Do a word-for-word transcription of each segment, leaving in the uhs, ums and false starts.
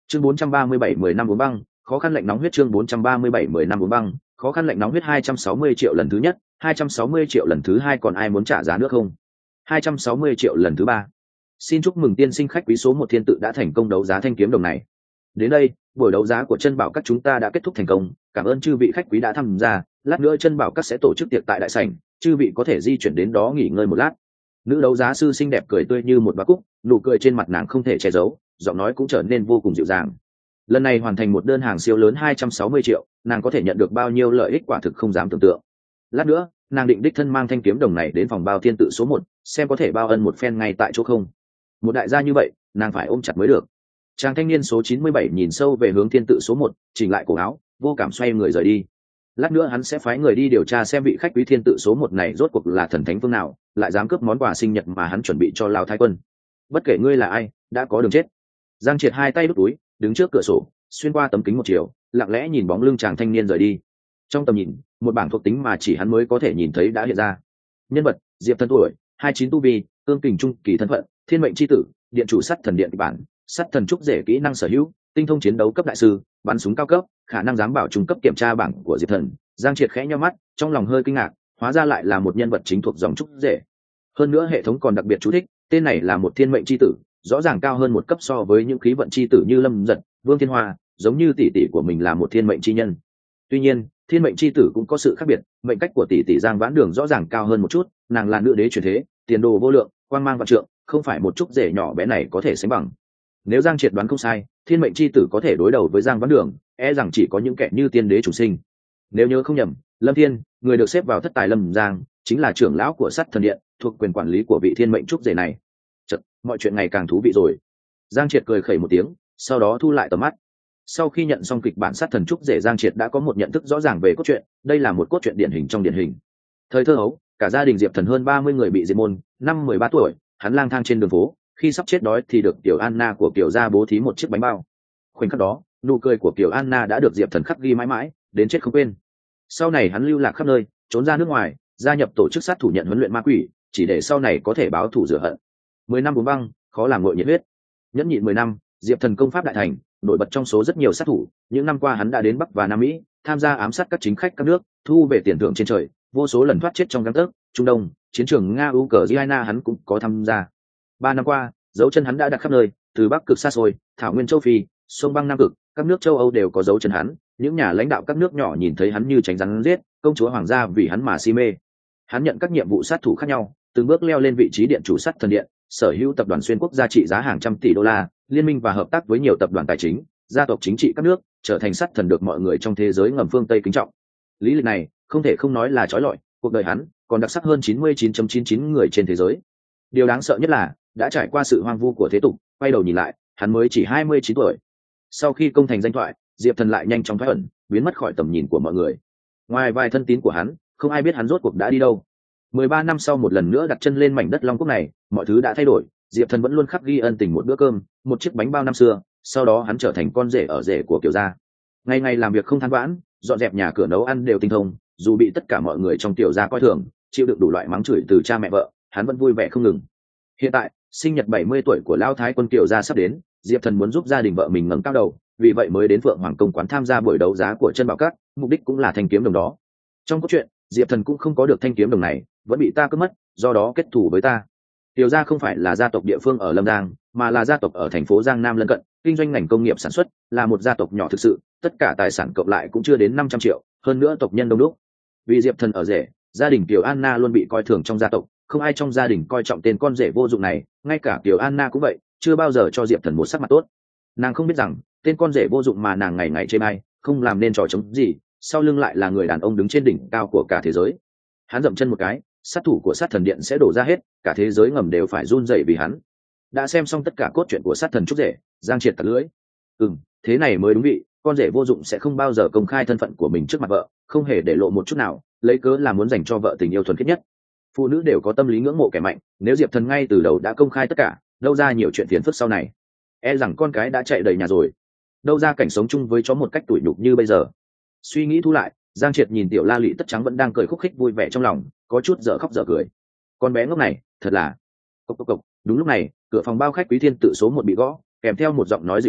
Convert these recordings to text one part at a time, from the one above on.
chương bốn trăm ba mươi bảy mười năm uống băng, khó khăn lạnh nóng huyết chương bốn trăm ba mươi bảy mười năm uống băng, khó khăn lạnh nóng huyết hai trăm sáu mươi triệu lần thứ nhất, hai trăm sáu mươi triệu lần thứ hai, còn ai muốn trả giá nữa không? hai trăm sáu mươi triệu lần thứ ba. Xin chúc mừng tiên sinh khách quý số một thiên tự đã thành công đấu giá thanh kiếm đồng này. Đến đây, buổi đấu giá của Chân Bảo Các chúng ta đã kết thúc thành công, cảm ơn chư vị khách quý đã tham gia, lát nữa Chân Bảo Các sẽ tổ chức tiệc tại đại sảnh, chư vị có thể di chuyển đến đó nghỉ ngơi một lát. Nữ đấu giá sư xinh đẹp cười tươi như một bá cúc, nụ cười trên mặt nàng không thể che giấu, giọng nói cũng trở nên vô cùng dịu dàng. Lần này hoàn thành một đơn hàng siêu lớn hai trăm sáu mươi triệu, nàng có thể nhận được bao nhiêu lợi ích quả thực không dám tưởng tượng. Lát nữa, nàng định đích thân mang thanh kiếm đồng này đến phòng bao thiên tự số một, xem có thể bao ân một phen ngay tại chỗ không. Một đại gia như vậy, nàng phải ôm chặt mới được. Chàng thanh niên số chín mươi bảy nhìn sâu về hướng thiên tự số một, chỉnh lại cổ áo, vô cảm xoay người rời đi. Lát nữa hắn sẽ phái người đi điều tra xem vị khách quý thiên tự số một này rốt cuộc là thần thánh phương nào, lại dám cướp món quà sinh nhật mà hắn chuẩn bị cho Lão Thái Quân. Bất kể ngươi là ai, đã có đường chết. Giang Triệt hai tay đút túi, đứng trước cửa sổ, xuyên qua tấm kính một chiều, lặng lẽ nhìn bóng lưng chàng thanh niên rời đi. Trong tầm nhìn, một bảng thuộc tính mà chỉ hắn mới có thể nhìn thấy đã hiện ra. Nhân vật: Diệp Thần tuổi, hai mươi chín tu vi, cương kình trung kỳ thân phận, thiên mệnh chi tử, điện chủ sắt thần điện bản, sắt thần trúc rể kỹ năng sở hữu, tinh thông chiến đấu cấp đại sư, bắn súng cao cấp, khả năng giám bảo trung cấp kiểm tra bảng của Diệp Thần. Giang Triệt khẽ nhíu mắt, trong lòng hơi kinh ngạc, hóa ra lại là một nhân vật chính thuộc dòng trúc rể. Hơn nữa hệ thống còn đặc biệt chú thích, tên này là một thiên mệnh chi tử, rõ ràng cao hơn một cấp so với những khí vận chi tử như Lâm Giật, Vương Thiên Hoa, giống như tỷ tỷ của mình là một thiên mệnh chi nhân. Tuy nhiên, thiên mệnh chi tử cũng có sự khác biệt, mệnh cách của tỷ tỷ Giang Vãn Đường rõ ràng cao hơn một chút, nàng là nữ đế truyền thế, tiền đồ vô lượng, quang mang vạn trượng, không phải một chút rể nhỏ bé này có thể sánh bằng. Nếu Giang Triệt đoán không sai, thiên mệnh chi tử có thể đối đầu với Giang Vãn Đường, e rằng chỉ có những kẻ như tiên đế chủ sinh. Nếu nhớ không nhầm, Lâm Thiên, người được xếp vào thất tài Lâm Giang, chính là trưởng lão của Sắt Thần Điện, thuộc quyền quản lý của vị thiên mệnh trúc rể này. Chật, mọi chuyện ngày càng thú vị rồi. Giang Triệt cười khẩy một tiếng, sau đó thu lại tầm mắt. Sau khi nhận xong kịch bản Sát Thần trúc rể, Giang Triệt đã có một nhận thức rõ ràng về cốt truyện, đây là một cốt truyện điển hình trong điển hình. Thời thơ ấu, cả gia đình Diệp Thần hơn ba mươi người bị diệt môn, năm mười ba tuổi, hắn lang thang trên đường phố, khi sắp chết đói thì được Tiểu Anna của Kiều gia bố thí một chiếc bánh bao. Khoảnh khắc đó, nụ cười của Kiều Anna đã được Diệp Thần khắc ghi mãi mãi, đến chết không quên. Sau này hắn lưu lạc khắp nơi, trốn ra nước ngoài, gia nhập tổ chức sát thủ nhận huấn luyện ma quỷ, chỉ để sau này có thể báo thù rửa hận. Mười năm uống băng, khó làm nguội nhiệt huyết. Nhẫn nhịn mười năm, Diệp Thần công pháp đại thành, nổi bật trong số rất nhiều sát thủ. Những năm qua hắn đã đến Bắc và Nam Mỹ, tham gia ám sát các chính khách các nước, thu về tiền thưởng trên trời, vô số lần thoát chết trong gang tấc. Trung Đông, chiến trường Nga Ukraine hắn cũng có tham gia. Ba năm qua, dấu chân hắn đã đặt khắp nơi, từ Bắc Cực xa xôi, thảo nguyên châu Phi, sông băng Nam Cực, các nước châu Âu đều có dấu chân hắn. Những nhà lãnh đạo các nước nhỏ nhìn thấy hắn như tránh rắn giết, công chúa hoàng gia vì hắn mà si mê. Hắn nhận các nhiệm vụ sát thủ khác nhau, từng bước leo lên vị trí điện chủ Sắt Thần Điện, sở hữu tập đoàn xuyên quốc gia trị giá hàng trăm tỷ đô la, liên minh và hợp tác với nhiều tập đoàn tài chính, gia tộc chính trị các nước, trở thành sát thần được mọi người trong thế giới ngầm phương Tây kính trọng. Lý lịch này không thể không nói là chói lọi, cuộc đời hắn còn đặc sắc hơn chín mươi chín phẩy chín chín người trên thế giới. Điều đáng sợ nhất là đã trải qua sự hoang vu của thế tục, quay đầu nhìn lại, hắn mới chỉ hai mươi chín tuổi. Sau khi công thành danh thoại, Diệp Thần lại nhanh chóng thoái ẩn, biến mất khỏi tầm nhìn của mọi người. Ngoài vài thân tín của hắn, không ai biết hắn rốt cuộc đã đi đâu. Mười ba năm sau một lần nữa đặt chân lên mảnh đất Long Quốc này, mọi thứ đã thay đổi. Diệp Thần vẫn luôn khắc ghi ân tình một bữa cơm, một chiếc bánh bao năm xưa. Sau đó hắn trở thành con rể ở rể của Kiều gia. Ngày ngày làm việc không than vãn, dọn dẹp nhà cửa nấu ăn đều tinh thông. Dù bị tất cả mọi người trong Kiều gia coi thường, chịu đựng đủ loại mắng chửi từ cha mẹ vợ, hắn vẫn vui vẻ không ngừng. Hiện tại, sinh nhật bảy mươi tuổi của Lão Thái Quân Kiều gia sắp đến, Diệp Thần muốn giúp gia đình vợ mình ngẩng cao đầu, vì vậy mới đến Phượng Hoàng Công quán tham gia buổi đấu giá của Chân Bảo Các, mục đích cũng là thanh kiếm đồng đó. Trong cốt truyện, Diệp Thần cũng không có được thanh kiếm đồng này, vẫn bị ta cướp mất, do đó kết thù với ta. Kiều gia không phải là gia tộc địa phương ở Lâm Giang, mà là gia tộc ở thành phố Giang Nam lân cận, kinh doanh ngành công nghiệp sản xuất, là một gia tộc nhỏ thực sự, tất cả tài sản cộng lại cũng chưa đến năm trăm triệu, hơn nữa tộc nhân đông đúc. Vì Diệp Thần ở rể, gia đình Kiều Anna luôn bị coi thường trong gia tộc, không ai trong gia đình coi trọng tên con rể vô dụng này, ngay cả Kiều Anna cũng vậy, chưa bao giờ cho Diệp Thần một sắc mặt tốt. Nàng không biết rằng, tên con rể vô dụng mà nàng ngày ngày chê bai, không làm nên trò chống gì, sau lưng lại là người đàn ông đứng trên đỉnh cao của cả thế giới. Hắn dậm chân một cái, sát thủ của Sát Thần Điện sẽ đổ ra hết, cả thế giới ngầm đều phải run rẩy vì hắn. Đã xem xong tất cả cốt truyện của Sát Thần trúc rể, Giang Triệt tặc lưỡi. Ừm, thế này mới đúng vị, con rể vô dụng sẽ không bao giờ công khai thân phận của mình trước mặt vợ, không hề để lộ một chút nào, lấy cớ là muốn dành cho vợ tình yêu thuần khiết nhất. Phụ nữ đều có tâm lý ngưỡng mộ kẻ mạnh, nếu Diệp Thần ngay từ đầu đã công khai tất cả, đâu ra nhiều chuyện phiền phức sau này. E rằng con cái đã chạy đầy nhà rồi, đâu ra cảnh sống chung với chó một cách tủi nhục như bây giờ. Suy nghĩ thu lại, Giang Triệt nhìn Tiểu La Lị tất trắng vẫn đang cười khúc khích vui vẻ trong lòng, có chút dở khóc dở cười. Con bé ngốc này, thật là. Cốc cốc cốc. Đúng lúc này, cửa phòng bao khách quý thiên tự số một bị gõ, kèm theo một giọng nói dịu dàng,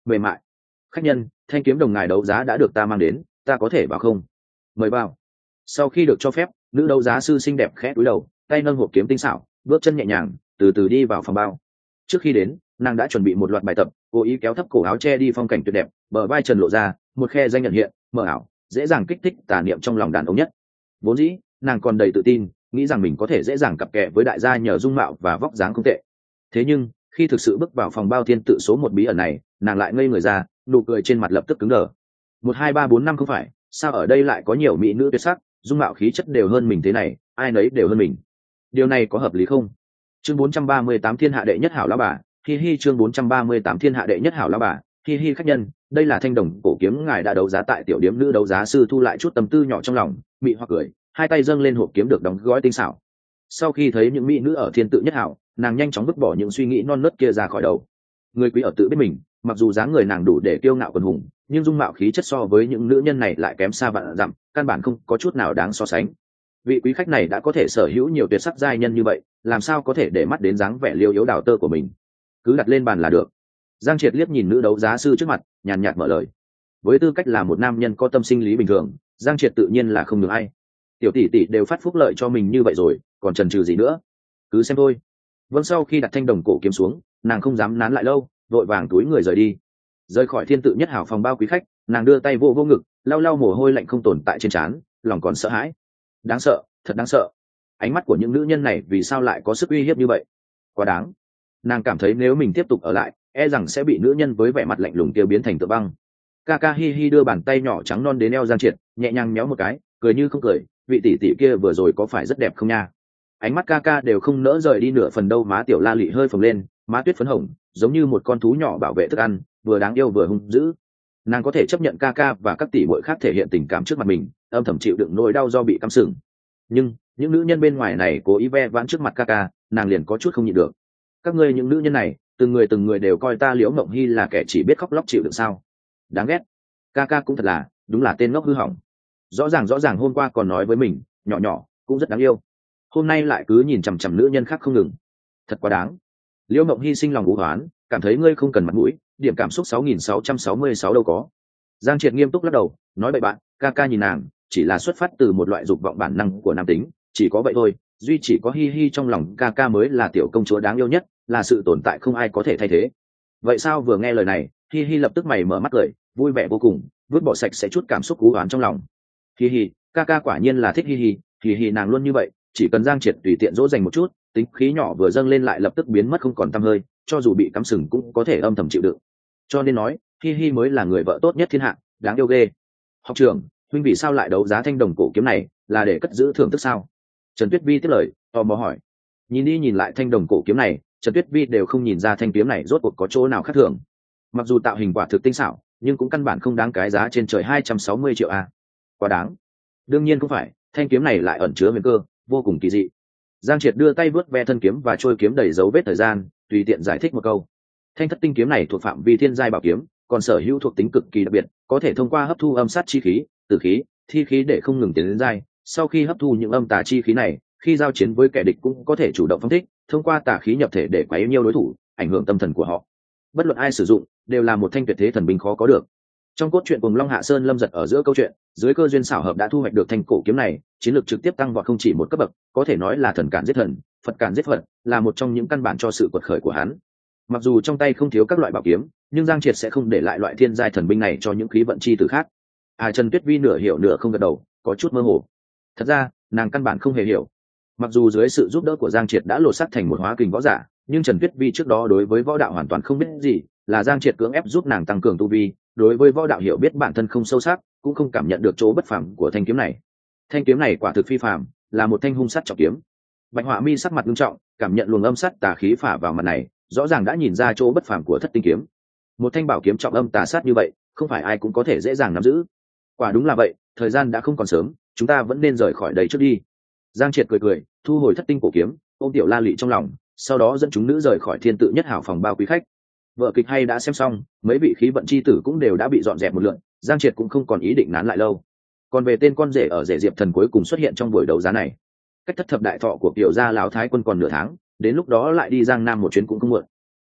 mềm mại. Khách nhân, thanh kiếm đồng ngài đấu giá đã được ta mang đến, ta có thể vào không? Mời vào. Sau khi được cho phép, nữ đấu giá sư xinh đẹp khẽ cúi đầu, tay nâng hộp kiếm tinh xảo, bước chân nhẹ nhàng, từ từ đi vào phòng bao. Trước khi đến, nàng đã chuẩn bị một loạt bài tập, cố ý kéo thấp cổ áo che đi phong cảnh tuyệt đẹp, bờ vai trần lộ ra, một khe danh nhận hiện, mờ ảo, dễ dàng kích thích tà niệm trong lòng đàn ông nhất. Vốn dĩ, nàng còn đầy tự tin, nghĩ rằng mình có thể dễ dàng cặp kè với đại gia nhờ dung mạo và vóc dáng không tệ. Thế nhưng, khi thực sự bước vào phòng bao thiên tự số một bí ẩn này, nàng lại ngây người ra, nụ cười trên mặt lập tức cứng đờ. Một hai ba bốn năm không phải, sao ở đây lại có nhiều mỹ nữ tuyệt sắc, dung mạo khí chất đều hơn mình thế này, ai nấy đều hơn mình. Điều này có hợp lý không? Chương bốn trăm ba mươi tám thiên hạ đệ nhất hảo lão bà, hi hi chương bốn trăm ba mươi tám thiên hạ đệ nhất hảo lão bà, hi hi khách nhân, đây là thanh đồng cổ kiếm ngài đã đấu giá tại tiểu điếm nữ đấu giá sư thu lại chút tâm tư nhỏ trong lòng, mị hoặc cười, hai tay dâng lên hộp kiếm được đóng gói tinh xảo. Sau khi thấy những mỹ nữ ở thiên tự nhất hảo, nàng nhanh chóng vứt bỏ những suy nghĩ non nớt kia ra khỏi đầu. Người quý ở tự biết mình, mặc dù dáng người nàng đủ để kiêu ngạo quần hùng, nhưng dung mạo khí chất so với những nữ nhân này lại kém xa vạn dặm, căn bản không có chút nào đáng so sánh. Vị quý khách này đã có thể sở hữu nhiều tuyệt sắc giai nhân như vậy, làm sao có thể để mắt đến dáng vẻ liêu yếu đào tơ của mình? Cứ đặt lên bàn là được. Giang Triệt liếc nhìn nữ đấu giá sư trước mặt, nhàn nhạt mở lời. Với tư cách là một nam nhân có tâm sinh lý bình thường, Giang Triệt tự nhiên là không được ai. Tiểu tỷ tỷ đều phát phúc lợi cho mình như vậy rồi, còn chần chừ gì nữa? Cứ xem thôi. Vâng, sau khi đặt thanh đồng cổ kiếm xuống, nàng không dám nán lại lâu, vội vàng túi người rời đi. Rời khỏi thiên tự nhất hảo phòng bao quý khách, nàng đưa tay vô vô ngực, lau lau mồ hôi lạnh không tồn tại trên trán, lòng còn sợ hãi. Đáng sợ, thật đáng sợ. Ánh mắt của những nữ nhân này vì sao lại có sức uy hiếp như vậy? Quá đáng. Nàng cảm thấy nếu mình tiếp tục ở lại, e rằng sẽ bị nữ nhân với vẻ mặt lạnh lùng kia biến thành tượng băng. Kaka hi hi đưa bàn tay nhỏ trắng non đến eo Giang Triệt, nhẹ nhàng méo một cái, cười như không cười, vị tỷ tỷ kia vừa rồi có phải rất đẹp không nha? Ánh mắt Kaka đều không nỡ rời đi nửa phần đâu, má tiểu la lị hơi phồng lên, má tuyết phấn hồng, giống như một con thú nhỏ bảo vệ thức ăn, vừa đáng yêu vừa hung dữ. Nàng có thể chấp nhận Kaka và các tỷ muội khác thể hiện tình cảm trước mặt mình, âm thầm chịu đựng nỗi đau do bị cắm sừng. Nhưng những nữ nhân bên ngoài này cố ý ve vãn trước mặt Kaka, nàng liền có chút không nhịn được. Các ngươi những nữ nhân này, từng người từng người đều coi ta Liễu Mộng Hy là kẻ chỉ biết khóc lóc chịu đựng sao? Đáng ghét. Kaka cũng thật là, đúng là tên ngốc hư hỏng. Rõ ràng rõ ràng hôm qua còn nói với mình, nhỏ nhỏ cũng rất đáng yêu, hôm nay lại cứ nhìn chằm chằm nữ nhân khác không ngừng, thật quá đáng. Liễu Mộng Hy sinh lòng u hoán, cảm thấy ngươi không cần mặt mũi, điểm cảm xúc sáu nghìn sáu trăm sáu mươi sáu đâu có. Giang Triệt nghiêm túc lắc đầu, nói bậy bạn, Kaka nhìn nàng chỉ là xuất phát từ một loại dục vọng bản năng của nam tính, chỉ có vậy thôi, duy chỉ có hi hi trong lòng Kaka mới là tiểu công chúa đáng yêu nhất, là sự tồn tại không ai có thể thay thế. Vậy sao? Vừa nghe lời này, hi hi lập tức mày mở mắt cười, vui vẻ vô cùng, vứt bỏ sạch sẽ chút cảm xúc u hoán trong lòng. Hi hi, Kaka quả nhiên là thích hi hi, hi hi nàng luôn như vậy, chỉ cần Giang Triệt tùy tiện dỗ dành một chút, tính khí nhỏ vừa dâng lên lại lập tức biến mất không còn tăm hơi, cho dù bị cắm sừng cũng có thể âm thầm chịu đựng. Cho nên nói, hi hi mới là người vợ tốt nhất thiên hạ, đáng yêu ghê. Học trưởng, huynh vì sao lại đấu giá thanh đồng cổ kiếm này, là để cất giữ thưởng thức sao? Trần Tuyết Vi tiếp lời, tò mò hỏi. Nhìn đi nhìn lại thanh đồng cổ kiếm này, Trần Tuyết Vi đều không nhìn ra thanh kiếm này rốt cuộc có chỗ nào khác thường. Mặc dù tạo hình quả thực tinh xảo, nhưng cũng căn bản không đáng cái giá trên trời hai trăm sáu mươi triệu a. Quá đáng. Đương nhiên không phải, thanh kiếm này lại ẩn chứa huyền cơ, vô cùng kỳ dị. Giang Triệt đưa tay vớt ve thân kiếm và trôi kiếm đầy dấu vết thời gian, tùy tiện giải thích một câu. Thanh thất tinh kiếm này thuộc phạm vi thiên giai bảo kiếm, còn sở hữu thuộc tính cực kỳ đặc biệt, có thể thông qua hấp thu âm sát chi khí, tử khí, thi khí để không ngừng tiến đến giai. Sau khi hấp thu những âm tà chi khí này, khi giao chiến với kẻ địch cũng có thể chủ động phóng thích, thông qua tà khí nhập thể để quấy nhiêu đối thủ, ảnh hưởng tâm thần của họ. Bất luận ai sử dụng, đều là một thanh tuyệt thế thần binh khó có được. Trong cốt truyện Cùng Long Hạ Sơn Lâm Giật ở giữa câu chuyện, dưới cơ duyên xảo hợp đã thu hoạch được thanh cổ kiếm này, chiến lược trực tiếp tăng vọt không chỉ một cấp bậc, có thể nói là thần cản giết thần, Phật cản giết Phật, là một trong những căn bản cho sự quật khởi của hắn. Mặc dù trong tay không thiếu các loại bảo kiếm, nhưng Giang Triệt sẽ không để lại loại thiên giai thần binh này cho những khí vận chi tử khác. À, Trần Tuyết Vi nửa hiểu nửa không gật đầu, có chút mơ hồ. Thật ra, nàng căn bản không hề hiểu. Mặc dù dưới sự giúp đỡ của Giang Triệt đã lột xác thành một hóa kình võ giả, nhưng Trần Tuyết Vi trước đó đối với võ đạo hoàn toàn không biết gì, là Giang Triệt cưỡng ép giúp nàng tăng cường tu vi, đối với võ đạo hiểu biết bản thân không sâu sắc, cũng không cảm nhận được chỗ bất phàm của thanh kiếm này. Thanh kiếm này quả thực phi phàm, là một thanh hung sát trọng kiếm. Bạch Họa Mi sắc mặt nghiêm trọng, cảm nhận luồng âm sát tà khí phả vào mặt này, rõ ràng đã nhìn ra chỗ bất phàm của thất tinh kiếm. Một thanh bảo kiếm trọng âm tà sát như vậy, không phải ai cũng có thể dễ dàng nắm giữ. Quả đúng là vậy, thời gian đã không còn sớm, chúng ta vẫn nên rời khỏi đây trước đi. Giang Triệt cười cười, thu hồi thất tinh cổ kiếm, ôm tiểu La Lị trong lòng, sau đó dẫn chúng nữ rời khỏi thiên tự nhất hảo phòng bao quý khách. Vở kịch hay đã xem xong, mấy vị khí vận chi tử cũng đều đã bị dọn dẹp một lượt, Giang Triệt cũng không còn ý định nán lại lâu. Còn về tên con rể ở rể Diệp Thần cuối cùng xuất hiện trong buổi đấu giá này, cách thất thập đại thọ của Kiều gia lão thái quân còn nửa tháng, đến lúc đó lại đi Giang Nam một chuyến cũng không muộn.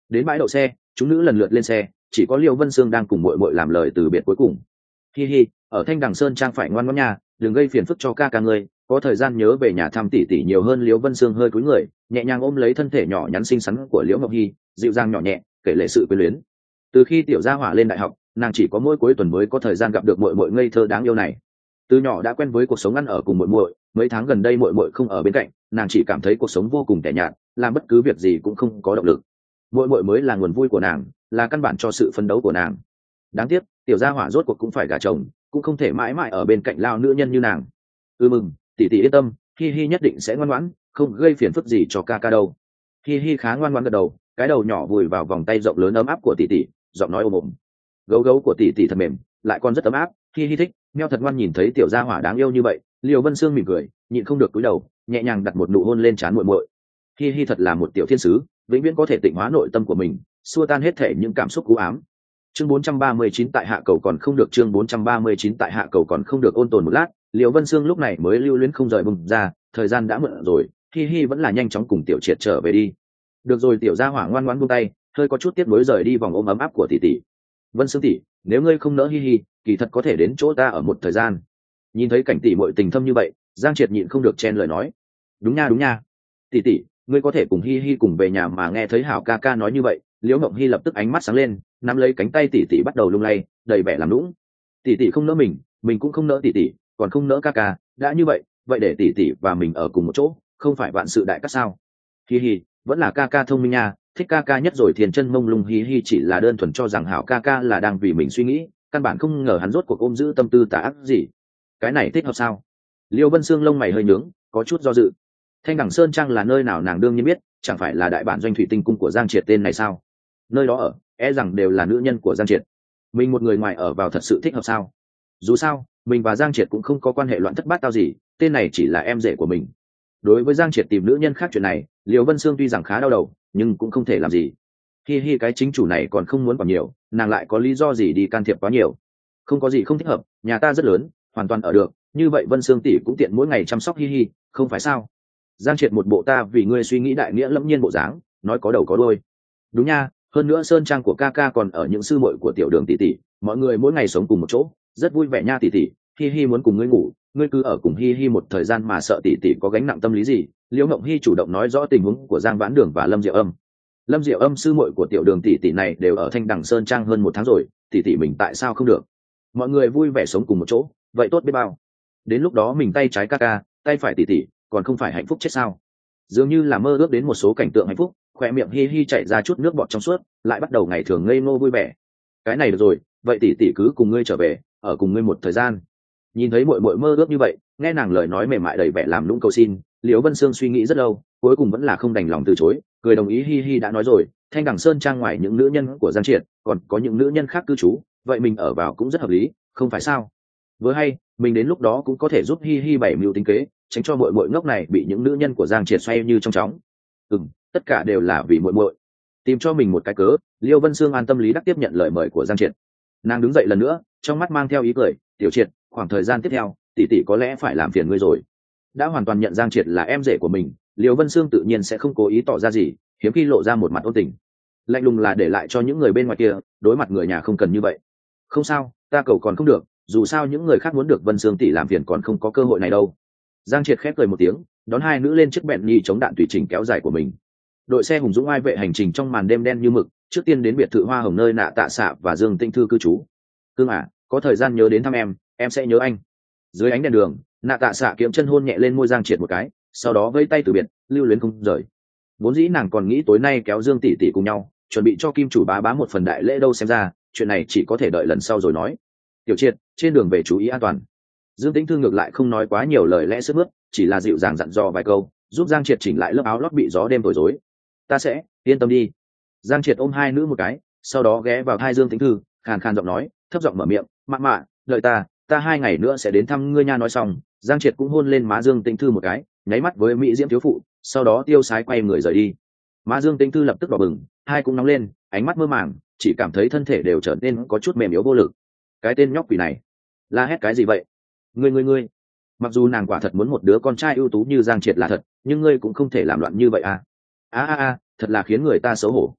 Đến bãi đậu xe, chúng nữ lần lượt lên xe, chỉ có Liêu Vân Sương đang cùng muội muội làm lời từ biệt cuối cùng. Hi hi, ở Thanh Đằng Sơn Trang phải ngoan ngoãn nha, đừng gây phiền phức cho ca ca ngươi, có thời gian nhớ về nhà thăm tỷ tỷ nhiều hơn. Liêu Vân Sương hơi cúi người, nhẹ nhàng ôm lấy thân thể nhỏ nhắn xinh xắn của Liễu Ngọc Hi, dịu dàng nhỏ nhẹ kể lể sự quyến luyến. Từ khi tiểu gia hỏa lên đại học, nàng chỉ có mỗi cuối tuần mới có thời gian gặp được muội muội ngây thơ đáng yêu này. Từ nhỏ đã quen với cuộc sống ăn ở cùng muội muội, mấy tháng gần đây muội muội không ở bên cạnh, nàng chỉ cảm thấy cuộc sống vô cùng tẻ nhạt, làm bất cứ việc gì cũng không có động lực. Muội muội mới là nguồn vui của nàng, là căn bản cho sự phấn đấu của nàng. Đáng tiếc, tiểu gia hỏa rốt cuộc cũng phải gả chồng, cũng không thể mãi mãi ở bên cạnh lao nữ nhân như nàng. Ừ mừng, tỷ tỷ yên tâm, Hi Hi nhất định sẽ ngoan ngoãn, không gây phiền phức gì cho ca ca đâu. Hi Hi khá ngoan ngoãn gật đầu, cái đầu nhỏ vùi vào vòng tay rộng lớn ấm áp của tỷ tỷ, giọng nói ôm ôm. Gấu gấu của tỷ tỷ thật mềm, lại còn rất ấm áp. Hi Hi thích, meo thật ngoan. Nhìn thấy tiểu gia hỏa đáng yêu như vậy, Liêu Vân Sương mỉm cười, nhịn không được cúi đầu, nhẹ nhàng đặt một nụ hôn lên trán muội muội. Hi Hi thật là một tiểu thiên sứ, vĩnh viễn có thể tịnh hóa nội tâm của mình, xua tan hết thể những cảm xúc u ám. Chương bốn trăm ba mươi chín tại hạ cầu còn không được. Chương bốn trăm ba mươi chín tại hạ cầu còn không được. Ôn tồn một lát, Liêu Vân Sương lúc này mới lưu luyến không rời bùng ra. Thời gian đã muộn rồi, Hi Hi vẫn là nhanh chóng cùng tiểu triệt trở về đi. Được rồi, tiểu gia hỏa ngoan ngoãn buông tay, hơi có chút tiếc nuối rời đi vòng ôm ấm áp của tỷ tỷ. Vân Sương tỷ, nếu ngươi không nỡ Hi Hi, kỳ thật có thể đến chỗ ta ở một thời gian. Nhìn thấy cảnh tỷ muội tình thâm như vậy, Giang Triệt nhịn không được chen lời nói. Đúng nha đúng nha, tỷ tỷ, ngươi có thể cùng Hi Hi cùng về nhà mà. Nghe thấy Hảo ca ca nói như vậy, Liễu Ngộng Hi lập tức ánh mắt sáng lên, nắm lấy cánh tay tỷ tỷ bắt đầu lung lay, đầy vẻ làm nũng. Tỷ tỷ không nỡ mình, mình cũng không nỡ tỷ tỷ, còn không nỡ ca ca, đã như vậy, vậy để tỷ tỷ và mình ở cùng một chỗ, không phải vạn sự đại cát sao? Hi Hi, vẫn là ca ca thông minh nha, thích ca ca nhất rồi. Thiền chân mông lung. Hi Hi chỉ là đơn thuần cho rằng Hảo ca ca là đang vì mình suy nghĩ, căn bản không ngờ hắn rốt cuộc ôm giữ tâm tư tà ác gì. Cái này thích hợp sao? Liêu Vân Sương lông mày hơi nhướng, có chút do dự. Thanh Đằng Sơn Trang là nơi nào nàng đương nhiên biết, chẳng phải là đại bản doanh thủy tinh cung của Giang Triệt tên này sao? Nơi đó ở, e rằng đều là nữ nhân của Giang Triệt. Mình một người ngoài ở vào thật sự thích hợp sao? Dù sao, mình và Giang Triệt cũng không có quan hệ loạn thất bát tao gì, tên này chỉ là em rể của mình. Đối với Giang Triệt tìm nữ nhân khác chuyện này, Liêu Vân Sương tuy rằng khá đau đầu, nhưng cũng không thể làm gì. Hi Hi cái chính chủ này còn không muốn còn nhiều, nàng lại có lý do gì đi can thiệp quá nhiều? Không có gì không thích hợp, nhà ta rất lớn, hoàn toàn ở được, như vậy Vân Sương tỷ cũng tiện mỗi ngày chăm sóc Hi Hi, không phải sao? Giang Triệt một bộ ta vì ngươi suy nghĩ đại nghĩa lẫm nhiên bộ dáng, nói có đầu có đuôi. Đúng nha, hơn nữa Sơn Trang của ca ca còn ở những sư muội của tiểu đường tỷ tỷ, mọi người mỗi ngày sống cùng một chỗ, rất vui vẻ nha tỷ tỷ. Hi Hi muốn cùng ngươi ngủ, ngươi cứ ở cùng Hi Hi một thời gian mà sợ tỷ tỷ có gánh nặng tâm lý gì? Liễu Ngộng Hi chủ động nói rõ tình huống của Giang Vãn Đường và Lâm Diệu Âm. Lâm Diệu Âm sư muội của tiểu đường tỷ tỷ này đều ở Thanh Đằng Sơn Trang hơn một tháng rồi, tỷ tỷ mình tại sao không được? Mọi người vui vẻ sống cùng một chỗ, vậy tốt biết bao. Đến lúc đó mình tay trái ca ca, tay phải tỷ tỷ, còn không phải hạnh phúc chết sao? Dường như là mơ ước đến một số cảnh tượng hạnh phúc, khoe miệng Hi Hi chảy ra chút nước bọt trong suốt, lại bắt đầu ngày thường ngây ngô vui vẻ. Cái này được rồi, vậy tỷ tỷ cứ cùng ngươi trở về, ở cùng ngươi một thời gian. Nhìn thấy muội muội mơ ước như vậy, nghe nàng lời nói mềm mại đầy vẻ làm nũng cầu xin, Liễu Vân Sương suy nghĩ rất lâu, cuối cùng vẫn là không đành lòng từ chối, cười đồng ý. Hi Hi đã nói rồi, Thanh Đằng Sơn Trang ngoài những nữ nhân của Giang Triệt, còn có những nữ nhân khác cư trú, vậy mình ở vào cũng rất hợp lý, không phải sao? Với hay, mình đến lúc đó cũng có thể giúp Hi Hi bảy mưu tính kế, tránh cho muội muội ngốc này bị những nữ nhân của Giang Triệt xoay như trong chóng. Ừm, tất cả đều là vì muội muội. Tìm cho mình một cái cớ, Liêu Vân Sương an tâm lý đắc tiếp nhận lời mời của Giang Triệt. Nàng đứng dậy lần nữa, trong mắt mang theo ý cười, "Tiểu Triệt, khoảng thời gian tiếp theo, tỷ tỷ có lẽ phải làm phiền ngươi rồi." Đã hoàn toàn nhận Giang Triệt là em rể của mình, Liêu Vân Sương tự nhiên sẽ không cố ý tỏ ra gì, hiếm khi lộ ra một mặt ôn tình. Lạnh lùng là để lại cho những người bên ngoài kia, đối mặt người nhà không cần như vậy. "Không sao, ta cầu còn không được, dù sao những người khác muốn được Vân Sương tỷ làm phiền còn không có cơ hội này đâu." Giang Triệt khép cười một tiếng, đón hai nữ lên chiếc bẹn nhì chống đạn tùy chỉnh kéo dài của mình. Đội xe hùng dũng ai vệ hành trình trong màn đêm đen như mực, trước tiên đến biệt thự hoa hồng nơi Nạ Tạ Xạ và Dương Tinh Thư cư trú. "Cương à, có thời gian nhớ đến thăm em, em sẽ nhớ anh." Dưới ánh đèn đường, Nạ Tạ Xạ kiệm chân hôn nhẹ lên môi Giang Triệt một cái, sau đó vẫy tay từ biệt, lưu luyến không rời. Vốn dĩ nàng còn nghĩ tối nay kéo Dương tỷ tỷ cùng nhau, chuẩn bị cho Kim chủ bá bá một phần đại lễ đâu, xem ra chuyện này chỉ có thể đợi lần sau rồi nói. "Tiểu Triệt, trên đường về chú ý an toàn." Dương Tĩnh Thư ngược lại không nói quá nhiều lời lẽ sức mướt, chỉ là dịu dàng dặn dò vài câu, giúp Giang Triệt chỉnh lại lớp áo lót bị gió đêm thổi rối. "Ta sẽ, yên tâm đi." Giang Triệt ôm hai nữ một cái, sau đó ghé vào thai Dương Tĩnh Thư, khàn khàn giọng nói, thấp giọng mở miệng, "Mạ mạ, đợi ta, ta hai ngày nữa sẽ đến thăm ngươi nha." Nói xong, Giang Triệt cũng hôn lên má Dương Tĩnh Thư một cái, nháy mắt với mỹ diễm thiếu phụ, sau đó tiêu sái quay người rời đi. Má Dương Tĩnh Thư lập tức đỏ bừng, hai cũng nóng lên, ánh mắt mơ màng, chỉ cảm thấy thân thể đều trở nên có chút mềm yếu vô lực. Cái tên nhóc quỷ này, la hét cái gì vậy? Ngươi ngươi ngươi, mặc dù nàng quả thật muốn một đứa con trai ưu tú như Giang Triệt là thật, nhưng ngươi cũng không thể làm loạn như vậy à? A a a, thật là khiến người ta xấu hổ.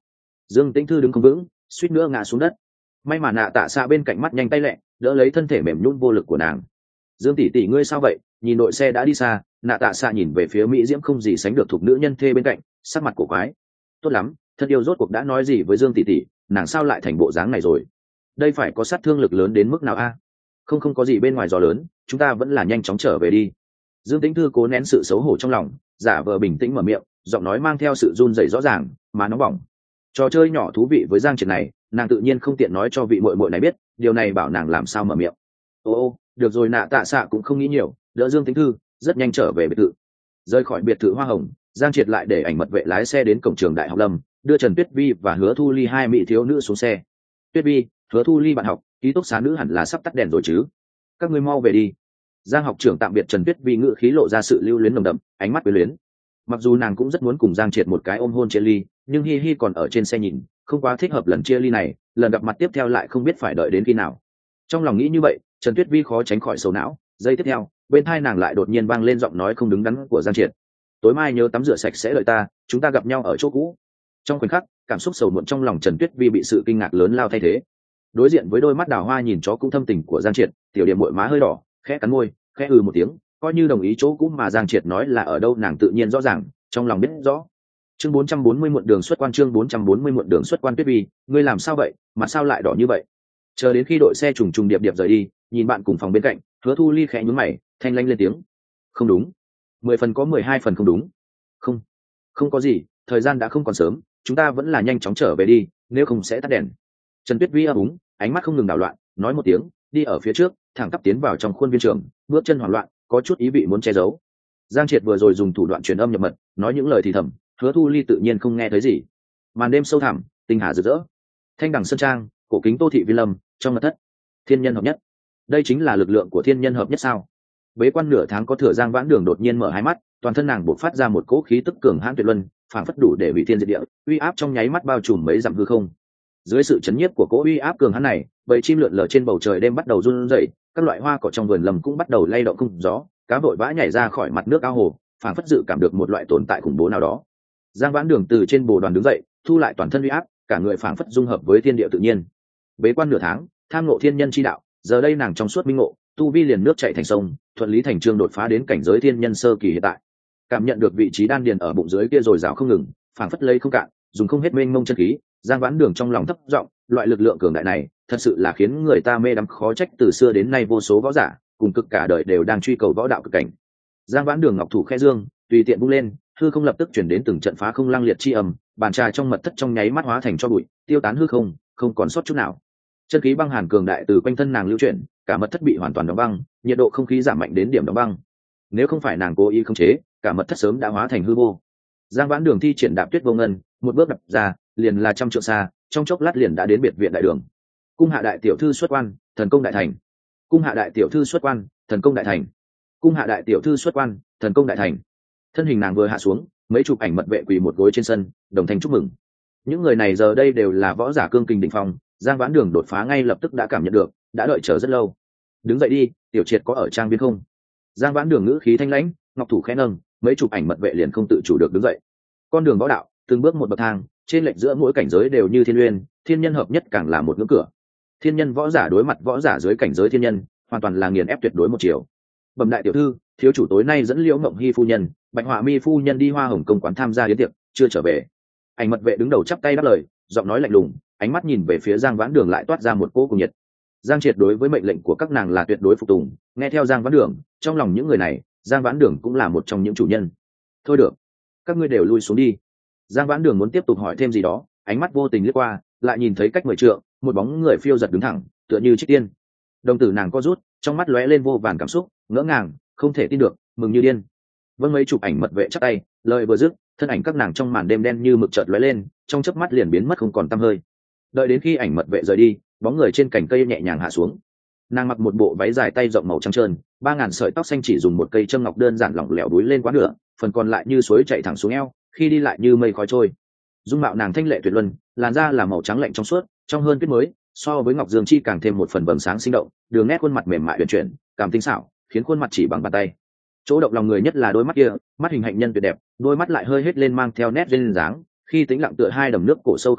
Dương Tĩnh Thư đứng không vững, suýt nữa ngã xuống đất. May mà Nạ Tạ Xạ bên cạnh mắt nhanh tay lẹ, đỡ lấy thân thể mềm nhũn vô lực của nàng. Dương tỷ tỷ ngươi sao vậy? Nhìn đội xe đã đi xa, Nạ Tạ Xạ nhìn về phía Mỹ Diễm không gì sánh được thuộc nữ nhân thê bên cạnh, sắc mặt cổ quái. Tốt lắm, thân yêu rốt cuộc đã nói gì với Dương tỷ tỷ, nàng sao lại thành bộ dáng này rồi? Đây phải có sát thương lực lớn đến mức nào a? Không không có gì bên ngoài gió lớn, chúng ta vẫn là nhanh chóng trở về đi. Dương Tĩnh Thư cố nén sự xấu hổ trong lòng, giả vờ bình tĩnh mở miệng, giọng nói mang theo sự run rẩy rõ ràng, mà nóng bỏng. Trò chơi nhỏ thú vị với Giang Triệt này, nàng tự nhiên không tiện nói cho vị muội muội này biết, điều này bảo nàng làm sao mở miệng. Ô ô, được rồi. Nạ Tạ Xạ cũng không nghĩ nhiều, đỡ Dương Tĩnh Thư, rất nhanh trở về biệt thự. Rời khỏi biệt thự hoa hồng, Giang Triệt lại để ảnh mật vệ lái xe đến cổng trường Đại học Lâm, đưa Trần Tuyết Vi và Hứa Thu Ly hai mỹ thiếu nữ xuống xe. Tuyết Vi, Hứa Thu Ly bạn học, ký túc xá nữ hẳn là sắp tắt đèn rồi chứ? Các ngươi mau về đi. Giang học trưởng tạm biệt Trần Tuyết Vi, ngữ khí lộ ra sự lưu luyến nồng đậm, ánh mắt quyến luyến. Mặc dù nàng cũng rất muốn cùng Giang Triệt một cái ôm hôn chia ly, nhưng hi hi còn ở trên xe nhìn, không quá thích hợp lần chia ly này, lần gặp mặt tiếp theo lại không biết phải đợi đến khi nào. Trong lòng nghĩ như vậy, Trần Tuyết Vi khó tránh khỏi sầu não. Giây tiếp theo, bên tai nàng lại đột nhiên vang lên giọng nói không đứng đắn của Giang Triệt. Tối mai nhớ tắm rửa sạch sẽ đợi ta, chúng ta gặp nhau ở chỗ cũ. Trong khoảnh khắc, cảm xúc sầu muộn trong lòng Trần Tuyết Vi bị sự kinh ngạc lớn lao thay thế. Đối diện với đôi mắt đào hoa nhìn chó cũng thâm tình của Giang Triệt, tiểu điểm muội má hơi đỏ, khẽ cắn môi, khẽ ừ một tiếng, coi như đồng ý chỗ cũ mà Giang Triệt nói là ở đâu nàng tự nhiên rõ ràng, trong lòng biết rõ. Chương bốn trăm bốn mươi muộn đường xuất quan, chương bốn trăm bốn mươi muộn đường xuất quan. Tuyết Vi, ngươi làm sao vậy, mà sao lại đỏ như vậy? Chờ đến khi đội xe trùng trùng điệp điệp rời đi, nhìn bạn cùng phòng bên cạnh, Hứa Thu Ly khẽ nhướng mày, thanh lanh lên tiếng. Không đúng, mười phần có mười hai phần không đúng. Không, không có gì, thời gian đã không còn sớm, chúng ta vẫn là nhanh chóng trở về đi, nếu không sẽ tắt đèn. Trần Tuyết Vi ấp úng, ánh mắt không ngừng đảo loạn, nói một tiếng, đi ở phía trước, thẳng tắp tiến vào trong khuôn viên trường, bước chân hoảng loạn, có chút ý vị muốn che giấu. Giang Triệt vừa rồi dùng thủ đoạn truyền âm nhập mật, nói những lời thì thầm, Hứa Thu Ly tự nhiên không nghe thấy gì. Màn đêm sâu thẳm, tinh hà rực rỡ, thanh đằng sơn trang, cổ kính Tô thị vi lâm, trong mật thất, thiên nhân hợp nhất. Đây chính là lực lượng của thiên nhân hợp nhất sao? Bế quan nửa tháng có thừa, Giang Vãn Đường đột nhiên mở hai mắt, toàn thân nàng bộc phát ra một cỗ khí tức cường hãn tuyệt luân, phảng phất đủ để hủy thiên diệt địa, uy áp trong nháy mắt bao trùm mấy dặm hư không. Dưới sự chấn nhiếp của cỗ uy áp cường hãn này, bầy chim lượn lờ trên bầu trời đêm bắt đầu run rẩy, các loại hoa cỏ trong vườn lâm cũng bắt đầu lay động không gió, cá vội vã nhảy ra khỏi mặt nước ao hồ, phảng phất dự cảm được một loại tồn tại khủng bố nào đó. Giang Vãn Đường từ trên bồ đoàn đứng dậy, thu lại toàn thân uy áp, cả người phảng phất dung hợp với thiên địa tự nhiên. Bế quan nửa tháng, tham ngộ thiên nhân chi đạo, giờ đây nàng trong suốt minh ngộ, tu vi liền nước chảy thành sông, thuận lý thành trương đột phá đến cảnh giới thiên nhân sơ kỳ hiện tại. Cảm nhận được vị trí đan điền ở bụng dưới kia rồi rào không ngừng, phảng phất lấy không cạn, dùng không hết mênh mông chân khí. Giang Vãn Đường trong lòng thấp giọng, loại lực lượng cường đại này, thật sự là khiến người ta mê đắm, khó trách từ xưa đến nay vô số võ giả cùng cực cả đời đều đang truy cầu võ đạo cực cảnh. Giang Vãn Đường ngọc thủ khẽ dương, tùy tiện vung lên, hư không lập tức chuyển đến từng trận phá không lăng liệt chi ầm, bàn trà trong mật thất trong nháy mắt hóa thành cho bụi, tiêu tán hư không, không còn sót chút nào. Chân khí băng hàn cường đại từ quanh thân nàng lưu chuyển, cả mật thất bị hoàn toàn đóng băng, nhiệt độ không khí giảm mạnh đến điểm đóng băng. Nếu không phải nàng cố ý khống chế, cả mật thất sớm đã hóa thành hư vô. Giang Vãn Đường thi triển đạp tuyết vô ngân, một bước đạp ra, liền là trăm trượng xa, trong chốc lát liền đã đến biệt viện đại đường. Cung hạ đại tiểu thư xuất quan, thần công đại thành. Cung hạ đại tiểu thư xuất quan, thần công đại thành. Cung hạ đại tiểu thư xuất quan, thần công đại thành. Thân hình nàng vừa hạ xuống, mấy chục ảnh mật vệ quỳ một gối trên sân, đồng thanh chúc mừng. Những người này giờ đây đều là võ giả cương kình đỉnh phong, Giang Vãn Đường đột phá ngay lập tức đã cảm nhận được, đã đợi chờ rất lâu. Đứng dậy đi, tiểu triệt có ở trang viên không? Giang Vãn Đường ngữ khí thanh lãnh, ngọc thủ khẽ nâng, mấy chục ảnh mật vệ liền không tự chủ được đứng dậy. Con đường võ đạo, từng bước một bậc thang, trên lệch giữa mỗi cảnh giới đều như thiên uyên, thiên nhân hợp nhất càng là một ngưỡng cửa. Thiên nhân võ giả đối mặt võ giả dưới cảnh giới thiên nhân, hoàn toàn là nghiền ép tuyệt đối một chiều. Bẩm đại tiểu thư, thiếu chủ tối nay dẫn Liễu Ngộng Hy phu nhân, Bạch Họa Mi phu nhân đi Hoa Hồng công quán tham gia yến tiệc, chưa trở về. Ảnh mật vệ đứng đầu chắp tay đáp lời, giọng nói lạnh lùng, ánh mắt nhìn về phía Giang Vãn Đường lại toát ra một cỗ cùng nhiệt. Giang Triệt đối với mệnh lệnh của các nàng là tuyệt đối phục tùng, nghe theo Giang Vãn Đường, trong lòng những người này, Giang Vãn Đường cũng là một trong những chủ nhân. Thôi được, các ngươi đều lui xuống đi. Giang Vãn Đường muốn tiếp tục hỏi thêm gì đó, ánh mắt vô tình lướt qua, lại nhìn thấy cách mười trượng, một bóng người phiêu giật đứng thẳng, tựa như trích tiên. Đồng tử nàng co rút, trong mắt lóe lên vô vàn cảm xúc, ngỡ ngàng, không thể tin được, mừng như điên. Vâng, mấy chụp ảnh mật vệ chắp tay, lời vừa dứt, thân ảnh các nàng trong màn đêm đen như mực chợt lóe lên, trong chớp mắt liền biến mất không còn tăm hơi. Đợi đến khi ảnh mật vệ rời đi, bóng người trên cành cây nhẹ nhàng hạ xuống. Nàng mặc một bộ váy dài tay rộng màu trắng trơn, ba ngàn sợi tóc xanh chỉ dùng một cây châm ngọc đơn giản lỏng lẻo đuối lên quá nửa, phần còn lại như suối chảy thẳng xuống eo, khi đi lại như mây khói trôi. Dung mạo nàng thanh lệ tuyệt luân, làn da là màu trắng lạnh trong suốt, trong hơn tuyết mới, so với ngọc dương chi càng thêm một phần vầng sáng sinh động, đường nét khuôn mặt mềm mại uyển chuyển, cảm tinh xảo, khiến khuôn mặt chỉ bằng bàn tay. Chỗ động lòng người nhất là đôi mắt kia, mắt hình hạnh nhân tuyệt đẹp, đôi mắt lại hơi hết lên mang theo nét duyên dáng, khi tĩnh lặng tựa hai đầm nước cổ sâu không đáy,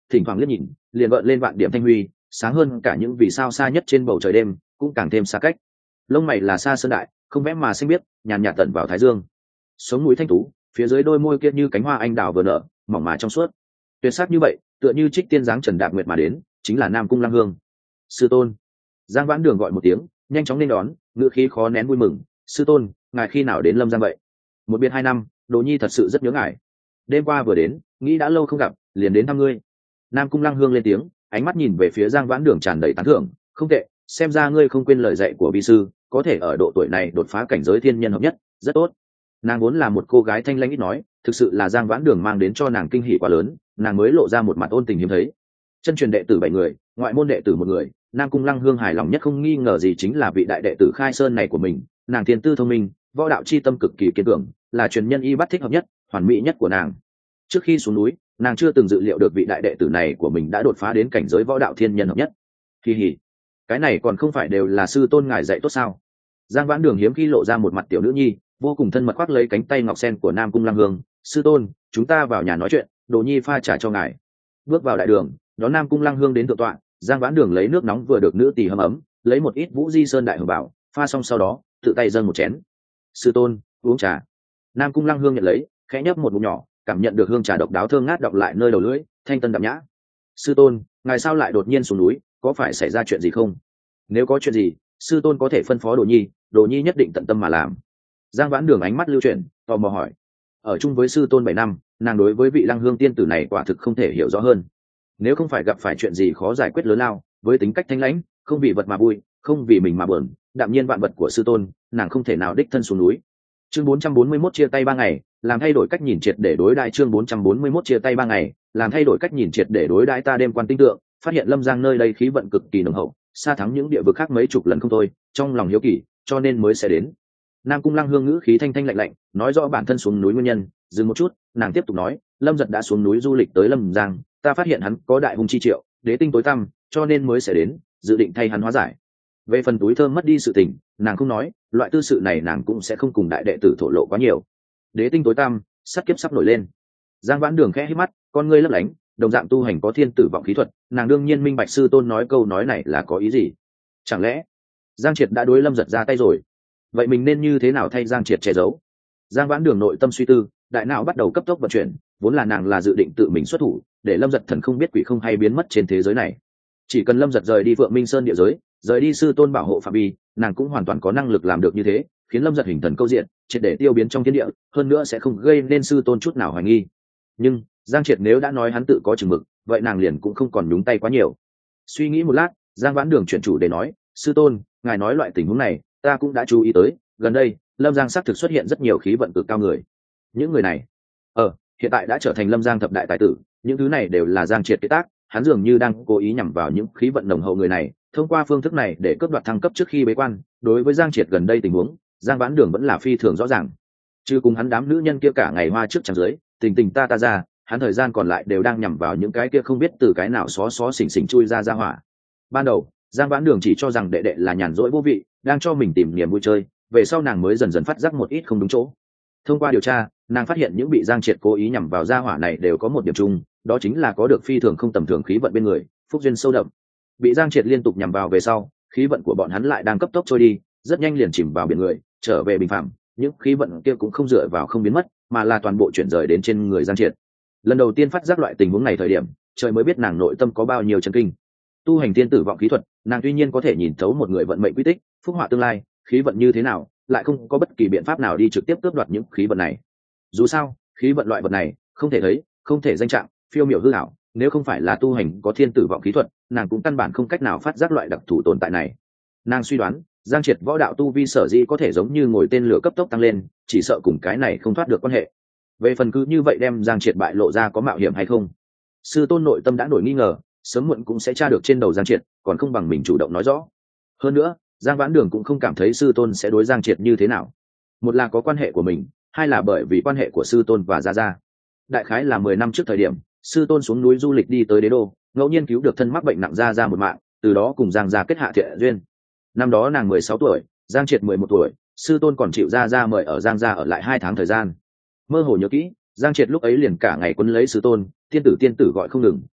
thỉnh thoảng liếc nhìn liền gợn lên vạn điểm thanh huy, sáng hơn cả những vì sao xa nhất trên bầu trời đêm, cũng càng thêm xa cách. Lông mày là xa sơn đại, không vẽ mà xanh biếc, nhàn nhạt tận vào thái dương. Sống mũi thanh tú, phía dưới đôi môi kia như cánh hoa anh đào vừa nở, mỏng mà trong suốt. Tuyệt sắc như vậy, tựa như trích tiên dáng Trần Đạp Nguyệt mà đến, chính là Nam Cung Lăng Hương. Sư tôn. Giang Vãn Đường gọi một tiếng, nhanh chóng nên đón, ngữ khí khó nén vui mừng. Sư tôn, ngài khi nào đến Lâm Giang vậy? Một biệt hai năm, Đồ Nhi thật sự rất nhớ ngài. Đêm qua vừa đến, nghĩ đã lâu không gặp, liền đến thăm ngươi. Nam Cung Lăng Hương lên tiếng, ánh mắt nhìn về phía Giang Vãn Đường tràn đầy tán thưởng. Không tệ, xem ra ngươi không quên lời dạy của vi sư, có thể ở độ tuổi này đột phá cảnh giới thiên nhân hợp nhất, rất tốt. Nàng vốn là một cô gái thanh lãnh ít nói, thực sự là Giang Vãn Đường mang đến cho nàng kinh hỉ quá lớn, nàng mới lộ ra một mặt ôn tình hiếm thấy. Chân truyền đệ tử bảy người, ngoại môn đệ tử một người, Nam Cung Lăng Hương hài lòng nhất không nghi ngờ gì chính là vị đại đệ tử Khai Sơn này của mình. Nàng thiên tư thông minh, võ đạo chi tâm cực kỳ kiên cường, là truyền nhân y bắt thích hợp nhất, hoàn mỹ nhất của nàng. Trước khi xuống núi, nàng chưa từng dự liệu được vị đại đệ tử này của mình đã đột phá đến cảnh giới võ đạo thiên nhân hợp nhất. Kỳ hỉ, cái này còn không phải đều là sư tôn ngài dạy tốt sao? Giang Vãn Đường hiếm khi lộ ra một mặt tiểu nữ nhi, vô cùng thân mật khoác lấy cánh tay ngọc sen của Nam Cung Lăng Hương. Sư tôn, chúng ta vào nhà nói chuyện, Đồ Nhi pha trà cho ngài. Bước vào đại đường, đón Nam Cung Lăng Hương đến thượng tọa. Giang Vãn Đường lấy nước nóng vừa được nữ tỳ hâm ấm, lấy một ít Vũ Di Sơn đại hồng bảo, pha xong sau đó tự tay dâng một chén. Sư tôn, uống trà. Nam Cung Lăng Hương nhận lấy, khẽ nhấp một ngụm nhỏ, cảm nhận được hương trà độc đáo thơm ngát đọng lại nơi đầu lưỡi, thanh tân đậm nhã. Sư tôn, ngài sao lại đột nhiên xuống núi, có phải xảy ra chuyện gì không? Nếu có chuyện gì, sư tôn có thể phân phó Đồ Nhi, Đồ Nhi nhất định tận tâm mà làm. Giang Vãn Đường ánh mắt lưu chuyển, tò mò hỏi. Ở chung với sư tôn bảy năm, nàng đối với vị Lăng Hương tiên tử này quả thực không thể hiểu rõ hơn. Nếu không phải gặp phải chuyện gì khó giải quyết lớn lao, với tính cách thanh lãnh, không vì vật mà vui, không vì mình mà buồn, đạm nhiên vạn vật của sư tôn, nàng không thể nào đích thân xuống núi. Chương bốn trăm bốn mươi mốt chia tay ba ngày, làm thay đổi cách nhìn triệt để đối đãi. Chương bốn trăm bốn mươi mốt chia tay ba ngày, làm thay đổi cách nhìn triệt để đối đãi. Ta đêm quan tinh tượng, phát hiện Lâm Giang nơi đây khí vận cực kỳ nồng hậu, xa thắng những địa vực khác mấy chục lần không thôi, trong lòng hiếu kỳ, cho nên mới sẽ đến. Nam Cung Lăng Hương ngữ khí thanh thanh lạnh lạnh, nói rõ bản thân xuống núi nguyên nhân. Dừng một chút, nàng tiếp tục nói, Lâm Giật đã xuống núi du lịch tới Lâm Giang, ta phát hiện hắn có đại hung chi triệu, đế tinh tối tăm, cho nên mới sẽ đến, dự định thay hắn hóa giải. Về phần túi thơm mất đi sự tình, nàng không nói, loại tư sự này nàng cũng sẽ không cùng đại đệ tử thổ lộ quá nhiều. Đế tinh tối tăm, sát kiếp sắp nổi lên. Giang Vãn Đường khẽ hít mắt, con ngươi lấp lánh, đồng dạng tu hành có thiên tử vọng khí thuật, nàng đương nhiên minh bạch sư tôn nói câu nói này là có ý gì. Chẳng lẽ Giang Triệt đã đối Lâm Giật ra tay rồi? Vậy mình nên như thế nào thay Giang Triệt che giấu? Giang Vãn Đường nội tâm suy tư, đại não bắt đầu cấp tốc vận chuyển, vốn là nàng là dự định tự mình xuất thủ, để Lâm Giật thần không biết quỷ không hay biến mất trên thế giới này. Chỉ cần Lâm Giật rời đi Phượng Minh Sơn địa giới, rời đi sư tôn bảo hộ phạm vi, nàng cũng hoàn toàn có năng lực làm được như thế, khiến Lâm Giật hình thần câu diện, triệt để tiêu biến trong thiên địa, hơn nữa sẽ không gây nên sư tôn chút nào hoài nghi. Nhưng Giang Triệt nếu đã nói hắn tự có chừng mực, vậy nàng liền cũng không còn nhúng tay quá nhiều. Suy nghĩ một lát, Giang Vãn Đường chuyển chủ để nói, sư tôn, ngài nói loại tình huống này, ta cũng đã chú ý tới, gần đây Lâm Giang xác thực xuất hiện rất nhiều khí vận cực cao người. Những người này, ờ, hiện tại đã trở thành Lâm Giang thập đại tài tử, những thứ này đều là Giang Triệt kế tác, hắn dường như đang cố ý nhằm vào những khí vận nồng hậu người này, thông qua phương thức này để cướp đoạt thăng cấp trước khi bế quan. Đối với Giang Triệt gần đây tình huống, Giang Vãn Đường vẫn là phi thường rõ ràng. Chứ cùng hắn đám nữ nhân kia cả ngày hoa trước trắng dưới, tình tình ta ta ra, hắn thời gian còn lại đều đang nhằm vào những cái kia không biết từ cái nào xó xó xỉnh xỉnh chui ra ra hỏa. Ban đầu, Giang Vãn Đường chỉ cho rằng đệ đệ là nhàn rỗi vô vị, đang cho mình tìm niềm vui chơi, về sau nàng mới dần dần phát giác một ít không đúng chỗ. Thông qua điều tra, nàng phát hiện những bị Giang Triệt cố ý nhằm vào gia hỏa này đều có một điểm chung, đó chính là có được phi thường không tầm thường khí vận bên người, phúc duyên sâu đậm. Bị Giang Triệt liên tục nhằm vào về sau, khí vận của bọn hắn lại đang cấp tốc trôi đi, rất nhanh liền chìm vào biển người, trở về bình phàm. Những khí vận kia cũng không dựa vào không biến mất, mà là toàn bộ chuyển rời đến trên người Giang Triệt. Lần đầu tiên phát giác loại tình huống này thời điểm, trời mới biết nàng nội tâm có bao nhiêu chấn kinh. Tu hành tiên tử vọng khí thuật, nàng tuy nhiên có thể nhìn thấu một người vận mệnh quy tích, phúc họa tương lai, khí vận như thế nào, lại không có bất kỳ biện pháp nào đi trực tiếp cướp đoạt những khí vận này. Dù sao, khí vận loại vật này không thể thấy, không thể danh trạng, phiêu miểu hư ảo, nếu không phải là tu hành có thiên tử vọng khí thuật, nàng cũng căn bản không cách nào phát giác loại đặc thù tồn tại này. Nàng suy đoán, Giang Triệt võ đạo tu vi sở dĩ có thể giống như ngồi tên lửa cấp tốc tăng lên, chỉ sợ cùng cái này không thoát được quan hệ. Về phần cứ như vậy đem Giang Triệt bại lộ ra có mạo hiểm hay không, sư tôn nội tâm đã nổi nghi ngờ, sớm muộn cũng sẽ tra được trên đầu Giang Triệt, còn không bằng mình chủ động nói rõ. Hơn nữa, Giang Vãn Đường cũng không cảm thấy sư tôn sẽ đối Giang Triệt như thế nào. Một là có quan hệ của mình, hai là bởi vì quan hệ của sư tôn và gia gia. Đại khái là mười năm trước thời điểm, sư tôn xuống núi du lịch đi tới Đế Đô, ngẫu nhiên cứu được thân mắc bệnh nặng gia gia một mạng, từ đó cùng Giang gia kết hạ thiện duyên. Năm đó nàng mười sáu tuổi, Giang Triệt mười một tuổi, sư tôn còn chịu gia gia mời ở Giang gia ở lại hai tháng thời gian. Mơ hồ nhớ kỹ, Giang Triệt lúc ấy liền cả ngày quấn lấy sư tôn, tiên tử tiên tử gọi không ngừng,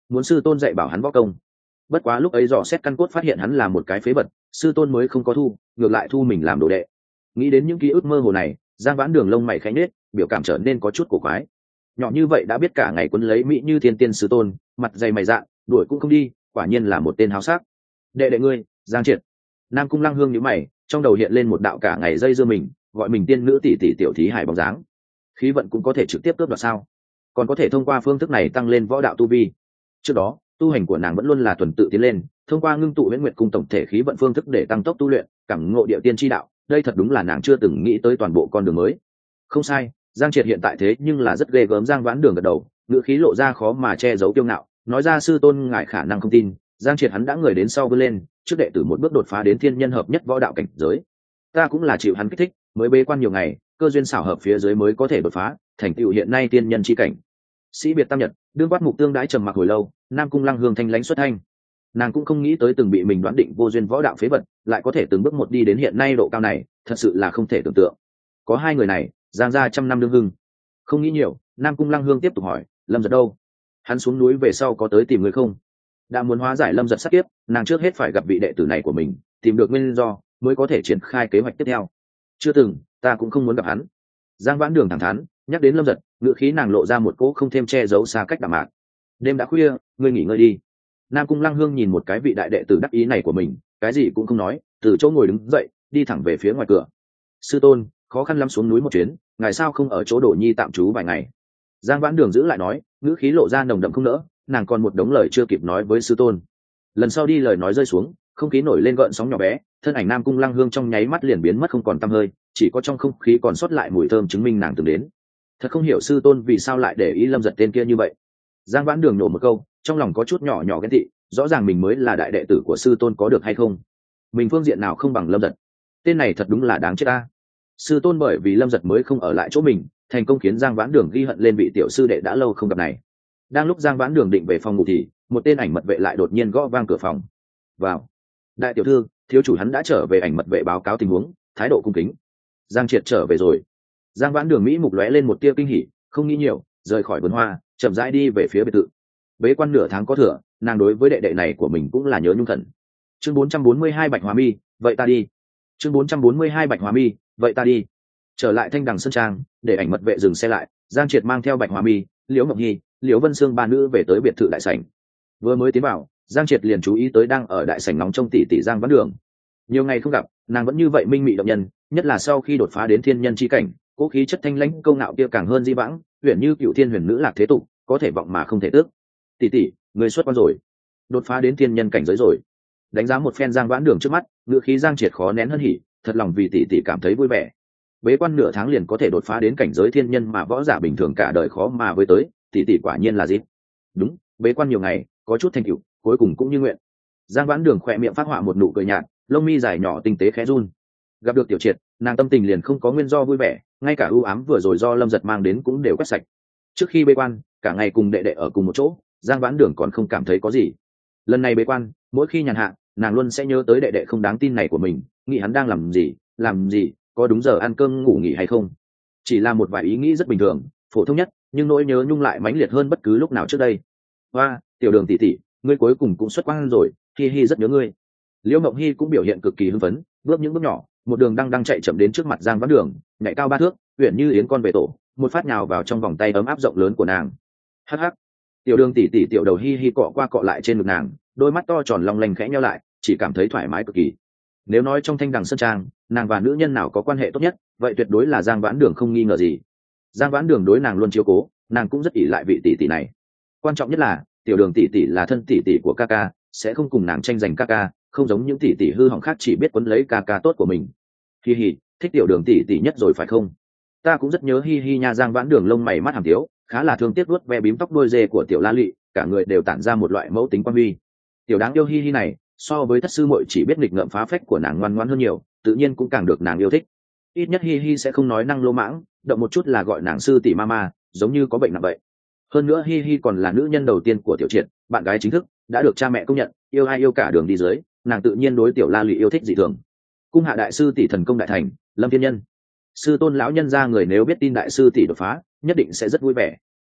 muốn sư tôn dạy bảo hắn võ công. Bất quá lúc ấy dò xét căn cốt phát hiện hắn là một cái phế vật, sư tôn mới không có thu, ngược lại thu mình làm đồ đệ. Nghĩ đến những ký ức mơ hồ này, Giang Vãn Đường lông mày khẽ nhếch, biểu cảm trở nên có chút cổ quái. Nhỏ như vậy đã biết cả ngày quấn lấy mỹ như thiên tiên sư tôn, mặt dày mày dạn, đuổi cũng không đi, quả nhiên là một tên háo sắc. Đệ đệ ngươi, Giang Triệt. Nam Cung Lăng Hương nhíu mày, trong đầu hiện lên một đạo cả ngày dây dưa mình, gọi mình tiên nữ tỷ tỷ tiểu thí hải bóng dáng. Khí vận cũng có thể trực tiếp cướp đoạt sao? Còn có thể thông qua phương thức này tăng lên võ đạo tu vi. Trước đó, tu hành của nàng vẫn luôn là tuần tự tiến lên, thông qua ngưng tụ huyễn nguyệt cung tổng thể khí vận phương thức để tăng tốc tu luyện, cảm ngộ địa tiên chi đạo. Đây thật đúng là nàng chưa từng nghĩ tới toàn bộ con đường mới. Không sai, Giang Triệt hiện tại thế nhưng là rất ghê gớm. Giang Vãn Đường gật đầu, ngữ khí lộ ra khó mà che giấu kiêu ngạo, nói ra sư tôn ngại khả năng không tin. Giang Triệt hắn đã người đến sau vươn lên, trước đệ tử một bước đột phá đến thiên nhân hợp nhất võ đạo cảnh giới. Ta cũng là chịu hắn kích thích, mới bế quan nhiều ngày, cơ duyên xảo hợp phía dưới mới có thể đột phá, thành tựu hiện nay tiên nhân chi cảnh. Sĩ biệt tam nhật, đương quát mục tương đãi trầm mặc hồi lâu, Nam Cung Lăng Hương thanh lãnh xuất thanh. Nàng cũng không nghĩ tới từng bị mình đoán định vô duyên võ đạo phế vật, lại có thể từng bước một đi đến hiện nay độ cao này, thật sự là không thể tưởng tượng. Có hai người này, Giang gia trăm năm đương hưng. Không nghĩ nhiều, Nam Cung Lăng Hương tiếp tục hỏi, Lâm Giật đâu? Hắn xuống núi về sau có tới tìm người không? Đã muốn hóa giải Lâm Giật sát kiếp, nàng trước hết phải gặp vị đệ tử này của mình, tìm được nguyên do mới có thể triển khai kế hoạch tiếp theo. Chưa từng, ta cũng không muốn gặp hắn. Giang Vãn Đường thẳng thắn, nhắc đến Lâm Giật, ngựa khí nàng lộ ra một cỗ không thêm che giấu xa cách đạm mạc. Đêm đã khuya, ngươi nghỉ ngơi đi. Nam Cung Lăng Hương nhìn một cái vị đại đệ tử đắc ý này của mình, cái gì cũng không nói, từ chỗ ngồi đứng dậy, đi thẳng về phía ngoài cửa. Sư tôn, khó khăn lắm xuống núi một chuyến, ngài sao không ở chỗ Đổ Nhi tạm trú vài ngày? Giang Vãn Đường giữ lại nói, ngữ khí lộ ra nồng đậm không nỡ, nàng còn một đống lời chưa kịp nói với sư tôn. Lần sau đi lời nói rơi xuống, không khí nổi lên gợn sóng nhỏ bé, thân ảnh Nam Cung Lăng Hương trong nháy mắt liền biến mất không còn tăm hơi, chỉ có trong không khí còn sót lại mùi thơm chứng minh nàng từng đến. Thật không hiểu sư tôn vì sao lại để ý Lâm Giật tên kia như vậy. Giang Vãn Đường nổ một câu, trong lòng có chút nhỏ nhỏ ghen tị, rõ ràng mình mới là đại đệ tử của sư tôn có được hay không? Mình phương diện nào không bằng Lâm Giật? Tên này thật đúng là đáng chết ta. Sư tôn bởi vì Lâm Giật mới không ở lại chỗ mình, thành công khiến Giang Vãn Đường ghi hận lên vị tiểu sư đệ đã lâu không gặp này. Đang lúc Giang Vãn Đường định về phòng ngủ thì một tên ảnh mật vệ lại đột nhiên gõ vang cửa phòng. Vào. Đại tiểu thư, thiếu chủ hắn đã trở về. Ảnh mật vệ báo cáo tình huống, thái độ cung kính. Giang Triệt trở về rồi. Giang Vãn Đường mỹ mục lóe lên một tia kinh hỉ, không nghĩ nhiều, rời khỏi vườn hoa, chậm rãi đi về phía biệt thự. Bế quan nửa tháng có thừa, nàng đối với đệ đệ này của mình cũng là nhớ nhung thần. Chương bốn trăm bốn mươi hai Bạch Hoa Mi, vậy ta đi. Chương bốn trăm bốn mươi hai Bạch Hoa Mi, vậy ta đi. Trở lại Thanh Đằng Sơn Trang, để ảnh mật vệ dừng xe lại, Giang Triệt mang theo Bạch Hoa Mi, Liễu Ngọc Nhi, Liễu Vân Sương ba nữ về tới biệt thự đại sảnh. Vừa mới tiến vào, Giang Triệt liền chú ý tới đang ở đại sảnh nóng trong tỷ tỷ Giang Vãn Đường. Nhiều ngày không gặp, nàng vẫn như vậy minh mị động nhân, nhất là sau khi đột phá đến thiên nhân chi cảnh, cố khí chất thanh lãnh câu ngạo kia càng hơn di vãng, huyền như cựu thiên huyền nữ lạc thế tục, có thể vọng mà không thể tước. Tỷ tỷ, người xuất quan rồi, đột phá đến thiên nhân cảnh giới rồi. Đánh giá một phen Giang Vãn Đường trước mắt, ngữ khí Giang Triệt khó nén hơn hỉ, thật lòng vì tỷ tỷ cảm thấy vui vẻ. Bế quan nửa tháng liền có thể đột phá đến cảnh giới thiên nhân mà võ giả bình thường cả đời khó mà với tới, tỷ tỷ quả nhiên là gì? Đúng, bế quan nhiều ngày, có chút thành tựu, cuối cùng cũng như nguyện. Giang Vãn Đường khỏe miệng phát họa một nụ cười nhạt, lông mi dài nhỏ tinh tế khẽ run. Gặp được Tiểu Triệt, nàng tâm tình liền không có nguyên do vui vẻ, ngay cả ưu ám vừa rồi do Lâm Giật mang đến cũng đều quét sạch. Trước khi bế quan, cả ngày cùng đệ đệ ở cùng một chỗ, Giang Vãn Đường còn không cảm thấy có gì. Lần này bế quan, mỗi khi nhàn hạ, nàng luôn sẽ nhớ tới đệ đệ không đáng tin này của mình, nghĩ hắn đang làm gì, làm gì, có đúng giờ ăn cơm ngủ nghỉ hay không. Chỉ là một vài ý nghĩ rất bình thường, phổ thông nhất, nhưng nỗi nhớ nhung lại mãnh liệt hơn bất cứ lúc nào trước đây. Hoa, Tiểu Đường tỷ tỷ, ngươi cuối cùng cũng xuất quan rồi, Hi Hi rất nhớ ngươi. Liễu Mộng Hi cũng biểu hiện cực kỳ hưng phấn, bước những bước nhỏ, một đường đang đang chạy chậm đến trước mặt Giang Vãn Đường, nhảy cao ba thước, uyển như yến con về tổ, một phát nhào vào trong vòng tay ấm áp rộng lớn của nàng. Hắc hắc. Tiểu Đường tỷ tỷ tiểu đầu Hi Hi cọ qua cọ lại trên ngực nàng, đôi mắt to tròn long lanh khẽ nheo lại, chỉ cảm thấy thoải mái cực kỳ. Nếu nói trong Thanh Đằng Sơn Trang, nàng và nữ nhân nào có quan hệ tốt nhất, vậy tuyệt đối là Giang Vãn Đường không nghi ngờ gì. Giang Vãn Đường đối nàng luôn chiếu cố, nàng cũng rất ỷ lại vị tỷ tỷ này. Quan trọng nhất là, Tiểu Đường tỷ tỷ là thân tỷ tỷ của Kaka, sẽ không cùng nàng tranh giành Kaka, không giống những tỷ tỷ hư hỏng khác chỉ biết quấn lấy Kaka tốt của mình. Hi hi, thích Tiểu Đường tỷ tỷ nhất rồi phải không? Ta cũng rất nhớ Hi hi nha. Giang Vãn Đường lông mày mắt hàm tiếu, khá là thương tiếc vuốt ve bím tóc đôi dê của Tiểu La Lụy, cả người đều tản ra một loại mẫu tính quan huy. Tiểu đáng yêu Hi hi này, so với thất sư muội chỉ biết nghịch ngợm phá phách của nàng ngoan ngoãn hơn nhiều, tự nhiên cũng càng được nàng yêu thích. Ít nhất Hi hi sẽ không nói năng lô mãng, động một chút là gọi nàng sư tỷ mama, giống như có bệnh nặng vậy. Hơn nữa Hi hi còn là nữ nhân đầu tiên của Tiểu Triệt, bạn gái chính thức, đã được cha mẹ công nhận, yêu ai yêu cả đường đi dưới, nàng tự nhiên đối Tiểu La Lụy yêu thích dị thường. Cung hạ đại sư tỷ thần công đại thành, Lâm Thiên Nhân, sư tôn lão nhân gia người nếu biết tin đại sư tỷ đột phá, nhất định sẽ rất vui vẻ.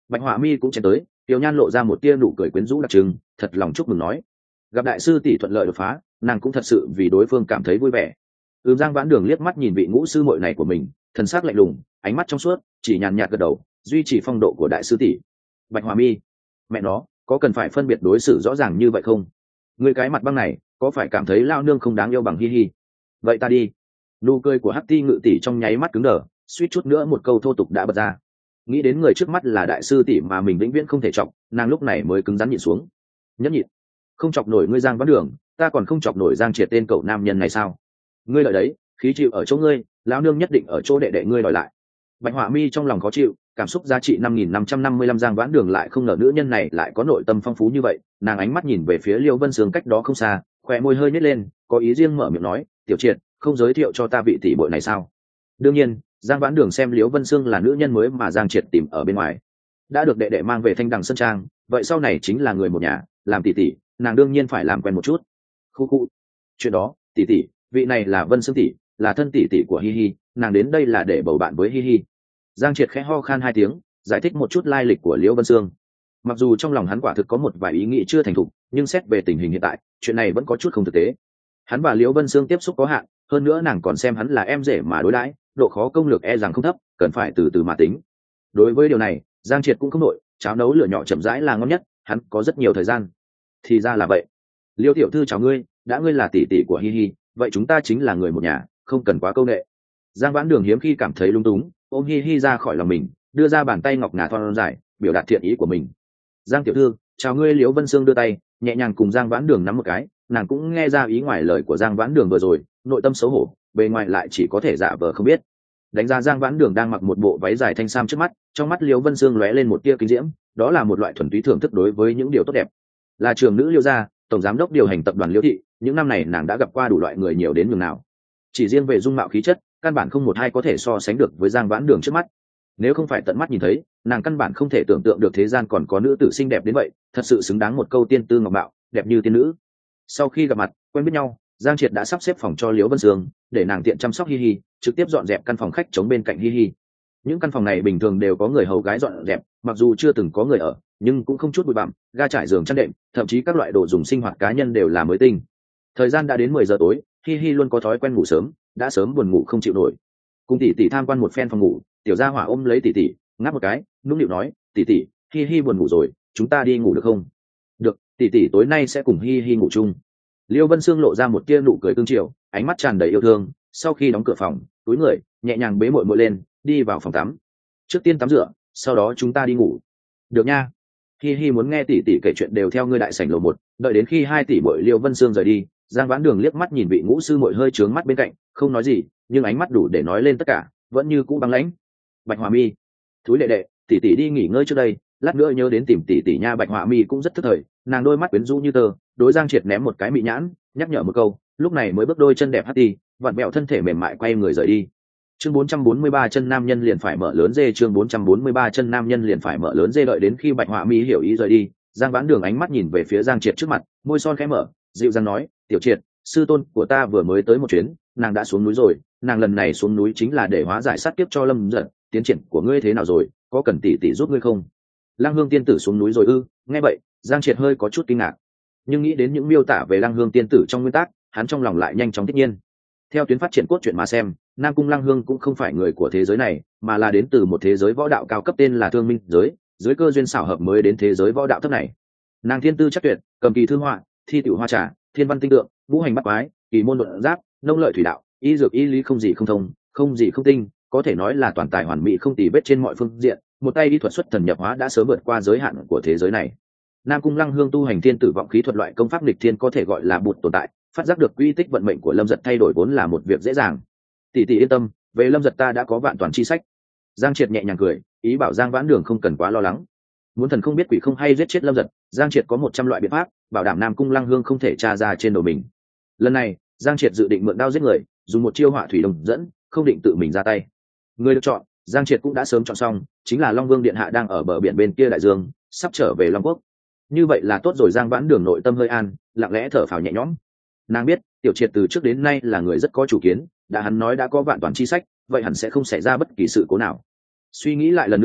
Bạch Họa Mi cũng chen tới, Tiểu Nhan lộ ra một tia nụ cười quyến rũ đặc trưng, thật lòng chúc mừng nói: gặp đại sư tỷ thuận lợi đột phá, nàng cũng thật sự vì đối phương cảm thấy vui vẻ. Ừm, Giang Vãn Đường liếc mắt nhìn vị ngũ sư muội này của mình, thần sắc lạnh lùng, ánh mắt trong suốt, chỉ nhàn nhạt gật đầu, duy trì phong độ của đại sư tỷ. Bạch Họa Mi, mẹ nó, có cần phải phân biệt đối xử rõ ràng như vậy không? Người cái mặt băng này, có phải cảm thấy lao nương không đáng yêu bằng Hi Hi? Vậy ta đi. Nụ cười của Hắc Ti Ngự tỷ trong nháy mắt cứng đờ, suýt chút nữa một câu thô tục đã bật ra. Nghĩ đến người trước mắt là đại sư tỷ mà mình vĩnh viễn không thể chọc, nàng lúc này mới cứng rắn nhịn xuống. Nhẫn nhịn, không chọc nổi ngươi Giang Vãn Đường, ta còn không chọc nổi Giang Triệt tên cậu nam nhân này sao? Ngươi lợi đấy, khí chịu ở chỗ ngươi, lão nương nhất định ở chỗ đệ đệ ngươi đòi lại. Bạch Họa Mi trong lòng khó chịu, cảm xúc giá trị năm nghìn năm trăm năm mươi lăm. Giang Vãn Đường lại không ngờ nữ nhân này lại có nội tâm phong phú như vậy, nàng ánh mắt nhìn về phía Liêu Vân Sương cách đó không xa, khóe môi hơi nhếch lên, có ý riêng mở miệng nói: "Tiểu Triệt, không giới thiệu cho ta vị tỷ muội này sao?" Đương nhiên, Giang Vãn Đường xem Liêu Vân Sương là nữ nhân mới mà Giang Triệt tìm ở bên ngoài, đã được đệ đệ mang về Thanh Đằng Sơn Trang, vậy sau này chính là người một nhà, làm tỷ tỷ, nàng đương nhiên phải làm quen một chút. Khu khu, chuyện đó, tỷ tỷ, vị này là Vân Sương tỷ, là thân tỷ tỷ của Hi Hi, nàng đến đây là để bầu bạn với Hi Hi. Giang Triệt khẽ ho khan hai tiếng, giải thích một chút lai lịch của Liễu Vân Sương. Mặc dù trong lòng hắn quả thực có một vài ý nghĩ chưa thành thục, nhưng xét về tình hình hiện tại, chuyện này vẫn có chút không thực tế. Hắn và Liễu Vân Sương tiếp xúc có hạn, hơn nữa nàng còn xem hắn là em rể mà đối đãi, độ khó công lược e rằng không thấp, cần phải từ từ mà tính. Đối với điều này, Giang Triệt cũng không nội, cháo nấu lửa nhỏ chậm rãi là ngon nhất, hắn có rất nhiều thời gian. Thì ra là vậy. Liêu tiểu thư chào ngươi, đã ngươi là tỷ tỷ của Hi Hi, vậy chúng ta chính là người một nhà, không cần quá câu nệ. Giang Vãn Đường hiếm khi cảm thấy lung túng, ôm Hi Hi ra khỏi lòng mình, đưa ra bàn tay ngọc ngà thon dài, biểu đạt thiện ý của mình. Giang tiểu thư, chào ngươi. Liễu Vân Sương đưa tay, nhẹ nhàng cùng Giang Vãn Đường nắm một cái, nàng cũng nghe ra ý ngoài lời của Giang Vãn Đường vừa rồi, nội tâm xấu hổ, bề ngoài lại chỉ có thể giả vờ không biết. Đánh ra Giang Vãn Đường đang mặc một bộ váy dài thanh sam trước mắt, trong mắt Liễu Vân Sương lóe lên một tia kinh diễm, đó là một loại thuần túy thưởng thức đối với những điều tốt đẹp. Là trưởng nữ Liễu gia, tổng giám đốc điều hành tập đoàn Liễu thị, những năm này nàng đã gặp qua đủ loại người nhiều đến nhường nào. Chỉ riêng về dung mạo khí chất, căn bản không một hai có thể so sánh được với Giang Vãn Đường trước mắt. Nếu không phải tận mắt nhìn thấy, nàng căn bản không thể tưởng tượng được thế gian còn có nữ tử xinh đẹp đến vậy, thật sự xứng đáng một câu tiên tư ngọc mạo, đẹp như tiên nữ. Sau khi gặp mặt, quen biết nhau, Giang Triệt đã sắp xếp phòng cho Liễu Vân Sương, để nàng tiện chăm sóc Hi Hi, trực tiếp dọn dẹp căn phòng khách chống bên cạnh Hi Hi. Những căn phòng này bình thường đều có người hầu gái dọn dẹp, mặc dù chưa từng có người ở, nhưng cũng không chút bụi bặm, ga trải giường chăn đệm, thậm chí các loại đồ dùng sinh hoạt cá nhân đều là mới tinh. Thời gian đã đến mười giờ tối, Hi Hi luôn có thói quen ngủ sớm, đã sớm buồn ngủ không chịu nổi. Cùng tỷ tỷ tham quan một phen phòng ngủ, tiểu gia hỏa ôm lấy tỷ tỷ, ngáp một cái, nũng nịu nói: "Tỷ tỷ, Hi Hi buồn ngủ rồi, chúng ta đi ngủ được không?" "Được, tỷ tỷ tối nay sẽ cùng Hi Hi ngủ chung." Liêu Vân Sương lộ ra một tia nụ cười cương triều, ánh mắt tràn đầy yêu thương, sau khi đóng cửa phòng, túi người, nhẹ nhàng bế muội muội lên, đi vào phòng tắm. "Trước tiên tắm rửa, sau đó chúng ta đi ngủ." "Được nha." Hi Hi muốn nghe tỷ tỷ kể chuyện đều theo ngươi đại sảnh lầu một, đợi đến khi hai tỷ muội Liêu Vân Sương rời đi, Giang Vãn Đường liếc mắt nhìn vị ngũ sư muội hơi trướng mắt bên cạnh, không nói gì, nhưng ánh mắt đủ để nói lên tất cả, vẫn như cũ băng lãnh. Bạch Họa Mi, thúi đệ đệ, tỷ tỷ đi nghỉ ngơi trước đây, lát nữa nhớ đến tìm tỷ tỷ nha. Bạch Họa Mi cũng rất thức thời, nàng đôi mắt quyến rũ như tơ, đối Giang Triệt ném một cái mị nhãn, nhắc nhở một câu, lúc này mới bước đôi chân đẹp hắt đi, vặn bẹo thân thể mềm mại quay người rời đi. Chương bốn trăm bốn mươi ba chân nam nhân liền phải mở lớn dê. Chương bốn trăm bốn mươi ba chân nam nhân liền phải mở lớn dê. Đợi đến khi Bạch Họa Mi hiểu ý rời đi, Giang Vãn Đường ánh mắt nhìn về phía Giang Triệt trước mặt, môi son khẽ mở, dịu dàng nói: "Tiểu Triệt, sư tôn của ta vừa mới tới một chuyến, nàng đã xuống núi rồi, nàng lần này xuống núi chính là để hóa giải sát kiếp cho Lâm Dật, tiến triển của ngươi thế nào rồi, có cần tỷ tỷ giúp ngươi không?" Lăng Hương tiên tử xuống núi rồi ư? Nghe vậy, Giang Triệt hơi có chút kinh ngạc, nhưng nghĩ đến những miêu tả về Lăng Hương tiên tử trong nguyên tắc, hắn trong lòng lại nhanh chóng thích nhiên. Theo tuyến phát triển cốt truyện mà xem, Nam Cung Lăng Hương cũng không phải người của thế giới này, mà là đến từ một thế giới võ đạo cao cấp tên là Thương Minh giới, dưới cơ duyên xảo hợp mới đến thế giới võ đạo thấp này. Nàng thiên tư chắc tuyệt, cầm kỳ thư họa, thi tiểu hoa trà, thiên văn tinh tượng, vũ hành bắt quái, kỳ môn luận giáp, nông lợi thủy đạo, y dược y lý không gì không thông, không gì không tinh, có thể nói là toàn tài hoàn mỹ không tì vết trên mọi phương diện, một tay y thuật xuất thần nhập hóa đã sớm vượt qua giới hạn của thế giới này. Nam Cung Lăng Hương tu hành thiên tử vọng khí thuật loại công pháp nghịch thiên có thể gọi là bụt tồn tại, phát giác được quy tích vận mệnh của Lâm Dật thay đổi vốn là một việc dễ dàng. Tỷ tỷ yên tâm, về Lâm Dật ta đã có vạn toàn chi sách. Giang Triệt nhẹ nhàng cười, ý bảo Giang Vãn Đường không cần quá lo lắng. Muốn thần không biết quỷ không hay giết chết Lâm Dật, Giang Triệt có một trăm loại biện pháp, bảo đảm Nam Cung Lăng Hương không thể tra ra trên đầu mình. Lần này, Giang Triệt dự định mượn đao giết người, dùng một chiêu họa thủy đồng dẫn, không định tự mình ra tay. Người được chọn, Giang Triệt cũng đã sớm chọn xong, chính là Long Vương điện hạ đang ở bờ biển bên kia đại dương, sắp trở về Long Quốc. Như vậy là tốt rồi. Giang Vãn Đường nội tâm hơi an, lặng lẽ thở phào nhẹ nhõm. Nàng biết, Tiểu Triệt từ trước đến nay là người rất có chủ kiến, đã hắn nói đã có vạn toàn chi sách, vậy hẳn sẽ không xảy ra bất kỳ sự cố nào. Suy nghĩ lại lần nữa,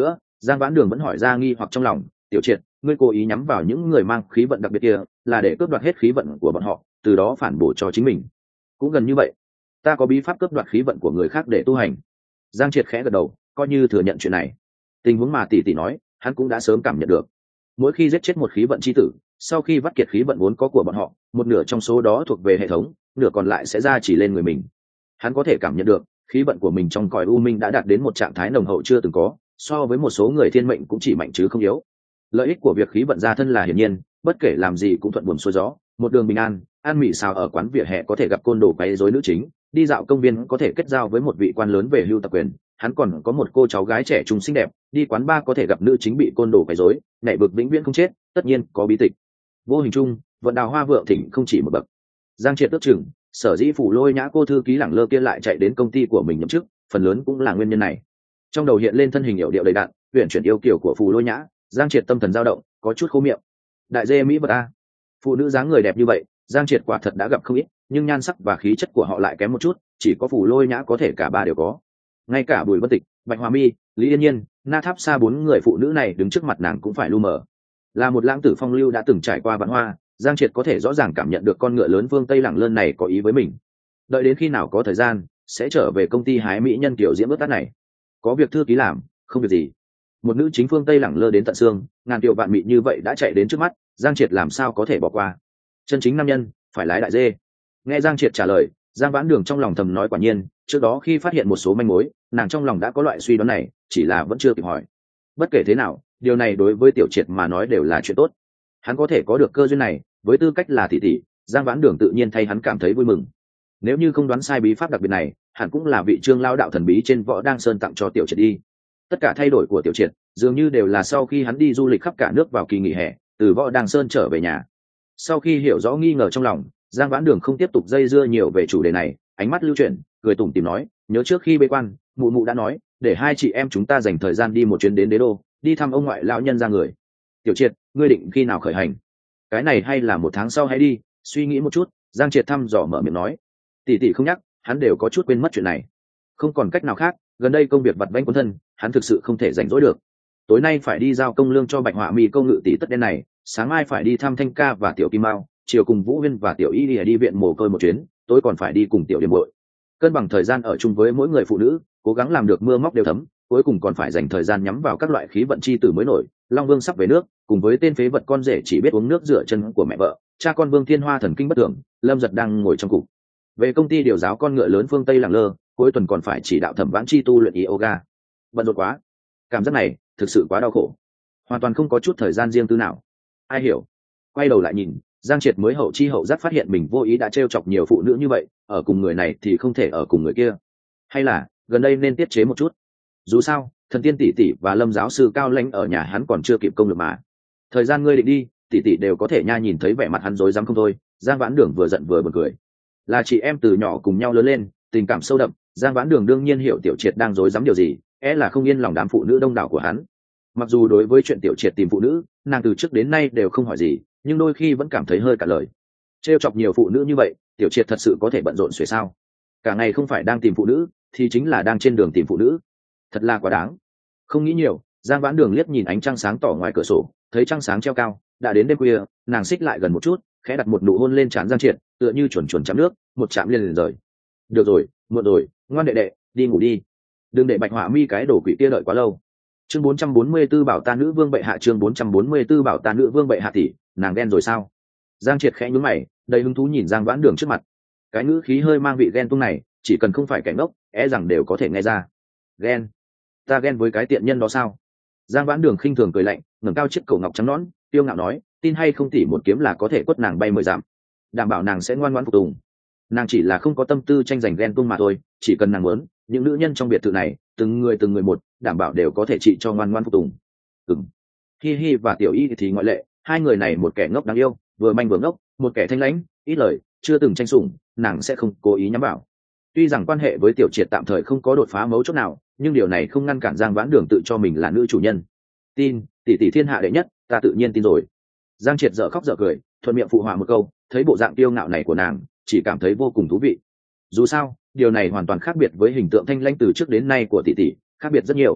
Giang Vãn Đường vẫn hỏi ra nghi hoặc trong lòng, tiểu triệt, ngươi cố ý nhắm vào những người mang khí vận đặc biệt kia là để cướp đoạt hết khí vận của bọn họ, từ đó phản bổ cho chính mình. Cũng gần như vậy, ta có bí pháp cướp đoạt khí vận của người khác để tu hành. Giang Triệt khẽ gật đầu, coi như thừa nhận chuyện này. Tình huống mà tỷ tỷ nói hắn cũng đã sớm cảm nhận được. Mỗi khi giết chết một khí vận chi tử, sau khi vắt kiệt khí vận vốn có của bọn họ, một nửa trong số đó thuộc về hệ thống, nửa còn lại sẽ ra chỉ lên người mình. Hắn có thể cảm nhận được khí vận của mình trong cõi u minh đã đạt đến một trạng thái nồng hậu chưa từng có, so với một số người thiên mệnh cũng chỉ mạnh chứ không yếu. Lợi ích của việc khí vận ra thân là hiển nhiên, bất kể làm gì cũng thuận buồm xuôi gió, một đường bình an, ăn mì xào ở quán vỉa hè có thể gặp côn đồ quấy rối nữ chính, đi dạo công viên có thể kết giao với một vị quan lớn về hưu tập quyền, hắn còn có một cô cháu gái trẻ trung xinh đẹp, đi quán bar có thể gặp nữ chính bị côn đồ quấy rối, nhảy vực vĩnh viễn không chết, tất nhiên có bí tịch. Vô hình chung, vận đào hoa vượng thịnh không chỉ một bậc. Giang Triệt ước chừng, sở dĩ Phủ Lôi Nhã cô thư ký lẳng lơ kia lại chạy đến công ty của mình nhậm chức, phần lớn cũng là nguyên nhân này. Trong đầu hiện lên thân hình hiệu điệu đầy đặn, uyển chuyển yêu kiều của Phủ Lôi Nhã, Giang Triệt tâm thần dao động, có chút khô miệng. Đại dê mỹ vật a, phụ nữ dáng người đẹp như vậy, Giang Triệt quả thật đã gặp không ít, nhưng nhan sắc và khí chất của họ lại kém một chút, chỉ có Phủ Lôi Nhã có thể cả ba đều có. Ngay cả Bùi Vân Tịch, Bạch Hoa Mi, Lý Yên Nhiên, Na Tháp Sa bốn người phụ nữ này đứng trước mặt nàng cũng phải lu mờ. Là một lãng tử phong lưu đã từng trải qua vạn hoa, Giang Triệt có thể rõ ràng cảm nhận được con ngựa lớn Vương Tây Lẳng Lơn này có ý với mình. Đợi đến khi nào có thời gian, sẽ trở về công ty hái mỹ nhân tiểu diễm ướt tắt này. Có việc thư ký làm, không việc gì. Một nữ chính Phương Tây Lẳng Lơ đến tận xương, ngàn tiểu vạn mị như vậy đã chạy đến trước mắt, Giang Triệt làm sao có thể bỏ qua. Chân chính nam nhân phải lái đại dê. Nghe Giang Triệt trả lời, Giang Vãn Đường trong lòng thầm nói quả nhiên, trước đó khi phát hiện một số manh mối, nàng trong lòng đã có loại suy đoán này, chỉ là vẫn chưa kịp hỏi. Bất kể thế nào, điều này đối với Tiểu Triệt mà nói đều là chuyện tốt. Hắn có thể có được cơ duyên này, với tư cách là tỷ tỷ, Giang Vãn Đường tự nhiên thay hắn cảm thấy vui mừng. Nếu như không đoán sai bí pháp đặc biệt này, hẳn cũng là vị Trương Lao đạo thần bí trên Võ Đang Sơn tặng cho Tiểu Triệt đi. Tất cả thay đổi của Tiểu Triệt dường như đều là sau khi hắn đi du lịch khắp cả nước vào kỳ nghỉ hè, từ Võ Đang Sơn trở về nhà. Sau khi hiểu rõ nghi ngờ trong lòng, Giang Vãn Đường không tiếp tục dây dưa nhiều về chủ đề này, ánh mắt lưu chuyển, cười tủm tỉm nói, nhớ trước khi bế quan, mụ mụ đã nói, để hai chị em chúng ta dành thời gian đi một chuyến đến Đế Đô, đi thăm ông ngoại lão nhân ra người. Tiểu Triệt, ngươi định khi nào khởi hành? Cái này hay là một tháng sau hãy đi, suy nghĩ một chút. Giang Triệt thăm dò mở miệng nói. Tỷ tỷ không nhắc, hắn đều có chút quên mất chuyện này. Không còn cách nào khác, gần đây công việc vặt vãnh cuốn thân, hắn thực sự không thể rảnh rỗi được. Tối nay phải đi giao công lương cho Bạch Họa Mi công ngự tỷ tất đen này, sáng mai phải đi thăm Thanh Ca và Tiểu Kim Mao, chiều cùng Vũ Huyên và Tiểu Y đi, đi viện mồ côi một chuyến, tối còn phải đi cùng Tiểu Điểm Bội. Cân bằng thời gian ở chung với mỗi người phụ nữ, cố gắng làm được mưa móc đều thấm, cuối cùng còn phải dành thời gian nhắm vào các loại khí vận chi tử mới nổi. Long Vương sắp về nước, cùng với tên phế vật con rể chỉ biết uống nước rửa chân của mẹ vợ, cha con Vương Thiên Hoa thần kinh bất tưởng, Lâm Giật đang ngồi trong cục. Về công ty điều giáo con ngựa lớn Phương Tây Lẳng Lơ, cuối tuần còn phải chỉ đạo Thẩm Vãn Chi tu luyện yoga. Bận rộn quá, cảm giác này thực sự quá đau khổ, hoàn toàn không có chút thời gian riêng tư nào. Ai hiểu. Quay đầu lại nhìn, Giang Triệt mới hậu chi hậu giác phát hiện mình vô ý đã trêu chọc nhiều phụ nữ như vậy, ở cùng người này thì không thể ở cùng người kia. Hay là gần đây nên tiết chế một chút. Dù sao, Thần Tiên tỷ tỷ và Lâm giáo sư Cao Lãnh ở nhà hắn còn chưa kịp công được mà. Thời gian ngươi định đi, tỷ tỷ đều có thể nha nhìn thấy vẻ mặt hắn rối rắm không thôi. Giang Vãn Đường vừa giận vừa buồn cười. Là chị em từ nhỏ cùng nhau lớn lên, tình cảm sâu đậm, Giang Vãn Đường đương nhiên hiểu Tiểu Triệt đang rối rắm điều gì, é là không yên lòng đám phụ nữ đông đảo của hắn. Mặc dù đối với chuyện Tiểu Triệt tìm phụ nữ, nàng từ trước đến nay đều không hỏi gì, nhưng đôi khi vẫn cảm thấy hơi cả lời. Trêu chọc nhiều phụ nữ như vậy, Tiểu Triệt thật sự có thể bận rộn xuể sao? Cả ngày không phải đang tìm phụ nữ, thì chính là đang trên đường tìm phụ nữ. Thật là quá đáng. Không nghĩ nhiều, Giang Vãn Đường liếc nhìn ánh trăng sáng tỏ ngoài cửa sổ, thấy trăng sáng treo cao, đã đến đêm khuya, nàng xích lại gần một chút, khẽ đặt một nụ hôn lên trán Giang Triệt, tựa như chuẩn chuẩn chạm nước, một chạm liền liền rời. Được rồi, muộn rồi, ngoan đệ đệ, đi ngủ đi. Đừng để Bạch Họa Mi cái đồ quỷ kia đợi quá lâu. Chương bốn trăm bốn mươi tư bảo ta nữ vương bệ hạ, chương bốn trăm bốn mươi tư bảo ta nữ vương bệ hạ tỷ, nàng ghen rồi sao? Giang Triệt khẽ nhướng mày, đầy hứng thú nhìn Giang Vãn Đường trước mặt. Cái ngữ khí hơi mang vị ghen tuông này, chỉ cần không phải kẻ ngốc, e rằng đều có thể nghe ra. Ghen? Ta ghen với cái tiện nhân đó sao? Giang Vãn Đường khinh thường cười lạnh, ngẩng cao chiếc cổ ngọc trắng nõn, tiêu ngạo nói, tin hay không tỷ một kiếm là có thể quất nàng bay mười dặm, đảm bảo nàng sẽ ngoan ngoãn phục tùng. Nàng chỉ là không có tâm tư tranh giành ghen tuông mà thôi, chỉ cần nàng muốn, những nữ nhân trong biệt thự này, từng người từng người một, đảm bảo đều có thể trị cho ngoan ngoãn phục tùng. Ừm. Hi Hi và Tiểu Y thì ngoại lệ, hai người này một kẻ ngốc đáng yêu, vừa manh vừa ngốc, một kẻ thanh lãnh, ít lời, chưa từng tranh sủng, nàng sẽ không cố ý nhắm vào. Tuy rằng quan hệ với Tiểu Triệt tạm thời không có đột phá mấu chốt nào, nhưng điều này không ngăn cản Giang Vãn Đường tự cho mình là nữ chủ nhân. Tin, tỷ tỷ thiên hạ đệ nhất, ta tự nhiên tin rồi. Giang Triệt dở khóc dở cười, thuận miệng phụ họa một câu, thấy bộ dạng kiêu ngạo này của nàng, chỉ cảm thấy vô cùng thú vị. Dù sao, điều này hoàn toàn khác biệt với hình tượng thanh lãnh từ trước đến nay của tỷ tỷ, khác biệt rất nhiều.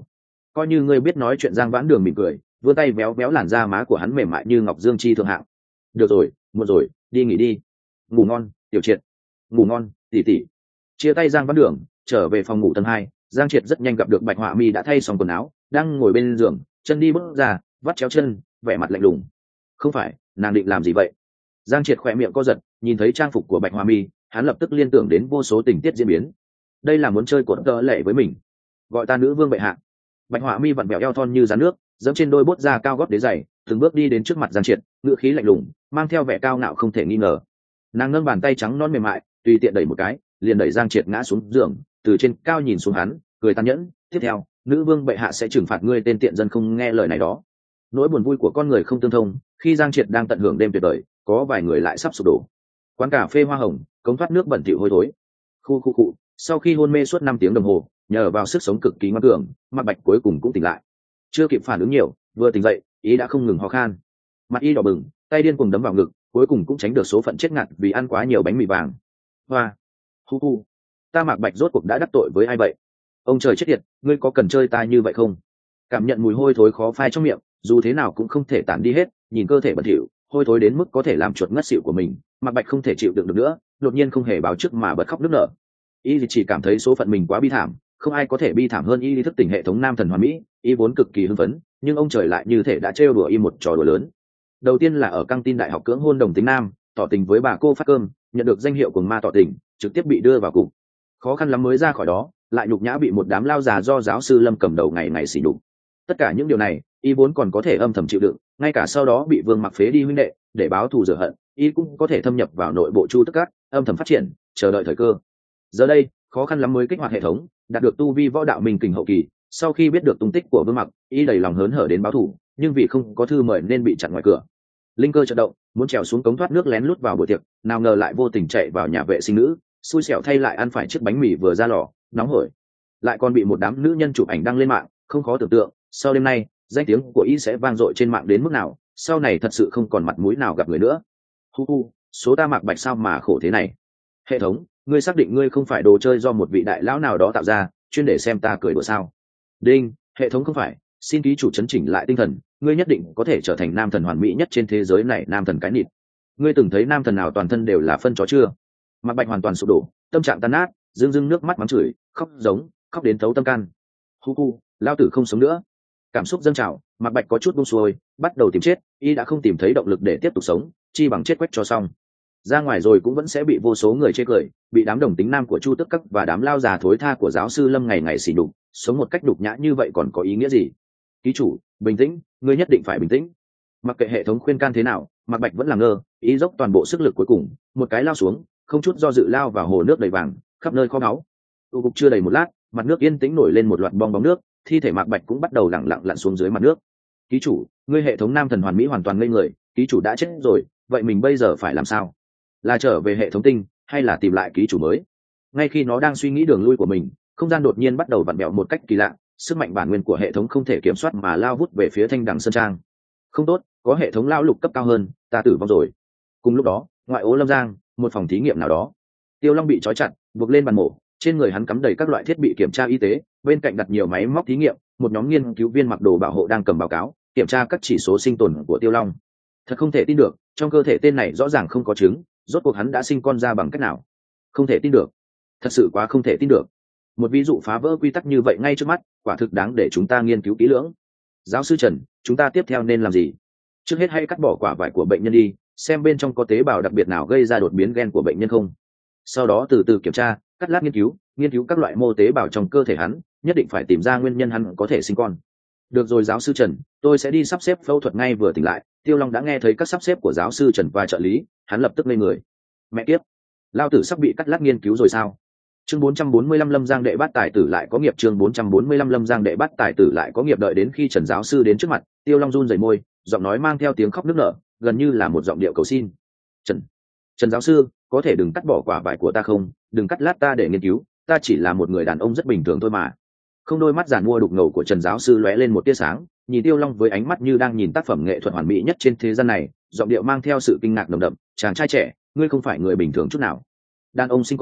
coi như ngươi biết nói chuyện. Giang Vãn Đường mỉm cười, vươn tay véo véo làn da má của hắn mềm mại như ngọc dương chi thượng hạng. Được rồi, muộn rồi, đi nghỉ đi. Ngủ ngon, Tiểu Triệt. Ngủ ngon, tỷ tỷ. Chia tay Giang Vãn Đường, trở về phòng ngủ tầng hai. Giang Triệt rất nhanh gặp được Bạch Họa Mi đã thay xong quần áo, đang ngồi bên giường, chân đi bước ra, vắt chéo chân, vẻ mặt lạnh lùng. Không phải, nàng định làm gì vậy? Giang Triệt khỏe miệng co giật, nhìn thấy trang phục của Bạch Họa Mi, hắn lập tức liên tưởng đến vô số tình tiết diễn biến. Đây là muốn chơi cuộn tơ lệ với mình. Gọi ta nữ vương bệ hạ. Bạch Họa Mi vặn vẹo eo thon như rắn nước, dẫm trên đôi bốt da cao gót đế dày, từng bước đi đến trước mặt Giang Triệt, ngữ khí lạnh lùng, mang theo vẻ cao ngạo không thể nghi ngờ. Nàng nâng bàn tay trắng non mềm mại, tùy tiện đẩy một cái, liền đẩy Giang Triệt ngã xuống giường, từ trên cao nhìn xuống hắn, cười tàn nhẫn. Tiếp theo, nữ vương bệ hạ sẽ trừng phạt ngươi tên tiện dân không nghe lời này đó. Nỗi buồn vui của con người không tương thông, khi Giang Triệt đang tận hưởng đêm tuyệt vời, có vài người lại sắp sụp đổ. Quán cà phê Hoa Hồng, cống thoát nước bẩn thỉu hôi thối. Khu khu cụ, sau khi hôn mê suốt năm tiếng đồng hồ, nhờ vào sức sống cực kỳ ngoan cường, Mạc Bạch cuối cùng cũng tỉnh lại. Chưa kịp phản ứng nhiều, vừa tỉnh dậy, ý đã không ngừng ho khan. Mặt y đỏ bừng, tay điên cuồng đấm vào ngực, cuối cùng cũng tránh được số phận chết ngạt vì ăn quá nhiều bánh mì vàng. Hoa, hu hu, ta Mạc Bạch rốt cuộc đã đắc tội với ai vậy? Ông trời chết tiệt, ngươi có cần chơi ta như vậy không? Cảm nhận mùi hôi thối khó phai trong miệng, dù thế nào cũng không thể tản đi hết, nhìn cơ thể bẩn thỉu, hôi thối đến mức có thể làm chuột ngất xỉu của mình, Mạc Bạch không thể chịu đựng được nữa, đột nhiên không hề báo trước mà bật khóc nức nở. Y chỉ cảm thấy số phận mình quá bi thảm, không ai có thể bi thảm hơn Y thức tỉnh hệ thống nam thần hoàn mỹ. Y vốn cực kỳ hưng phấn, nhưng ông trời lại như thể đã trêu đùa Y một trò đùa lớn. Đầu tiên là ở căng tin đại học cưỡng hôn đồng tính nam, tỏ tình với bà cô phát cơm, nhận được danh hiệu cuồng ma tỏ tình, trực tiếp bị đưa vào cục. Khó khăn lắm mới ra khỏi đó, lại nhục nhã bị một đám lao già do giáo sư Lâm cầm đầu ngày ngày xỉ nhục. Tất cả những điều này, Y vốn còn có thể âm thầm chịu đựng, ngay cả sau đó bị Vương Mặc phế đi huynh đệ, để báo thù rửa hận, Y cũng có thể thâm nhập vào nội bộ Chu Tức Các, âm thầm phát triển, chờ đợi thời cơ. Giờ đây, khó khăn lắm mới kích hoạt hệ thống, đạt được tu vi võ đạo minh kình hậu kỳ. Sau khi biết được tung tích của Vương Mặc, Y đầy lòng hớn hở đến báo thù, nhưng vì không có thư mời nên bị chặn ngoài cửa. Linh cơ chợt động, muốn trèo xuống cống thoát nước lén lút vào buổi tiệc, nào ngờ lại vô tình chạy vào nhà vệ sinh nữ, xui xẻo thay lại ăn phải chiếc bánh mì vừa ra lò, nóng hổi, lại còn bị một đám nữ nhân chụp ảnh đăng lên mạng. Không khó tưởng tượng, sau đêm nay, danh tiếng của Y sẽ vang dội trên mạng đến mức nào, sau này thật sự không còn mặt mũi nào gặp người nữa. Hu hu, số ta Mạc Bạch sao mà khổ thế này? Hệ thống, ngươi xác định ngươi không phải đồ chơi do một vị đại lão nào đó tạo ra, chuyên để xem ta cười đùa sao? Đinh, hệ thống không phải, xin ký chủ chấn chỉnh lại tinh thần, ngươi nhất định có thể trở thành nam thần hoàn mỹ nhất trên thế giới này. Nam thần cái nịt, ngươi từng thấy nam thần nào toàn thân đều là phân chó chưa? Mạc Bạch hoàn toàn sụp đổ, tâm trạng tan nát, rưng rưng nước mắt mắng chửi, khóc giống, khóc đến thấu tâm can. Hu hu, lao tử không sống nữa. Cảm xúc dâng trào, Mạc Bạch có chút buông xuôi, bắt đầu tìm chết. Y đã không tìm thấy động lực để tiếp tục sống, chi bằng chết quách cho xong. Ra ngoài rồi cũng vẫn sẽ bị vô số người chê cười, bị đám đồng tính nam của Chu Tức Các và đám lao già thối tha của giáo sư Lâm ngày ngày xỉ nhục. Sống một cách đục nhã như vậy còn có ý nghĩa gì? Ký chủ, bình tĩnh, ngươi nhất định phải bình tĩnh. Mặc kệ hệ thống khuyên can thế nào, Mạc Bạch vẫn làm ngơ. Y dốc toàn bộ sức lực cuối cùng, một cái lao xuống, không chút do dự lao vào hồ nước đầy vàng, khắp nơi kho báu. Tụ cục chưa đầy một lát, mặt nước yên tĩnh nổi lên một loạt bong bóng nước, thi thể Mạc Bạch cũng bắt đầu lặng lặng lặn xuống dưới mặt nước. Ký chủ, ngươi hệ thống nam thần hoàn mỹ hoàn toàn ngây người, ký chủ đã chết rồi, vậy mình bây giờ phải làm sao? Là trở về hệ thống tinh, hay là tìm lại ký chủ mới? Ngay khi nó đang suy nghĩ đường lui của mình, không gian đột nhiên bắt đầu vặn vẹo một cách kỳ lạ, sức mạnh bản nguyên của hệ thống không thể kiểm soát mà lao vút về phía Thanh Đằng Sơn Trang. Không tốt, có hệ thống lão lục cấp cao hơn, ta tử vong rồi. Cùng lúc đó, ngoại ô Lâm Giang, một phòng thí nghiệm nào đó, Tiêu Long bị trói chặt, buộc lên bàn mổ, trên người hắn cắm đầy các loại thiết bị kiểm tra y tế, bên cạnh đặt nhiều máy móc thí nghiệm. Một nhóm nghiên cứu viên mặc đồ bảo hộ đang cầm báo cáo kiểm tra các chỉ số sinh tồn của Tiêu Long. Thật không thể tin được, trong cơ thể tên này rõ ràng không có trứng, rốt cuộc hắn đã sinh con ra bằng cách nào? Không thể tin được, thật sự quá không thể tin được. Một ví dụ phá vỡ quy tắc như vậy ngay trước mắt, quả thực đáng để chúng ta nghiên cứu kỹ lưỡng. Giáo sư Trần, chúng ta tiếp theo nên làm gì? Trước hết hãy cắt bỏ quả vải của bệnh nhân đi, xem bên trong có tế bào đặc biệt nào gây ra đột biến gen của bệnh nhân không. Sau đó từ từ kiểm tra, cắt lát nghiên cứu, nghiên cứu các loại mô tế bào trong cơ thể hắn, nhất định phải tìm ra nguyên nhân hắn có thể sinh con. Được rồi giáo sư Trần, tôi sẽ đi sắp xếp phẫu thuật ngay. Vừa tỉnh lại, Tiêu Long đã nghe thấy các sắp xếp của giáo sư Trần và trợ lý, hắn lập tức lên người. Mẹ kiếp, lao tử sắp bị cắt lát nghiên cứu rồi sao? Chương bốn trăm bốn mươi lăm Lâm Giang đệ bát tài tử lại có nghiệp. Chương bốn trăm bốn mươi lăm Lâm Giang đệ bát tài tử lại có nghiệp. Đợi đến khi Trần giáo sư đến trước mặt, Tiêu Long run rẩy môi, giọng nói mang theo tiếng khóc nức nở, gần như là một giọng điệu cầu xin. Trần, Trần giáo sư, có thể đừng cắt bỏ quả vải của ta không? Đừng cắt lát ta để nghiên cứu, ta chỉ là một người đàn ông rất bình thường thôi mà. Không, đôi mắt giàn mua đục ngầu của Trần giáo sư lóe lên một tia sáng, nhìn Tiêu Long với ánh mắt như đang nhìn tác phẩm nghệ thuật hoàn mỹ nhất trên thế gian này, giọng điệu mang theo sự kinh ngạc nồng đậm. Chàng trai trẻ, ngươi không phải người bình thường chút nào. Đàn ông sinh con,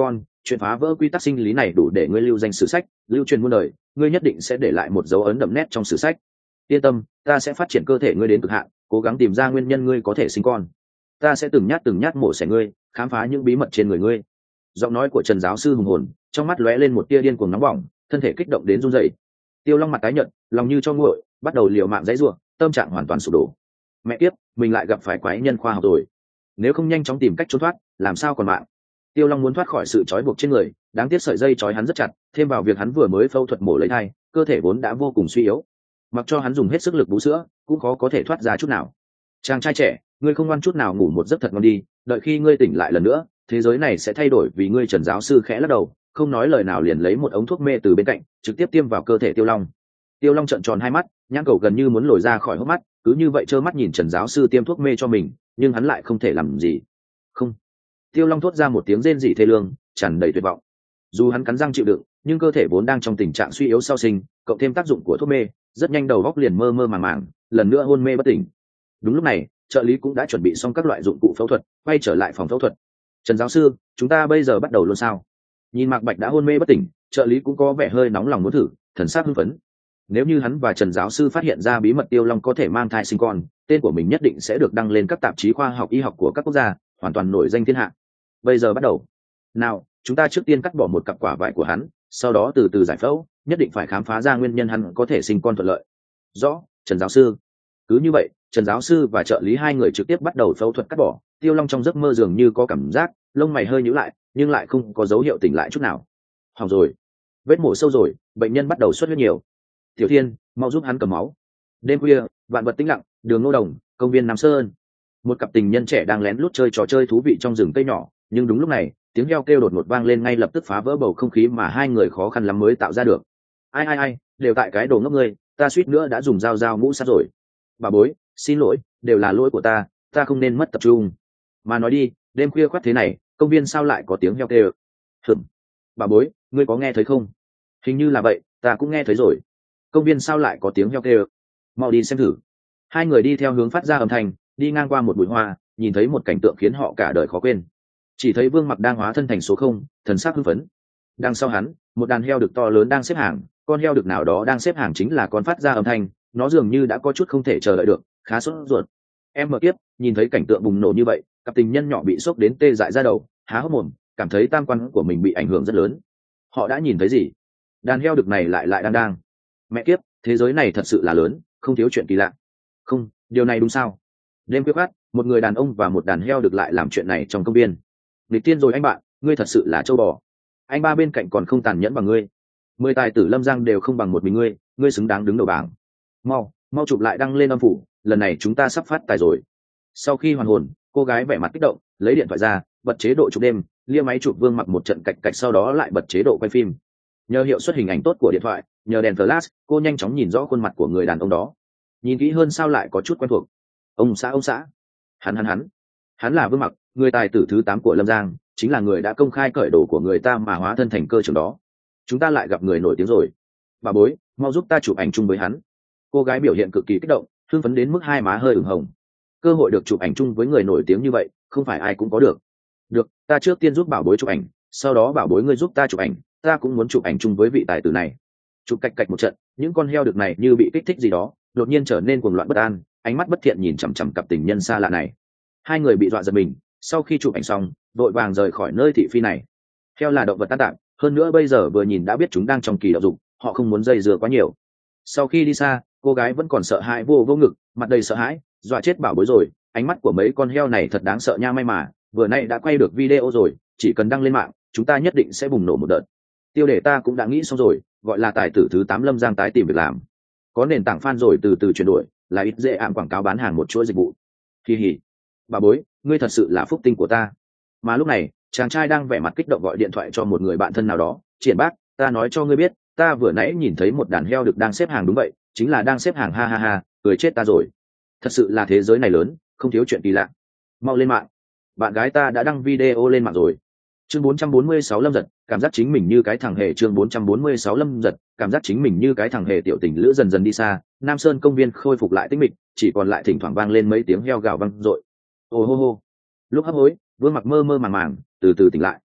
chuyện phá vỡ quy tắc sinh lý này đủ để ngươi lưu danh sử sách, lưu truyền muôn đời, ngươi nhất định sẽ để lại một dấu ấn đậm nét trong sử sách. Yên tâm, ta sẽ phát triển cơ thể ngươi đến cực hạn, cố gắng tìm ra nguyên nhân ngươi có thể sinh con. Ta sẽ từng nhát từng nhát mổ xẻ ngươi, khám phá những bí mật trên người ngươi. Giọng nói của Trần giáo sư hùng hồn, trong mắt lóe lên một tia điên cuồng nóng bỏng, thân thể kích động đến run rẩy. Tiêu Long mặt tái nhợt, lòng như cho nguội, bắt đầu liều mạng giãy giụa, tâm trạng hoàn toàn sụp đổ. Mẹ kiếp, mình lại gặp phải quái nhân khoa học rồi. Nếu không nhanh chóng tìm cách trốn thoát, làm sao còn mạng? Tiêu Long muốn thoát khỏi sự trói buộc trên người, đáng tiếc sợi dây trói hắn rất chặt, thêm vào việc hắn vừa mới phẫu thuật mổ lấy thai, cơ thể vốn đã vô cùng suy yếu. Mặc cho hắn dùng hết sức lực bú sữa, cũng khó có thể thoát ra chút nào. Chàng trai trẻ, ngươi không ngoan chút nào ngủ một giấc thật ngon đi, đợi khi ngươi tỉnh lại lần nữa, thế giới này sẽ thay đổi vì ngươi. Trần giáo sư khẽ lắc đầu, không nói lời nào liền lấy một ống thuốc mê từ bên cạnh, trực tiếp tiêm vào cơ thể Tiêu Long. Tiêu Long trợn tròn hai mắt, nhãn cầu gần như muốn lồi ra khỏi hốc mắt, cứ như vậy trơ mắt nhìn Trần giáo sư tiêm thuốc mê cho mình, nhưng hắn lại không thể làm gì. Không. Tiêu Long thốt ra một tiếng rên rỉ thê lương, tràn đầy tuyệt vọng. Dù hắn cắn răng chịu đựng, nhưng cơ thể vốn đang trong tình trạng suy yếu sau sinh, cộng thêm tác dụng của thuốc mê, rất nhanh đầu óc liền mơ mơ màng màng, lần nữa hôn mê bất tỉnh. Đúng lúc này, trợ lý cũng đã chuẩn bị xong các loại dụng cụ phẫu thuật, quay trở lại phòng phẫu thuật. Trần giáo sư, chúng ta bây giờ bắt đầu luôn sao? Nhìn Mạc Bạch đã hôn mê bất tỉnh, trợ lý cũng có vẻ hơi nóng lòng muốn thử, thần sắc hưng phấn. Nếu như hắn và Trần giáo sư phát hiện ra bí mật Tiêu Long có thể mang thai sinh con, tên của mình nhất định sẽ được đăng lên các tạp chí khoa học y học của các quốc gia, hoàn toàn nổi danh thiên hạ. Bây giờ bắt đầu. Nào, chúng ta trước tiên cắt bỏ một cặp quả vải của hắn, sau đó từ từ giải phẫu, nhất định phải khám phá ra nguyên nhân hắn có thể sinh con thuận lợi. Rõ, Trần giáo sư. Cứ như vậy, Trần giáo sư và trợ lý hai người trực tiếp bắt đầu phẫu thuật cắt bỏ. Tiêu Long trong giấc mơ dường như có cảm giác, lông mày hơi nhíu lại, nhưng lại không có dấu hiệu tỉnh lại chút nào. Hỏng rồi, vết mổ sâu rồi, bệnh nhân bắt đầu xuất huyết nhiều. Tiểu Thiên, mau giúp hắn cầm máu. Đêm khuya, vạn vật tĩnh lặng, đường Ngô Đồng, công viên Nam Sơn. Một cặp tình nhân trẻ đang lén lút chơi trò chơi thú vị trong rừng cây nhỏ, nhưng đúng lúc này, tiếng heo kêu đột ngột vang lên ngay lập tức phá vỡ bầu không khí mà hai người khó khăn lắm mới tạo ra được. Ai ai ai, đều tại cái đồ ngốc ngươi, ta suýt nữa đã dùng dao dao ngũ sát rồi. Bà bối, xin lỗi, đều là lỗi của ta, ta không nên mất tập trung. Mà nói đi, đêm khuya khoắt thế này, công viên sao lại có tiếng heo kêu? Hừm. Bà bối, ngươi có nghe thấy không? Hình như là vậy, ta cũng nghe thấy rồi. Công viên sao lại có tiếng heo kêu? Mau đi xem thử. Hai người đi theo hướng phát ra âm thanh, đi ngang qua một bụi hoa, nhìn thấy một cảnh tượng khiến họ cả đời khó quên. Chỉ thấy Vương Mặc đang hóa thân thành số không, thần sắc hưng phấn. Đằng sau hắn, một đàn heo đực to lớn đang xếp hàng, con heo đực nào đó đang xếp hàng chính là con phát ra âm thanh, nó dường như đã có chút không thể chờ đợi được, khá sốt ruột. Em mở tiếp, nhìn thấy cảnh tượng bùng nổ như vậy, cặp tình nhân nhỏ bị sốc đến tê dại ra đầu, há hốc mồm, cảm thấy tam quan của mình bị ảnh hưởng rất lớn. Họ đã nhìn thấy gì? Đàn heo đực này lại lại đang đang. Mẹ kiếp, thế giới này thật sự là lớn, không thiếu chuyện kỳ lạ. Không, điều này đúng sao? Đêm khuya khoắt, một người đàn ông và một đàn heo đực lại làm chuyện này trong công viên. Nghịch tiên rồi anh bạn, ngươi thật sự là trâu bò. Anh ba bên cạnh còn không tàn nhẫn bằng ngươi. Mười tài tử Lâm Giang đều không bằng một mình ngươi, ngươi xứng đáng đứng đầu bảng. Mau, mau chụp lại đăng lên âm phủ, lần này chúng ta sắp phát tài rồi. Sau khi hoàn hồn, cô gái vẻ mặt kích động, lấy điện thoại ra, bật chế độ chụp đêm, lia máy chụp Vương Mặc một trận cạch cạch, sau đó lại bật chế độ quay phim. Nhờ hiệu suất hình ảnh tốt của điện thoại, nhờ đèn flash, cô nhanh chóng nhìn rõ khuôn mặt của người đàn ông đó. Nhìn kỹ hơn sao lại có chút quen thuộc. Ông xã ông xã, hắn hắn hắn, hắn là Vương Mặc, người tài tử thứ tám của Lâm Giang, chính là người đã công khai cởi đồ của người ta mà hóa thân thành cơ trưởng đó. Chúng ta lại gặp người nổi tiếng rồi. Bà bối, mau giúp ta chụp ảnh chung với hắn. Cô gái biểu hiện cực kỳ kích động, hưng phấn đến mức hai má hơi ửng hồng. Cơ hội được chụp ảnh chung với người nổi tiếng như vậy, không phải ai cũng có được. Được, ta trước tiên giúp bảo bối chụp ảnh, sau đó bảo bối ngươi giúp ta chụp ảnh, ta cũng muốn chụp ảnh chung với vị tài tử này. Chụp cạch cạch một trận, những con heo đực này như bị kích thích gì đó, đột nhiên trở nên cuồng loạn bất an, ánh mắt bất thiện nhìn chằm chằm cặp tình nhân xa lạ này. Hai người bị dọa giật mình, sau khi chụp ảnh xong, vội vàng rời khỏi nơi thị phi này. Heo là động vật tan tạm, hơn nữa bây giờ vừa nhìn đã biết chúng đang trong kỳ đậu dục, họ không muốn dây dưa quá nhiều. Sau khi đi xa, cô gái vẫn còn sợ hãi vô vô ngực, mặt đầy sợ hãi, dọa chết bảo bối rồi. Ánh mắt của mấy con heo này thật đáng sợ nha, may mà vừa nay đã quay được video rồi, chỉ cần đăng lên mạng, chúng ta nhất định sẽ bùng nổ một đợt. Tiêu đề ta cũng đã nghĩ xong rồi, gọi là tài tử thứ tám Lâm Giang tái tìm việc làm. Có nền tảng fan rồi từ từ chuyển đổi, là ít dễ ảm quảng cáo bán hàng một chuỗi dịch vụ. Kỳ hỉ, bà bối, ngươi thật sự là phúc tinh của ta. Mà lúc này, chàng trai đang vẻ mặt kích động gọi điện thoại cho một người bạn thân nào đó. Triển bác, ta nói cho ngươi biết, ta vừa nãy nhìn thấy một đàn heo đực đang xếp hàng. Đúng vậy, chính là đang xếp hàng, ha ha ha, cười chết ta rồi. Thật sự là thế giới này lớn, không thiếu chuyện kỳ lạ. Mau lên mạng, bạn gái ta đã đăng video lên mạng rồi. Chương bốn trăm bốn mươi sáu Lâm Giật, cảm giác chính mình như cái thằng hề. Chương bốn trăm bốn mươi sáu Lâm Giật, cảm giác chính mình như cái thằng hề. Tiểu tình lữ dần dần đi xa, Nam Sơn công viên khôi phục lại tĩnh mịch, chỉ còn lại thỉnh thoảng vang lên mấy tiếng heo gào vang dội. Ồ hô hô. Lúc hấp hối, Vương Mặc mơ mơ màng màng, từ từ tỉnh lại.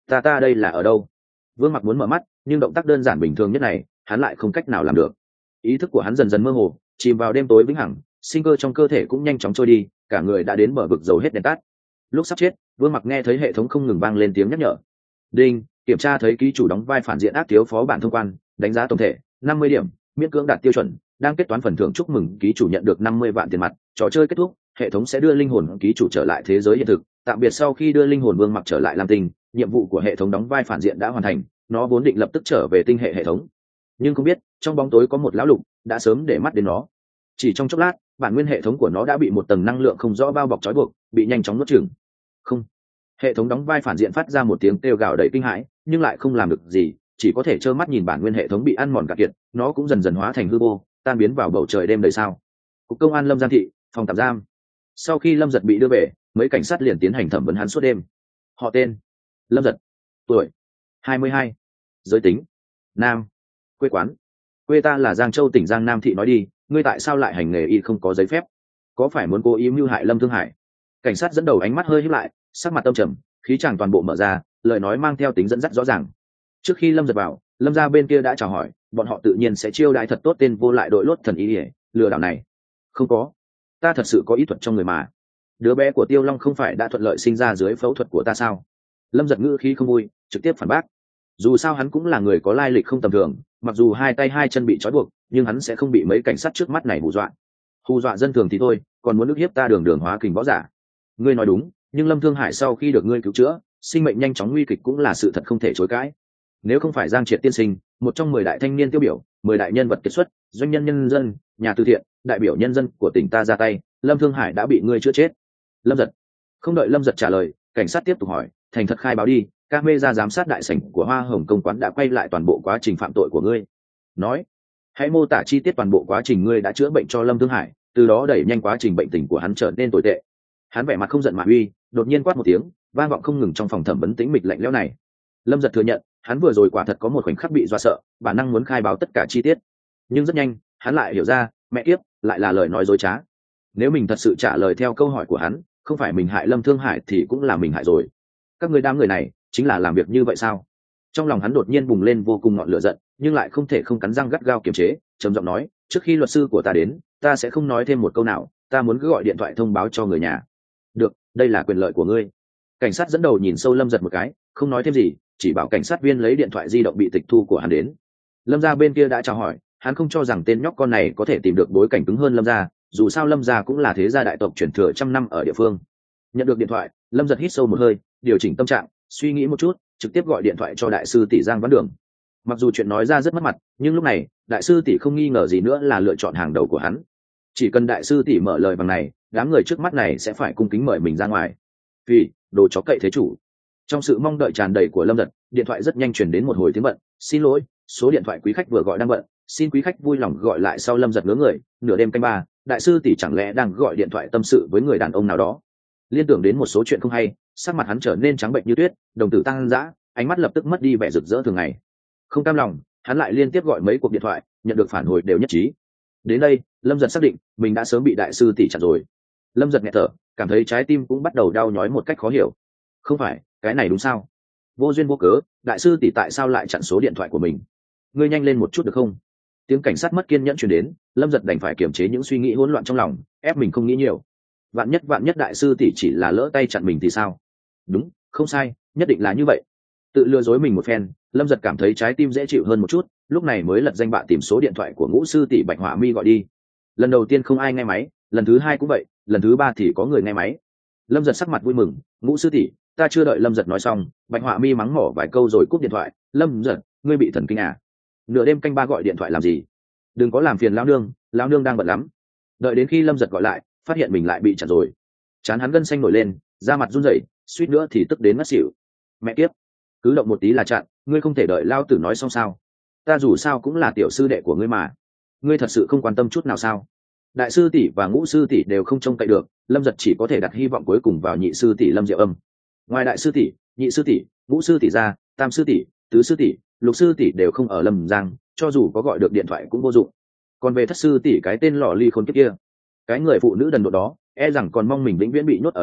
ta ta đây là ở đâu? Vương Mặc muốn mở mắt, nhưng động tác đơn giản bình thường nhất này hắn lại không cách nào làm được. Ý thức của hắn dần dần mơ hồ, chìm vào đêm tối vĩnh hằng, sinh cơ trong cơ thể cũng nhanh chóng trôi đi, cả người đã đến bờ vực dầu hết đèn tắt. Lúc sắp chết, Vương Mặc nghe thấy hệ thống không ngừng vang lên tiếng nhắc nhở. Đinh, kiểm tra thấy ký chủ đóng vai phản diện ác thiếu phó bản thông quan, đánh giá tổng thể năm mươi điểm, miễn cưỡng đạt tiêu chuẩn, đang kết toán phần thưởng, chúc mừng ký chủ nhận được năm mươi vạn tiền mặt. Trò chơi kết thúc, hệ thống sẽ đưa linh hồn ký chủ trở lại thế giới hiện thực. Tạm biệt. Sau khi đưa linh hồn Vương Mặc trở lại Lam Tinh, nhiệm vụ của hệ thống đóng vai phản diện đã hoàn thành, nó vốn định lập tức trở về tinh hệ hệ thống, nhưng không biết trong bóng tối có một lão lục đã sớm để mắt đến nó. Chỉ trong chốc lát, bản nguyên hệ thống của nó đã bị một tầng năng lượng không rõ bao bọc trói buộc, bị nhanh chóng nuốt chửng. Không, hệ thống đóng vai phản diện phát ra một tiếng kêu gào đầy kinh hãi, nhưng lại không làm được gì, chỉ có thể trơ mắt nhìn bản nguyên hệ thống bị ăn mòn cạn kiệt, nó cũng dần dần hóa thành hư vô, tan biến vào bầu trời đêm đầy sao. Cục công an Lâm Giang thị, phòng tạm giam. Sau khi Lâm Giật bị đưa về, mấy cảnh sát liền tiến hành thẩm vấn hắn suốt đêm. Họ tên Lâm Giật, tuổi hai mươi hai, giới tính nam, quê quán quê ta là Giang Châu tỉnh Giang Nam thị. Nói đi, ngươi tại sao lại hành nghề y không có giấy phép? Có phải muốn cố ý mưu hại Lâm Thương Hải? Cảnh sát dẫn đầu ánh mắt hơi híp lại, sắc mặt tâm trầm, khí chàng toàn bộ mở ra, lời nói mang theo tính dẫn dắt rõ ràng. Trước khi Lâm Giật vào, Lâm gia bên kia đã chào hỏi, bọn họ tự nhiên sẽ chiêu đãi thật tốt tên vô lại đội lốt thần y lừa đảo này. Không có, ta thật sự có ý thuật trong người mà. Đứa bé của Tiêu Long không phải đã thuận lợi sinh ra dưới phẫu thuật của ta sao? Lâm Giật ngữ khí không vui, trực tiếp phản bác. Dù sao hắn cũng là người có lai lịch không tầm thường, mặc dù hai tay hai chân bị trói buộc, nhưng hắn sẽ không bị mấy cảnh sát trước mắt này hù dọa. Hù dọa dân thường thì thôi, còn muốn ức hiếp ta đường đường hóa kình võ giả. Ngươi nói đúng, nhưng Lâm Thương Hải sau khi được ngươi cứu chữa, sinh mệnh nhanh chóng nguy kịch cũng là sự thật không thể chối cãi. Nếu không phải Giang Triệt tiên sinh, một trong mười đại thanh niên tiêu biểu, mười đại nhân vật kiệt xuất, doanh nhân nhân dân, nhà từ thiện, đại biểu nhân dân của tỉnh ta ra tay, Lâm Thương Hải đã bị ngươi chữa chết. Lâm Giật. Không đợi Lâm Giật trả lời, cảnh sát tiếp tục hỏi, thành thật khai báo đi, camera giám sát đại sảnh của Hoa Hồng công quán đã quay lại toàn bộ quá trình phạm tội của ngươi. Nói, hãy mô tả chi tiết toàn bộ quá trình ngươi đã chữa bệnh cho Lâm Thương Hải, từ đó đẩy nhanh quá trình bệnh tình của hắn trở nên tồi tệ. Hắn vẻ mặt không giận mà uy, đột nhiên quát một tiếng, vang vọng không ngừng trong phòng thẩm vấn tĩnh mịch lạnh lẽo này. Lâm Giật thừa nhận, hắn vừa rồi quả thật có một khoảnh khắc bị dọa sợ, bản năng muốn khai báo tất cả chi tiết. Nhưng rất nhanh, hắn lại hiểu ra, mẹ kiếp, lại là lời nói dối trá. Nếu mình thật sự trả lời theo câu hỏi của hắn, không phải mình hại Lâm Thương Hải thì cũng là mình hại rồi. Các người đám người này chính là làm việc như vậy sao? Trong lòng hắn đột nhiên bùng lên vô cùng ngọn lửa giận, nhưng lại không thể không cắn răng gắt gao kiềm chế, trầm giọng nói, trước khi luật sư của ta đến, ta sẽ không nói thêm một câu nào, ta muốn cứ gọi điện thoại thông báo cho người nhà. Được, đây là quyền lợi của ngươi. Cảnh sát dẫn đầu nhìn sâu Lâm Giật một cái, không nói thêm gì, chỉ bảo cảnh sát viên lấy điện thoại di động bị tịch thu của hắn đến. Lâm gia bên kia đã chào hỏi, hắn không cho rằng tên nhóc con này có thể tìm được bối cảnh cứng hơn Lâm gia, dù sao Lâm gia cũng là thế gia đại tộc truyền thừa trăm năm ở địa phương. Nhận được điện thoại, Lâm Giật hít sâu một hơi, điều chỉnh tâm trạng, suy nghĩ một chút, trực tiếp gọi điện thoại cho đại sư tỷ Giang Văn Đường. Mặc dù chuyện nói ra rất mất mặt, nhưng lúc này đại sư tỷ không nghi ngờ gì nữa là lựa chọn hàng đầu của hắn. Chỉ cần đại sư tỷ mở lời bằng này, đám người trước mắt này sẽ phải cung kính mời mình ra ngoài. Vì đồ chó cậy thế chủ. Trong sự mong đợi tràn đầy của Lâm Giật, điện thoại rất nhanh chuyển đến một hồi tiếng bận. Xin lỗi, số điện thoại quý khách vừa gọi đang bận, xin quý khách vui lòng gọi lại sau. Lâm Giật ngớ người, nửa đêm canh ba, đại sư tỷ chẳng lẽ đang gọi điện thoại tâm sự với người đàn ông nào đó? Liên tưởng đến một số chuyện không hay, sắc mặt hắn trở nên trắng bệnh như tuyết, đồng tử tăng dã, ánh mắt lập tức mất đi vẻ rực rỡ thường ngày. Không cam lòng, hắn lại liên tiếp gọi mấy cuộc điện thoại, nhận được phản hồi đều nhất trí. Đến đây, Lâm Giật xác định mình đã sớm bị đại sư tỷ chặn rồi. Lâm Giật nghẹt thở, cảm thấy trái tim cũng bắt đầu đau nhói một cách khó hiểu. Không phải, cái này đúng sao? Vô duyên vô cớ, đại sư tỷ tại sao lại chặn số điện thoại của mình? Ngươi nhanh lên một chút được không? Tiếng cảnh sát mất kiên nhẫn truyền đến, Lâm Giật đành phải kiềm chế những suy nghĩ hỗn loạn trong lòng, ép mình không nghĩ nhiều. Vạn nhất vạn nhất đại sư tỷ chỉ là lỡ tay chặn mình thì sao? Đúng, không sai, nhất định là như vậy. Tự lừa dối mình một phen, Lâm Giật cảm thấy trái tim dễ chịu hơn một chút, lúc này mới lật danh bạ tìm số điện thoại của Ngũ sư tỷ Bạch Họa Mi gọi đi. Lần đầu tiên không ai nghe máy, lần thứ hai cũng vậy, lần thứ ba thì có người nghe máy. Lâm Giật sắc mặt vui mừng, Ngũ sư tỷ, ta chưa đợi Lâm Giật nói xong, Bạch Họa Mi mắng mỏ vài câu rồi cúp điện thoại. Lâm Giật, ngươi bị thần kinh à? Nửa đêm canh ba gọi điện thoại làm gì? Đừng có làm phiền lão nương, lão nương đang bận lắm. Đợi đến khi Lâm Giật gọi lại, phát hiện mình lại bị chặn rồi. Chán hắn gân xanh nổi lên, da mặt run rẩy, suýt nữa thì tức đến ngất xỉu. Mẹ kiếp, cứ động một tí là chặn, ngươi không thể đợi lao tử nói xong sao? Ta dù sao cũng là tiểu sư đệ của ngươi mà, ngươi thật sự không quan tâm chút nào sao? Đại sư tỷ và Ngũ sư tỷ đều không trông cậy được, Lâm Giật chỉ có thể đặt hy vọng cuối cùng vào nhị sư tỷ Lâm Diệu Âm. Ngoài đại sư tỷ, nhị sư tỷ, Ngũ sư tỷ ra, tam sư tỷ, tứ sư tỷ, lục sư tỷ đều không ở Lâm Giang, cho dù có gọi được điện thoại cũng vô dụng. Còn về thất sư tỷ cái tên lọ ly khốn kiếp kia, cái người phụ nữ đần độn đó, e rằng còn mong mình vĩnh viễn bị nhốt ở đây,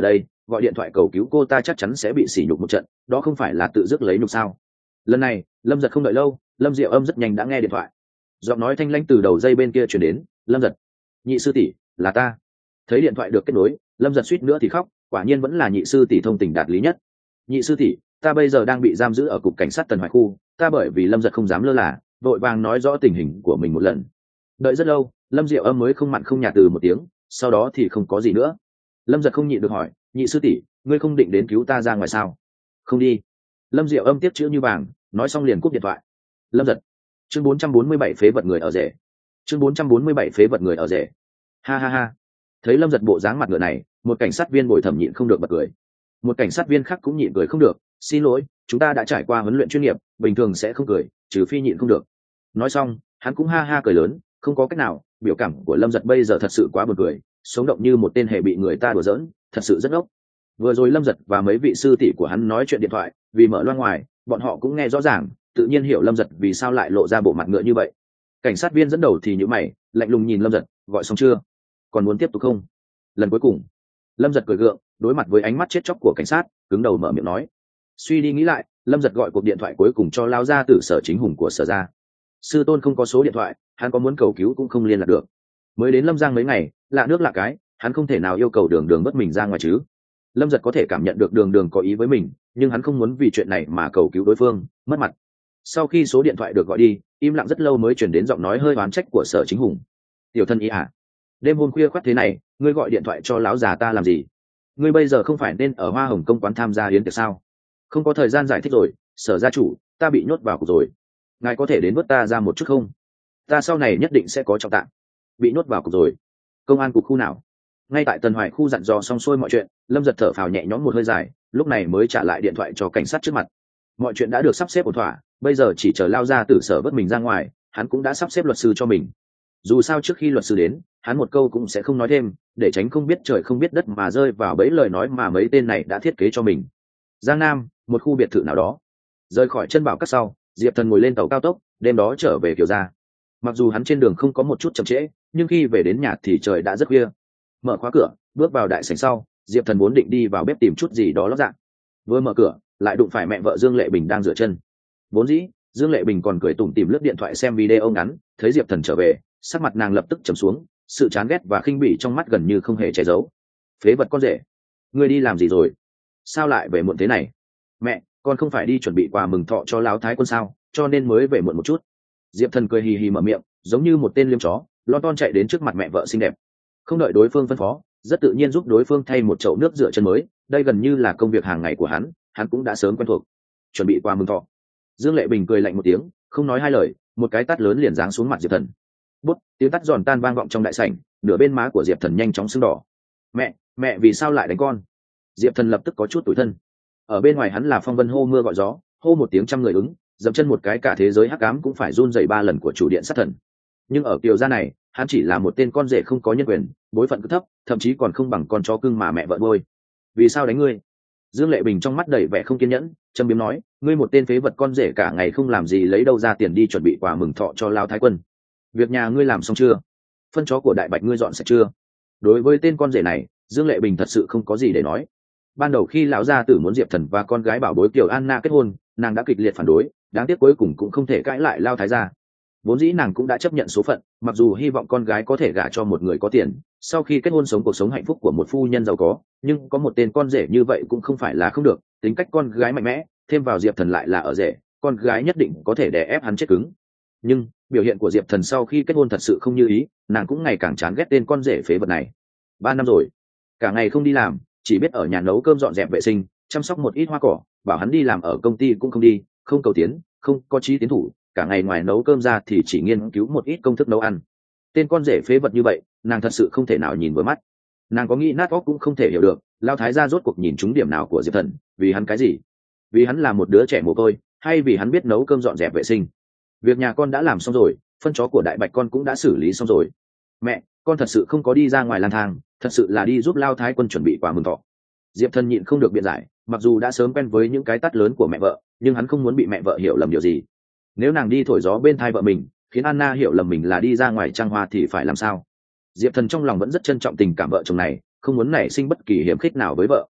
gọi điện thoại cầu cứu cô ta chắc chắn sẽ bị sỉ nhục một trận, đó không phải là tự dứt lấy nhục sao? Lần này Lâm Giật không đợi lâu, Lâm Diệu Âm rất nhanh đã nghe điện thoại. Giọng nói thanh lãnh từ đầu dây bên kia chuyển đến. Lâm Giật, nhị sư tỷ, là ta. Thấy điện thoại được kết nối, Lâm Giật suýt nữa thì khóc, quả nhiên vẫn là nhị sư tỷ thông tình đạt lý nhất. Nhị sư tỷ, ta bây giờ đang bị giam giữ ở cục cảnh sát Tần Hoài khu, ta bởi vì Lâm Giật không dám lơ là, vội vàng nói rõ tình hình của mình một lần. Đợi rất lâu, Lâm Diệu Âm mới không mặn không nhạt từ một tiếng, sau đó thì không có gì nữa. Lâm Giật không nhịn được hỏi, nhị sư tỷ, ngươi không định đến cứu ta ra ngoài sao? Không đi. Lâm Diệu Âm tiếp chữ như vàng, nói xong liền cúp điện thoại. Lâm Giật. Chương bốn trăm bốn mươi bảy phế vật người ở rể. Chương bốn trăm bốn mươi bảy phế vật người ở rể. Ha ha ha. Thấy Lâm Giật bộ dáng mặt ngựa này, một cảnh sát viên bồi thẩm nhịn không được bật cười. Một cảnh sát viên khác cũng nhịn cười không được, xin lỗi, chúng ta đã trải qua huấn luyện chuyên nghiệp, bình thường sẽ không cười, trừ phi nhịn không được. Nói xong, hắn cũng ha ha cười lớn, không có cách nào, biểu cảm của Lâm Giật bây giờ thật sự quá buồn cười, sống động như một tên hề bị người ta đùa giỡn, thật sự rất ốc. Vừa rồi Lâm Giật và mấy vị sư tỷ của hắn nói chuyện điện thoại, vì mở loa ngoài, bọn họ cũng nghe rõ ràng, tự nhiên hiểu Lâm Giật vì sao lại lộ ra bộ mặt ngựa như vậy. Cảnh sát viên dẫn đầu thì nhíu mày, lạnh lùng nhìn Lâm Giật, gọi xong chưa? Còn muốn tiếp tục không? Lần cuối cùng. Lâm Giật cười gượng, đối mặt với ánh mắt chết chóc của cảnh sát, cứng đầu mở miệng nói. Suy đi nghĩ lại, Lâm Giật gọi cuộc điện thoại cuối cùng cho lao gia tử Sở Chính Hùng của Sở gia. Sư tôn không có số điện thoại, hắn có muốn cầu cứu cũng không liên lạc được. Mới đến Lâm Giang mấy ngày, lạ nước lạ cái, hắn không thể nào yêu cầu Đường Đường bất mình ra ngoài chứ. Lâm Giật có thể cảm nhận được Đường Đường có ý với mình, nhưng hắn không muốn vì chuyện này mà cầu cứu đối phương, mất mặt. Sau khi số điện thoại được gọi đi, im lặng rất lâu mới chuyển đến giọng nói hơi oán trách của Sở Chính Hùng. Tiểu thân ý à? Đêm hôm khuya khoắt thế này, ngươi gọi điện thoại cho lão già ta làm gì? Ngươi bây giờ không phải nên ở Hoa Hồng Công quán tham gia yến tiệc sao? Không có thời gian giải thích rồi, Sở gia chủ, ta bị nhốt vào cục rồi. Ngài có thể đến vớt ta ra một chút không? Ta sau này nhất định sẽ có trọng tạng. Bị nhốt vào cục rồi. Công an cục khu nào? Ngay tại Tần Hoài khu dặn dò xong xuôi mọi chuyện, Lâm Giật thở phào nhẹ nhõm một hơi dài, lúc này mới trả lại điện thoại cho cảnh sát trước mặt. Mọi chuyện đã được sắp xếp ổn thỏa, bây giờ chỉ chờ lao ra tử Sở vớt mình ra ngoài, hắn cũng đã sắp xếp luật sư cho mình. Dù sao trước khi luật sư đến, hắn một câu cũng sẽ không nói thêm, để tránh không biết trời không biết đất mà rơi vào bẫy lời nói mà mấy tên này đã thiết kế cho mình. Giang Nam, một khu biệt thự nào đó. Rời khỏi chân bảo cát sau, Diệp Thần ngồi lên tàu cao tốc, đêm đó trở về Kiều gia. Mặc dù hắn trên đường không có một chút chậm trễ, nhưng khi về đến nhà thì trời đã rất khuya. Mở khóa cửa, bước vào đại sảnh sau, Diệp Thần vốn định đi vào bếp tìm chút gì đó lót dạ. Vừa mở cửa, lại đụng phải mẹ vợ Dương Lệ Bình đang rửa chân. Vốn dĩ, Dương Lệ Bình còn cười tủm tỉm lướt điện thoại xem video ngắn, thấy Diệp Thần trở về, sắc mặt nàng lập tức trầm xuống, sự chán ghét và khinh bỉ trong mắt gần như không hề che giấu. Phế vật con rể, ngươi đi làm gì rồi? Sao lại về muộn thế này? Mẹ, con không phải đi chuẩn bị quà mừng thọ cho lão thái quân sao, cho nên mới về muộn một chút. Diệp Thần cười hì hì mở miệng, giống như một tên liêm chó, lon ton chạy đến trước mặt mẹ vợ xinh đẹp. Không đợi đối phương phân phó, rất tự nhiên giúp đối phương thay một chậu nước rửa chân mới, đây gần như là công việc hàng ngày của hắn, hắn cũng đã sớm quen thuộc. Chuẩn bị quà mừng thọ. Dương Lệ Bình cười lạnh một tiếng, không nói hai lời, một cái tát lớn liền giáng xuống mặt Diệp Thần. Bút, tiếng tát giòn tan vang vọng trong đại sảnh, nửa bên má của Diệp Thần nhanh chóng sưng đỏ. Mẹ, mẹ vì sao lại đánh con? Diệp Thần lập tức có chút tủi thân. Ở bên ngoài hắn là phong vân hô mưa gọi gió, hô một tiếng trăm người ứng, dậm chân một cái cả thế giới hắc ám cũng phải run rẩy ba lần của chủ điện sát thần. Nhưng ở Kiều gia này, hắn chỉ là một tên con rể không có nhân quyền, bối phận cứ thấp, thậm chí còn không bằng con chó cưng mà mẹ vợ nuôi. Vì sao đánh ngươi? Dương Lệ Bình trong mắt đầy vẻ không kiên nhẫn, châm biếm nói, ngươi một tên phế vật con rể cả ngày không làm gì lấy đâu ra tiền đi chuẩn bị quà mừng thọ cho Lão thái quân. Việc nhà ngươi làm xong chưa? Phân chó của Đại Bạch ngươi dọn sạch chưa? Đối với tên con rể này, Dương Lệ Bình thật sự không có gì để nói. Ban đầu khi lão gia tử muốn Diệp Thần và con gái bảo bối Kiều Anna kết hôn, nàng đã kịch liệt phản đối, đáng tiếc cuối cùng cũng không thể cãi lại Lao thái gia. Vốn dĩ nàng cũng đã chấp nhận số phận, mặc dù hy vọng con gái có thể gả cho một người có tiền, sau khi kết hôn sống cuộc sống hạnh phúc của một phu nhân giàu có, nhưng có một tên con rể như vậy cũng không phải là không được, tính cách con gái mạnh mẽ, thêm vào Diệp Thần lại là ở rể, con gái nhất định có thể đè ép hắn chết cứng. Nhưng biểu hiện của Diệp Thần sau khi kết hôn thật sự không như ý, nàng cũng ngày càng chán ghét tên con rể phế vật này. Ba năm rồi, cả ngày không đi làm, chỉ biết ở nhà nấu cơm dọn dẹp vệ sinh, chăm sóc một ít hoa cỏ, bảo hắn đi làm ở công ty cũng không đi, không cầu tiến, không có chí tiến thủ, cả ngày ngoài nấu cơm ra thì chỉ nghiên cứu một ít công thức nấu ăn. Tên con rể phế vật như vậy, nàng thật sự không thể nào nhìn với mắt. Nàng có nghĩ nát óc cũng không thể hiểu được, Lao thái gia rốt cuộc nhìn trúng điểm nào của Diệp Thần, vì hắn cái gì? Vì hắn là một đứa trẻ mồ côi, hay vì hắn biết nấu cơm dọn dẹp vệ sinh? Việc nhà con đã làm xong rồi, phân chó của Đại Bạch con cũng đã xử lý xong rồi. Mẹ, con thật sự không có đi ra ngoài lang thang, thật sự là đi giúp Lao thái quân chuẩn bị quà mừng thọ. Diệp Thần nhịn không được biện giải, mặc dù đã sớm quen với những cái tát lớn của mẹ vợ, nhưng hắn không muốn bị mẹ vợ hiểu lầm điều gì. Nếu nàng đi thổi gió bên thai vợ mình, khiến Anna hiểu lầm mình là đi ra ngoài trăng hoa thì phải làm sao? Diệp Thần trong lòng vẫn rất trân trọng tình cảm vợ chồng này, không muốn nảy sinh bất kỳ hiểm khích nào với vợ.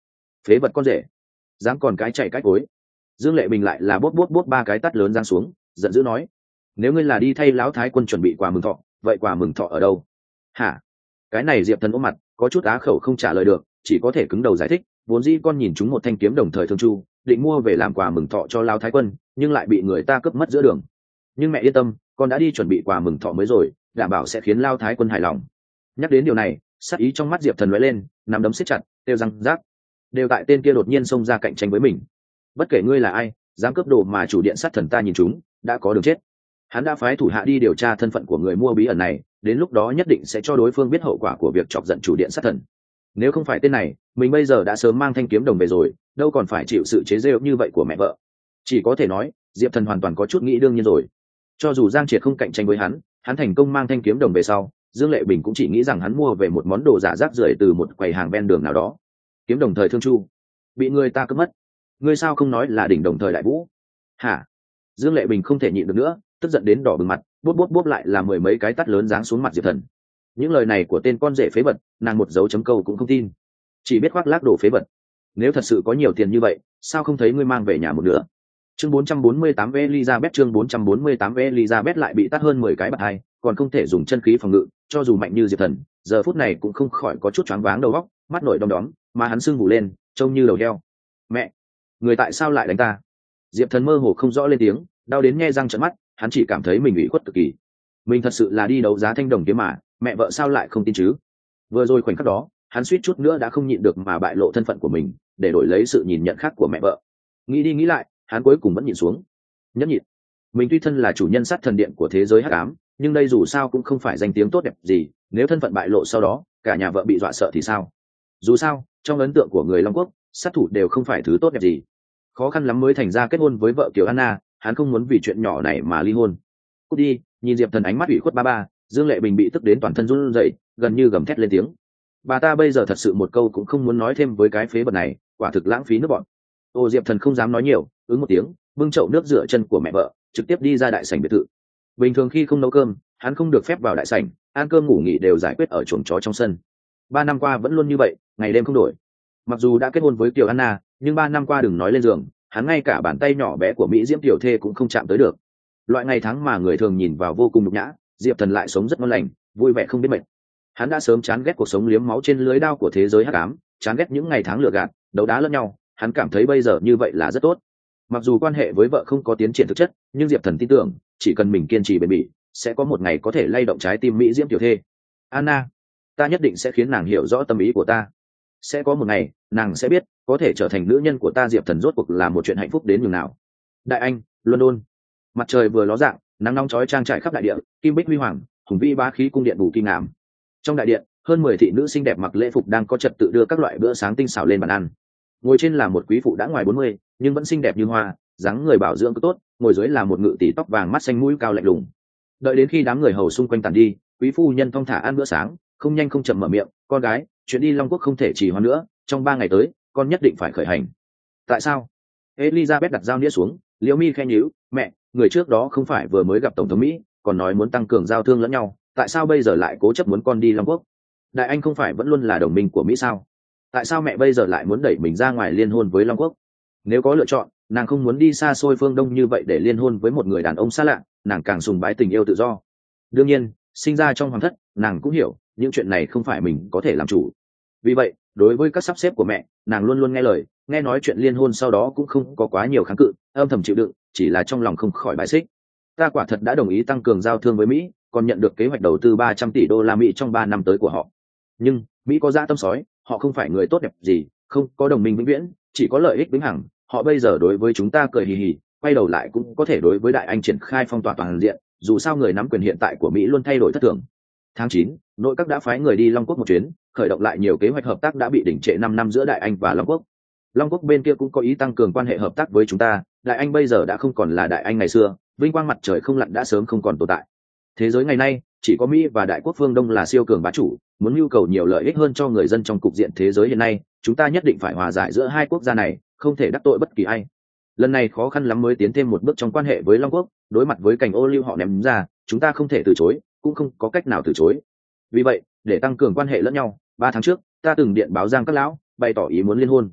phế vật con rể, dám còn cái chạy cách cối. Dương Lệ Bình lại là bốt bốt bốt ba cái tát lớn giáng xuống, giận dữ nói: nếu ngươi là đi thay lão thái quân chuẩn bị quà mừng thọ, vậy quà mừng thọ ở đâu? Hả? Cái này Diệp Thần ôm mặt, có chút á khẩu không trả lời được, chỉ có thể cứng đầu giải thích. Vốn dĩ con nhìn chúng một thanh kiếm đồng thời thương chu, định mua về làm quà mừng thọ cho lão thái quân, nhưng lại bị người ta cướp mất giữa đường. Nhưng mẹ yên tâm, con đã đi chuẩn bị quà mừng thọ mới rồi, đảm bảo sẽ khiến lão thái quân hài lòng. Nhắc đến điều này, sát ý trong mắt Diệp Thần lóe lên, nắm đấm siết chặt, kêu răng rác. Đều tại tên kia đột nhiên xông ra cạnh tranh với mình. Bất kể ngươi là ai, dám cướp đồ mà chủ điện sát thần ta nhìn chúng, đã có đường chết. Hắn đã phái thủ hạ đi điều tra thân phận của người mua bí ẩn này, đến lúc đó nhất định sẽ cho đối phương biết hậu quả của việc chọc giận chủ điện sát thần. Nếu không phải tên này, mình bây giờ đã sớm mang thanh kiếm đồng về rồi, đâu còn phải chịu sự chế giễu như vậy của mẹ vợ. Chỉ có thể nói, Diệp Thần hoàn toàn có chút nghĩ đương nhiên rồi. Cho dù Giang Triệt không cạnh tranh với hắn, hắn thành công mang thanh kiếm đồng về sau, Dương Lệ Bình cũng chỉ nghĩ rằng hắn mua về một món đồ giả rác rưởi từ một quầy hàng ven đường nào đó. Kiếm đồng thời thương chu, bị người ta cướp mất. Ngươi sao không nói là đỉnh đồng thời đại vũ? Hả? Dương Lệ Bình không thể nhịn được nữa, tức giận đến đỏ bừng mặt, bốp bốp bốp lại là mười mấy cái tát lớn giáng xuống mặt Diệp Thần. Những lời này của tên con rể phế vật, nàng một dấu chấm câu cũng không tin, chỉ biết khoác lác đồ phế vật. Nếu thật sự có nhiều tiền như vậy, sao không thấy ngươi mang về nhà một nửa? Chương bốn trăm bốn mươi tám Elizabeth chương bốn trăm bốn mươi tám Elizabeth lại bị tát hơn mười cái bạt hai, còn không thể dùng chân khí phòng ngự, cho dù mạnh như Diệp Thần, giờ phút này cũng không khỏi có chút choáng váng đầu óc, mắt nổi đom đóm, mà hắn sưng vù lên, trông như đầu heo. Mẹ, người tại sao lại đánh ta? Diệp Thần mơ hồ không rõ lên tiếng, đau đến nhe răng trợn mắt, hắn chỉ cảm thấy mình ủy khuất cực kỳ. Mình thật sự là đi đấu giá thanh đồng kiếm mà, mẹ vợ sao lại không tin chứ? Vừa rồi khoảnh khắc đó, hắn suýt chút nữa đã không nhịn được mà bại lộ thân phận của mình, để đổi lấy sự nhìn nhận khác của mẹ vợ. Nghĩ đi nghĩ lại, hắn cuối cùng vẫn nhịn xuống. Nhẫn nhịn. Mình tuy thân là chủ nhân sát thần điện của thế giới hắc ám, nhưng đây dù sao cũng không phải danh tiếng tốt đẹp gì, nếu thân phận bại lộ sau đó, cả nhà vợ bị dọa sợ thì sao? Dù sao, trong ấn tượng của người Long Quốc, sát thủ đều không phải thứ tốt đẹp gì. Khó khăn lắm mới thành ra kết hôn với vợ Kiều Anna, hắn không muốn vì chuyện nhỏ này mà ly hôn. Cút đi, nhìn Diệp Thần ánh mắt ủy khuất ba ba, Dương Lệ Bình bị tức đến toàn thân run rẩy, gần như gầm thét lên tiếng. Bà ta bây giờ thật sự một câu cũng không muốn nói thêm với cái phế vật này, quả thực lãng phí nước bọn. Ô Diệp Thần không dám nói nhiều, ứng một tiếng, bưng chậu nước rửa chân của mẹ vợ, trực tiếp đi ra đại sảnh biệt thự. Bình thường khi không nấu cơm, hắn không được phép vào đại sảnh, ăn cơm ngủ nghỉ đều giải quyết ở chuồng chó trong sân. Ba năm qua vẫn luôn như vậy, ngày đêm không đổi. Mặc dù đã kết hôn với Kiều Anna, nhưng ba năm qua đừng nói lên giường, hắn ngay cả bàn tay nhỏ bé của Mỹ Diễm tiểu thê cũng không chạm tới được. Loại ngày tháng mà người thường nhìn vào vô cùng nhục nhã, Diệp Thần lại sống rất ngon lành, vui vẻ không biết mệt. Hắn đã sớm chán ghét cuộc sống liếm máu trên lưới đao của thế giới hắc ám, chán ghét những ngày tháng lừa gạt, đấu đá lẫn nhau, hắn cảm thấy bây giờ như vậy là rất tốt. Mặc dù quan hệ với vợ không có tiến triển thực chất, nhưng Diệp Thần tin tưởng, chỉ cần mình kiên trì bền bỉ, sẽ có một ngày có thể lay động trái tim Mỹ Diễm tiểu thê. Anna, ta nhất định sẽ khiến nàng hiểu rõ tâm ý của ta. Sẽ có một ngày, nàng sẽ biết, có thể trở thành nữ nhân của ta. Diệp Thần rốt cuộc là một chuyện hạnh phúc đến nhường nào. Đại Anh, London. Mặt trời vừa ló dạng, nắng nóng chói trang trải khắp đại địa, kim bích huy hoàng, hùng vĩ bá khí cung điện bù kim ngàm. Trong đại điện, hơn mười thị nữ xinh đẹp mặc lễ phục đang có trật tự đưa các loại bữa sáng tinh xảo lên bàn ăn. Ngồi trên là một quý phụ đã ngoài bốn mươi, nhưng vẫn xinh đẹp như hoa, dáng người bảo dưỡng cứ tốt, ngồi dưới là một ngự tỷ tóc vàng mắt xanh mũi cao lạnh lùng. Đợi đến khi đám người hầu xung quanh tàn đi, quý phu nhân thong thả ăn bữa sáng, không nhanh không chậm mở miệng, con gái, chuyện đi Long Quốc không thể trì hoãn nữa, trong ba ngày tới, con nhất định phải khởi hành. Tại sao? Elizabeth đặt dao nĩa xuống, Liễu Mi khen nhíu, mẹ, người trước đó không phải vừa mới gặp tổng thống Mỹ, còn nói muốn tăng cường giao thương lẫn nhau, tại sao bây giờ lại cố chấp muốn con đi Long Quốc? Đại Anh không phải vẫn luôn là đồng minh của Mỹ sao? Tại sao mẹ bây giờ lại muốn đẩy mình ra ngoài liên hôn với Long Quốc? Nếu có lựa chọn, nàng không muốn đi xa xôi phương Đông như vậy để liên hôn với một người đàn ông xa lạ, nàng càng sùng bái tình yêu tự do. Đương nhiên, sinh ra trong hoàng thất, nàng cũng hiểu, những chuyện này không phải mình có thể làm chủ. Vì vậy, đối với các sắp xếp của mẹ, nàng luôn luôn nghe lời, nghe nói chuyện liên hôn sau đó cũng không có quá nhiều kháng cự, âm thầm chịu đựng, chỉ là trong lòng không khỏi bài xích. Ta quả thật đã đồng ý tăng cường giao thương với Mỹ, còn nhận được kế hoạch đầu tư ba trăm tỷ đô la Mỹ trong ba năm tới của họ. Nhưng, Mỹ có dã tâm sói, họ không phải người tốt đẹp gì, không có đồng minh vĩnh viễn, chỉ có lợi ích vĩnh hằng. Họ bây giờ đối với chúng ta cười hì hì, quay đầu lại cũng có thể đối với Đại Anh triển khai phong tỏa toàn diện, dù sao người nắm quyền hiện tại của Mỹ luôn thay đổi thất thường. Tháng chín, nội các đã phái người đi Long Quốc một chuyến, khởi động lại nhiều kế hoạch hợp tác đã bị đình trệ năm năm giữa Đại Anh và Long Quốc. Long Quốc bên kia cũng có ý tăng cường quan hệ hợp tác với chúng ta, Đại Anh bây giờ đã không còn là Đại Anh ngày xưa, vinh quang mặt trời không lặn đã sớm không còn tồn tại. Thế giới ngày nay, chỉ có Mỹ và Đại Quốc phương Đông là siêu cường bá chủ, muốn nhu cầu nhiều lợi ích hơn cho người dân trong cục diện thế giới hiện nay, chúng ta nhất định phải hòa giải giữa hai quốc gia này, không thể đắc tội bất kỳ ai. Lần này khó khăn lắm mới tiến thêm một bước trong quan hệ với Long Quốc, đối mặt với cảnh ô liu họ ném ra, chúng ta không thể từ chối, cũng không có cách nào từ chối. Vì vậy, để tăng cường quan hệ lẫn nhau, ba tháng trước, ta từng điện báo Giang các lão, bày tỏ ý muốn liên hôn.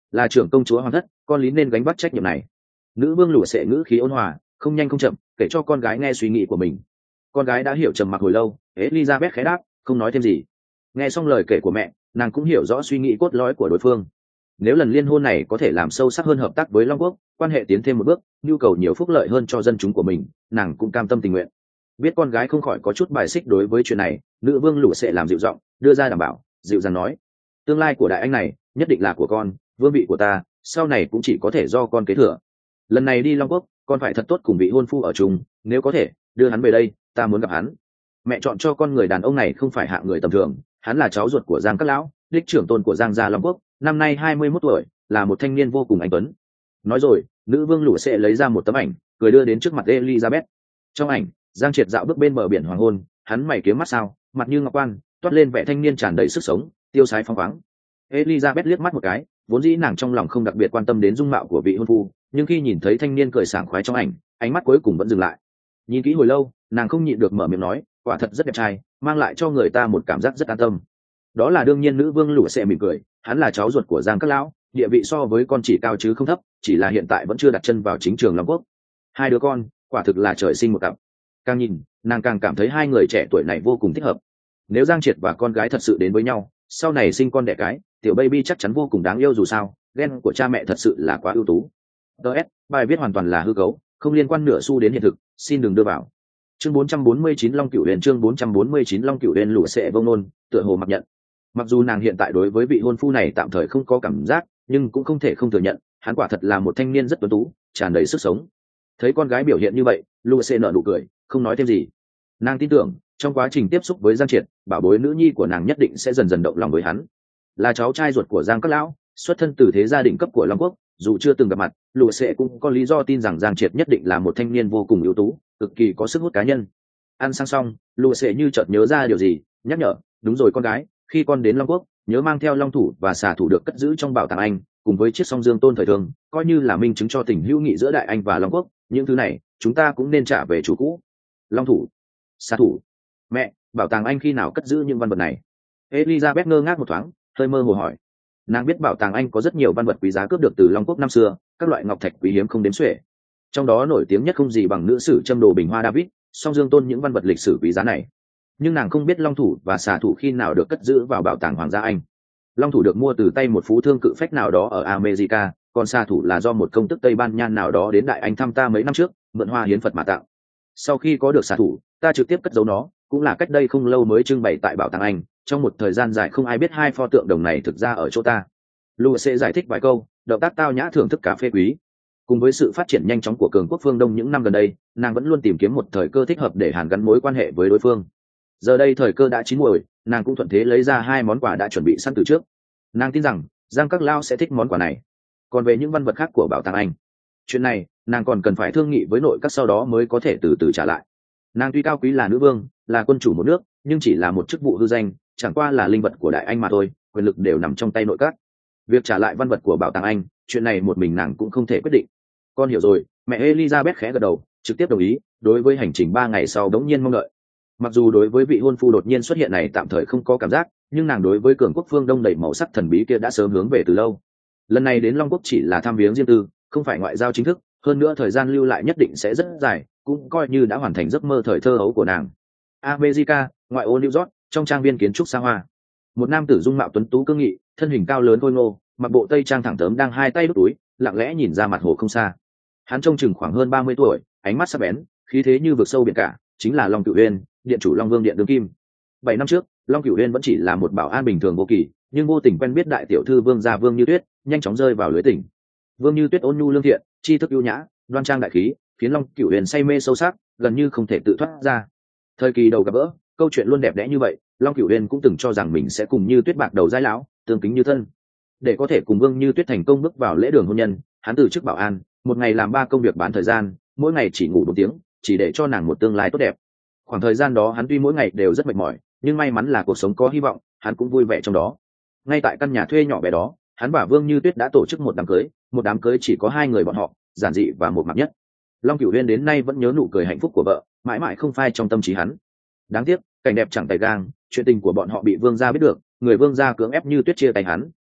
là trưởng công chúa hoàng thất, con lý nên gánh vác trách nhiệm này. Nữ vương lũ sệ ngữ khí ôn hòa, không nhanh không chậm kể cho con gái nghe suy nghĩ của mình. Con gái đã hiểu trầm mặc hồi lâu, Elizabeth khẽ đáp, không nói thêm gì. Nghe xong lời kể của mẹ, nàng cũng hiểu rõ suy nghĩ cốt lõi của đối phương. Nếu lần liên hôn này có thể làm sâu sắc hơn hợp tác với Long Quốc, quan hệ tiến thêm một bước, nhu cầu nhiều phúc lợi hơn cho dân chúng của mình, nàng cũng cam tâm tình nguyện. Biết con gái không khỏi có chút bài xích đối với chuyện này, nữ vương lũ sẽ làm dịu giọng, đưa ra đảm bảo, dịu dàng nói: tương lai của đại anh này nhất định là của con, vương vị của ta sau này cũng chỉ có thể do con kế thừa. Lần này đi Long Quốc, con phải thật tốt cùng vị hôn phu ở chung, nếu có thể đưa hắn về đây, ta muốn gặp hắn. Mẹ chọn cho con người đàn ông này không phải hạng người tầm thường, hắn là cháu ruột của Giang Các Lão, đích trưởng tôn của Giang gia Long Quốc, năm nay hai mươi mốt tuổi, là một thanh niên vô cùng anh tuấn. Nói rồi, nữ vương lũ sẽ lấy ra một tấm ảnh, cười đưa đến trước mặt Elizabeth. Trong ảnh, Giang Triệt dạo bước bên bờ biển hoàng hôn, hắn mày kiếm mắt sao, mặt như ngọc quan, toát lên vẻ thanh niên tràn đầy sức sống, tiêu sái phóng khoáng. Elizabeth liếc mắt một cái, vốn dĩ nàng trong lòng không đặc biệt quan tâm đến dung mạo của vị hôn phu, nhưng khi nhìn thấy thanh niên cười sảng khoái trong ảnh, ánh mắt cuối cùng vẫn dừng lại. Nhìn kỹ hồi lâu, nàng không nhịn được mở miệng nói, quả thật rất đẹp trai, mang lại cho người ta một cảm giác rất an tâm. Đó là đương nhiên, nữ vương lũ sẽ mỉm cười, hắn là cháu ruột của Giang Các Lão, địa vị so với con chỉ cao chứ không thấp, chỉ là hiện tại vẫn chưa đặt chân vào chính trường Long Quốc. Hai đứa con, quả thực là trời sinh một cặp. Càng nhìn, nàng càng cảm thấy hai người trẻ tuổi này vô cùng thích hợp. Nếu Giang Triệt và con gái thật sự đến với nhau, sau này sinh con đẻ cái, tiểu baby chắc chắn vô cùng đáng yêu, dù sao gen của cha mẹ thật sự là quá ưu tú. ds bài viết hoàn toàn là hư cấu, không liên quan nửa xu đến hiện thực, xin đừng đưa vào. Chương bốn trăm bốn mươi chín Long Cửu Huyền, chương bốn trăm bốn mươi chín Long Cửu Huyền lũ sẽ vông nôn, tựa hồ mặc nhận. Mặc dù nàng hiện tại đối với vị hôn phu này tạm thời không có cảm giác, nhưng cũng không thể không thừa nhận, hắn quả thật là một thanh niên rất tuấn tú, tràn đầy sức sống. Thấy con gái biểu hiện như vậy, lũ sẽ nở nụ cười, không nói thêm gì. Nàng tin tưởng, trong quá trình tiếp xúc với Giang Triệt, bảo bối nữ nhi của nàng nhất định sẽ dần dần động lòng với hắn. Là cháu trai ruột của Giang Các Lão, xuất thân từ thế gia đình cấp của Long Quốc, dù chưa từng gặp mặt, lũ sẽ cũng có lý do tin rằng Giang Triệt nhất định là một thanh niên vô cùng ưu tú, cực kỳ có sức hút cá nhân. Ăn sang xong, lũ sẽ như chợt nhớ ra điều gì, nhắc nhở, đúng rồi con gái, khi con đến Long Quốc, nhớ mang theo long thủ và xà thủ được cất giữ trong bảo tàng Anh, cùng với chiếc song dương tôn thời thường, coi như là minh chứng cho tình hữu nghị giữa đại Anh và Long Quốc. Những thứ này chúng ta cũng nên trả về chủ cũ. Long thủ, xà thủ, mẹ, bảo tàng Anh khi nào cất giữ những văn vật này? Elizabeth ngơ ngác một thoáng, hơi mơ hồ hỏi. Nàng biết bảo tàng Anh có rất nhiều văn vật quý giá cướp được từ Long Quốc năm xưa, các loại ngọc thạch quý hiếm không đếm xuể. Trong đó nổi tiếng nhất không gì bằng nữ sử châm đồ bình hoa David, song dương tôn những văn vật lịch sử quý giá này. Nhưng nàng không biết long thủ và xà thủ khi nào được cất giữ vào bảo tàng hoàng gia Anh. Long thủ được mua từ tay một phú thương cự phách nào đó ở America, còn xà thủ là do một công tước Tây Ban Nha nào đó đến đại Anh thăm ta mấy năm trước, mượn hoa hiến Phật mà tặng. Sau khi có được xà thủ, ta trực tiếp cất giấu nó, cũng là cách đây không lâu mới trưng bày tại bảo tàng Anh. Trong một thời gian dài không ai biết hai pho tượng đồng này thực ra ở chỗ ta. Lua sẽ giải thích vài câu, động tác tao nhã thưởng thức cà phê quý. Cùng với sự phát triển nhanh chóng của cường quốc phương Đông những năm gần đây, nàng vẫn luôn tìm kiếm một thời cơ thích hợp để hàn gắn mối quan hệ với đối phương. Giờ đây thời cơ đã chín muồi, nàng cũng thuận thế lấy ra hai món quà đã chuẩn bị sẵn từ trước. Nàng tin rằng Giang Các Lao sẽ thích món quà này. Còn về những văn vật khác của bảo tàng Anh, chuyện này nàng còn cần phải thương nghị với nội các, sau đó mới có thể từ từ trả lại. Nàng tuy cao quý là nữ vương, là quân chủ một nước, nhưng chỉ là một chức vụ hư danh, chẳng qua là linh vật của đại Anh mà thôi, quyền lực đều nằm trong tay nội các. Việc trả lại văn vật của bảo tàng Anh, chuyện này một mình nàng cũng không thể quyết định. Con hiểu rồi. Mẹ Elizabeth khẽ gật đầu, trực tiếp đồng ý. Đối với hành trình ba ngày sau đống nhiên mong đợi. Mặc dù đối với vị hôn phu đột nhiên xuất hiện này tạm thời không có cảm giác, nhưng nàng đối với cường quốc phương Đông đầy màu sắc thần bí kia đã sớm hướng về từ lâu. Lần này đến Long Quốc chỉ là thăm viếng riêng tư, không phải ngoại giao chính thức, hơn nữa thời gian lưu lại nhất định sẽ rất dài, cũng coi như đã hoàn thành giấc mơ thời thơ ấu của nàng. America, ngoại ô New York, trong trang viên kiến trúc xa hoa, một nam tử dung mạo tuấn tú cương nghị, thân hình cao lớn khôi ngô, mặc bộ tây trang thẳng tớm, đang hai tay đút túi, lặng lẽ nhìn ra mặt hồ không xa. Hắn trông chừng khoảng hơn ba mươi tuổi, ánh mắt sắc bén, khí thế như vực sâu biển cả, chính là Long Cửu Uyên, điện chủ Long Vương điện đương kim. Bảy năm trước, Long Cửu Uyên vẫn chỉ là một bảo an bình thường vô kỳ, nhưng vô tình quen biết đại tiểu thư Vương gia Vương Như Tuyết, nhanh chóng rơi vào lưới tình. Vương Như Tuyết ôn nhu lương thiện, tri thức ưu nhã, đoan trang đại khí, khiến Long Cửu Uyên say mê sâu sắc, gần như không thể tự thoát ra. Thời kỳ đầu gặp gỡ, câu chuyện luôn đẹp đẽ như vậy, Long Cửu Uyên cũng từng cho rằng mình sẽ cùng Như Tuyết bạc đầu giai lão, tương kính như thân. Để có thể cùng Vương Như Tuyết thành công bước vào lễ đường hôn nhân, hắn từ chức bảo an, một ngày làm ba công việc bán thời gian, mỗi ngày chỉ ngủ một tiếng, chỉ để cho nàng một tương lai tốt đẹp. Khoảng thời gian đó hắn tuy mỗi ngày đều rất mệt mỏi, nhưng may mắn là cuộc sống có hy vọng, hắn cũng vui vẻ trong đó. Ngay tại căn nhà thuê nhỏ bé đó, hắn và Vương Như Tuyết đã tổ chức một đám cưới, một đám cưới chỉ có hai người bọn họ, giản dị và một mặt nhất. Long Cửu Uyên đến nay vẫn nhớ nụ cười hạnh phúc của vợ, mãi mãi không phai trong tâm trí hắn. Đáng tiếc, cảnh đẹp chẳng tay gang, chuyện tình của bọn họ bị Vương gia biết được, người Vương gia cưỡng ép Như Tuyết chia tay hắn,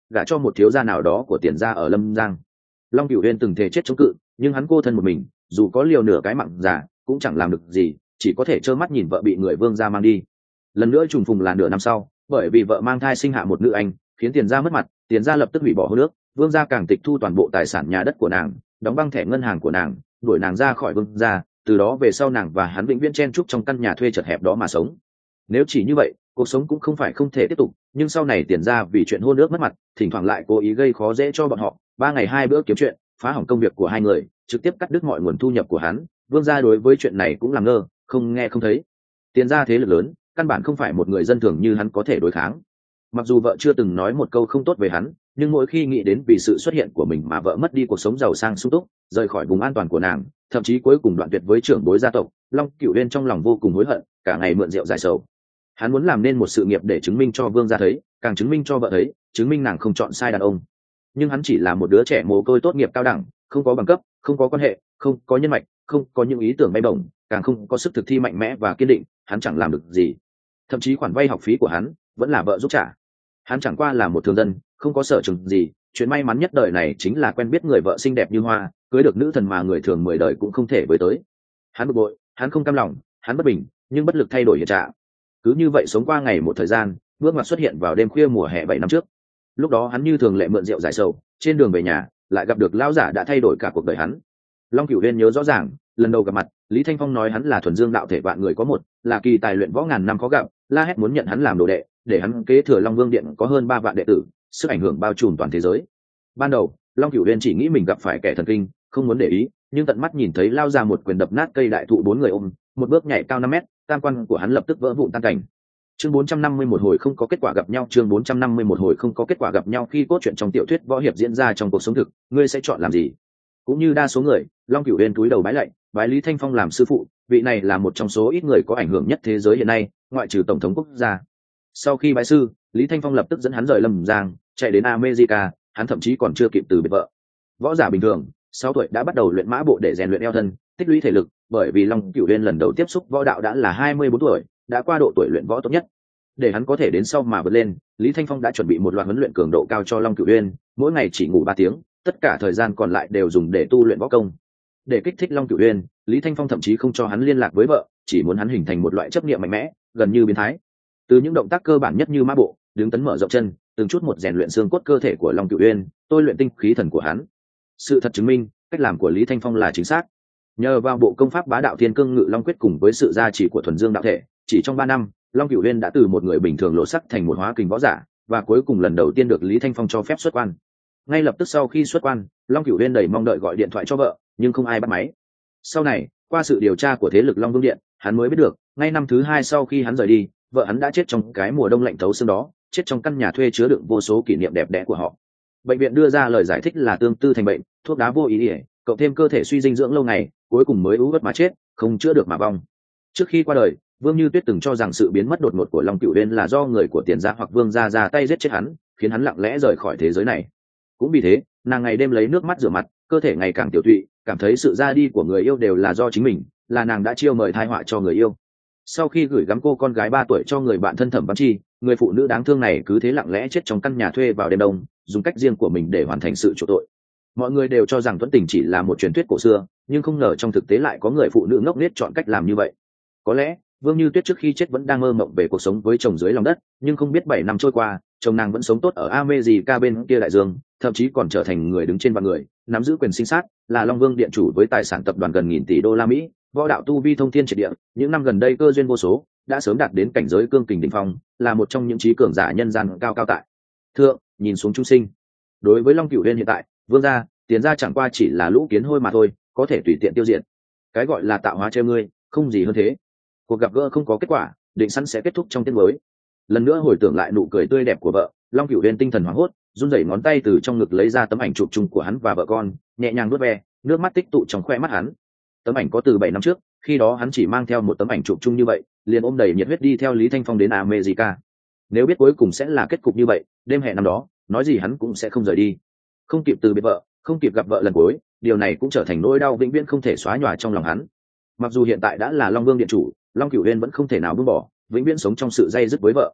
gả cho một thiếu gia nào đó của Tiền gia ở Lâm Giang. Long Cửu Uyên từng thề chết chống cự, nhưng hắn cô thân một mình, dù có liều nửa cái mạng già cũng chẳng làm được gì, chỉ có thể trơ mắt nhìn vợ bị người Vương gia mang đi. Lần nữa trùng phùng là nửa năm sau, bởi vì vợ mang thai sinh hạ một nữ anh, khiến Tiền gia mất mặt, Tiền gia lập tức hủy bỏ hôn ước, Vương gia càng tịch thu toàn bộ tài sản nhà đất của nàng, đóng băng thẻ ngân hàng của nàng, đuổi nàng ra khỏi Vương gia. Từ đó về sau nàng và hắn vĩnh viễn chen chúc trong căn nhà thuê chật hẹp đó mà sống. Nếu chỉ như vậy, cuộc sống cũng không phải không thể tiếp tục, nhưng sau này Tiền gia vì chuyện hôn ước mất mặt, thỉnh thoảng lại cố ý gây khó dễ cho bọn họ, ba ngày hai bữa kiếm chuyện, phá hỏng công việc của hai người, trực tiếp cắt đứt mọi nguồn thu nhập của hắn. Vương gia đối với chuyện này cũng làm ngơ, không nghe không thấy. Tiền gia thế lực lớn, căn bản không phải một người dân thường như hắn có thể đối kháng. Mặc dù vợ chưa từng nói một câu không tốt về hắn, nhưng mỗi khi nghĩ đến vì sự xuất hiện của mình mà vợ mất đi cuộc sống giàu sang sung túc, rời khỏi vùng an toàn của nàng, thậm chí cuối cùng đoạn tuyệt với trưởng bối gia tộc, Long Cửu Uyên trong lòng vô cùng hối hận, cả ngày mượn rượu giải sầu. Hắn muốn làm nên một sự nghiệp để chứng minh cho Vương gia thấy, càng chứng minh cho vợ thấy, chứng minh nàng không chọn sai đàn ông. Nhưng hắn chỉ là một đứa trẻ mồ côi tốt nghiệp cao đẳng, không có bằng cấp, không có quan hệ, không có nhân mạch, không có những ý tưởng bay bổng, càng không có sức thực thi mạnh mẽ và kiên định, hắn chẳng làm được gì. Thậm chí khoản vay học phí của hắn vẫn là vợ giúp trả. Hắn chẳng qua là một thường dân, không có sở trường gì, chuyện may mắn nhất đời này chính là quen biết người vợ xinh đẹp như hoa, cưới được nữ thần mà người thường mười đời cũng không thể với tới. Hắn bực bội, hắn không cam lòng, hắn bất bình, nhưng bất lực thay đổi hiện trạng. Cứ như vậy sống qua ngày một thời gian, bước ngoặt xuất hiện vào đêm khuya mùa hè bảy năm trước. Lúc đó hắn như thường lệ mượn rượu giải sầu, trên đường về nhà lại gặp được lão giả đã thay đổi cả cuộc đời hắn. Long Cửu Uyên nhớ rõ ràng, lần đầu gặp mặt, Lý Thanh Phong nói hắn là thuần dương đạo thể vạn người có một, là kỳ tài luyện võ ngàn năm khó gặp, la hét muốn nhận hắn làm đồ đệ, để hắn kế thừa Long Vương Điện có hơn ba vạn đệ tử, sức ảnh hưởng bao trùm toàn thế giới. Ban đầu, Long Cửu Uyên chỉ nghĩ mình gặp phải kẻ thần kinh, không muốn để ý, nhưng tận mắt nhìn thấy lao ra một quyền đập nát cây đại thụ bốn người ôm, một bước nhảy cao năm mét, tam quan của hắn lập tức vỡ vụn tan cảnh. Chương bốn trăm năm mươi một hồi không có kết quả gặp nhau, chương bốn trăm năm mươi một hồi không có kết quả gặp nhau. Khi cốt truyện trong tiểu thuyết võ hiệp diễn ra trong cuộc sống thực, ngươi sẽ chọn làm gì? Cũng như đa số người, Long Cửu Uyên cúi đầu bái lạy, bái Lý Thanh Phong làm sư phụ, vị này là một trong số ít người có ảnh hưởng nhất thế giới hiện nay, ngoại trừ tổng thống quốc gia. Sau khi bái sư, Lý Thanh Phong lập tức dẫn hắn rời Lâm Giang, chạy đến America, hắn thậm chí còn chưa kịp từ biệt vợ. Võ giả bình thường, sáu tuổi đã bắt đầu luyện mã bộ để rèn luyện eo thân, tích lũy thể lực, bởi vì Long Cửu Uyên lần đầu tiếp xúc võ đạo đã là hai mươi bốn tuổi, đã qua độ tuổi luyện võ tốt nhất. Để hắn có thể đến sau mà vượt lên, Lý Thanh Phong đã chuẩn bị một loạt huấn luyện cường độ cao cho Long Cửu Uyên, mỗi ngày chỉ ngủ ba tiếng, tất cả thời gian còn lại đều dùng để tu luyện võ công. Để kích thích Long Cửu Uyên, Lý Thanh Phong thậm chí không cho hắn liên lạc với vợ, chỉ muốn hắn hình thành một loại chấp niệm mạnh mẽ, gần như biến thái. Từ những động tác cơ bản nhất như mã bộ, đứng tấn mở rộng chân, từng chút một rèn luyện xương cốt cơ thể của Long Cửu Uyên, tôi luyện tinh khí thần của hắn. Sự thật chứng minh, cách làm của Lý Thanh Phong là chính xác. Nhờ vào bộ công pháp Bá Đạo Thiên Cương Ngự Long Quyết cùng với sự gia trì của thuần dương đạo thể, chỉ trong ba năm, Long Cửu Uyên đã từ một người bình thường lộ sắc thành một hóa kình võ giả, và cuối cùng lần đầu tiên được Lý Thanh Phong cho phép xuất quan. Ngay lập tức sau khi xuất quan, Long Cửu Uyên đầy mong đợi gọi điện thoại cho vợ, nhưng không ai bắt máy. Sau này, qua sự điều tra của thế lực Long Vương Điện, hắn mới biết được, ngay năm thứ hai sau khi hắn rời đi, vợ hắn đã chết trong cái mùa đông lạnh thấu xương đó, chết trong căn nhà thuê chứa đựng vô số kỷ niệm đẹp đẽ của họ. Bệnh viện đưa ra lời giải thích là tương tư thành bệnh, thuốc đá vô ý ỉa, cộng thêm cơ thể suy dinh dưỡng lâu ngày, cuối cùng mới ú uất mà chết, không chữa được mà vong. Trước khi qua đời, Vương Như Tuyết từng cho rằng sự biến mất đột ngột của Long Cửu Uyên là do người của Tiền gia hoặc Vương gia ra tay giết chết hắn, khiến hắn lặng lẽ rời khỏi thế giới này. Cũng vì thế, nàng ngày đêm lấy nước mắt rửa mặt, cơ thể ngày càng tiểu tụy, cảm thấy sự ra đi của người yêu đều là do chính mình, là nàng đã chiêu mời tai họa cho người yêu. Sau khi gửi gắm cô con gái ba tuổi cho người bạn thân Thẩm Văn Chi, người phụ nữ đáng thương này cứ thế lặng lẽ chết trong căn nhà thuê vào đêm đông, dùng cách riêng của mình để hoàn thành sự chuộc tội. Mọi người đều cho rằng Tuấn Tình chỉ là một truyền thuyết cổ xưa, nhưng không ngờ trong thực tế lại có người phụ nữ ngốc nghếch chọn cách làm như vậy. Có lẽ Vương Như Tuyết trước khi chết vẫn đang mơ mộng về cuộc sống với chồng dưới lòng đất, nhưng không biết bảy năm trôi qua, chồng nàng vẫn sống tốt ở America bên kia đại dương, thậm chí còn trở thành người đứng trên vạn người, nắm giữ quyền sinh sát, là Long Vương Điện chủ với tài sản tập đoàn gần nghìn tỷ đô la Mỹ, võ đạo tu vi thông thiên triệt địa, những năm gần đây cơ duyên vô số, đã sớm đạt đến cảnh giới cương kình đỉnh phong, là một trong những trí cường giả nhân gian cao cao tại thượng, nhìn xuống chúng sinh. Đối với Long Cửu Uyên hiện tại, Vương gia, Tiền gia chẳng qua chỉ là lũ kiến hôi mà thôi, có thể tùy tiện tiêu diệt. Cái gọi là tạo hóa treo ngươi, không gì hơn thế. Cuộc gặp gỡ không có kết quả, định sẵn sẽ kết thúc trong tiếng mới. Lần nữa hồi tưởng lại nụ cười tươi đẹp của vợ, Long Cửu Uyên tinh thần hoảng hốt, run rẩy ngón tay từ trong ngực lấy ra tấm ảnh chụp chung của hắn và vợ con, nhẹ nhàng vuốt ve, nước mắt tích tụ trong khóe mắt hắn. Tấm ảnh có từ bảy năm trước, khi đó hắn chỉ mang theo một tấm ảnh chụp chung như vậy, liền ôm đầy nhiệt huyết đi theo Lý Thanh Phong đến America. Nếu biết cuối cùng sẽ là kết cục như vậy, đêm hẹn năm đó, nói gì hắn cũng sẽ không rời đi. Không kịp từ biệt vợ, không kịp gặp vợ lần cuối, điều này cũng trở thành nỗi đau vĩnh viễn không thể xóa nhòa trong lòng hắn. Mặc dù hiện tại đã là Long Vương Điện chủ, Long Cửu Uyên vẫn không thể nào buông bỏ, vĩnh viễn sống trong sự day dứt với vợ.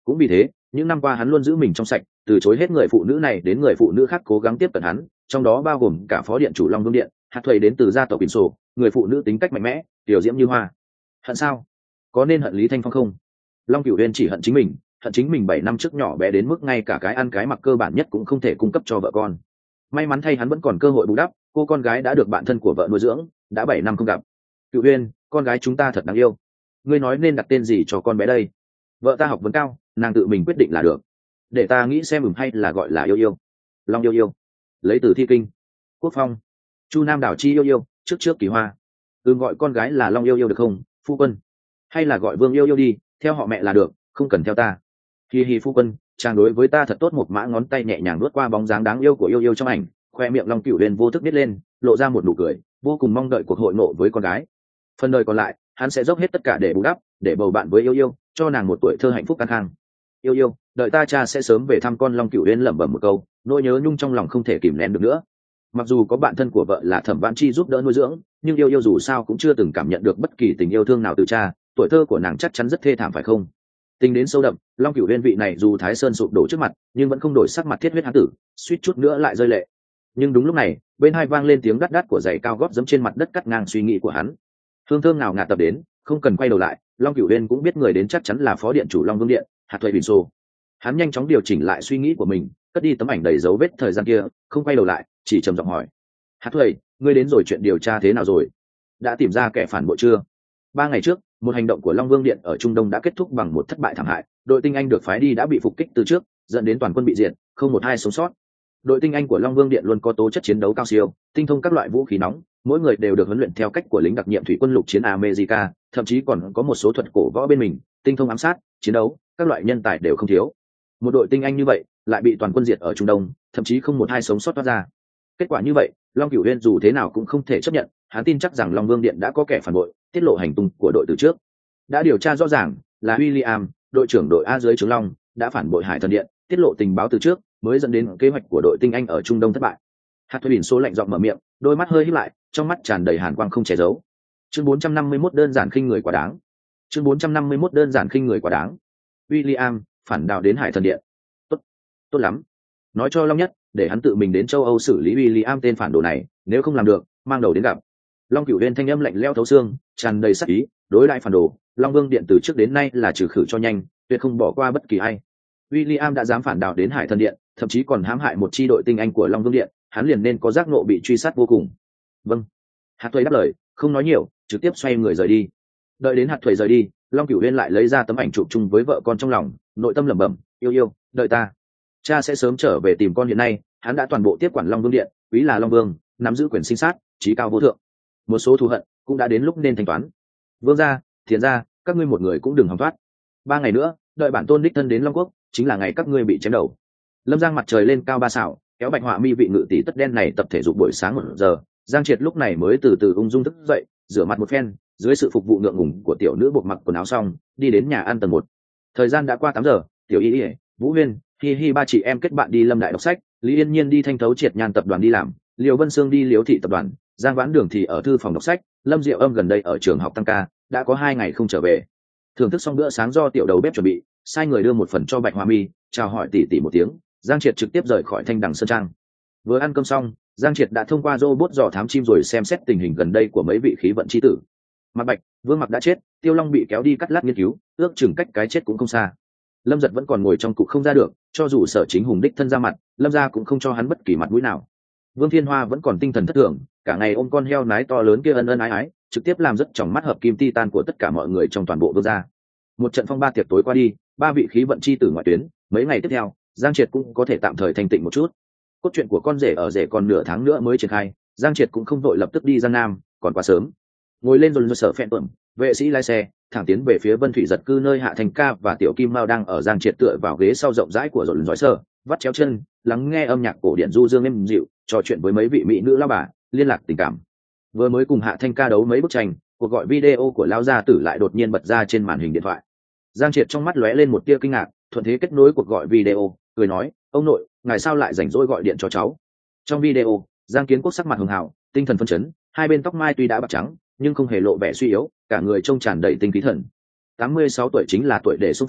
Cũng vì thế những năm qua hắn luôn giữ mình trong sạch, từ chối hết người phụ nữ này đến người phụ nữ khác cố gắng tiếp cận hắn, trong đó bao gồm cả phó điện chủ Long Vương điện Hạt Thuầy đến từ gia tộc Bình Sổ, người phụ nữ tính cách mạnh mẽ tiểu diễm như hoa. Hận sao? Có nên hận Lý Thanh Phong không? Long Cửu Uyên chỉ hận chính mình, hận chính mình bảy năm trước nhỏ bé đến mức ngay cả cái ăn cái mặc cơ bản nhất cũng không thể cung cấp cho vợ con. May mắn thay hắn vẫn còn cơ hội bù đắp, cô con gái đã được bạn thân của vợ nuôi dưỡng, đã bảy năm không gặp. Cửu Uyên, con gái chúng ta thật đáng yêu, ngươi nói nên đặt tên gì cho con bé đây? Vợ ta học vấn cao, nàng tự mình quyết định là được, để ta nghĩ xem ừm hay là gọi là yêu yêu. Long yêu yêu, lấy từ thi kinh. Quốc phong, Chu Nam đảo chi yêu yêu, trước trước kỳ hoa. Ừm, gọi con gái là Long yêu yêu được không, phu quân? Hay là gọi Vương yêu yêu đi, theo họ mẹ là được, không cần theo ta. Hi hi phu quân, chàng đối với ta thật tốt. Một mã ngón tay nhẹ nhàng nuốt qua bóng dáng đáng yêu của yêu yêu trong ảnh, khoe miệng Long Cửu Uyên vô thức nít lên, lộ ra một nụ cười, vô cùng mong đợi cuộc hội ngộ với con gái. Phần đời còn lại hắn sẽ dốc hết tất cả để bù đắp, để bầu bạn với yêu yêu, cho nàng một tuổi thơ hạnh phúc căng khang. Yêu yêu, đợi ta cha sẽ sớm về thăm con. Long Cửu Uyên lẩm bẩm một câu, nỗi nhớ nhung trong lòng không thể kìm nén được nữa. Mặc dù có bạn thân của vợ là Thẩm Vãn Chi giúp đỡ nuôi dưỡng, nhưng yêu yêu dù sao cũng chưa từng cảm nhận được bất kỳ tình yêu thương nào từ cha. Tuổi thơ của nàng chắc chắn rất thê thảm phải không? Tình đến sâu đậm, Long Cửu Uyên vị này dù Thái Sơn sụp đổ trước mặt, nhưng vẫn không đổi sắc mặt thiết huyết hán tử, suýt chút nữa lại rơi lệ. Nhưng đúng lúc này, bên hai vang lên tiếng đắt đắt của giày cao gót giẫm trên mặt đất cắt ngang suy nghĩ của hắn. Hương thơm nào ngạt tập đến, không cần quay đầu lại, Long Cửu Uyên cũng biết người đến chắc chắn là phó điện chủ Long Vương điện Hạt Thuầy Bình Sô. Hắn nhanh chóng điều chỉnh lại suy nghĩ của mình, cất đi tấm ảnh đầy dấu vết thời gian kia, không quay đầu lại, chỉ trầm giọng hỏi: Hạt Thuầy, ngươi đến rồi, chuyện điều tra thế nào rồi? Đã tìm ra kẻ phản bội chưa? Ba ngày trước, một hành động của Long Vương điện ở Trung Đông đã kết thúc bằng một thất bại thảm hại, đội tinh anh được phái đi đã bị phục kích từ trước, dẫn đến toàn quân bị diệt, không một ai sống sót. Đội tinh anh của Long Vương điện luôn có tố chất chiến đấu cao siêu, tinh thông các loại vũ khí nóng, mỗi người đều được huấn luyện theo cách của lính đặc nhiệm thủy quân lục chiến America, thậm chí còn có một số thuật cổ võ bên mình, tinh thông ám sát, chiến đấu, các loại nhân tài đều không thiếu. Một đội tinh anh như vậy lại bị toàn quân diệt ở Trung Đông, thậm chí không một ai sống sót thoát ra. Kết quả như vậy, Long Cửu Uyên dù thế nào cũng không thể chấp nhận, hắn tin chắc rằng Long Vương điện đã có kẻ phản bội, tiết lộ hành tung của đội từ trước. Đã điều tra rõ ràng là William, đội trưởng đội A dưới trướng Long, đã phản bội Hải Thần điện, tiết lộ tình báo từ trước, mới dẫn đến kế hoạch của đội tinh anh ở Trung Đông thất bại. Hạt Thuầy Bình Số lạnh giọng mở miệng, đôi mắt hơi híp lại, trong mắt tràn đầy hàn quang không che giấu. Chương bốn trăm năm mươi mốt đơn giản khinh người quá đáng. Chương bốn trăm năm mươi mốt đơn giản khinh người quá đáng. William, phản đạo đến Hải Thần điện. Tốt, tốt lắm. Nói cho Long Nhất, để hắn tự mình đến châu Âu xử lý William tên phản đồ này, nếu không làm được, mang đầu đến gặp. Long Cửu Uyên thanh âm lạnh lẽo thấu xương, tràn đầy sát ý, đối lại phản đồ, Long Vương điện từ trước đến nay là trừ khử cho nhanh, tuyệt không bỏ qua bất kỳ ai. William đã dám phản đạo đến Hải Thần điện, thậm chí còn hãm hại một chi đội tinh anh của Long Vương điện, hắn liền nên có giác ngộ bị truy sát vô cùng. Vâng. Hạt Thuầy đáp lời, không nói nhiều, trực tiếp xoay người rời đi. Đợi đến Hạt Thuầy rời đi, Long Cửu Uyên lại lấy ra tấm ảnh chụp chung với vợ con trong lòng, nội tâm lẩm bẩm, yêu yêu, đợi ta, cha sẽ sớm trở về tìm con. Hiện nay hắn đã toàn bộ tiếp quản Long Vương điện, quý là Long Vương, nắm giữ quyền sinh sát, trí cao vô thượng. Một số thù hận cũng đã đến lúc nên thanh toán. Vương gia, Thiền gia, các ngươi một người cũng đừng hòng thoát. Ba ngày nữa, đợi bản tôn đích thân đến Long Quốc, chính là ngày các ngươi bị chém đầu. Lâm Giang mặt trời lên cao ba xảo, kéo Bạch Họa Mi vị ngự tỷ tất đen này tập thể dục buổi sáng một giờ. Giang Triệt lúc này mới từ từ ung dung thức dậy, rửa mặt một phen, dưới sự phục vụ ngượng ngùng của tiểu nữ buộc mặc quần áo xong, đi đến nhà ăn tầng một. Thời gian đã qua tám giờ, Tiểu Y Y, Vũ Huyên, Hi Hi ba chị em kết bạn đi Lâm Đại đọc sách, Lý Yên Nhiên đi Thanh Thấu Triệt Nhan tập đoàn đi làm, Liều Vân Sương đi Liếu thị tập đoàn, Giang Vãn Đường thì ở thư phòng đọc sách, Lâm Diệu Âm gần đây ở trường học tăng ca, đã có hai ngày không trở về. Thưởng thức xong bữa sáng do tiểu đầu bếp chuẩn bị, sai người đưa một phần cho Bạch Hoa Mi, chào hỏi tỉ tỉ một tiếng, Giang Triệt trực tiếp rời khỏi Thanh Đằng Sơn Trang. Vừa ăn cơm xong, Giang Triệt đã thông qua robot dò thám chim rồi xem xét tình hình gần đây của mấy vị khí vận chi tử. Mạc Bạch, Vương Mặc đã chết, Tiêu Long bị kéo đi cắt lát nghiên cứu, ước chừng cách cái chết cũng không xa. Lâm Giật vẫn còn ngồi trong cục không ra được, cho dù Sở Chính Hùng đích thân ra mặt, Lâm gia cũng không cho hắn bất kỳ mặt mũi nào. Vương Thiên Hoa vẫn còn tinh thần thất thường, cả ngày ôm con heo nái to lớn kia ân ân ái ái, trực tiếp làm rất tròng mắt hợp kim titan của tất cả mọi người trong toàn bộ Vương gia. Một trận phong ba tiệc tối qua đi, ba vị khí vận chi tử ngoại tuyến, mấy ngày tiếp theo, Giang Triệt cũng có thể tạm thời thanh tịnh một chút. Cốt truyện của con rể ở rể còn nửa tháng nữa mới triển khai, Giang Triệt cũng không vội lập tức đi Giang Nam, còn quá sớm. Ngồi lên rồi sở phẹn tuẩm, vệ sĩ lái xe thẳng tiến về phía Vân Thủy Giật cư nơi Hạ Thành Ca và Tiểu Kim Mao đang ở. Giang Triệt tựa vào ghế sau rộng rãi của rồi giỏi sở, vắt chéo chân, lắng nghe âm nhạc cổ điển du dương êm dịu, trò chuyện với mấy vị mỹ nữ lao bà, liên lạc tình cảm. Vừa mới cùng Hạ Thanh Ca đấu mấy bức tranh, cuộc gọi video của lao gia tử lại đột nhiên bật ra trên màn hình điện thoại. Giang Triệt trong mắt lóe lên một tia kinh ngạc, thuận thế kết nối cuộc gọi video, cười nói, ông nội, ngài sao lại rảnh rỗi gọi điện cho cháu? Trong video, Giang Kiến Quốc sắc mặt hường hào, tinh thần phấn chấn, hai bên tóc mai tuy đã bạc trắng, nhưng không hề lộ vẻ suy yếu, cả người trông tràn đầy tinh khí thần. tám mươi sáu tuổi chính là tuổi để sofa,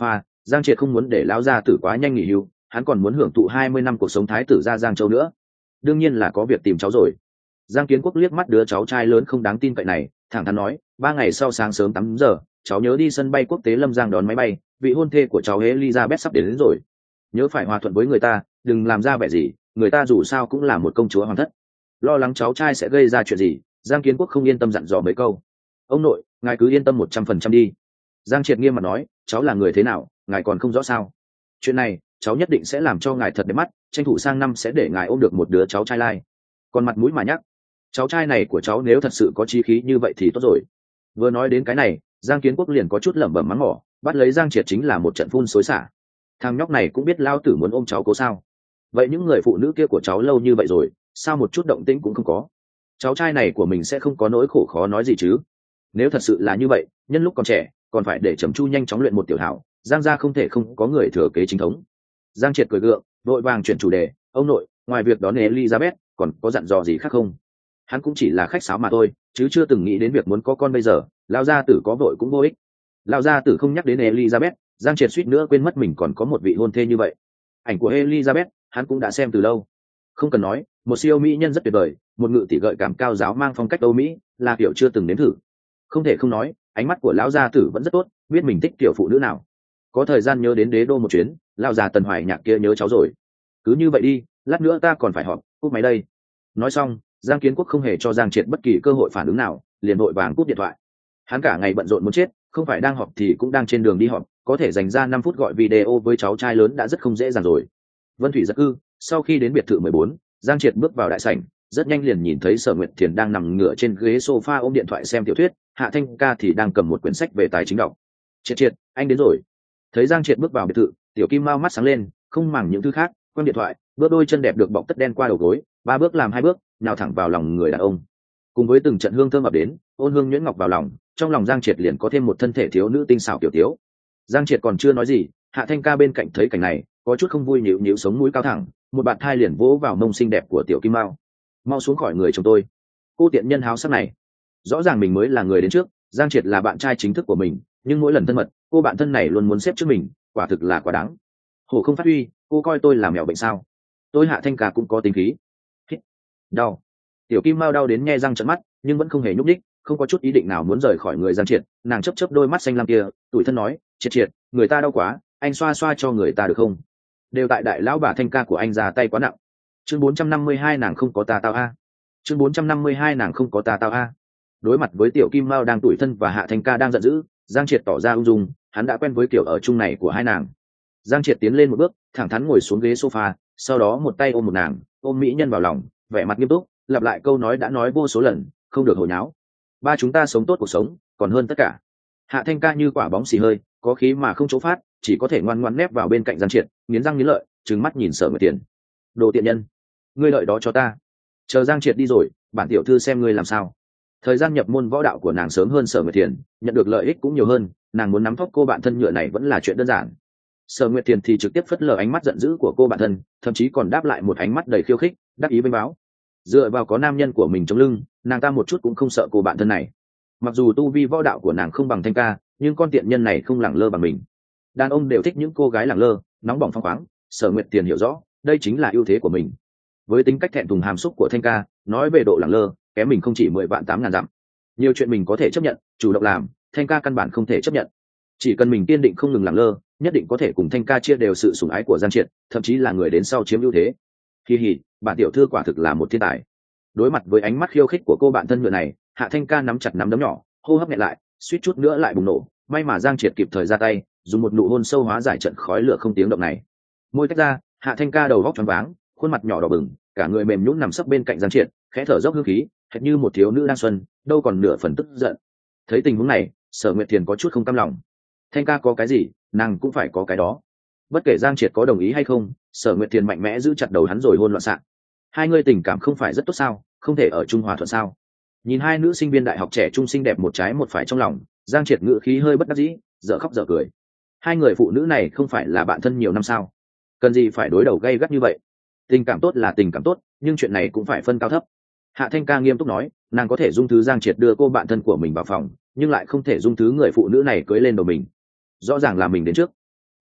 Giang Triệt không muốn để lão gia tử quá nhanh nghỉ hưu, hắn còn muốn hưởng thụ hai mươi năm cuộc sống thái tử ra Giang Châu nữa. Đương nhiên là có việc tìm cháu rồi. Giang Kiến Quốc liếc mắt đứa cháu trai lớn không đáng tin cậy này, thẳng thắn nói, ba ngày sau sáng sớm tám giờ, cháu nhớ đi sân bay quốc tế Lâm Giang đón máy bay, vị hôn thê của cháu Elizabeth sắp đến, đến rồi. Nhớ phải hòa thuận với người ta, đừng làm ra vẻ gì, người ta dù sao cũng là một công chúa hoàng thất. Lo lắng cháu trai sẽ gây ra chuyện gì, Giang Kiến Quốc không yên tâm dặn dò mấy câu. Ông nội, ngài cứ yên tâm một trăm phần trăm đi. Giang Triệt nghiêm mặt nói, cháu là người thế nào, ngài còn không rõ sao? Chuyện này, cháu nhất định sẽ làm cho ngài thật đẹp mắt, tranh thủ sang năm sẽ để ngài ôm được một đứa cháu trai lai. Còn mặt mũi mà nhắc, cháu trai này của cháu nếu thật sự có chí khí như vậy thì tốt rồi. Vừa nói đến cái này, Giang Kiến Quốc liền có chút lẩm bẩm mắng mỏ, bắt lấy Giang Triệt chính là một trận phun xối xả. Thằng nhóc này cũng biết lao tử muốn ôm cháu cố sao? Vậy những người phụ nữ kia của cháu lâu như vậy rồi, sao một chút động tĩnh cũng không có? Cháu trai này của mình sẽ không có nỗi khổ khó nói gì chứ? Nếu thật sự là như vậy, nhân lúc còn trẻ, còn phải để Trầm Chu nhanh chóng luyện một tiểu hảo, Giang gia không thể không có người thừa kế chính thống. Giang Triệt cười gượng, vội vàng chuyển chủ đề, ông nội, ngoài việc đón Elizabeth, còn có dặn dò gì khác không? Hắn cũng chỉ là khách sáo mà thôi, chứ chưa từng nghĩ đến việc muốn có con bây giờ. Lão gia tử có vội cũng vô ích. Lão gia tử không nhắc đến Elizabeth, Giang Triệt suýt nữa quên mất mình còn có một vị hôn thê như vậy. Ảnh của Elizabeth, hắn cũng đã xem từ lâu. Không cần nói, một siêu mỹ nhân rất tuyệt vời, một ngự tỷ gợi cảm cao giáo mang phong cách Âu Mỹ, là kiểu chưa từng nếm thử. Không thể không nói, ánh mắt của lão gia tử vẫn rất tốt, biết mình thích kiểu phụ nữ nào. Có thời gian nhớ đến đế đô một chuyến, lão già Tần Hoài Nhạc kia nhớ cháu rồi. Cứ như vậy đi, lát nữa ta còn phải họp, cúp máy đây. Nói xong, Giang Kiến Quốc không hề cho Giang Triệt bất kỳ cơ hội phản ứng nào, liền vội vàng cúp điện thoại. Hắn cả ngày bận rộn muốn chết, không phải đang họp thì cũng đang trên đường đi họp, có thể dành ra năm phút gọi video với cháu trai lớn đã rất không dễ dàng rồi. Vân Thủy giật cư, sau khi đến biệt thự mười bốn, Giang Triệt bước vào đại sảnh, rất nhanh liền nhìn thấy Sở Nguyệt Thiền đang nằm ngửa trên ghế sofa ôm điện thoại xem tiểu thuyết, Hạ Thanh Ca thì đang cầm một quyển sách về tài chính đọc. "Triệt Triệt, anh đến rồi." Thấy Giang Triệt bước vào biệt thự, Tiểu Kim Mao mắt sáng lên, không màng những thứ khác, quăng điện thoại, bước đôi chân đẹp được bọc tất đen qua đầu gối, ba bước làm hai bước, nào thẳng vào lòng người đàn ông. Cùng với từng trận hương thơm ập đến, ôn hương nhuyễn ngọc vào lòng, trong lòng Giang Triệt liền có thêm một thân thể thiếu nữ tinh xảo tiểu tiếu. Giang Triệt còn chưa nói gì, Hạ Thanh Ca bên cạnh thấy cảnh này, có chút không vui, nhíu nhíu sống mũi cao thẳng, một bạt thai liền vỗ vào mông xinh đẹp của Tiểu Kim Mao. "Mau xuống khỏi người chồng tôi, cô tiện nhân háo sắc này." Rõ ràng mình mới là người đến trước, Giang Triệt là bạn trai chính thức của mình, nhưng mỗi lần thân mật, cô bạn thân này luôn muốn xếp trước mình, quả thực là quá đáng. Hổ không phát huy, cô coi tôi là mèo bệnh sao? Tôi Hạ Thanh Ca cũng có tính khí. Hít. Đau. Tiểu Kim Mao đau đến nhe răng trợn mắt, nhưng vẫn không hề nhúc nhích, không có chút ý định nào muốn rời khỏi người Giang Triệt. Nàng chớp chớp đôi mắt xanh lam kia, tủi thân nói, "Triệt Triệt, người ta đau quá, anh xoa xoa cho người ta được không?" Đều tại đại lão bà Thanh Ca của anh ra tay quá nặng. Chương bốn trăm năm mươi hai nàng không có ta tao a. Chương bốn trăm năm mươi hai nàng không có ta tao a. Đối mặt với Tiểu Kim Mao đang tủi thân và Hạ Thanh Ca đang giận dữ, Giang Triệt tỏ ra ung dung, hắn đã quen với kiểu ở chung này của hai nàng. Giang Triệt tiến lên một bước, thẳng thắn ngồi xuống ghế sofa, sau đó một tay ôm một nàng, ôm mỹ nhân vào lòng, vẻ mặt nghiêm túc, lặp lại câu nói đã nói vô số lần, không được hồ nháo. "Ba chúng ta sống tốt cuộc sống, còn hơn tất cả." Hạ Thanh Ca như quả bóng xì hơi, có khí mà không chỗ phát, chỉ có thể ngoan ngoãn nép vào bên cạnh Giang Triệt, nghiến răng nghiến lợi, trừng mắt nhìn Sở Nguyệt Tiền. "Đồ tiện nhân, ngươi lợi đó cho ta. Chờ Giang Triệt đi rồi, bản tiểu thư xem ngươi làm sao." Thời gian nhập môn võ đạo của nàng sớm hơn Sở Nguyệt Tiền, nhận được lợi ích cũng nhiều hơn, nàng muốn nắm thóp cô bạn thân nhựa này vẫn là chuyện đơn giản. Sở Nguyệt Tiền thì trực tiếp phất lờ ánh mắt giận dữ của cô bạn thân, thậm chí còn đáp lại một ánh mắt đầy khiêu khích, đắc ý bênh báo. Dựa vào có nam nhân của mình chống lưng, nàng ta một chút cũng không sợ cô bạn thân này. Mặc dù tu vi võ đạo của nàng không bằng Thanh Ca, nhưng con tiện nhân này không lẳng lơ bằng mình. Đàn ông đều thích những cô gái lẳng lơ, nóng bỏng phóng khoáng, Sở Nguyệt Tiền hiểu rõ, đây chính là ưu thế của mình. Với tính cách thẹn thùng hàm xúc của Thanh Ca, nói về độ lẳng lơ, kém mình không chỉ mười vạn tám ngàn dặm. Nhiều chuyện mình có thể chấp nhận, chủ động làm, Thanh Ca căn bản không thể chấp nhận. Chỉ cần mình kiên định không ngừng lẳng lơ, nhất định có thể cùng Thanh Ca chia đều sự sủng ái của Giang Triệt, thậm chí là người đến sau chiếm ưu thế. Hi hi, bản tiểu thư quả thực là một thiên tài. Đối mặt với ánh mắt khiêu khích của cô bạn thân nhựa này, Hạ Thanh Ca nắm chặt nắm đấm nhỏ, hô hấp nhẹ lại, suýt chút nữa lại bùng nổ. May mà Giang Triệt kịp thời ra tay, dùng một nụ hôn sâu hóa giải trận khói lửa không tiếng động này. Môi tách ra, Hạ Thanh Ca đầu góc choáng váng, khuôn mặt nhỏ đỏ bừng, cả người mềm nhũn nằm sấp bên cạnh Giang Triệt, khẽ thở dốc hương khí, hệt như một thiếu nữ đang xuân, đâu còn nửa phần tức giận. Thấy tình huống này, Sở Nguyệt Thiền có chút không cam lòng. Thanh Ca có cái gì, nàng cũng phải có cái đó. Bất kể Giang Triệt có đồng ý hay không, Sở Nguyệt Thiền mạnh mẽ giữ chặt đầu hắn rồi hôn loạn xạ. Hai người tình cảm không phải rất tốt sao, không thể ở chung hòa thuận sao? Nhìn hai nữ sinh viên đại học trẻ trung xinh đẹp một trái một phải trong lòng, Giang Triệt ngữ khí hơi bất đắc dĩ, dở khóc dở cười. Hai người phụ nữ này không phải là bạn thân nhiều năm sao? Cần gì phải đối đầu gay gắt như vậy? Tình cảm tốt là tình cảm tốt, nhưng chuyện này cũng phải phân cao thấp. Hạ Thanh Ca nghiêm túc nói, nàng có thể dung thứ Giang Triệt đưa cô bạn thân của mình vào phòng, nhưng lại không thể dung thứ người phụ nữ này cưới lên đầu mình. Rõ ràng là mình đến trước.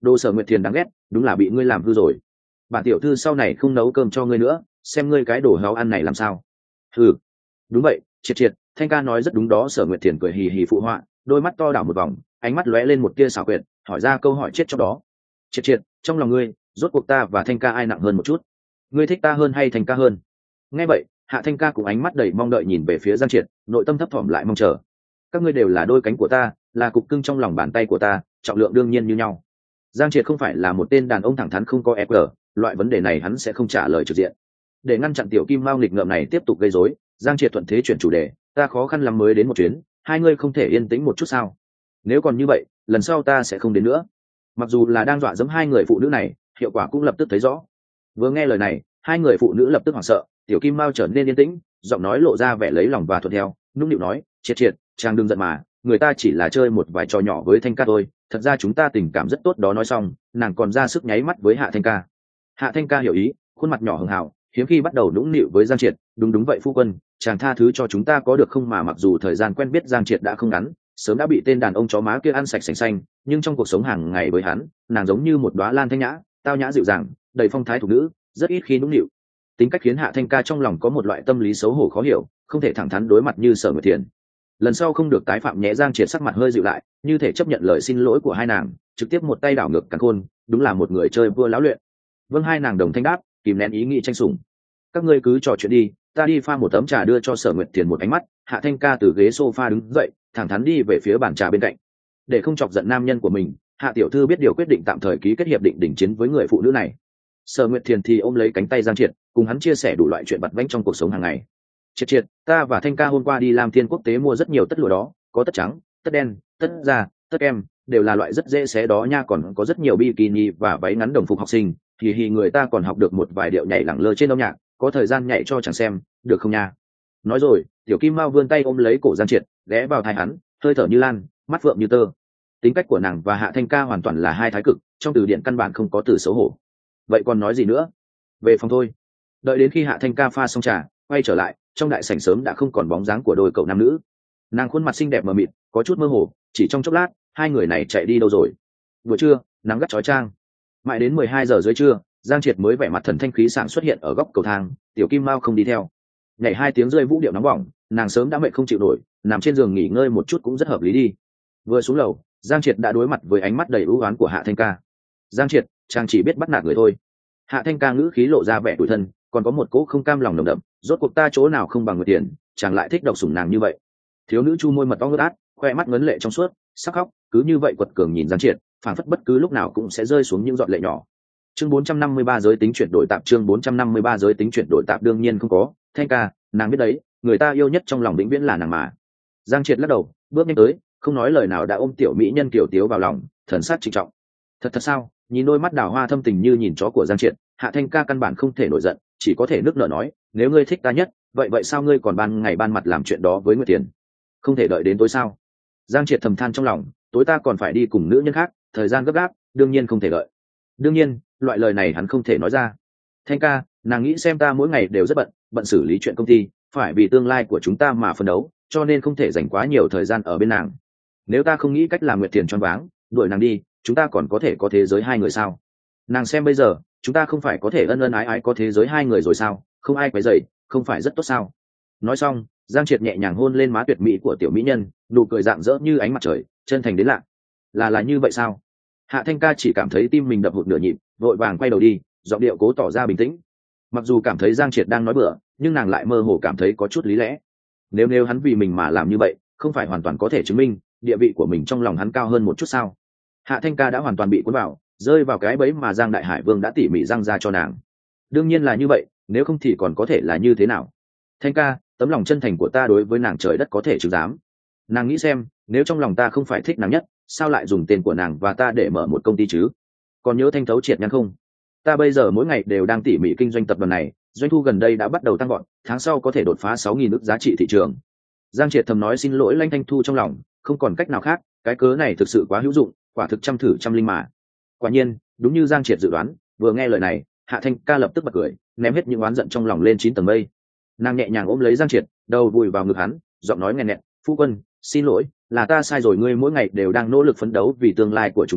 Đồ Sở Nguyệt Thiền đáng ghét, đúng là bị ngươi làm hư rồi. Bản tiểu thư sau này không nấu cơm cho ngươi nữa, xem ngươi cái đồ héo ăn này làm sao. Ừ, đúng vậy, triệt triệt, Thanh ca nói rất đúng đó. Sở Nguyệt Thiền cười hì hì phụ họa, đôi mắt to đảo một vòng, ánh mắt lóe lên một tia xảo quyệt, hỏi ra câu hỏi chết trong đó. Triệt triệt, trong lòng ngươi, rốt cuộc ta và Thanh ca ai nặng hơn một chút? Ngươi thích ta hơn hay Thanh ca hơn? Nghe vậy, Hạ Thanh ca cùng ánh mắt đầy mong đợi nhìn về phía Giang Triệt, nội tâm thấp thỏm lại mong chờ. Các ngươi đều là đôi cánh của ta, là cục cưng trong lòng bàn tay của ta, trọng lượng đương nhiên như nhau. Giang Triệt không phải là một tên đàn ông thẳng thắn không có e cờ, loại vấn đề này hắn sẽ không trả lời trực diện. Để ngăn chặn tiểu kim mao nghịch ngợm này tiếp tục gây rối, Giang Triệt thuận thế chuyển chủ đề, ta khó khăn lắm mới đến một chuyến, hai ngươi không thể yên tĩnh một chút sao? Nếu còn như vậy, lần sau ta sẽ không đến nữa. Mặc dù là đang dọa dẫm hai người phụ nữ này, hiệu quả cũng lập tức thấy rõ. Vừa nghe lời này, hai người phụ nữ lập tức hoảng sợ, tiểu kim mao trở nên yên tĩnh, giọng nói lộ ra vẻ lấy lòng và thuận theo, nũng nịu nói, triệt triệt, chàng đừng giận mà, người ta chỉ là chơi một vài trò nhỏ với Thanh ca thôi, thật ra chúng ta tình cảm rất tốt đó. Nói xong, nàng còn ra sức nháy mắt với Hạ Thanh ca. Hạ Thanh ca hiểu ý, khuôn mặt nhỏ hường hào, hiếm khi bắt đầu nũng nịu với Giang Triệt, đúng đúng vậy phu quân, chàng tha thứ cho chúng ta có được không? Mà mặc dù thời gian quen biết Giang Triệt đã không ngắn, sớm đã bị tên đàn ông chó má kia ăn sạch sành xanh, nhưng trong cuộc sống hàng ngày với hắn, nàng giống như một đóa lan thanh nhã, tao nhã dịu dàng, đầy phong thái thục nữ, rất ít khi nũng nịu. Tính cách khiến Hạ Thanh ca trong lòng có một loại tâm lý xấu hổ khó hiểu, không thể thẳng thắn đối mặt như Sở Nguyệt Thiền. Lần sau không được tái phạm nhé. Giang Triệt sắc mặt hơi dịu lại, như thể chấp nhận lời xin lỗi của hai nàng, trực tiếp một tay đảo ngược càn khôn, đúng là một người chơi vua lão luyện. Vâng, hai nàng đồng thanh đáp, kìm nén ý nghĩ tranh sủng. Các ngươi cứ trò chuyện đi, ta đi pha một tấm trà đưa cho Sở Nguyệt Thiền một ánh mắt. Hạ Thanh ca từ ghế sofa đứng dậy, thẳng thắn đi về phía bàn trà bên cạnh. Để không chọc giận nam nhân của mình, Hạ tiểu thư biết điều quyết định tạm thời ký kết hiệp định đỉnh chiến với người phụ nữ này. Sở Nguyệt Thiền thì ôm lấy cánh tay Giang Triệt, cùng hắn chia sẻ đủ loại chuyện vặt vãnh trong cuộc sống hàng ngày. Triệt triệt, ta và Thanh ca hôm qua đi Lam Thiên quốc tế mua rất nhiều tất lụa đó, có tất trắng, tất đen, tất da, tất em, đều là loại rất dễ xé đó nha. Còn có rất nhiều bikini và váy ngắn đồng phục học sinh, thì thì người ta còn học được một vài điệu nhảy lẳng lơ trên âm nhạc, có thời gian nhảy cho chẳng xem, được không nha? Nói rồi, tiểu kim mao vươn tay ôm lấy cổ Giang Triệt, ghé vào tai hắn, hơi thở như lan, mắt phượng như tơ. Tính cách của nàng và Hạ Thanh ca hoàn toàn là hai thái cực, trong từ điển căn bản không có từ xấu hổ. Vậy còn nói gì nữa? Về phòng thôi. Đợi đến khi Hạ Thanh ca pha xong trà, quay trở lại, trong đại sảnh sớm đã không còn bóng dáng của đôi cậu nam nữ. Nàng khuôn mặt xinh đẹp mờ mịt, có chút mơ hồ, chỉ trong chốc lát, hai người này chạy đi đâu rồi? Buổi trưa, nắng gắt chói chang. Mãi đến mười hai giờ dưới trưa, Giang Triệt mới vẻ mặt thần thanh khí sảng xuất hiện ở góc cầu thang, tiểu kim mao không đi theo. Nhảy hai tiếng rơi vũ điệu nóng bỏng, nàng sớm đã mệt không chịu nổi, nằm trên giường nghỉ ngơi một chút cũng rất hợp lý đi. Vừa xuống lầu, Giang Triệt đã đối mặt với ánh mắt đầy ưu oán của Hạ Thanh ca. Giang Triệt, chàng chỉ biết bắt nạt người thôi. Hạ Thanh ca ngữ khí lộ ra vẻ tủi thân, còn có một cỗ không cam lòng nồng đậm, rốt cuộc ta chỗ nào không bằng người tiền, chàng lại thích độc sủng nàng như vậy. Thiếu nữ chu môi mật ong ướt át, khoe mắt ngấn lệ trong suốt, sắc khóc, cứ như vậy quật cường nhìn Giang Triệt, phảng phất bất cứ lúc nào cũng sẽ rơi xuống những giọt lệ nhỏ. Chương bốn trăm năm mươi ba giới tính chuyển đổi tạp chương bốn trăm năm mươi ba giới tính chuyển đổi tạp đương nhiên không có, Thanh ca, nàng biết đấy, người ta yêu nhất trong lòng vĩnh viễn là nàng mà. Giang Triệt lắc đầu, bước nhanh tới, không nói lời nào đã ôm tiểu mỹ nhân kiều tiếu vào lòng, thần sắc trịnh trọng. Thật thật sao? Nhìn đôi mắt đào hoa thâm tình như nhìn chó của Giang Triệt, Hạ Thanh ca căn bản không thể nổi giận, chỉ có thể nước nở nói, nếu ngươi thích ta nhất, vậy vậy sao ngươi còn ban ngày ban mặt làm chuyện đó với Nguyệt Tiền? Không thể đợi đến tối sao? Giang Triệt thầm than trong lòng, tối ta còn phải đi cùng nữ nhân khác, thời gian gấp gáp, đương nhiên không thể đợi. Đương nhiên, loại lời này hắn không thể nói ra. Thanh ca, nàng nghĩ xem ta mỗi ngày đều rất bận, bận xử lý chuyện công ty, phải vì tương lai của chúng ta mà phấn đấu, cho nên không thể dành quá nhiều thời gian ở bên nàng. Nếu ta không nghĩ cách làm Nguyệt Tiền choáng váng, đuổi nàng đi, chúng ta còn có thể có thế giới hai người sao? Nàng xem bây giờ, chúng ta không phải có thể ân ân ái ái có thế giới hai người rồi sao? Không ai quấy rầy, không phải rất tốt sao? Nói xong, Giang Triệt nhẹ nhàng hôn lên má tuyệt mỹ của tiểu mỹ nhân, nụ cười rạng rỡ như ánh mặt trời, chân thành đến lạ. Là là như vậy sao? Hạ Thanh ca chỉ cảm thấy tim mình đập hụt nửa nhịp, vội vàng quay đầu đi, giọng điệu cố tỏ ra bình tĩnh. Mặc dù cảm thấy Giang Triệt đang nói bừa, nhưng nàng lại mơ hồ cảm thấy có chút lý lẽ. Nếu nếu hắn vì mình mà làm như vậy, không phải hoàn toàn có thể chứng minh địa vị của mình trong lòng hắn cao hơn một chút sao? Hạ Thanh ca đã hoàn toàn bị cuốn vào, rơi vào cái bẫy mà Giang Đại Hải Vương đã tỉ mỉ răng ra cho nàng. Đương nhiên là như vậy, nếu không thì còn có thể là như thế nào? Thanh ca, tấm lòng chân thành của ta đối với nàng trời đất có thể chứng giám. Nàng nghĩ xem, nếu trong lòng ta không phải thích nàng nhất, sao lại dùng tên của nàng và ta để mở một công ty chứ? Còn nhớ Thanh Thấu Triệt nhắn không? Ta bây giờ mỗi ngày đều đang tỉ mỉ kinh doanh tập đoàn này, doanh thu gần đây đã bắt đầu tăng gọn, tháng sau có thể đột phá sáu nghìn ức giá trị thị trường. Giang Triệt thầm nói xin lỗi Lãnh Thanh Thu trong lòng, không còn cách nào khác, cái cớ này thực sự quá hữu dụng, quả thực trăm thử trăm linh mà. Quả nhiên, đúng như Giang Triệt dự đoán, vừa nghe lời này, Hạ Thanh ca lập tức bật cười, ném hết những oán giận trong lòng lên chín tầng mây. Nàng nhẹ nhàng ôm lấy Giang Triệt, đầu vùi vào ngực hắn, giọng nói nghẹn nghẹn, "Phu quân, xin lỗi, là ta sai rồi, ngươi mỗi ngày đều đang nỗ lực phấn đấu vì tương lai của chúng ta,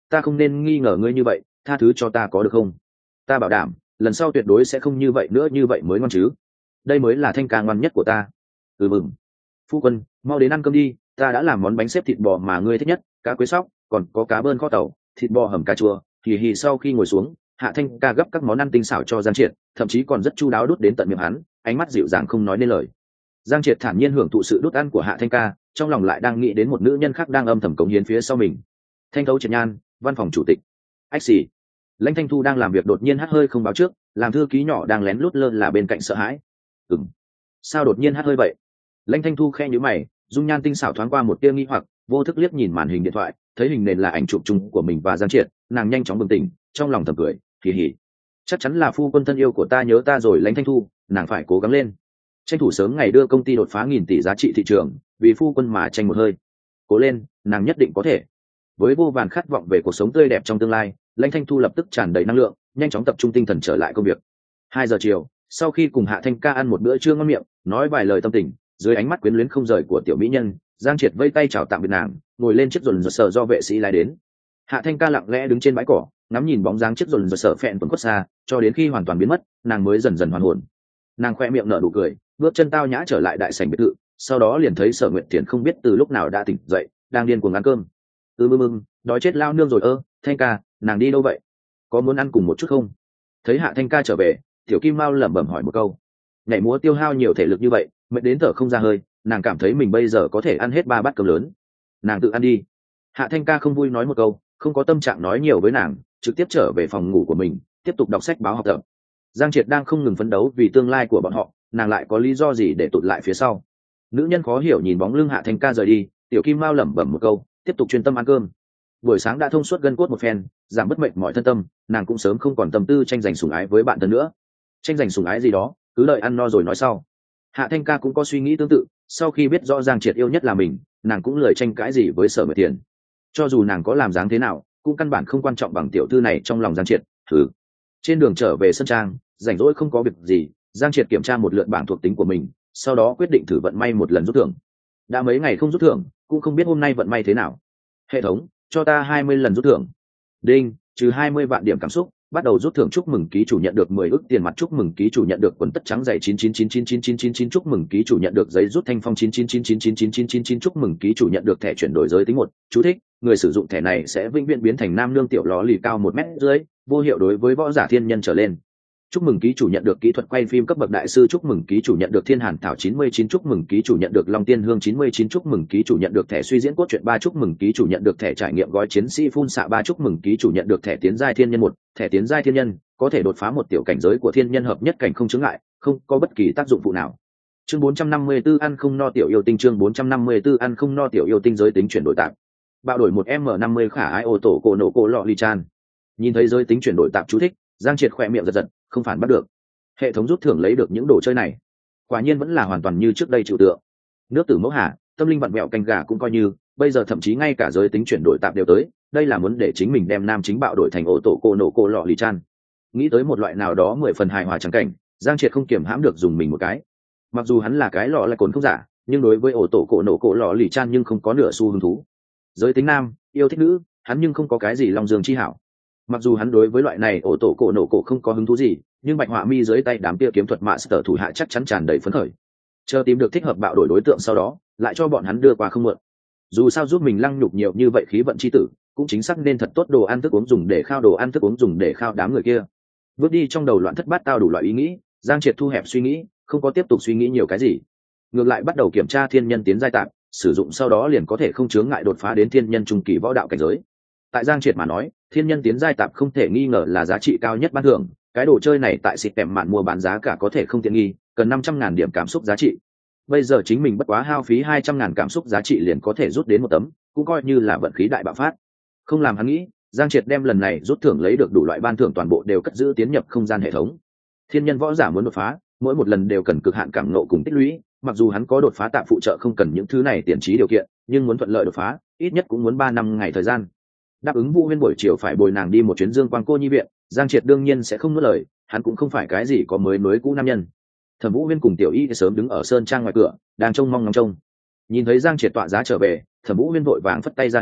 ta không nên nghi ngờ ngươi như vậy, tha thứ cho ta có được không? Ta bảo đảm lần sau tuyệt đối sẽ không như vậy nữa, như vậy mới ngon chứ. Đây mới là Thanh ca ngoan nhất của ta. Ừ mừng. Phu quân, mau đến ăn cơm đi, ta đã làm món bánh xếp thịt bò mà ngươi thích nhất, cá quế sóc, còn có cá bơn kho tàu, thịt bò hầm cà chua. Hì hì. Sau khi ngồi xuống, Hạ Thanh ca gấp các món ăn tinh xảo cho Giang Triệt, thậm chí còn rất chu đáo đút đến tận miệng hắn, ánh mắt dịu dàng không nói nên lời. Giang Triệt thản nhiên hưởng thụ sự đút ăn của Hạ Thanh ca, trong lòng lại đang nghĩ đến một nữ nhân khác đang âm thầm cống hiến phía sau mình. Thanh Thấu Triệt Nhan, văn phòng chủ tịch. Ách xì. Lãnh Thanh Thu đang làm việc đột nhiên hắt hơi không báo trước, làm thư ký nhỏ đang lén lút lơ là bên cạnh sợ hãi. Ừm, sao đột nhiên hắt hơi vậy? Lãnh Thanh Thu khe nhíu mày, dung nhan tinh xảo thoáng qua một tia nghi hoặc, vô thức liếc nhìn màn hình điện thoại, thấy hình nền là ảnh chụp chung của mình và Giang Triệt, nàng nhanh chóng bừng tỉnh, trong lòng thầm cười, hì hì. Chắc chắn là phu quân thân yêu của ta nhớ ta rồi. Lãnh Thanh Thu, nàng phải cố gắng lên, tranh thủ sớm ngày đưa công ty đột phá nghìn tỷ giá trị thị trường, vì phu quân mà tranh một hơi. Cố lên, nàng nhất định có thể. Với vô vàn khát vọng về cuộc sống tươi đẹp trong tương lai, Lãnh Thanh Thu lập tức tràn đầy năng lượng, nhanh chóng tập trung tinh thần trở lại công việc. Hai giờ chiều, sau khi cùng Hạ Thanh ca ăn một bữa trưa ngon miệng, nói vài lời tâm tình, dưới ánh mắt quyến luyến không rời của tiểu mỹ nhân, Giang Triệt vây tay chào tạm biệt nàng, ngồi lên chiếc dồn dồn sờ do vệ sĩ lái đến. Hạ Thanh ca lặng lẽ đứng trên bãi cỏ, ngắm nhìn bóng dáng chiếc dồn dồn sờ phẹn tuần quất xa, cho đến khi hoàn toàn biến mất, nàng mới dần dần hoàn hồn. Nàng khoe miệng nở nụ cười, bước chân tao nhã trở lại đại sảnh biệt thự, sau đó liền thấy Sở Nguyệt Thiền không biết từ lúc nào đã tỉnh dậy, đang điên cuồng ăn cơm. Ừ mưng mưng, đói chết lao nương rồi. Ơ, Thanh ca, nàng đi đâu vậy? Có muốn ăn cùng một chút không? Thấy Hạ Thanh ca trở về, tiểu Kim Mao lẩm bẩm hỏi một câu. Nhảy múa tiêu hao nhiều thể lực như vậy, mệt đến thở không ra hơi, nàng cảm thấy mình bây giờ có thể ăn hết ba bát cơm lớn. Nàng tự ăn đi. Hạ Thanh ca không vui nói một câu, không có tâm trạng nói nhiều với nàng, trực tiếp trở về phòng ngủ của mình, tiếp tục đọc sách báo học tập. Giang Triệt đang không ngừng phấn đấu vì tương lai của bọn họ, nàng lại có lý do gì để tụt lại phía sau? Nữ nhân khó hiểu nhìn bóng lưng Hạ Thanh ca rời đi, tiểu Kim Mao lẩm bẩm một câu, tiếp tục chuyên tâm ăn cơm. Buổi sáng đã thông suốt gân cốt một phen, giảm bất mệt mọi thân tâm, nàng cũng sớm không còn tâm tư tranh giành sủng ái với bạn thân nữa. Tranh giành sủng ái gì đó, cứ đợi ăn no rồi nói sau. Hạ Thanh ca cũng có suy nghĩ tương tự, sau khi biết rõ Giang Triệt yêu nhất là mình, nàng cũng lười tranh cãi gì với Sở Nguyệt Tiền. Cho dù nàng có làm dáng thế nào, cũng căn bản không quan trọng bằng tiểu thư này trong lòng Giang Triệt. Thử. Trên đường trở về sân trang, rảnh rỗi không có việc gì, Giang Triệt kiểm tra một lượt bảng thuộc tính của mình, sau đó quyết định thử vận may một lần rút thưởng. Đã mấy ngày không rút thưởng, cũng không biết hôm nay vận may thế nào. Hệ thống, cho ta hai mươi lần rút thưởng. Đinh, trừ hai mươi vạn điểm cảm xúc, bắt đầu rút thưởng. Chúc mừng ký chủ nhận được mười ức tiền mặt. Chúc mừng ký chủ nhận được quần tất trắng dày chín chín chín chín chín chín chín chín. Chúc mừng ký chủ nhận được giấy rút thanh phong chín chín chín chín chín chín chín chín chín. Chúc mừng ký chủ nhận được thẻ chuyển đổi giới tính một. Chú thích, người sử dụng thẻ này sẽ vĩnh viễn biến thành nam nương tiểu ló lì cao một mét dưới, vô hiệu đối với võ giả thiên nhân trở lên. Chúc mừng ký chủ nhận được kỹ thuật quay phim cấp bậc đại sư. Chúc mừng ký chủ nhận được thiên hàn thảo chín mươi chín. Chúc mừng ký chủ nhận được long tiên hương chín mươi chín. Chúc mừng ký chủ nhận được thẻ suy diễn cốt truyện ba. Chúc mừng ký chủ nhận được thẻ trải nghiệm gói chiến sĩ phun xạ ba. Chúc mừng ký chủ nhận được thẻ tiến giai thiên nhân một. Thẻ tiến giai thiên nhân có thể đột phá một tiểu cảnh giới của thiên nhân hợp nhất cảnh không chướng ngại, không có bất kỳ tác dụng phụ nào. Chương bốn trăm năm mươi tư ăn không no tiểu yêu tinh. Chương bốn trăm năm mươi tư ăn không no tiểu yêu tinh. Giới tính chuyển đổi tạm. Bạo đổi một M năm mươi khả ai ô tổ cổ nổ cổ lọ ly chan. Nhìn thấy giới tính chuyển đổi tạm chú thích, Giang Triệt khỏe miệng giật giật, không phản bắt được. Hệ thống rút thưởng lấy được những đồ chơi này, quả nhiên vẫn là hoàn toàn như trước đây chịu tượng. Nước tử mẫu hà, tâm linh vặn vẹo canh gà cũng coi như, bây giờ thậm chí ngay cả giới tính chuyển đổi tạm đều tới, đây là muốn để chính mình đem nam chính bạo đổi thành ô tổ cô nổ cô lọ lì chan. Nghĩ tới một loại nào đó mười phần hài hòa chẳng cảnh, Giang Triệt không kiềm hãm được dùng mình một cái. Mặc dù hắn là cái lọ lại cồn không giả, nhưng đối với ô tổ cô nổ cô lọ lì chan nhưng không có nửa xu hứng thú. Giới tính nam, yêu thích nữ, hắn nhưng không có cái gì long dương chi hảo. Mặc dù hắn đối với loại này ổ tổ cổ nổ cổ không có hứng thú gì, nhưng Bạch Họa Mi dưới tay đám kia kiếm thuật mạ sở thủ hạ chắc chắn tràn đầy phấn khởi. Chờ tìm được thích hợp bạo đổi đối tượng sau đó, lại cho bọn hắn đưa qua không muộn. Dù sao giúp mình lăng nhục nhiều như vậy khí vận chi tử, cũng chính xác nên thật tốt đồ ăn thức uống dùng để khao đồ ăn thức uống dùng để khao đám người kia. Bước đi trong đầu loạn thất bát tao đủ loại ý nghĩ, Giang Triệt thu hẹp suy nghĩ, không có tiếp tục suy nghĩ nhiều cái gì. Ngược lại bắt đầu kiểm tra thiên nhân tiến giai tạm, sử dụng sau đó liền có thể không chướng ngại đột phá đến thiên nhân trung kỳ võ đạo cảnh giới. Tại Giang Triệt mà nói, thiên nhân tiến giai tạp không thể nghi ngờ là giá trị cao nhất ban thưởng, cái đồ chơi này tại xịt kèm mạn mua bán giá cả có thể không tiện nghi, cần năm trăm ngàn điểm cảm xúc giá trị. Bây giờ chính mình bất quá hao phí hai trăm ngàn cảm xúc giá trị liền có thể rút đến một tấm, cũng coi như là vận khí đại bạo phát. Không làm hắn nghĩ, Giang Triệt đem lần này rút thưởng lấy được đủ loại ban thưởng toàn bộ đều cất giữ tiến nhập không gian hệ thống. Thiên nhân võ giả muốn đột phá, mỗi một lần đều cần cực hạn cảm ngộ cùng tích lũy, mặc dù hắn có đột phá tạm phụ trợ không cần những thứ này tiền trí điều kiện, nhưng muốn thuận lợi đột phá, ít nhất cũng muốn ba năm ngày thời gian. Đáp ứng Vũ Huyên buổi chiều phải bồi nàng đi một chuyến Dương Quang cô nhi viện, Giang Triệt đương nhiên sẽ không nuốt lời, hắn cũng không phải cái gì có mới nối cũ nam nhân. Thẩm Vũ Huyên cùng Tiểu Y sớm đứng ở sơn trang ngoài cửa, đang trông mong ngóng trông. Nhìn thấy Giang Triệt tọa giá trở về, Thẩm Vũ Huyên vội vàng phất tay ra hiệu,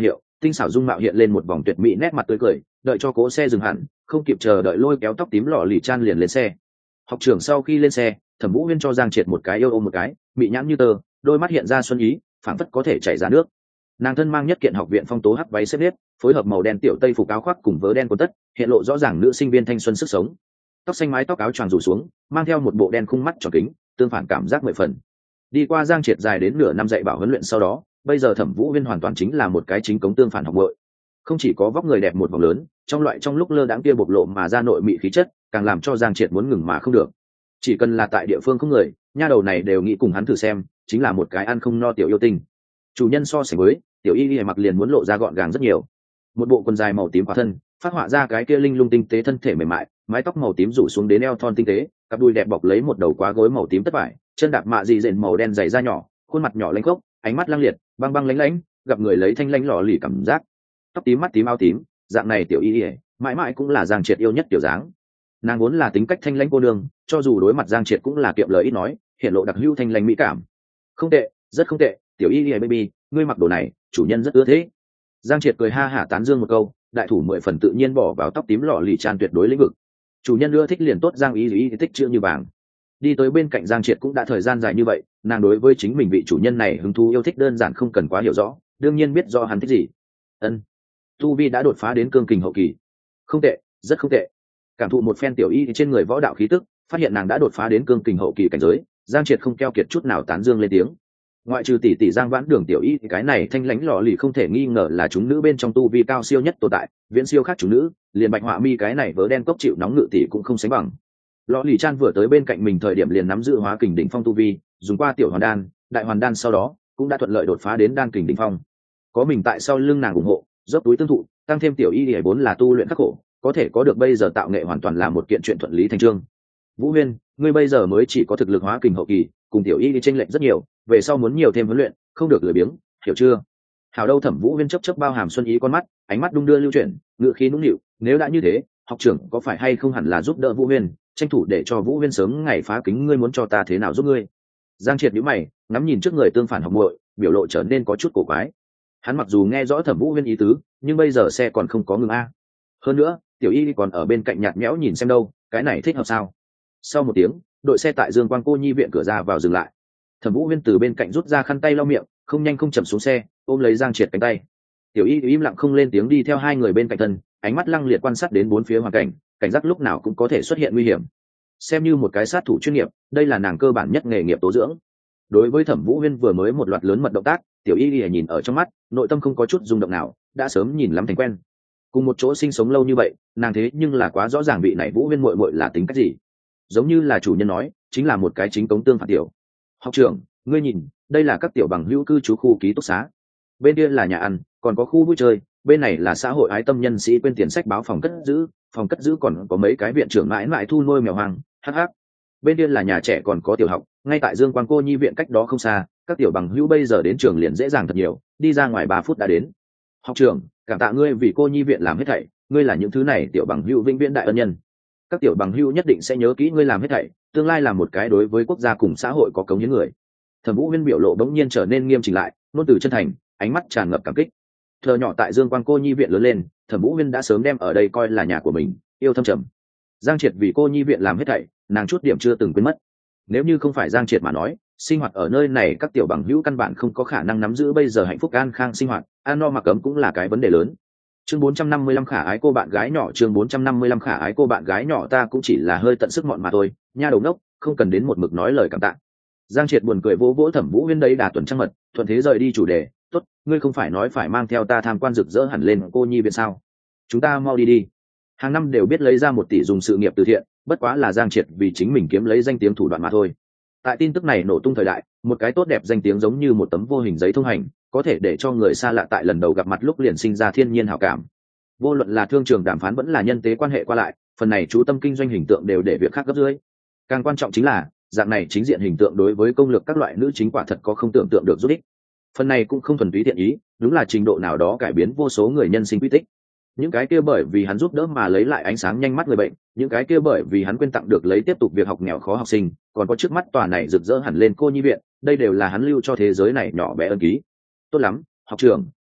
tinh xảo dung mạo hiện lên một vòng tuyệt mỹ nét mặt tươi cười, đợi cho cỗ xe dừng hẳn, không kịp chờ đợi lôi kéo tóc tím lọ lì chan liền lên xe. Học trưởng sau khi lên xe, Thẩm Vũ Huyên cho Giang Triệt một cái yêu ôm một cái, mị nhãn như tơ, đôi mắt hiện ra xuân ý, phảng phất có thể chảy ra nước. Nàng thân mang nhất kiện học viện phong tố hắc váy xếp nếp, phối hợp màu đen tiểu tây phục áo khoác cùng vớ đen quần tất, hiện lộ rõ ràng nữ sinh viên thanh xuân sức sống. Tóc xanh mái tóc áo choàng rủ xuống, mang theo một bộ đen khung mắt tròn kính, tương phản cảm giác mười phần. Đi qua Giang Triệt dài đến nửa năm dạy bảo huấn luyện sau đó, bây giờ Thẩm Vũ Huyên hoàn toàn chính là một cái chính cống tương phản học muội. Không chỉ có vóc người đẹp một vòng lớn, trong loại trong lúc lơ đãng kia bộc lộ mà ra nội mị khí chất, càng làm cho Giang Triệt muốn ngừng mà không được. Chỉ cần là tại địa phương không người, nha đầu này đều nghĩ cùng hắn thử xem, chính là một cái ăn không no tiểu yêu tinh. Chủ nhân so sánh với tiểu y y mặc liền muốn lộ ra gọn gàng rất nhiều. Một bộ quần dài màu tím khỏa thân, phát họa ra cái kia linh lung tinh tế thân thể mềm mại, mái tóc màu tím rủ xuống đến eo thon tinh tế, cặp đùi đẹp bọc lấy một đầu quá gối màu tím tất vải, chân đạp mạ dị dện màu đen dày da nhỏ, khuôn mặt nhỏ lanh khốc, ánh mắt lăng liệt, băng băng lánh lánh, gặp người lấy thanh lánh lọ lì cảm giác. Tóc tím mắt tím áo tím, dạng này tiểu y y mãi mãi cũng là Giang Triệt yêu nhất tiểu dáng. Nàng vốn là tính cách thanh lãnh cô nương, cho dù đối mặt Giang Triệt cũng là kiệm lời ít nói, hiện lộ đặc hữu thanh lãnh mỹ cảm. Không tệ, rất không tệ, tiểu y y baby, ngươi mặc đồ này, chủ nhân rất ưa thế. Giang Triệt cười ha hả tán dương một câu, đại thủ mười phần tự nhiên bỏ vào tóc tím lọ lì tràn tuyệt đối lĩnh vực. Chủ nhân ưa thích liền tốt, Giang ý ý thích chữ như vàng. Đi tới bên cạnh Giang Triệt cũng đã thời gian dài như vậy, nàng đối với chính mình vị chủ nhân này hứng thú yêu thích đơn giản không cần quá hiểu rõ, đương nhiên biết do hắn thích gì. Ân, tu vi đã đột phá đến cương kình hậu kỳ. Không tệ, rất không tệ. Cảm thụ một phen tiểu y trên người võ đạo khí tức, phát hiện nàng đã đột phá đến cương kình hậu kỳ cảnh giới, Giang Triệt không keo kiệt chút nào tán dương lên tiếng. Ngoại trừ tỷ tỷ Giang Vãn Đường tiểu y thì cái này thanh lãnh lọ lì không thể nghi ngờ là chúng nữ bên trong tu vi cao siêu nhất tồn tại, viễn siêu khác chúng nữ, liền Bạch Họa Mi cái này vớ đen cốc chịu nóng ngự tỷ cũng không sánh bằng. Lọ lì chan vừa tới bên cạnh mình thời điểm liền nắm giữ hóa kình đỉnh phong tu vi, dùng qua tiểu hoàn đan, đại hoàn đan sau đó cũng đã thuận lợi đột phá đến đan kình đỉnh phong. Có mình tại sau lưng nàng ủng hộ, dốc túi tương thụ, tăng thêm tiểu y thì vốn là tu luyện khắc khổ, có thể có được bây giờ tạo nghệ hoàn toàn là một kiện chuyện thuận lý thành trương. Vũ Huyên, ngươi bây giờ mới chỉ có thực lực hóa kình hậu kỳ, cùng tiểu y đi chênh lệch rất nhiều, về sau muốn nhiều thêm huấn luyện, không được lười biếng, hiểu chưa? Hảo đâu. Thẩm Vũ Huyên chớp chớp bao hàm xuân ý con mắt, ánh mắt đung đưa lưu chuyển, ngựa khí nũng nịu, nếu đã như thế, học trưởng có phải hay không hẳn là giúp đỡ Vũ Huyên, tranh thủ để cho Vũ Huyên sớm ngày phá kính, ngươi muốn cho ta thế nào giúp ngươi? Giang Triệt nhíu mày, ngắm nhìn trước người tương phản học muội, biểu lộ trở nên có chút cổ quái. Hắn mặc dù nghe rõ Thẩm Vũ Huyên ý tứ, nhưng bây giờ xe còn không có ngừng a. Hơn nữa, tiểu y còn ở bên cạnh nhạt nhẽo nhìn xem đâu, cái này thích hợp sao? Sau một tiếng, đội xe tại Dương Quang Cô Nhi viện cửa ra vào dừng lại. Thẩm Vũ Huyên từ bên cạnh rút ra khăn tay lau miệng, không nhanh không chậm xuống xe, ôm lấy Giang Triệt cánh tay. Tiểu y im lặng không lên tiếng đi theo hai người bên cạnh thân, ánh mắt lăng liệt quan sát đến bốn phía hoàn cảnh, cảnh giác lúc nào cũng có thể xuất hiện nguy hiểm. Xem như một cái sát thủ chuyên nghiệp, đây là nàng cơ bản nhất nghề nghiệp tố dưỡng. Đối với Thẩm Vũ Huyên vừa mới một loạt lớn mật động tác, tiểu y y nhìn ở trong mắt, nội tâm không có chút rung động nào, đã sớm nhìn lắm thành quen. Cùng một chỗ sinh sống lâu như vậy, nàng thế nhưng là quá rõ ràng vị này Vũ Huyên muội muội là tính cách gì. Giống như là chủ nhân nói, chính là một cái chính cống tương phản tiểu. Học trưởng, ngươi nhìn, đây là các tiểu bằng hữu cư trú khu ký túc xá. Bên kia là nhà ăn, còn có khu vui chơi, bên này là xã hội ái tâm nhân sĩ quên tiền sách báo phòng cất giữ, phòng cất giữ còn có mấy cái viện trưởng mãi mãi thu nuôi mèo hoang, hắc hắc. Bên kia là nhà trẻ còn có tiểu học, ngay tại Dương Quang Cô Nhi viện cách đó không xa, các tiểu bằng hữu bây giờ đến trường liền dễ dàng thật nhiều, đi ra ngoài ba phút đã đến. Học trưởng, cảm tạ ngươi vì Cô Nhi viện làm hết thảy, ngươi là những thứ này tiểu bằng hữu vĩnh viễn đại ân nhân. Các tiểu bằng hữu nhất định sẽ nhớ kỹ ngươi làm hết thảy, tương lai là một cái đối với quốc gia cùng xã hội có cống hiến người. Thẩm Vũ Huyên biểu lộ bỗng nhiên trở nên nghiêm chỉnh lại, ngôn từ chân thành, ánh mắt tràn ngập cảm kích. Thờ nhỏ tại Dương Quang Cô Nhi viện lớn lên, Thẩm Vũ Huyên đã sớm đem ở đây coi là nhà của mình, yêu thâm trầm. Giang Triệt vì Cô Nhi viện làm hết thảy, nàng chút điểm chưa từng quên mất. Nếu như không phải Giang Triệt mà nói, sinh hoạt ở nơi này các tiểu bằng hữu căn bản không có khả năng nắm giữ bây giờ hạnh phúc an khang sinh hoạt, ăn no mặc ấm cũng là cái vấn đề lớn. Chương bốn trăm năm mươi lăm khả ái cô bạn gái nhỏ, chương bốn trăm năm mươi lăm khả ái cô bạn gái nhỏ, ta cũng chỉ là hơi tận sức mọn mà thôi, nha đầu ngốc, không cần đến một mực nói lời cảm tạ. Giang Triệt buồn cười vỗ vỗ Thẩm Vũ Huyên đấy đà tuần trăng mật, thuận thế rời đi chủ đề, tốt, ngươi không phải nói phải mang theo ta tham quan rực rỡ hẳn lên Cô Nhi viện sao? Chúng ta mau đi đi. Hàng năm đều biết lấy ra một tỷ dùng sự nghiệp từ thiện, bất quá là Giang Triệt vì chính mình kiếm lấy danh tiếng thủ đoạn mà thôi. Tại tin tức này nổ tung thời đại, một cái tốt đẹp danh tiếng giống như một tấm vô hình giấy thông hành, có thể để cho người xa lạ tại lần đầu gặp mặt lúc liền sinh ra thiên nhiên hảo cảm. Vô luận là thương trường đàm phán vẫn là nhân tế quan hệ qua lại, phần này chú tâm kinh doanh hình tượng đều để việc khác gấp dưới. Càng quan trọng chính là, dạng này chính diện hình tượng đối với công lược các loại nữ chính quả thật có không tưởng tượng được giúp ích. Phần này cũng không thuần túy thiện ý, đúng là trình độ nào đó cải biến vô số người nhân sinh quy tích. Những cái kia bởi vì hắn giúp đỡ mà lấy lại ánh sáng nhanh mắt người bệnh, những cái kia bởi vì hắn quyên tặng được lấy tiếp tục việc học nghèo khó học sinh, còn có trước mắt tòa này rực rỡ hẳn lên Cô Nhi viện, đây đều là hắn lưu cho thế giới này nhỏ bé ân ký. Tốt lắm, học trưởng,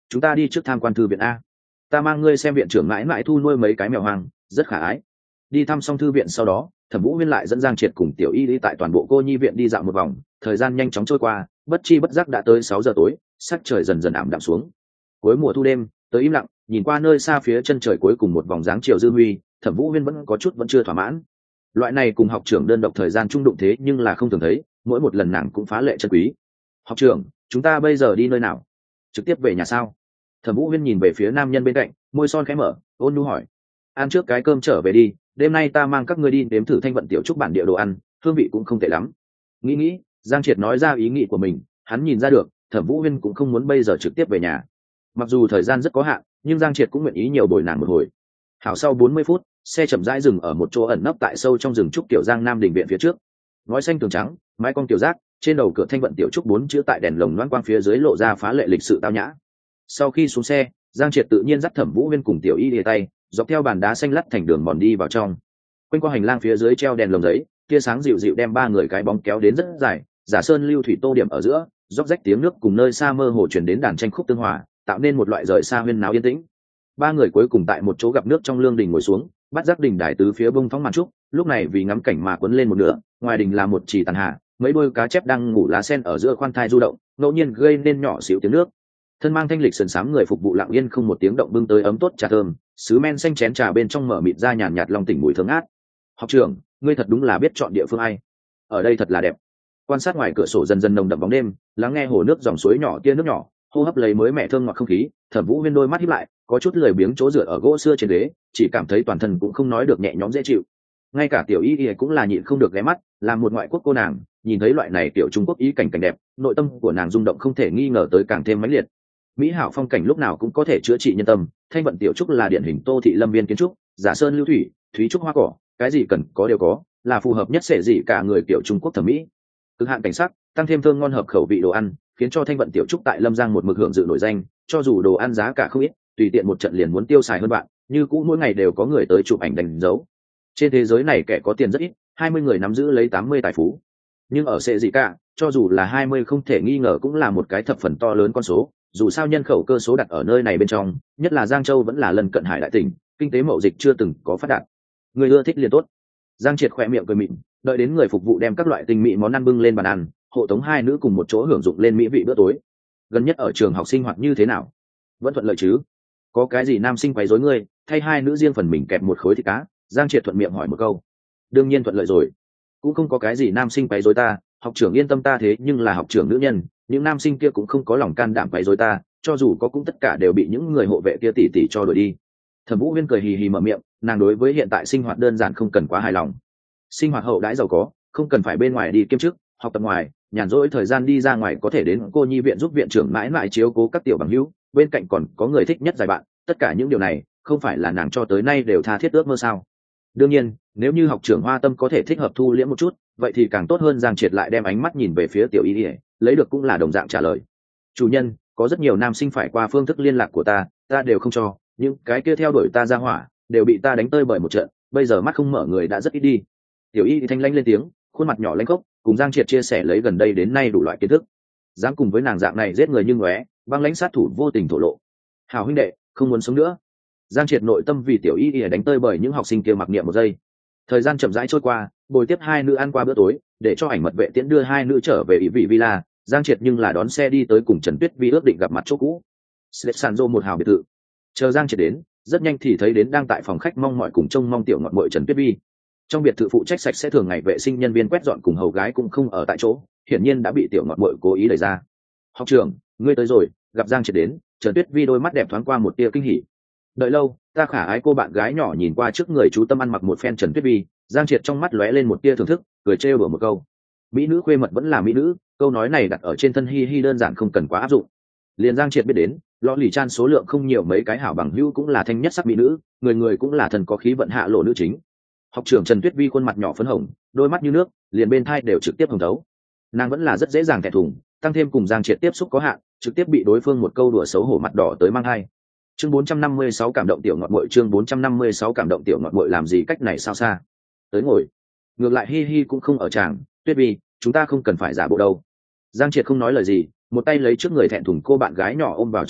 chúng ta đi trước tham quan thư viện a, ta mang ngươi xem viện trưởng mãi mãi thu nuôi mấy cái mèo hoang rất khả ái. Đi thăm xong thư viện sau đó, Thẩm Vũ Huyên lại dẫn Giang Triệt cùng Tiểu Y đi tại toàn bộ cô nhi viện đi dạo một vòng. Thời gian nhanh chóng trôi qua, bất chi bất giác đã tới sáu giờ tối, sắc trời dần dần ảm đạm xuống. Cuối mùa thu đêm, tới im lặng, nhìn qua nơi xa phía chân trời cuối cùng một vòng dáng chiều dư huy, Thẩm Vũ Huyên vẫn có chút vẫn chưa thỏa mãn. Loại này cùng học trưởng đơn độc thời gian trung đụng thế nhưng là không thường thấy, mỗi một lần nàng cũng phá lệ chân quý. Học trưởng, chúng ta bây giờ đi nơi nào? Trực tiếp về nhà sao? Thẩm Vũ Huyên nhìn về phía nam nhân bên cạnh, môi son khẽ mở, ôn nhu hỏi. Ăn trước cái cơm trở về đi, đêm nay ta mang các ngươi đi nếm thử thanh vận tiểu trúc bản địa đồ ăn, hương vị cũng không tệ lắm. Nghĩ nghĩ, Giang Triệt nói ra ý nghĩ của mình, hắn nhìn ra được, Thẩm Vũ Huyên cũng không muốn bây giờ trực tiếp về nhà. Mặc dù thời gian rất có hạn, nhưng Giang Triệt cũng nguyện ý nhiều bồi nàng một hồi. Hảo, sau bốn mươi phút, xe chậm rãi dừng ở một chỗ ẩn nấp tại sâu trong rừng trúc tiểu Giang Nam đình viện phía trước. Ngói xanh tường trắng, mái cong tiểu giác, trên đầu cửa thanh vận tiểu trúc bốn chữ tại đèn lồng loáng quang phía dưới lộ ra phá lệ lịch sự tao nhã. Sau khi xuống xe, Giang Triệt tự nhiên dắt Thẩm Vũ Huyên cùng Tiểu Y lìa tay, dọc theo bàn đá xanh lắt thành đường mòn đi vào trong. Quanh qua hành lang phía dưới treo đèn lồng giấy, tia sáng dịu dịu đem ba người cái bóng kéo đến rất dài, giả sơn lưu thủy tô điểm ở giữa, róc rách tiếng nước cùng nơi xa mơ hồ truyền đến đàn tranh khúc tương hòa, tạo nên một loại rời xa huyên náo yên tĩnh. Ba người cuối cùng tại một chỗ gặp nước trong lương đình ngồi xuống, bắt giác đình đài tứ phía bông phóng màn trúc, lúc này vì ngắm cảnh mà quấn lên một nửa, ngoài đình là một chỉ tàn hạ, mấy đôi cá chép đang ngủ lá sen ở giữa khoan thai du động, ngẫu nhiên gây nên nhỏ xíu tiếng nước. Thân mang thanh lịch sườn xám người phục vụ lặng yên không một tiếng động bưng tới ấm tốt trà thơm, sứ men xanh chén trà bên trong mở mịt ra nhàn nhạt long tỉnh mùi thơm ngát. Học trưởng, ngươi thật đúng là biết chọn địa phương ai. Ở đây thật là đẹp. Quan sát ngoài cửa sổ dần dần nồng đậm bóng đêm, lắng nghe hồ nước dòng suối nhỏ tia nước nhỏ, hô hấp lấy mới mẻ thơm ngọt không khí, Thẩm Vũ Huyên đôi mắt híp lại, có chút lười biếng chỗ dựa ở gỗ xưa trên ghế, chỉ cảm thấy toàn thân cũng không nói được nhẹ nhõm dễ chịu. Ngay cả Tiểu Y Y cũng là nhịn không được ghé mắt, làm một ngoại quốc cô nàng, nhìn thấy loại này tiểu Trung Quốc ý cảnh cảnh đẹp, nội tâm của nàng rung động không thể nghi ngờ tới càng thêm mãnh liệt. Mỹ hảo phong cảnh lúc nào cũng có thể chữa trị nhân tâm, thanh vận tiểu trúc là điển hình Tô thị lâm viên kiến trúc, giả sơn lưu thủy, thúy trúc hoa cỏ, cái gì cần có đều có, là phù hợp nhất sẽ gì cả người kiểu Trung Quốc thẩm mỹ. Cực hạn cảnh sắc, tăng thêm thơm ngon hợp khẩu vị đồ ăn, khiến cho thanh vận tiểu trúc tại Lâm Giang một mực hưởng dự nổi danh, cho dù đồ ăn giá cả không ít, tùy tiện một trận liền muốn tiêu xài hơn bạn, như cũ mỗi ngày đều có người tới chụp ảnh đánh dấu. Trên thế giới này kẻ có tiền rất ít, hai mươi người nắm giữ lấy tám mươi tài phú. Nhưng ở sẽ gì cả, cho dù là hai mươi không thể nghi ngờ cũng là một cái thập phần to lớn con số, dù sao nhân khẩu cơ số đặt ở nơi này bên trong, nhất là Giang Châu vẫn là lần cận hải đại tỉnh, kinh tế mậu dịch chưa từng có phát đạt. Người ưa thích liền tốt. Giang Triệt khỏe miệng cười mịn, đợi đến người phục vụ đem các loại tinh mỹ món ăn bưng lên bàn ăn, hộ tống hai nữ cùng một chỗ hưởng dụng lên mỹ vị bữa tối. Gần nhất ở trường học sinh hoạt như thế nào? Vẫn thuận lợi chứ? Có cái gì nam sinh quấy rối ngươi, thay hai nữ riêng phần mình kẹp một khối thịt cá? Giang Triệt thuận miệng hỏi một câu. Đương nhiên thuận lợi rồi, cũng không có cái gì nam sinh quấy rối ta, học trưởng yên tâm, ta thế nhưng là học trưởng nữ nhân, những nam sinh kia cũng không có lòng can đảm quấy rối ta, cho dù có cũng tất cả đều bị những người hộ vệ kia tỉ tỉ cho đuổi đi. Thẩm Vũ Huyên cười hì hì mở miệng, nàng đối với hiện tại sinh hoạt đơn giản không cần quá hài lòng. Sinh hoạt hậu đãi giàu có, không cần phải bên ngoài đi kiêm chức, học tập ngoài, nhàn rỗi thời gian đi ra ngoài có thể đến cô nhi viện giúp viện trưởng mãi mãi chiếu cố các tiểu bằng hữu, bên cạnh còn có người thích nhất giải bạn, tất cả những điều này không phải là nàng cho tới nay đều tha thiết ước mơ sao? Đương nhiên, nếu như học trưởng Hoa Tâm có thể thích hợp thu liễm một chút, vậy thì càng tốt hơn. Giang Triệt lại đem ánh mắt nhìn về phía Tiểu Y, lấy được cũng là đồng dạng trả lời. Chủ nhân, có rất nhiều nam sinh phải qua phương thức liên lạc của ta, ta đều không cho, những cái kia theo đuổi ta ra hỏa đều bị ta đánh tơi bởi một trận, bây giờ mắt không mở người đã rất ít đi. Tiểu Y thì thanh lãnh lên tiếng, khuôn mặt nhỏ lanh khốc, cùng Giang Triệt chia sẻ lấy gần đây đến nay đủ loại kiến thức. Dám cùng với nàng dạng này giết người như ngóe, băng lãnh sát thủ vô tình thổ lộ. Hảo huynh đệ, không muốn sống nữa. Giang Triệt nội tâm vì Tiểu Y Y đánh tơi bởi những học sinh kia mặc niệm một giây. Thời gian chậm rãi trôi qua, bồi tiếp hai nữ ăn qua bữa tối, để cho ảnh mật vệ tiễn đưa hai nữ trở về ý vị villa. Giang Triệt nhưng là đón xe đi tới cùng Trần Tuyết Vi ước định gặp mặt chỗ cũ, Sletsanzo một hào biệt thự. Chờ Giang Triệt đến, rất nhanh thì thấy đến đang tại phòng khách mong mọi cùng trông mong tiểu ngọt muội Trần Tuyết Vi. Trong biệt thự phụ trách sạch sẽ thường ngày vệ sinh nhân viên quét dọn cùng hầu gái cũng không ở tại chỗ, hiển nhiên đã bị tiểu ngọt muội cố ý đẩy ra. Học trưởng, ngươi tới rồi. Gặp Giang Triệt đến, Trần Tuyết Vi đôi mắt đẹp thoáng qua một tia kinh hỉ. Đợi lâu, ta khả ái cô bạn gái nhỏ nhìn qua trước người chú tâm ăn mặc một phen Trần Tuyết Vi, Giang Triệt trong mắt lóe lên một tia thưởng thức, cười trêu đùa một câu. Mỹ nữ khuê mật vẫn là mỹ nữ, câu nói này đặt ở trên thân hi hi đơn giản không cần quá áp dụng. Liền Giang Triệt biết đến, lõ lì chan số lượng không nhiều, mấy cái hảo bằng hữu cũng là thanh nhất sắc mỹ nữ, người người cũng là thần có khí vận hạ lộ nữ chính. Học trưởng Trần Tuyết Vi khuôn mặt nhỏ phấn hồng, đôi mắt như nước, liền bên thai đều trực tiếp hồng thấu. Nàng vẫn là rất dễ dàng thẹn thùng, tăng thêm cùng Giang Triệt tiếp xúc có hạn, trực tiếp bị đối phương một câu đùa xấu hổ mặt đỏ tới mang hai. Chương bốn trăm năm mươi sáu cảm động tiểu ngọt muội, chương bốn trăm năm mươi sáu cảm động tiểu ngọt muội, làm gì cách này sao xa. Tới ngồi. Ngược lại hi hi cũng không ở tràng, Tuyết Vi, chúng ta không cần phải giả bộ đâu. Giang Triệt không nói lời gì, một tay lấy trước người thẹn thùng cô bạn gái nhỏ ôm vào trong ngực,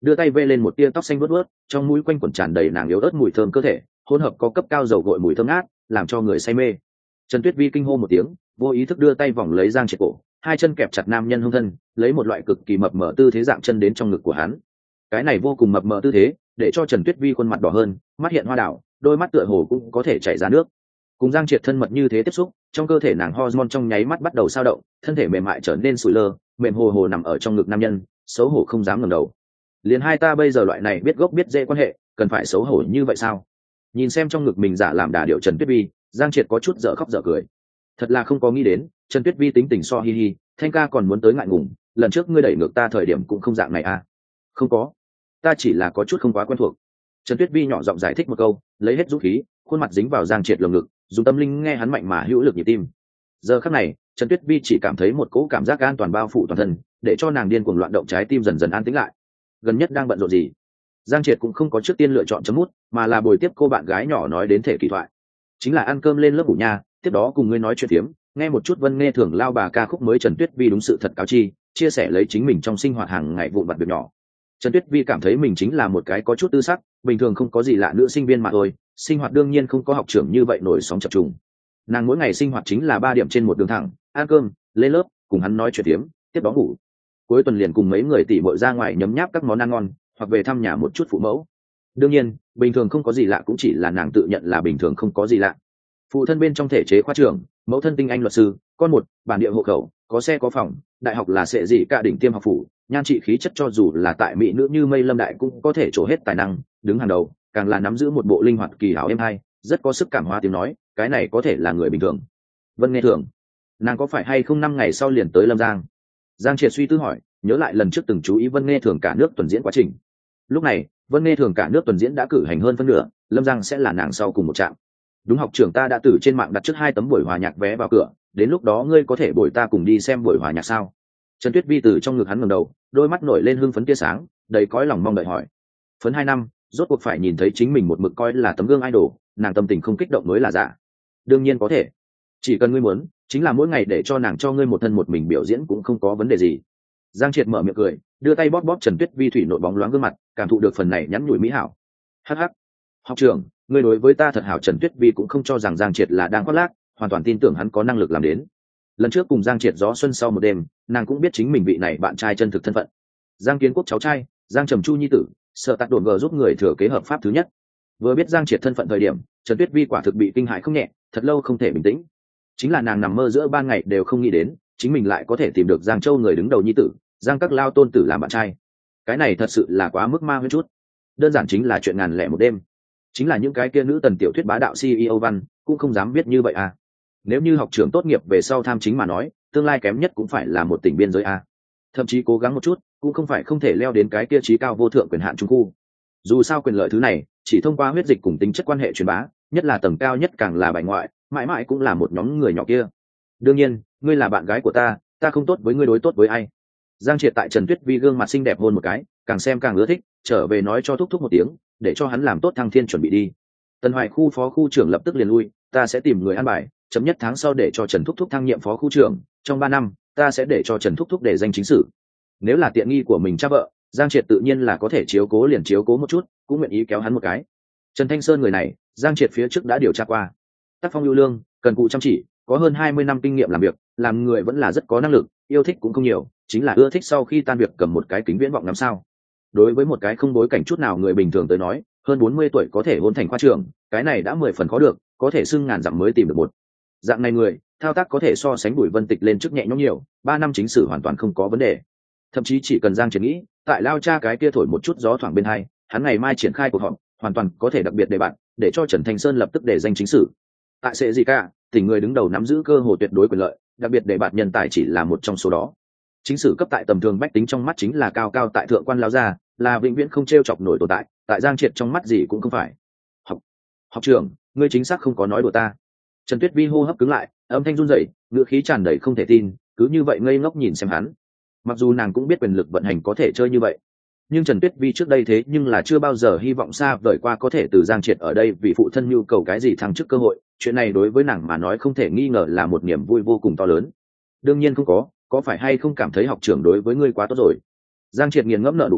đưa tay vê lên một tia tóc xanh vớt vớt, trong mũi quanh quẩn tràn đầy nàng yếu ớt mùi thơm cơ thể, hỗn hợp có cấp cao dầu gội mùi thơm ngát, làm cho người say mê. Trần Tuyết Vi kinh hô một tiếng, vô ý thức đưa tay vòng lấy Giang Triệt cổ, hai chân kẹp chặt nam nhân hông thân, lấy một loại cực kỳ mập mờ tư thế dạng chân đến trong ngực của hắn. Cái này vô cùng mập mờ tư thế, để cho Trần Tuyết Vi khuôn mặt đỏ hơn, mắt hiện hoa đảo, đôi mắt tựa hồ cũng có thể chảy ra nước. Cùng Giang Triệt thân mật như thế tiếp xúc, trong cơ thể nàng hormone trong nháy mắt bắt đầu dao động, thân thể mềm mại trở nên sủi lơ, mềm hồ hồ nằm ở trong ngực nam nhân, xấu hổ không dám ngẩng đầu. Liền hai ta bây giờ loại này biết gốc biết rễ quan hệ, cần phải xấu hổ như vậy sao? Nhìn xem trong ngực mình giả làm đà điệu Trần Tuyết Vi, Giang Triệt có chút dở khóc dở cười. Thật là không có nghĩ đến, Trần Tuyết Vi tính tình so hi hi, Thanh ca còn muốn tới ngại ngùng, lần trước ngươi đẩy ngược ta thời điểm cũng không dạng này à? Không có, ta chỉ là có chút không quá quen thuộc. Trần Tuyết Vi nhỏ giọng giải thích một câu, lấy hết dũng khí, khuôn mặt dính vào Giang Triệt lồng ngực, dùng tâm linh nghe hắn mạnh mà hữu lực nhịp tim. Giờ khắc này, Trần Tuyết Vi chỉ cảm thấy một cỗ cảm giác an toàn bao phủ toàn thân, để cho nàng điên cuồng loạn động trái tim dần dần an tĩnh lại. Gần nhất đang bận rộn gì? Giang Triệt cũng không có trước tiên lựa chọn chấm mút, mà là bồi tiếp cô bạn gái nhỏ nói đến thể kỳ thoại. Chính là ăn cơm lên lớp ngủ nha, tiếp đó cùng ngươi nói chuyện tiếm, nghe một chút Vân Nghe Thường lao bà ca khúc mới. Trần Tuyết Vi đúng sự thật cáo chi, chia sẻ lấy chính mình trong sinh hoạt hàng ngày vụn vặt việc nhỏ. Trần Tuyết Vi cảm thấy mình chính là một cái có chút tư sắc, bình thường không có gì lạ nữ sinh viên mà thôi, sinh hoạt đương nhiên không có học trưởng như vậy nổi sóng chập trùng. Nàng mỗi ngày sinh hoạt chính là ba điểm trên một đường thẳng, ăn cơm, lên lớp, cùng hắn nói chuyện tiếm, tiếp đó ngủ. Cuối tuần liền cùng mấy người tỉ muội ra ngoài nhấm nháp các món ăn ngon, hoặc về thăm nhà một chút phụ mẫu. Đương nhiên, bình thường không có gì lạ cũng chỉ là nàng tự nhận là bình thường không có gì lạ. Phụ thân bên trong thể chế khoa trưởng, mẫu thân tinh anh luật sư, con một, bản địa hộ khẩu, có xe có phòng, đại học là sẽ gì cả đỉnh tiêm học phủ, nhan trị khí chất cho dù là tại mỹ nữ như mây lâm đại cũng có thể trổ hết tài năng, đứng hàng đầu, càng là nắm giữ một bộ linh hoạt kỳ hảo êm hay, rất có sức cảm hóa tiếng nói, cái này có thể là người bình thường. Vân Nghe Thường, nàng có phải hay không năm ngày sau liền tới Lâm Giang? Giang Triệt suy tư hỏi, nhớ lại lần trước từng chú ý Vân Nghe Thường cả nước tuần diễn quá trình. Lúc này, Vân Nghe Thường cả nước tuần diễn đã cử hành hơn phân nửa, Lâm Giang sẽ là nàng sau cùng một trạm. Đúng, học trưởng ta đã từ trên mạng đặt trước hai tấm buổi hòa nhạc vé vào cửa, đến lúc đó ngươi có thể bồi ta cùng đi xem buổi hòa nhạc sao? Trần Tuyết Vi từ trong ngực hắn ngẩng đầu, đôi mắt nổi lên hưng phấn tia sáng, đầy cõi lòng mong đợi hỏi. Phấn hai năm, rốt cuộc phải nhìn thấy chính mình một mực coi là tấm gương idol, nàng tâm tình không kích động mới là giả. Đương nhiên có thể, chỉ cần ngươi muốn, chính là mỗi ngày để cho nàng cho ngươi một thân một mình biểu diễn cũng không có vấn đề gì. Giang Triệt mở miệng cười, đưa tay bóp bóp Trần Tuyết Vi thủy nội bóng loáng gương mặt, cảm thụ được phần này nhắn nhủi mỹ hảo. Hắc hắc, học trưởng, ngươi đối với ta thật hảo. Trần Tuyết Vi cũng không cho rằng Giang Triệt là đang khoác lác, hoàn toàn tin tưởng hắn có năng lực làm đến. Lần trước cùng Giang Triệt gió xuân sau một đêm, nàng cũng biết chính mình vị này bạn trai chân thực thân phận. Giang Kiến Quốc cháu trai, Giang Trầm Chu nhi tử, sợ tạc đồn gờ giúp người thừa kế hợp pháp thứ nhất. Vừa biết Giang Triệt thân phận thời điểm, Trần Tuyết Vi quả thực bị kinh hãi không nhẹ, thật lâu không thể bình tĩnh. Chính là nàng nằm mơ giữa ban ngày đều không nghĩ đến, chính mình lại có thể tìm được Giang Châu người đứng đầu nhi tử, Giang các lao tôn tử làm bạn trai. Cái này thật sự là quá mức ma huyễn chút. Đơn giản chính là chuyện ngàn lẻ một đêm. Chính là những cái kia nữ tần tiểu thuyết bá đạo xê e ô văn cũng không dám biết như vậy à. Nếu như học trưởng tốt nghiệp về sau tham chính mà nói, tương lai kém nhất cũng phải là một tỉnh biên giới a. Thậm chí cố gắng một chút, cũng không phải không thể leo đến cái kia trí cao vô thượng quyền hạn trung khu. Dù sao quyền lợi thứ này, chỉ thông qua huyết dịch cùng tính chất quan hệ truyền bá, nhất là tầng cao nhất càng là bài ngoại, mãi mãi cũng là một nhóm người nhỏ kia. Đương nhiên, ngươi là bạn gái của ta, ta không tốt với ngươi đối tốt với ai. Giang Triệt tại Trần Tuyết Vi gương mặt xinh đẹp hôn một cái, càng xem càng ưa thích, trở về nói cho thúc thúc một tiếng, để cho hắn làm tốt thăng thiên chuẩn bị đi. Tần Hoài khu phó khu trưởng lập tức liền lui, ta sẽ tìm người an bài, chấm nhất tháng sau để cho Trần thúc thúc thăng nhiệm phó khu trưởng, trong ba năm, ta sẽ để cho Trần thúc thúc để danh chính sử. Nếu là tiện nghi của mình cha vợ, Giang Triệt tự nhiên là có thể chiếu cố liền chiếu cố một chút, cũng nguyện ý kéo hắn một cái. Trần Thanh Sơn người này, Giang Triệt phía trước đã điều tra qua. Tác phong ưu lương, cần cù chăm chỉ, có hơn hai mươi năm kinh nghiệm làm việc, làm người vẫn là rất có năng lực, yêu thích cũng không nhiều, chính là ưa thích sau khi tan việc cầm một cái kính viễn vọng ngắm sao. Đối với một cái không bối cảnh chút nào người bình thường tới nói, hơn bốn mươi tuổi có thể hôn thành khoa trưởng, cái này đã mười phần khó được, có thể xưng ngàn dặm mới tìm được một. Dạng này người, thao tác có thể so sánh Bùi Vân Tịch lên chức nhẹ nhõm nhiều, ba năm chính sử hoàn toàn không có vấn đề. Thậm chí chỉ cần Giang Triệt nghĩ, tại lao cha cái kia thổi một chút gió thoảng bên hai, hắn ngày mai triển khai cuộc họp, hoàn toàn có thể đặc biệt đề bạn, để cho Trần Thanh Sơn lập tức để danh chính sử. Tại sẽ gì cả, tỉnh người đứng đầu nắm giữ cơ hội tuyệt đối quyền lợi, đặc biệt đề bạn nhân tài chỉ là một trong số đó. Chính sử cấp tại tầm thường bách tính trong mắt chính là cao cao tại thượng quan lão gia, là vĩnh viễn không trêu chọc nổi tồn tại, tại Giang Triệt trong mắt gì cũng không phải. Học, học trưởng, ngươi chính xác không có nói đùa ta. Trần Tuyết Vi hô hấp cứng lại, âm thanh run rẩy, ngữ khí tràn đầy không thể tin, cứ như vậy ngây ngốc nhìn xem hắn. Mặc dù nàng cũng biết quyền lực vận hành có thể chơi như vậy, nhưng Trần Tuyết Vi trước đây thế nhưng là chưa bao giờ hy vọng xa vời qua có thể từ Giang Triệt ở đây vì phụ thân nhu cầu cái gì thăng chức cơ hội, chuyện này đối với nàng mà nói không thể nghi ngờ là một niềm vui vô cùng to lớn. Đương nhiên không có, có phải hay không cảm thấy học trưởng đối với ngươi quá tốt rồi? Giang Triệt nghiền ngẫm nở nụ cười,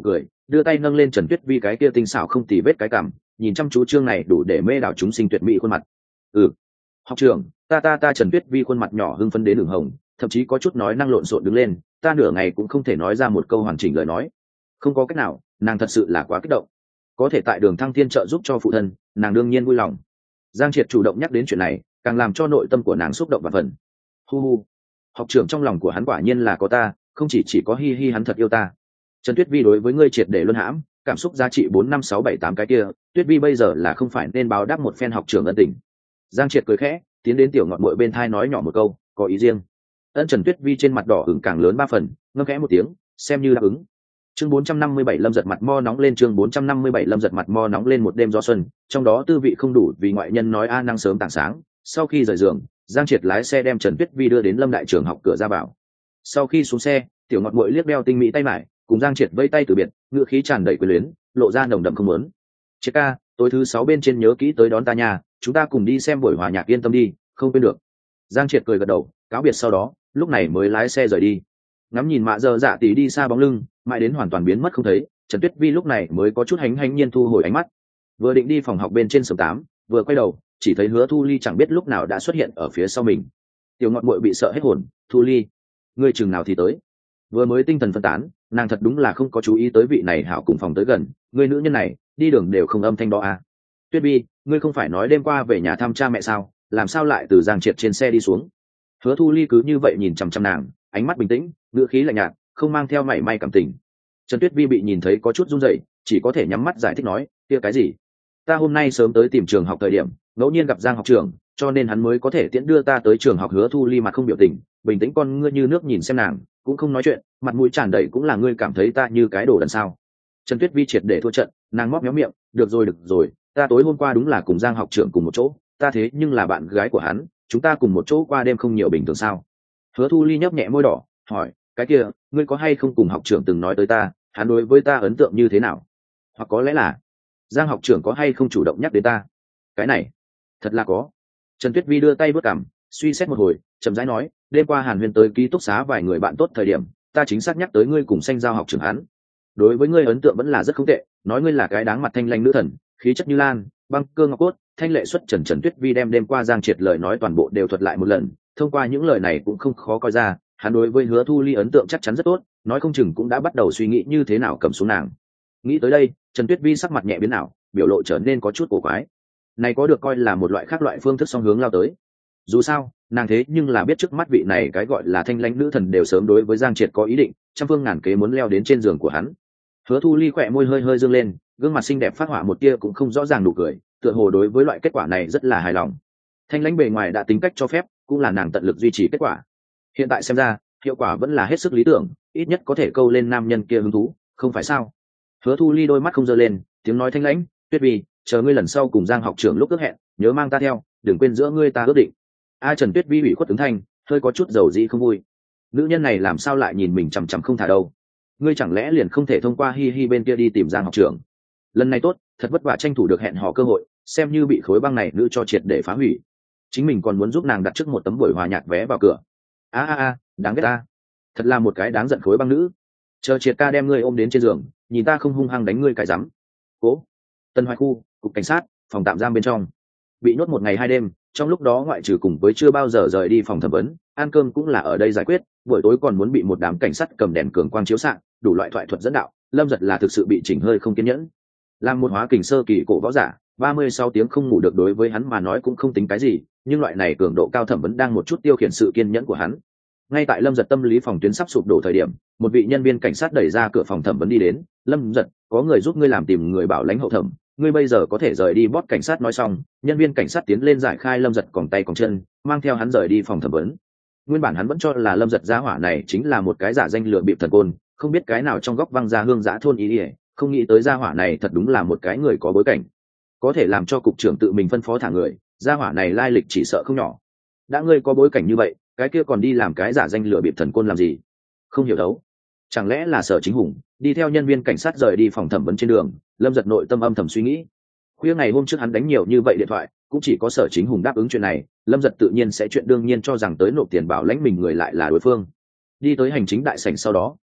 đưa tay nâng lên Trần Tuyết Vi cái kia tinh xảo không tì vết cái cằm, nhìn chăm chú chương này đủ để mê đảo chúng sinh tuyệt mỹ khuôn mặt. Ừ, học trưởng, ta ta ta Trần Tuyết Vi khuôn mặt nhỏ hưng phấn đến đường hồng, thậm chí có chút nói năng lộn xộn đứng lên, ta nửa ngày cũng không thể nói ra một câu hoàn chỉnh lời nói. Không có cách nào, nàng thật sự là quá kích động. Có thể tại Đường Thăng Thiên trợ giúp cho phụ thân, nàng đương nhiên vui lòng. Giang Triệt chủ động nhắc đến chuyện này, càng làm cho nội tâm của nàng xúc động và phần. Hu hu, học trưởng trong lòng của hắn quả nhiên là có ta, không chỉ chỉ có hi hi hắn thật yêu ta. Trần Tuyết Vi đối với ngươi triệt để luân hãm, cảm xúc giá trị bốn năm sáu bảy tám cái kia, Tuyết Vi bây giờ là không phải nên báo đáp một phen học trưởng ân tình. Giang Triệt cười khẽ, tiến đến tiểu ngọt muội bên thai nói nhỏ một câu, có ý riêng. Ân Trần Tuyết Vi trên mặt đỏ ửng càng lớn ba phần, ngâm khẽ một tiếng, xem như đáp ứng. Chương bốn trăm năm mươi bảy Lâm giật mặt mo nóng lên, chương bốn trăm năm mươi bảy Lâm giật mặt mo nóng lên một đêm gió xuân, trong đó tư vị không đủ vì ngoại nhân nói a năng sớm tảng sáng. Sau khi rời giường, Giang Triệt lái xe đem Trần Tuyết Vi đưa đến Lâm đại trường học cửa ra vào. Sau khi xuống xe, tiểu ngọt muội liếc đeo tinh mỹ tay mải, cùng Giang Triệt vây tay từ biệt, ngữ khí tràn đầy quyền luyến, lộ ra nồng đậm không muốn. Triệt ca, tối thứ sáu bên trên nhớ kỹ tới đón ta nhà, chúng ta cùng đi xem buổi hòa nhạc, yên tâm đi, không quên được. Giang Triệt cười gật đầu, cáo biệt sau đó, lúc này mới lái xe rời đi. Ngắm nhìn mạ giờ dạ tỷ đi xa bóng lưng, mãi đến hoàn toàn biến mất không thấy, Trần Tuyết Vi lúc này mới có chút hánh hánh nhiên thu hồi ánh mắt. Vừa định đi phòng học bên trên sớm tám, vừa quay đầu, chỉ thấy Hứa Thu Ly chẳng biết lúc nào đã xuất hiện ở phía sau mình. Tiểu ngọt muội bị sợ hết hồn, Thu Ly, ngươi chừng nào thì tới? Vừa mới tinh thần phân tán, nàng thật đúng là không có chú ý tới vị này hảo cùng phòng tới gần, người nữ nhân này đi đường đều không âm thanh đó à? Tuyết Vi, ngươi không phải nói đêm qua về nhà thăm cha mẹ sao, làm sao lại từ Giang Triệt trên xe đi xuống? Hứa Thu Ly cứ như vậy nhìn chằm chằm nàng, ánh mắt bình tĩnh, ngữ khí lạnh nhạt, không mang theo mảy may cảm tình. Trần Tuyết Vi bị nhìn thấy có chút run rẩy, chỉ có thể nhắm mắt giải thích nói, kia cái gì? Ta hôm nay sớm tới tìm trường học thời điểm, ngẫu nhiên gặp Giang học trưởng, cho nên hắn mới có thể tiễn đưa ta tới trường học. Hứa Thu Ly mặt không biểu tình, bình tĩnh con ngươi như nước nhìn xem nàng, cũng không nói chuyện, mặt mũi tràn đầy cũng là ngươi cảm thấy ta như cái đồ đần sao? Trần Tuyết Vi triệt để thua trận, nàng móc méo miệng, được rồi được rồi, ta tối hôm qua đúng là cùng Giang học trưởng cùng một chỗ, ta thế nhưng là bạn gái của hắn, chúng ta cùng một chỗ qua đêm không nhiều bình thường sao? Hứa Thu Ly nhấp nhẹ môi đỏ, hỏi, cái kia, ngươi có hay không cùng học trưởng từng nói tới ta, hắn đối với ta ấn tượng như thế nào? Hoặc có lẽ là Giang học trưởng có hay không chủ động nhắc đến ta? Cái này thật là có. Trần Tuyết Vi đưa tay bước cằm, suy xét một hồi, chậm rãi nói, đêm qua Hàn Huyên tới ký túc xá vài người bạn tốt thời điểm, ta chính xác nhắc tới ngươi cùng Sanh Giao học trưởng hắn. Đối với ngươi ấn tượng vẫn là rất không tệ, nói ngươi là cái đáng mặt thanh lãnh nữ thần, khí chất như lan, băng cơ ngọc cốt, thanh lệ xuất trần. Trần Tuyết Vi đem đêm qua Giang Triệt lời nói toàn bộ đều thuật lại một lần, thông qua những lời này cũng không khó coi ra, hắn đối với Hứa Thu Ly ấn tượng chắc chắn rất tốt, nói không chừng cũng đã bắt đầu suy nghĩ như thế nào cầm xuống nàng. Nghĩ tới đây, Trần Tuyết Vi sắc mặt nhẹ biến ảo, biểu lộ trở nên có chút cổ quái. Này có được coi là một loại khác loại phương thức song hướng lao tới. Dù sao, nàng thế nhưng là biết trước mắt vị này cái gọi là thanh lãnh nữ thần đều sớm đối với Giang Triệt có ý định, trăm phương ngàn kế muốn leo đến trên giường của hắn. Hứa Thu Ly khỏe môi hơi hơi dương lên, gương mặt xinh đẹp phát họa một tia cũng không rõ ràng nụ cười, tựa hồ đối với loại kết quả này rất là hài lòng. Thanh lãnh bề ngoài đã tính cách cho phép, cũng là nàng tận lực duy trì kết quả. Hiện tại xem ra, hiệu quả vẫn là hết sức lý tưởng, ít nhất có thể câu lên nam nhân kia hứng thú, không phải sao? Hứa Thu Ly đôi mắt không giơ lên, tiếng nói thanh lãnh, Tuyết Vi, chờ ngươi lần sau cùng Giang học trưởng lúc ước hẹn, nhớ mang ta theo, đừng quên giữa ngươi ta ước định. A Trần Tuyết Vi bị khuất ứng thanh, hơi có chút dầu dĩ không vui. Nữ nhân này làm sao lại nhìn mình chằm chằm không thả đâu? Ngươi chẳng lẽ liền không thể thông qua hi hi bên kia đi tìm Giang học trưởng? Lần này tốt, thật vất vả tranh thủ được hẹn hò cơ hội, xem như bị khối băng này nữ cho triệt để phá hủy. Chính mình còn muốn giúp nàng đặt trước một tấm buổi hòa nhạc vé vào cửa. A a a, đáng ghét ta. Thật là một cái đáng giận khối băng nữ. Chờ Triệt ca đem ngươi ôm đến trên giường, nhìn ta không hung hăng đánh ngươi cái rắm. Cố. Tân Hoài khu, cục cảnh sát, phòng tạm giam bên trong. Bị nhốt một ngày hai đêm, trong lúc đó ngoại trừ cùng với chưa bao giờ rời đi phòng thẩm vấn, ăn cơm cũng là ở đây giải quyết, buổi tối còn muốn bị một đám cảnh sát cầm đèn cường quang chiếu xạ, đủ loại thoại thuật dẫn đạo, Lâm Dật là thực sự bị chỉnh hơi không kiên nhẫn. Làm một hóa kình sơ kỳ cổ võ giả, ba mươi sáu tiếng không ngủ được đối với hắn mà nói cũng không tính cái gì, nhưng loại này cường độ cao thẩm vấn đang một chút tiêu khiển sự kiên nhẫn của hắn. Ngay tại Lâm Dật tâm lý phòng tuyến sắp sụp đổ thời điểm, một vị nhân viên cảnh sát đẩy ra cửa phòng thẩm vấn đi đến. Lâm Dật, có người giúp ngươi làm tìm người bảo lãnh hậu thẩm, ngươi bây giờ có thể rời đi. Bót cảnh sát nói xong, nhân viên cảnh sát tiến lên giải khai Lâm Dật còng tay còng chân, mang theo hắn rời đi phòng thẩm vấn. Nguyên bản hắn vẫn cho là Lâm Dật gia hỏa này chính là một cái giả danh lừa bịp thần côn, không biết cái nào trong góc văng ra hương giã thôn ý ỉa, không nghĩ tới gia hỏa này thật đúng là một cái người có bối cảnh, có thể làm cho cục trưởng tự mình phân phó thả người. Gia hỏa này lai lịch chỉ sợ không nhỏ. Đã ngươi có bối cảnh như vậy, cái kia còn đi làm cái giả danh lừa bịp thần côn làm gì? Không hiểu đấu. Chẳng lẽ là Sở Chính Hùng? Đi theo nhân viên cảnh sát rời đi phòng thẩm vấn trên đường, Lâm Dật nội tâm âm thầm suy nghĩ. Khuya ngày hôm trước hắn đánh nhiều như vậy điện thoại, cũng chỉ có Sở Chính Hùng đáp ứng chuyện này, Lâm Dật tự nhiên sẽ chuyện đương nhiên cho rằng tới nộp tiền bảo lãnh mình người lại là đối phương. Đi tới hành chính đại sảnh sau đó,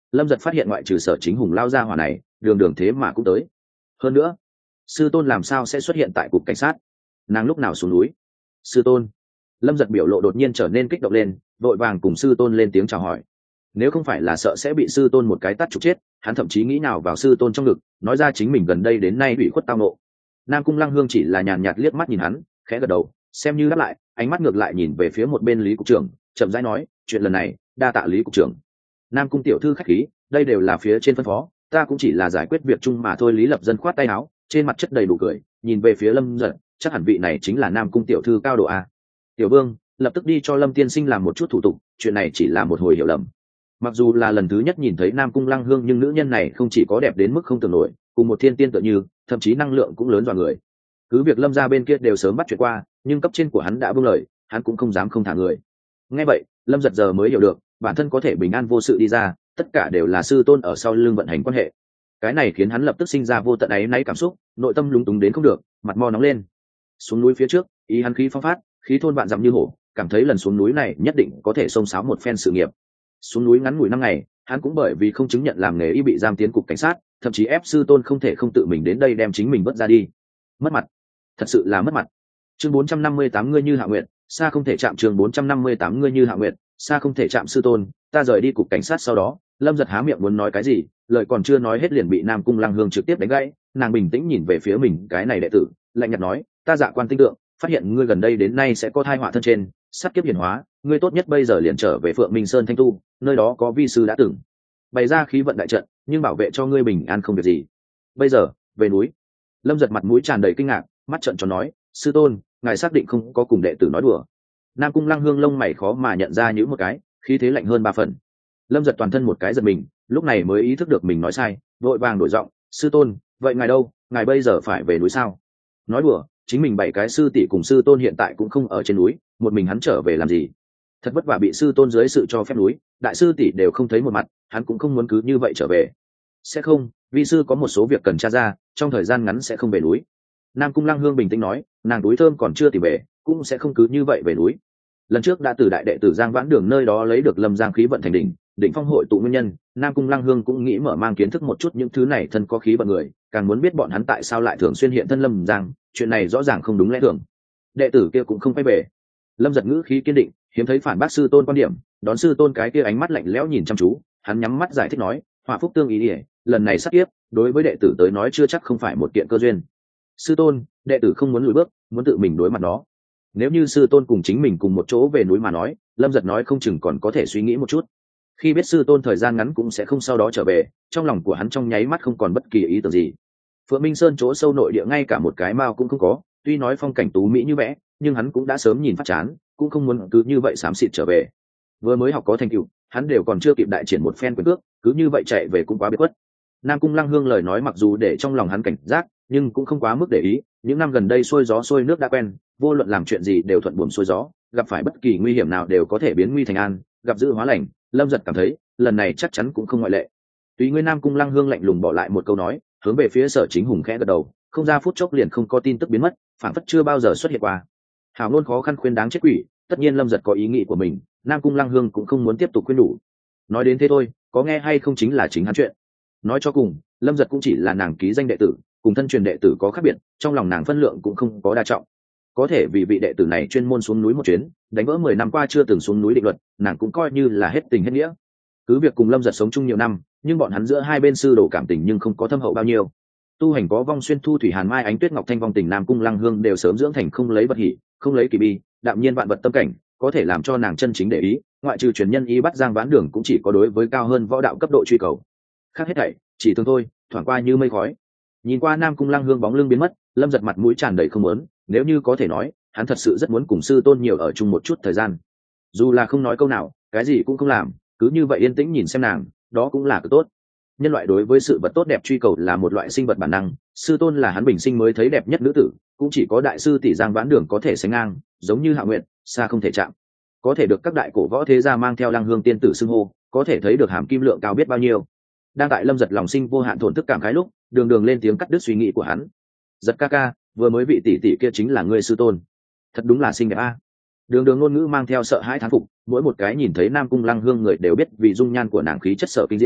lâm giật phát hiện ngoại trừ Sở Chính Hùng lao ra hỏa này, đường đường thế mà cũng tới. Hơn nữa, sư tôn làm sao sẽ xuất hiện tại cục cảnh sát? Nàng lúc nào xuống núi? Sư tôn. Lâm giật biểu lộ đột nhiên trở nên kích động lên, vội vàng cùng sư tôn lên tiếng chào hỏi. Nếu không phải là sợ sẽ bị sư tôn một cái tát trục chết, hắn thậm chí nghĩ nào vào sư tôn trong ngực, nói ra chính mình gần đây đến nay bị khuất tao nộ. Nam Cung Lăng Hương chỉ là nhàn nhạt liếc mắt nhìn hắn, khẽ gật đầu, xem như đáp lại, ánh mắt ngược lại nhìn về phía một bên Lý cục trưởng, chậm rãi nói, chuyện lần này đa tạ Lý cục trưởng. Nam Cung tiểu thư khách khí, đây đều là phía trên phân phó, ta cũng chỉ là giải quyết việc chung mà thôi. Lý Lập Dân khoát tay áo, trên mặt chất đầy đủ cười, nhìn về phía Lâm Giật, chắc hẳn vị này chính là Nam Cung tiểu thư cao độ a. Tiểu Vương, lập tức đi cho Lâm tiên sinh làm một chút thủ tục, chuyện này chỉ là một hồi hiểu lầm. Mặc dù là lần thứ nhất nhìn thấy Nam Cung Lăng Hương, nhưng nữ nhân này không chỉ có đẹp đến mức không tưởng nổi, cùng một thiên tiên tựa như, thậm chí năng lượng cũng lớn dọa người. Cứ việc Lâm gia bên kia đều sớm bắt chuyện qua, nhưng cấp trên của hắn đã buông lời, hắn cũng không dám không thả người. Nghe vậy, Lâm Giật giờ mới hiểu được, bản thân có thể bình an vô sự đi ra, tất cả đều là sư tôn ở sau lưng vận hành quan hệ. Cái này khiến hắn lập tức sinh ra vô tận áy náy cảm xúc, nội tâm lúng túng đến không được, mặt mo nóng lên. Xuống núi phía trước, ý hắn khí phong phát, khí thôn vạn dặm như hổ, cảm thấy lần xuống núi này nhất định có thể xông xáo một phen sự nghiệp. Xuống núi ngắn ngủi năm ngày, hắn cũng bởi vì không chứng nhận làm nghề y bị giam tiến cục cảnh sát, thậm chí ép sư tôn không thể không tự mình đến đây đem chính mình vớt ra đi. Mất mặt, thật sự là mất mặt. Chương bốn trăm năm mươi tám ngươi như Hạ Nguyệt, xa không thể chạm. Chương bốn trăm năm mươi tám ngươi như Hạ Nguyệt, xa không thể chạm. Sư tôn, ta rời đi cục cảnh sát sau đó, Lâm Giật há miệng muốn nói cái gì, lời còn chưa nói hết liền bị Nam Cung Lăng Hương trực tiếp đánh gãy. Nàng bình tĩnh nhìn về phía mình cái này đệ tử, lạnh nhạt nói, ta dạ quan tinh tượng, phát hiện ngươi gần đây đến nay sẽ có thai họa thân trên, sát kiếp hiển hóa, ngươi tốt nhất bây giờ liền trở về Phượng Minh Sơn Thanh Tu, nơi đó có vi sư đã từng bày ra khí vận đại trận, nhưng bảo vệ cho ngươi bình an không việc gì. Bây giờ về núi. Lâm Giật mặt mũi tràn đầy kinh ngạc, mắt trợn tròn nói, sư tôn, ngài xác định không có cùng đệ tử nói đùa? Nam Cung Lăng Hương lông mày khó mà nhận ra những một cái, khí thế lạnh hơn ba phần. Lâm Giật toàn thân một cái giật mình, lúc này mới ý thức được mình nói sai, vội vàng đổi giọng, sư tôn, vậy ngài đâu, ngài bây giờ phải về núi sao? Nói đùa, chính mình bảy cái sư tỷ cùng sư tôn hiện tại cũng không ở trên núi, một mình hắn trở về làm gì? Thật vất vả bị sư tôn dưới sự cho phép núi, đại sư tỷ đều không thấy một mặt, hắn cũng không muốn cứ như vậy trở về. Sẽ không, vi sư có một số việc cần tra ra, trong thời gian ngắn sẽ không về núi. Nam Cung Lăng Hương bình tĩnh nói, nàng túi thơm còn chưa tìm về, cũng sẽ không cứ như vậy về núi. Lần trước đã từ đại đệ tử Giang Vãn Đường nơi đó lấy được Lâm Giang khí vận thành đỉnh, đỉnh phong hội tụ nguyên nhân, Nam Cung Lăng Hương cũng nghĩ mở mang kiến thức một chút những thứ này thân có khí vận người, càng muốn biết bọn hắn tại sao lại thường xuyên hiện thân Lâm Giang, chuyện này rõ ràng không đúng lẽ thường. Đệ tử kia cũng không quay về. Lâm Giật ngữ khí kiên định, hiếm thấy phản bác sư tôn quan điểm, đón sư tôn cái kia ánh mắt lạnh lẽo nhìn chăm chú, hắn nhắm mắt giải thích nói, họa phúc tương ý ỉa, lần này sát kiếp đối với đệ tử tới nói chưa chắc không phải một kiện cơ duyên. Sư tôn, đệ tử không muốn lùi bước, muốn tự mình đối mặt nó. Nếu như sư tôn cùng chính mình cùng một chỗ về núi mà nói, Lâm Giật nói không chừng còn có thể suy nghĩ một chút. Khi biết sư tôn thời gian ngắn cũng sẽ không sau đó trở về, trong lòng của hắn trong nháy mắt không còn bất kỳ ý tưởng gì. Phượng Minh Sơn chỗ sâu nội địa ngay cả một cái mao cũng không có, tuy nói phong cảnh tú mỹ như vẽ, nhưng hắn cũng đã sớm nhìn phát chán, cũng không muốn cứ như vậy xám xịt trở về. Vừa mới học có thành tựu, hắn đều còn chưa kịp đại triển một phen quyền cước, cứ như vậy chạy về cũng quá biệt khuất. Nam Cung Lăng Hương lời nói mặc dù để trong lòng hắn cảnh giác, nhưng cũng không quá mức để ý, những năm gần đây xuôi gió xuôi nước đã quen, vô luận làm chuyện gì đều thuận buồm xuôi gió, gặp phải bất kỳ nguy hiểm nào đều có thể biến nguy thành an, gặp dữ hóa lành. Lâm Giật cảm thấy lần này chắc chắn cũng không ngoại lệ. Tuy ngươi Nam Cung Lăng Hương lạnh lùng bỏ lại một câu nói, hướng về phía Sở Chính Hùng khẽ gật đầu, không ra phút chốc liền không có tin tức biến mất, phản phất chưa bao giờ xuất hiện qua. Hào luôn khó khăn khuyên đáng chết quỷ, tất nhiên Lâm Giật có ý nghĩ của mình, Nam Cung Lăng Hương cũng không muốn tiếp tục khuyên đủ. Nói đến thế thôi, có nghe hay không chính là chính hắn chuyện. Nói cho cùng, Lâm Giật cũng chỉ là nàng ký danh đệ tử, cùng thân truyền đệ tử có khác biệt, trong lòng nàng phân lượng cũng không có đa trọng. Có thể vì vị đệ tử này chuyên môn xuống núi một chuyến, đánh vỡ mười năm qua chưa từng xuống núi định luật, nàng cũng coi như là hết tình hết nghĩa. Cứ việc cùng Lâm Giật sống chung nhiều năm, nhưng bọn hắn giữa hai bên sư đồ cảm tình nhưng không có thâm hậu bao nhiêu. Tu hành có vong xuyên thu thủy hàn mai ánh tuyết ngọc thanh vong tình Nam Cung Lăng Hương đều sớm dưỡng thành không lấy vật hỉ, không lấy kỳ bi, đạm nhiên vạn vật tâm cảnh, có thể làm cho nàng chân chính để ý, ngoại trừ truyền nhân y bắt Giang Vãn Đường cũng chỉ có đối với cao hơn võ đạo cấp độ truy cầu. Khác hết thảy chỉ thường thôi, thoảng qua như mây khói. Nhìn qua Nam Cung Lăng Hương bóng lưng biến mất, Lâm Giật mặt mũi tràn đầy không muốn, nếu như có thể nói, hắn thật sự rất muốn cùng sư tôn nhiều ở chung một chút thời gian. Dù là không nói câu nào, cái gì cũng không làm, cứ như vậy yên tĩnh nhìn xem nàng, đó cũng là cực tốt. Nhân loại đối với sự vật tốt đẹp truy cầu là một loại sinh vật bản năng, sư tôn là hắn bình sinh mới thấy đẹp nhất nữ tử, cũng chỉ có đại sư tỷ Giang Vãn Đường có thể sánh ngang, giống như Hạ Nguyệt, xa không thể chạm. Có thể được các đại cổ võ thế gia mang theo Lăng Hương tiên tử xưng hô, có thể thấy được hàm kim lượng cao biết bao nhiêu. Đang tại Lâm Giật lòng sinh vô hạn thổn thức cảm khái lúc, Đường Đường lên tiếng cắt đứt suy nghĩ của hắn. Giật ca ca, vừa mới vị tỷ tỷ kia chính là ngươi sư tôn, thật đúng là xinh đẹp a. Đường Đường ngôn ngữ mang theo sợ hãi thán phục, mỗi một cái nhìn thấy Nam Cung Lăng Hương người đều biết vì dung nhan của nàng khí chất sở kinh diễm,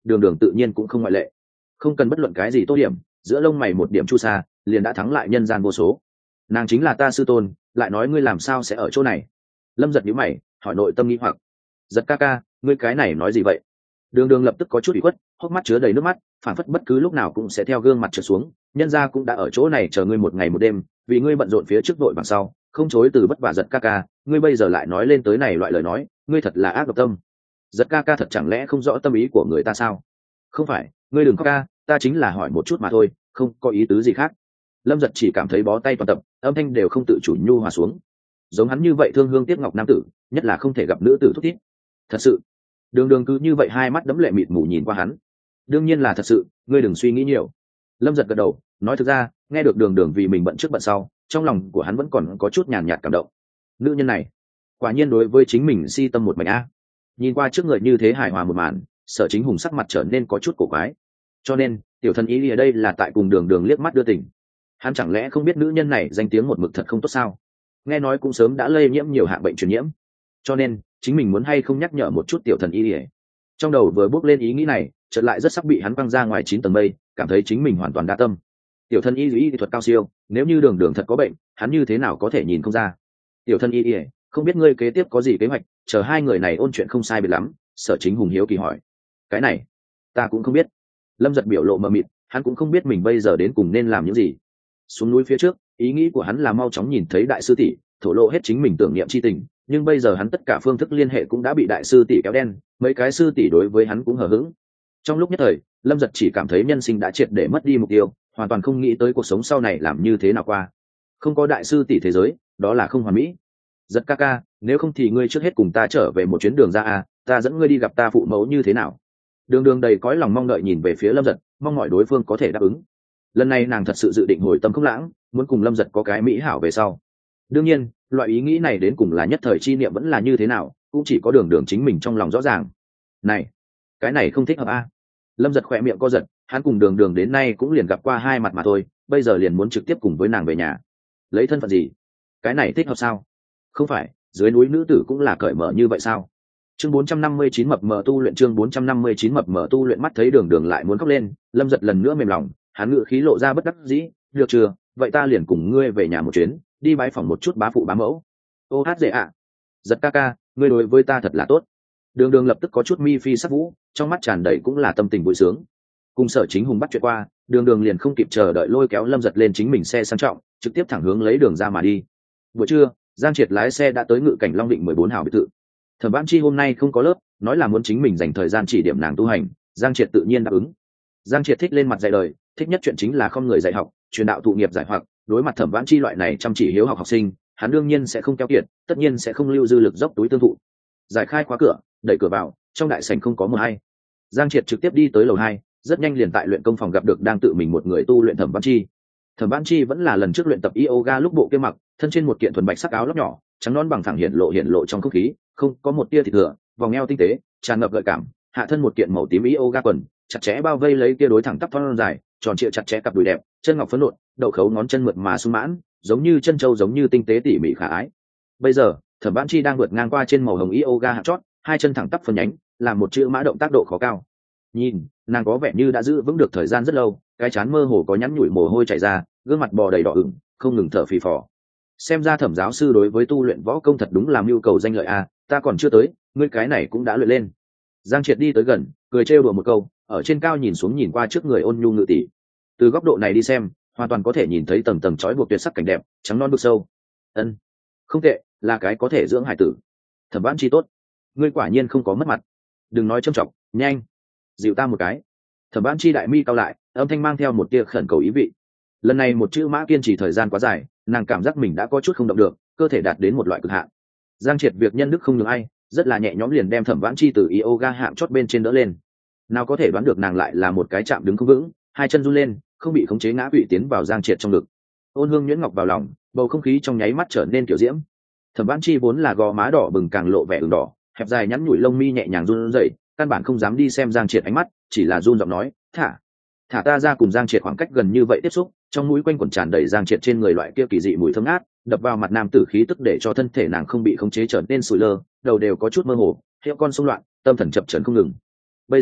đường đường tự nhiên cũng không ngoại lệ. Không cần bất luận cái gì tô điểm, giữa lông mày một điểm chu sa liền đã thắng lại nhân gian vô số. Nàng chính là ta sư tôn, lại nói ngươi làm sao sẽ ở chỗ này? Lâm Giật nhíu mày hỏi nội tâm nghi hoặc. Giật ca ca, ngươi cái này nói gì vậy? Đường đường lập tức có chút ủy khuất, hốc mắt chứa đầy nước mắt, phản phất bất cứ lúc nào cũng sẽ theo gương mặt trượt xuống. Nhân gia cũng đã ở chỗ này chờ ngươi một ngày một đêm, vì ngươi bận rộn phía trước vội bằng sau, không chối từ bất vả. Giật ca ca, ngươi bây giờ lại nói lên tới này loại lời nói, ngươi thật là ác độc tâm. Giật ca ca thật chẳng lẽ không rõ tâm ý của người ta sao? Không phải, ngươi đừng khóc ca, ta chính là hỏi một chút mà thôi, không có ý tứ gì khác. Lâm Giật chỉ cảm thấy bó tay toàn tập, âm thanh đều không tự chủ nhu hòa xuống. Giống hắn như vậy thương hương tiếc ngọc nam tử, nhất là không thể gặp nữ tử thúc thiết. Thật sự. Đường đường cứ như vậy hai mắt đẫm lệ mịt mù nhìn qua hắn. Đương nhiên là thật sự, ngươi đừng suy nghĩ nhiều. Lâm Giật gật đầu, nói thực ra, nghe được đường đường vì mình bận trước bận sau, trong lòng của hắn vẫn còn có chút nhàn nhạt cảm động. Nữ nhân này, quả nhiên đối với chính mình si tâm một mảnh a. Nhìn qua trước người như thế hài hòa một màn, Sở Chính Hùng sắc mặt trở nên có chút cổ quái. Cho nên, tiểu thần ý ở đây là tại cùng đường đường liếc mắt đưa tình. Hắn chẳng lẽ không biết nữ nhân này danh tiếng một mực thật không tốt sao? Nghe nói cũng sớm đã lây nhiễm nhiều hạng bệnh truyền nhiễm. Cho nên, chính mình muốn hay không nhắc nhở một chút tiểu thần y. Trong đầu vừa bước lên ý nghĩ này, chợt lại rất sắc bị hắn quăng ra ngoài chín tầng mây, cảm thấy chính mình hoàn toàn đa tâm. Tiểu thần y y thuật cao siêu, nếu như đường đường thật có bệnh, hắn như thế nào có thể nhìn không ra? Tiểu thần y, không biết ngươi kế tiếp có gì kế hoạch, chờ hai người này ôn chuyện không sai biệt lắm. Sở Chính Hùng hiếu kỳ hỏi. Cái này, ta cũng không biết. Lâm Giật biểu lộ mờ mịt, hắn cũng không biết mình bây giờ đến cùng nên làm những gì. Xuống núi phía trước, ý nghĩ của hắn là mau chóng nhìn thấy đại sư tỷ, thổ lộ hết chính mình tưởng niệm chi tình, nhưng bây giờ hắn tất cả phương thức liên hệ cũng đã bị đại sư tỷ kéo đen, mấy cái sư tỷ đối với hắn cũng hờ hững. Trong lúc nhất thời, Lâm Giật chỉ cảm thấy nhân sinh đã triệt để mất đi mục tiêu, hoàn toàn không nghĩ tới cuộc sống sau này làm như thế nào qua. Không có đại sư tỷ thế giới, đó là không hoàn mỹ. Giật ca ca, nếu không thì ngươi trước hết cùng ta trở về một chuyến đường ra à, ta dẫn ngươi đi gặp ta phụ mẫu như thế nào? Đường đường đầy cõi lòng mong đợi nhìn về phía Lâm Giật, mong mọi đối phương có thể đáp ứng. Lần này nàng thật sự dự định hồi tâm không lãng, muốn cùng Lâm Giật có cái mỹ hảo về sau. Đương nhiên, loại ý nghĩ này đến cùng là nhất thời chi niệm vẫn là như thế nào, cũng chỉ có đường đường chính mình trong lòng rõ ràng. Này, cái này không thích hợp a. Lâm Giật khỏe miệng co giật, hắn cùng đường đường đến nay cũng liền gặp qua hai mặt mà thôi, bây giờ liền muốn trực tiếp cùng với nàng về nhà. Lấy thân phận gì? Cái này thích hợp sao? Không phải, dưới núi nữ tử cũng là cởi mở như vậy sao? Chương bốn trăm năm mươi chín mập mờ tu luyện chương bốn trăm năm mươi chín mập mờ tu luyện mắt thấy đường đường lại muốn khóc lên, Lâm Giật lần nữa mềm lòng, hắn ngự khí lộ ra bất đắc dĩ, được chưa, vậy ta liền cùng ngươi về nhà một chuyến, đi bái phỏng một chút bá phụ bá mẫu. Ô hát dễ ạ. Giật ca ca, ngươi đối với ta thật là tốt. Đường đường lập tức có chút mi phi sắc vũ, trong mắt tràn đầy cũng là tâm tình vui sướng. Cùng Sở Chính Hùng bắt chuyện qua, đường đường liền không kịp chờ đợi lôi kéo Lâm Giật lên chính mình xe sang trọng, trực tiếp thẳng hướng lấy đường ra mà đi. Buổi trưa, Giang Triệt lái xe đã tới Ngự Cảnh Long Định mười bốn hào biệt thự. Thẩm Vãn Chi hôm nay không có lớp, nói là muốn chính mình dành thời gian chỉ điểm nàng tu hành, Giang Triệt tự nhiên đáp ứng. Giang Triệt thích lên mặt dạy đời, thích nhất chuyện chính là không người dạy học, truyền đạo thụ nghiệp giải hoặc, đối mặt Thẩm Vãn Chi loại này chăm chỉ hiếu học học sinh, hắn đương nhiên sẽ không keo kiệt, tất nhiên sẽ không lưu dư lực dốc túi tương thụ. Giải khai khóa cửa, đẩy cửa vào, trong đại sảnh không có mờ hay. Giang Triệt trực tiếp đi tới lầu hai, rất nhanh liền tại luyện công phòng gặp được đang tự mình một người tu luyện Thẩm Vãn Chi. Thẩm Vãn Chi vẫn là lần trước luyện tập yoga lúc bộ kia mặc, thân trên một kiện thuần bạch sắc áo lót nhỏ, trắng non bằng phẳng hiện lộ hiện lộ trong không khí, không có một tia thịt thừa, vòng eo tinh tế, tràn ngập gợi cảm, hạ thân một kiện màu tím yoga quần, chặt chẽ bao vây lấy kia đối thẳng tắp thon dài, tròn trịa chặt chẽ cặp đùi đẹp, chân ngọc phấn nộn, đậu khấu ngón chân mượt mà sung mãn, giống như chân trâu giống như tinh tế tỉ mỉ khả ái. Bây giờ, Thẩm Vãn Chi đang vượt ngang qua trên màu hồng yoga hạng chót, hai chân thẳng tắp phân nhánh, làm một chữ mã động tác độ khó cao. Nhìn, nàng có vẻ như đã giữ vững được thời gian rất lâu, cái trán mơ hồ có nhắn nhủi mồ hôi chảy ra, gương mặt bò đầy đỏ ửng, không ngừng thở phì phò. Xem ra Thẩm giáo sư đối với tu luyện võ công thật đúng là mưu cầu danh lợi a, ta còn chưa tới, ngươi cái này cũng đã luyện lên. Giang Triệt đi tới gần, cười trêu đùa một câu, ở trên cao nhìn xuống nhìn qua trước người ôn nhu ngự tỷ. Từ góc độ này đi xem, hoàn toàn có thể nhìn thấy tầng tầng trói buộc tuyệt sắc cảnh đẹp, trắng non vực sâu. Ân, không tệ, là cái có thể dưỡng hải tử. Thẩm Vãn Chi tốt, ngươi quả nhiên không có mất mặt. Đừng nói châm chọc, nhanh, dịu ta một cái. Thẩm Vãn Chi đại mi cao lại, âm thanh mang theo một tia khẩn cầu ý vị. Lần này một chữ mã kiên trì thời gian quá dài, nàng cảm giác mình đã có chút không động được, cơ thể đạt đến một loại cực hạn. Giang Triệt việc nhân đức không nhường ai, rất là nhẹ nhõm liền đem Thẩm Vãn Chi từ yoga hạng chót bên trên đỡ lên. Nào có thể đoán được nàng lại là một cái chạm đứng không vững, hai chân run lên, không bị khống chế ngã quỵ tiến vào Giang Triệt trong ngực. Ôn hương nhuyễn ngọc vào lòng, bầu không khí trong nháy mắt trở nên kiểu diễm. Thẩm Vãn Chi vốn là gò má đỏ bừng càng lộ vẻ ửng đỏ, hẹp dài nhắn nhủi lông mi nhẹ nhàng run rẩy, căn bản không dám đi xem Giang Triệt ánh mắt, chỉ là run giọng nói, "Thả, thả ta ra." Cùng Giang Triệt khoảng cách gần như vậy tiếp xúc, trong mũi quanh quẩn tràn đầy Giang Triệt trên người loại kia kỳ dị mùi thơm ngát, đập vào mặt nam tử khí tức để cho thân thể nàng không bị khống chế trở nên sùi lơ, đầu đều có chút mơ hồ, hiệu con xung loạn, tâm thần chập chờn không ngừng. Bây giờ,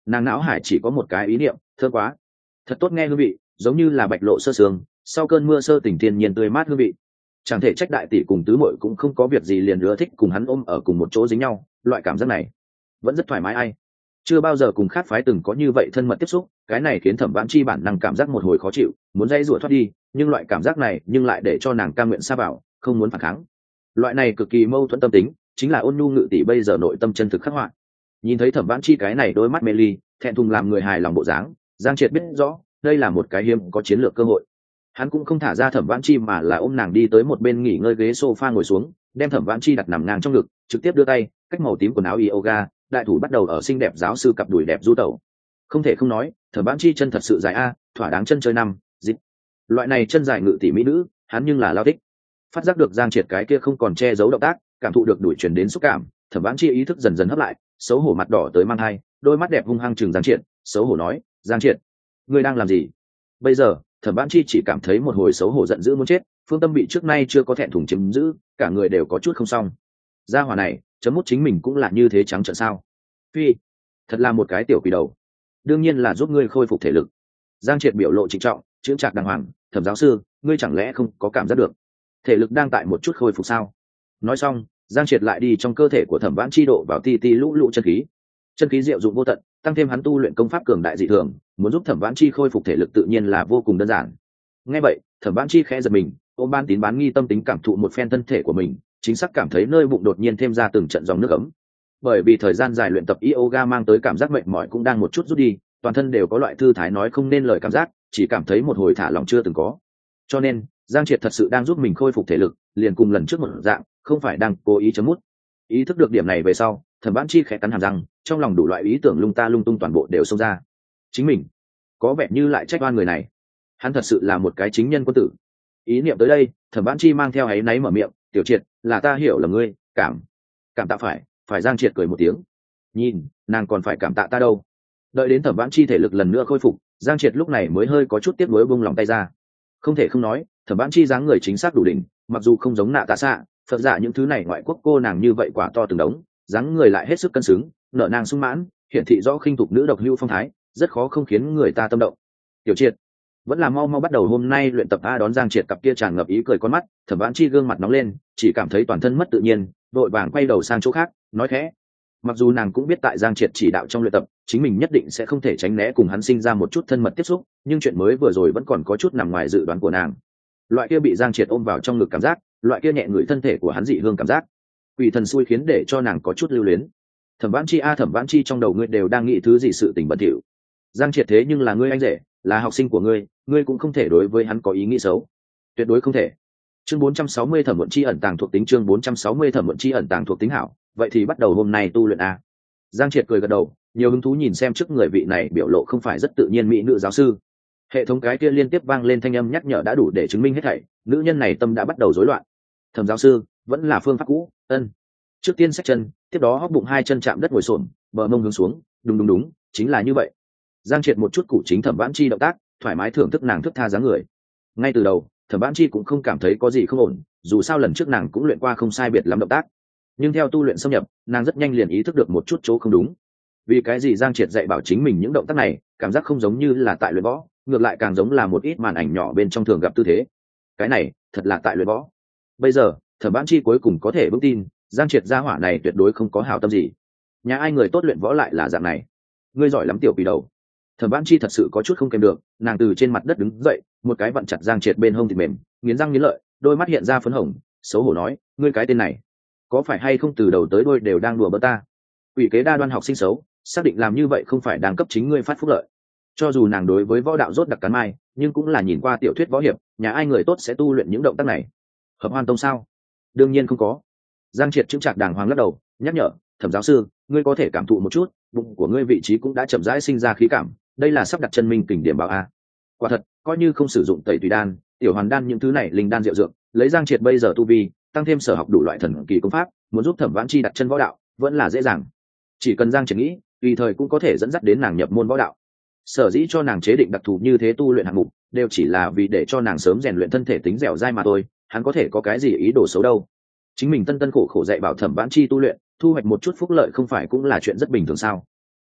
nàng não hải chỉ có một cái ý niệm, thơm quá, thật tốt nghe hương vị, giống như là bạch lộ sơ sương sau cơn mưa sơ tỉnh thiên nhiên tươi mát hương vị. Chẳng thể trách đại tỷ cùng tứ muội cũng không có việc gì liền ưa thích cùng hắn ôm ở cùng một chỗ dính nhau, loại cảm giác này vẫn rất thoải mái. Ai chưa bao giờ cùng khác phái từng có như vậy thân mật tiếp xúc, cái này khiến Thẩm Vãn Chi bản năng cảm giác một hồi khó chịu, muốn dây rủa thoát đi, nhưng loại cảm giác này nhưng lại để cho nàng cam nguyện sa vào, không muốn phản kháng. Loại này cực kỳ mâu thuẫn tâm tính, chính là Ôn Nhu Ngự tỷ bây giờ nội tâm chân thực khắc họa. Nhìn thấy Thẩm Vãn Chi cái này đôi mắt mê ly, thẹn thùng làm người hài lòng bộ dáng, Giang Triệt biết rõ đây là một cái hiếm có chiến lược cơ hội. Hắn cũng không thả ra Thẩm Vãn Chi mà là ôm nàng đi tới một bên nghỉ ngơi ghế sofa ngồi xuống, đem Thẩm Vãn Chi đặt nằm ngang trong ngực, trực tiếp đưa tay cách màu tím quần áo yoga, đại thủ bắt đầu ở xinh đẹp giáo sư cặp đùi đẹp du tẩu. Không thể không nói, Thẩm Vãn Chi chân thật sự dài a, thỏa đáng chân chơi năm, dịch. Loại này chân dài ngự tỷ mỹ nữ, hắn nhưng là lao thích. Phát giác được Giang Triệt cái kia không còn che giấu động tác, cảm thụ được đuổi truyền đến xúc cảm, Thẩm Vãn Chi ý thức dần dần hấp lại, xấu hổ mặt đỏ tới mang hai, đôi mắt đẹp hung hăng chừng Giang Triệt, xấu hổ nói, "Giang Triệt, ngươi đang làm gì?" Bây giờ, Thẩm Vãn Chi chỉ cảm thấy một hồi xấu hổ giận dữ muốn chết, phương tâm bị trước nay chưa có thẹn thùng chiếm giữ, cả người đều có chút không xong. Gia hỏa này, chấm mút chính mình cũng là như thế trắng trợn sao? Phi, thật là một cái tiểu quỷ đầu. Đương nhiên là giúp ngươi khôi phục thể lực. Giang Triệt biểu lộ trịnh trọng, chững chạc đàng hoàng, "Thẩm giáo sư, ngươi chẳng lẽ không có cảm giác được thể lực đang tại một chút khôi phục sao?" Nói xong, Giang Triệt lại đi trong cơ thể của Thẩm Vãn Chi độ vào ti ti lũ lũ chân khí. Chân khí diệu dụng vô tận, tăng thêm hắn tu luyện công pháp cường đại dị thường, muốn giúp Thẩm Vãn Chi khôi phục thể lực tự nhiên là vô cùng đơn giản. Nghe vậy, Thẩm Vãn Chi khẽ giật mình, ôm Ban Tín bán nghi tâm tính cảm thụ một phen thân thể của mình, chính xác cảm thấy nơi bụng đột nhiên thêm ra từng trận dòng nước ấm. Bởi vì thời gian dài luyện tập yoga mang tới cảm giác mệt mỏi cũng đang một chút rút đi, toàn thân đều có loại thư thái nói không nên lời cảm giác, chỉ cảm thấy một hồi thả lỏng chưa từng có. Cho nên, Giang Triệt thật sự đang giúp mình khôi phục thể lực, liền cùng lần trước một dạng, không phải đang cố ý chấm mút. Ý thức được điểm này về sau, Thẩm Vãn Chi khẽ cắn hàm răng, trong lòng đủ loại ý tưởng lung ta lung tung toàn bộ đều xông ra. Chính mình có vẻ như lại trách oan người này, hắn thật sự là một cái chính nhân quân tử. Ý niệm tới đây, Thẩm Vãn Chi mang theo áy náy mở miệng, "Tiểu Triệt, là ta hiểu là ngươi, cảm cảm tạ phải." Phải. Giang Triệt cười một tiếng, nhìn, nàng còn phải cảm tạ ta đâu. Đợi đến Thẩm Vãn Chi thể lực lần nữa khôi phục, Giang Triệt lúc này mới hơi có chút tiếc nuối buông lòng tay ra. Không thể không nói, Thẩm Vãn Chi dáng người chính xác đủ đỉnh, mặc dù không giống Nạ Tạ Xạ, Phật Dạ những thứ này ngoại quốc cô nàng như vậy quả to từng đống, dáng người lại hết sức cân xứng, nở nàng sung mãn, hiển thị rõ khinh thục nữ độc hữu phong thái, rất khó không khiến người ta tâm động. Tiểu Triệt, vẫn là mau mau bắt đầu hôm nay luyện tập a. Đón Giang Triệt cặp kia tràn ngập ý cười con mắt, Thẩm Vãn Chi gương mặt nóng lên, chỉ cảm thấy toàn thân mất tự nhiên, vội vàng quay đầu sang chỗ khác, nói khẽ. Mặc dù nàng cũng biết tại Giang Triệt chỉ đạo trong luyện tập, chính mình nhất định sẽ không thể tránh né cùng hắn sinh ra một chút thân mật tiếp xúc, nhưng chuyện mới vừa rồi vẫn còn có chút nằm ngoài dự đoán của nàng. Loại kia bị Giang Triệt ôm vào trong ngực cảm giác, loại kia nhẹ ngửi thân thể của hắn dị hương cảm giác, quỷ thần xui khiến để cho nàng có chút lưu luyến. Thẩm Vãn Chi a, Thẩm Vãn Chi, trong đầu ngươi đều đang nghĩ thứ gì sự tình bẩn thỉu. Giang Triệt thế nhưng là ngươi anh rể, là học sinh của ngươi, ngươi cũng không thể đối với hắn có ý nghĩ xấu, tuyệt đối không thể. Chương bốn trăm sáu mươi Thẩm Mượn Chi ẩn tàng thuộc tính, chương bốn trăm sáu mươi Thẩm Mượn Chi ẩn tàng thuộc tính hảo, vậy thì bắt đầu hôm nay tu luyện a. Giang Triệt cười gật đầu, nhiều hứng thú nhìn xem trước người vị này biểu lộ không phải rất tự nhiên mỹ nữ giáo sư. Hệ thống cái kia liên tiếp vang lên thanh âm nhắc nhở đã đủ để chứng minh hết thảy, nữ nhân này tâm đã bắt đầu rối loạn. Thẩm giáo sư, vẫn là phương pháp cũ, ân. Trước tiên xách chân, tiếp đó hóc bụng hai chân chạm đất ngồi xổm, bờ mông hướng xuống, đúng đúng đúng, chính là như vậy. Giang Triệt một chút cụ chính Thẩm Vãn Chi động tác, thoải mái thưởng thức nàng thức tha dáng người. Ngay từ đầu, Thẩm Vãn Chi cũng không cảm thấy có gì không ổn, dù sao lần trước nàng cũng luyện qua không sai biệt lắm động tác. Nhưng theo tu luyện xâm nhập, nàng rất nhanh liền ý thức được một chút chỗ không đúng. Vì cái gì Giang Triệt dạy bảo chính mình những động tác này, cảm giác không giống như là tại luyện võ, ngược lại càng giống là một ít màn ảnh nhỏ bên trong thường gặp tư thế. Cái này, thật là tại luyện võ. Bây giờ, Thẩm Vãn Chi cuối cùng có thể vững tin, Giang Triệt gia hỏa này tuyệt đối không có hảo tâm gì. Nhà ai người tốt luyện võ lại là dạng này? Ngươi giỏi lắm tiểu quỷ đầu. Thẩm Vãn Chi thật sự có chút không kèm được, nàng từ trên mặt đất đứng dậy, một cái vặn chặt Giang Triệt bên hông thịt mềm, nghiến răng nghiến lợi, đôi mắt hiện ra phấn hồng, xấu hổ nói, ngươi cái tên này, có phải hay không từ đầu tới đuôi đều đang đùa bỡn ta? Quỷ kế đa đoan học sinh xấu, xác định làm như vậy không phải đang cấp chính ngươi phát phúc lợi. Cho dù nàng đối với võ đạo rốt đặc cắn mai, nhưng cũng là nhìn qua tiểu thuyết võ hiệp, nhà ai người tốt sẽ tu luyện những động tác này? Hợp Hoan Tông sao? Đương nhiên không có. Giang Triệt chững chạc đàng hoàng lắc đầu, nhắc nhở, Thẩm giáo sư, ngươi có thể cảm thụ một chút, bụng của ngươi vị trí cũng đã chậm rãi sinh ra khí cảm, đây là sắp đặt chân minh kình điểm bảo a. Quả thật, coi như không sử dụng tẩy tùy đan, tiểu hoàn đan những thứ này linh đan diệu dược, lấy Giang Triệt bây giờ tu vi, tăng thêm sở học đủ loại thần kỳ công pháp, muốn giúp Thẩm Vãn Chi đặt chân võ đạo, vẫn là dễ dàng. Chỉ cần Giang Triệt nghĩ, tùy thời cũng có thể dẫn dắt đến nàng nhập môn võ đạo. Sở dĩ cho nàng chế định đặc thù như thế tu luyện hạng mục, đều chỉ là vì để cho nàng sớm rèn luyện thân thể tính dẻo dai mà thôi, hắn có thể có cái gì ý đồ xấu đâu. Chính mình tân tân khổ khổ dạy bảo Thẩm Vãn Chi tu luyện, thu hoạch một chút phúc lợi không phải cũng là chuyện rất bình thường sao?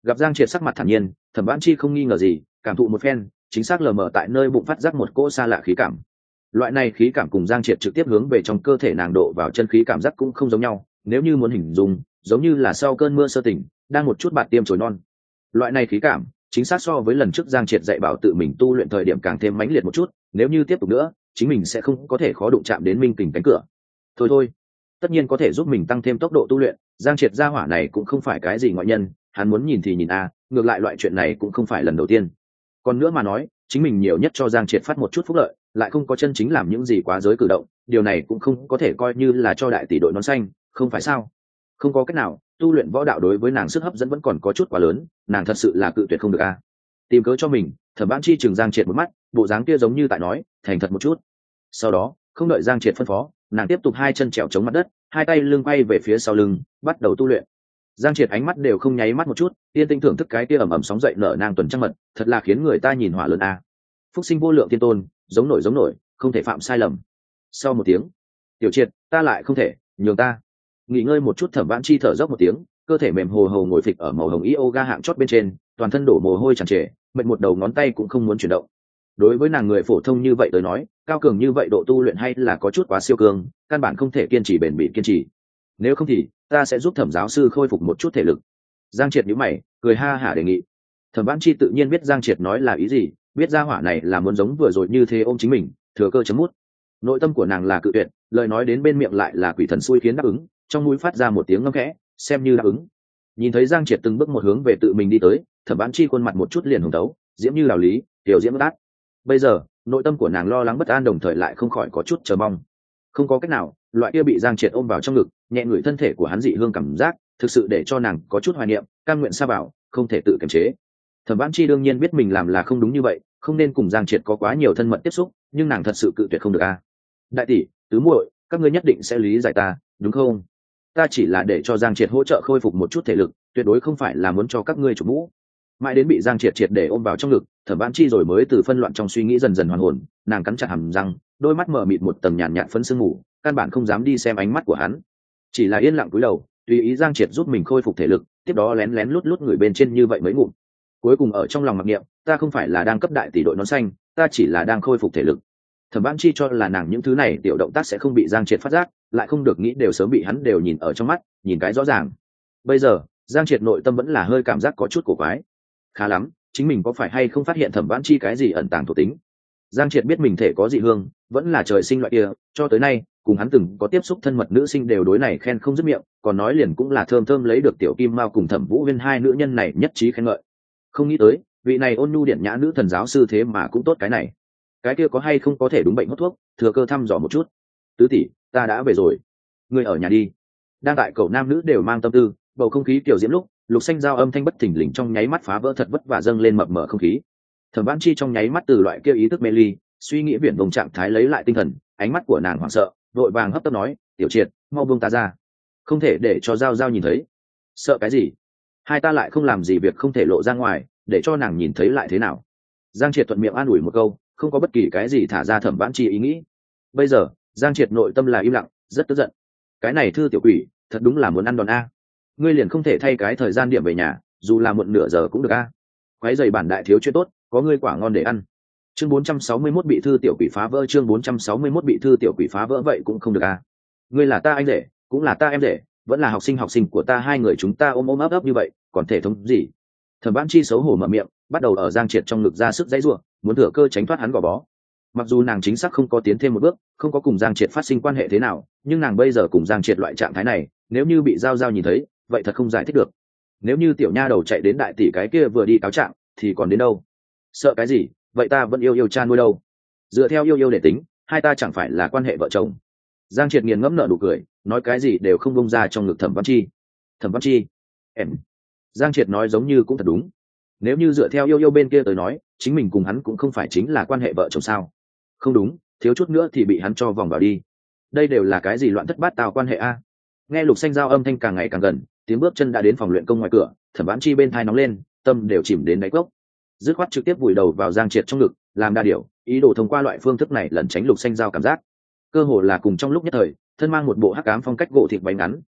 Gặp Giang Triệt sắc mặt thản nhiên, Thẩm Vãn Chi không nghi ngờ gì, cảm thụ một phen, chính xác lờ mờ tại nơi bụng phát giác một cỗ xa lạ khí cảm. Loại này khí cảm cùng Giang Triệt trực tiếp hướng về trong cơ thể nàng độ vào chân khí cảm giác cũng không giống nhau, nếu như muốn hình dung, giống như là sau cơn mưa sơ tỉnh, đang một chút bạt tiêm chồi non. Loại này khí cảm, chính xác so với lần trước Giang Triệt dạy bảo tự mình tu luyện thời điểm càng thêm mãnh liệt một chút, nếu như tiếp tục nữa, chính mình sẽ không có thể khó đụng chạm đến minh kình cánh cửa. Thôi thôi, tất nhiên có thể giúp mình tăng thêm tốc độ tu luyện, Giang Triệt gia hỏa này cũng không phải cái gì ngoại nhân, hắn muốn nhìn thì nhìn a, ngược lại loại chuyện này cũng không phải lần đầu tiên. Còn nữa mà nói, chính mình nhiều nhất cho Giang Triệt phát một chút phúc lợi, lại không có chân chính làm những gì quá giới cử động, điều này cũng không có thể coi như là cho đại tỷ đội nón xanh, không phải sao? Không có cách nào, tu luyện võ đạo đối với nàng sức hấp dẫn vẫn còn có chút quá lớn, nàng thật sự là cự tuyệt không được a. Tìm cớ cho mình, Thẩm Vãn Chi chừng Giang Triệt một mắt, bộ dáng kia giống như tại nói, thành thật một chút. Sau đó, không đợi Giang Triệt phân phó, nàng tiếp tục hai chân trèo chống mặt đất, hai tay lưng quay về phía sau lưng, bắt đầu tu luyện. Giang Triệt ánh mắt đều không nháy mắt một chút, yên tĩnh thưởng thức cái kia ầm ầm sóng dậy nở nang tuần trăng mật, thật là khiến người ta nhìn hỏa lớn a. Phúc sinh vô lượng thiên tôn, giống nổi giống nổi, không thể phạm sai lầm. Sau một tiếng, Tiểu Triệt, ta lại không thể, nhường ta. Nghỉ ngơi một chút, Thẩm Vãn Chi thở dốc một tiếng, cơ thể mềm hồ hồ ngồi phịch ở màu hồng yoga hạng chót bên trên, toàn thân đổ mồ hôi tràn trề, mệt một đầu ngón tay cũng không muốn chuyển động. Đối với nàng người phổ thông như vậy tới nói, cao cường như vậy độ tu luyện hay là có chút quá siêu cường, căn bản không thể kiên trì bền bỉ kiên trì. Nếu không thì, ta sẽ giúp Thẩm giáo sư khôi phục một chút thể lực. Giang Triệt nhíu mày, cười ha hả đề nghị. Thẩm Vãn Chi tự nhiên biết Giang Triệt nói là ý gì, biết gia hỏa này là muốn giống vừa rồi như thế ôm chính mình, thừa cơ chấm mút. Nội tâm của nàng là cự tuyệt, lời nói đến bên miệng lại là quỷ thần xui khiến đáp ứng, trong mũi phát ra một tiếng ngâm khẽ, xem như đáp ứng. Nhìn thấy Giang Triệt từng bước một hướng về tự mình đi tới, Thẩm Vãn Chi khuôn mặt một chút liền hồng tấu, diễm như đào lý, tiểu diễm đát. Bây giờ, nội tâm của nàng lo lắng bất an đồng thời lại không khỏi có chút chờ mong. Không có cách nào, loại kia bị Giang Triệt ôm vào trong ngực, nhẹ ngửi thân thể của hắn dị hương cảm giác, thực sự để cho nàng có chút hoài niệm, cam nguyện sa bảo, không thể tự kiềm chế. Thẩm Vãn Chi đương nhiên biết mình làm là không đúng như vậy, không nên cùng Giang Triệt có quá nhiều thân mật tiếp xúc, nhưng nàng thật sự cự tuyệt không được a. Đại tỷ, tứ muội, các ngươi nhất định sẽ lý giải ta, đúng không? Ta chỉ là để cho Giang Triệt hỗ trợ khôi phục một chút thể lực, tuyệt đối không phải là muốn cho các ngươi chủ mũ. Mãi đến bị Giang Triệt triệt để ôm vào trong ngực, Thẩm Vãn Chi rồi mới từ phân loạn trong suy nghĩ dần dần hoàn hồn, nàng cắn chặt hàm răng, đôi mắt mở mịt một tầng nhàn nhạt phấn sương mù, căn bản không dám đi xem ánh mắt của hắn, chỉ là yên lặng cúi đầu, tùy ý Giang Triệt giúp mình khôi phục thể lực, tiếp đó lén lén lút lút người bên trên như vậy mấy ngụm. Cuối cùng ở trong lòng mặc niệm, ta không phải là đang cấp đại tỷ đội nón xanh, ta chỉ là đang khôi phục thể lực. Thẩm Vãn Chi cho là nàng những thứ này tiểu động tác sẽ không bị Giang Triệt phát giác, lại không được nghĩ đều sớm bị hắn đều nhìn ở trong mắt, nhìn cái rõ ràng. Bây giờ, Giang Triệt nội tâm vẫn là hơi cảm giác có chút cổ quái. Khá lắm, chính mình có phải hay không phát hiện Thẩm Vãn Chi cái gì ẩn tàng thuộc tính? Giang Triệt biết mình thể có dị hương, vẫn là trời sinh loại kia, cho tới nay, cùng hắn từng có tiếp xúc thân mật nữ sinh đều đối này khen không dứt miệng, còn nói liền cũng là thơm thơm lấy được tiểu Kim Mao cùng Thẩm Vũ Viên hai nữ nhân này nhất trí khen ngợi. Không nghĩ tới, vị này ôn nhu điện nhã nữ thần giáo sư thế mà cũng tốt cái này. Cái kia có hay không có thể đúng bệnh hút thuốc, thừa cơ thăm dò một chút. Tứ tỷ, ta đã về rồi, ngươi ở nhà đi. Đang tại cậu nam nữ đều mang tâm tư, bầu không khí kiểu diễm lúc, Lục Xanh giao âm thanh bất thình lình trong nháy mắt phá vỡ thật vất vả dâng lên mập mờ không khí. Thẩm Vãn Chi trong nháy mắt từ loại kia ý thức mê ly, suy nghĩ viển vông trạng thái lấy lại tinh thần, ánh mắt của nàng hoảng sợ, vội vàng hấp tấp nói, "Tiểu Triệt, mau buông ta ra, không thể để cho giao giao nhìn thấy." Sợ cái gì? Hai ta lại không làm gì việc không thể lộ ra ngoài, để cho nàng nhìn thấy lại thế nào? Giang Triệt thuận miệng an ủi một câu, không có bất kỳ cái gì thả ra Thẩm Vãn Chi ý nghĩ. Bây giờ, Giang Triệt nội tâm là im lặng, rất tức giận. Cái này thư tiểu quỷ, thật đúng là muốn ăn đòn a. Ngươi liền không thể thay cái thời gian điểm về nhà, dù là muộn nửa giờ cũng được a. Quấy giày bản đại thiếu chuyện tốt, có ngươi quả ngon để ăn. Chương bốn trăm sáu mươi mốt bị thư tiểu quỷ phá vỡ, chương bốn trăm sáu mươi mốt bị thư tiểu quỷ phá vỡ vậy cũng không được a. Ngươi là ta anh rể, cũng là ta em rể, vẫn là học sinh học sinh của ta, hai người chúng ta ôm ôm ấp ấp như vậy, còn thể thống gì? Thẩm Vãn Chi xấu hổ mở miệng, bắt đầu ở Giang Triệt trong ngực ra sức dãy rủa, muốn thừa cơ tránh thoát hắn gò bó. Mặc dù nàng chính xác không có tiến thêm một bước, không có cùng Giang Triệt phát sinh quan hệ thế nào, nhưng nàng bây giờ cùng Giang Triệt loại trạng thái này, nếu như bị giao giao nhìn thấy, vậy thật không giải thích được. Nếu như tiểu nha đầu chạy đến đại tỷ cái kia vừa đi cáo trạng, thì còn đến đâu? Sợ cái gì? Vậy ta vẫn yêu yêu cha nuôi đâu. Dựa theo yêu yêu để tính, hai ta chẳng phải là quan hệ vợ chồng. Giang Triệt nghiền ngẫm nở nụ cười, nói cái gì đều không bông ra trong ngực Thẩm Vãn Chi. Thẩm Vãn Chi, em. Giang Triệt nói giống như cũng thật đúng. Nếu như dựa theo yêu yêu bên kia tới nói, chính mình cùng hắn cũng không phải chính là quan hệ vợ chồng sao? Không đúng, thiếu chút nữa thì bị hắn cho vòng vào đi. Đây đều là cái gì loạn thất bát tao quan hệ a? Nghe Lục Xanh giao âm thanh càng ngày càng gần, tiếng bước chân đã đến phòng luyện công ngoài cửa, Thẩm Vãn Chi bên thai nóng lên, tâm đều chìm đến đáy cốc. Dứt khoát trực tiếp vùi đầu vào Giang Triệt trong ngực, làm đa điều, ý đồ thông qua loại phương thức này lẩn tránh Lục Xanh giao cảm giác. Cơ hồ là cùng trong lúc nhất thời, thân mang một bộ hắc ám phong cách gỗ thịt váy ngắn,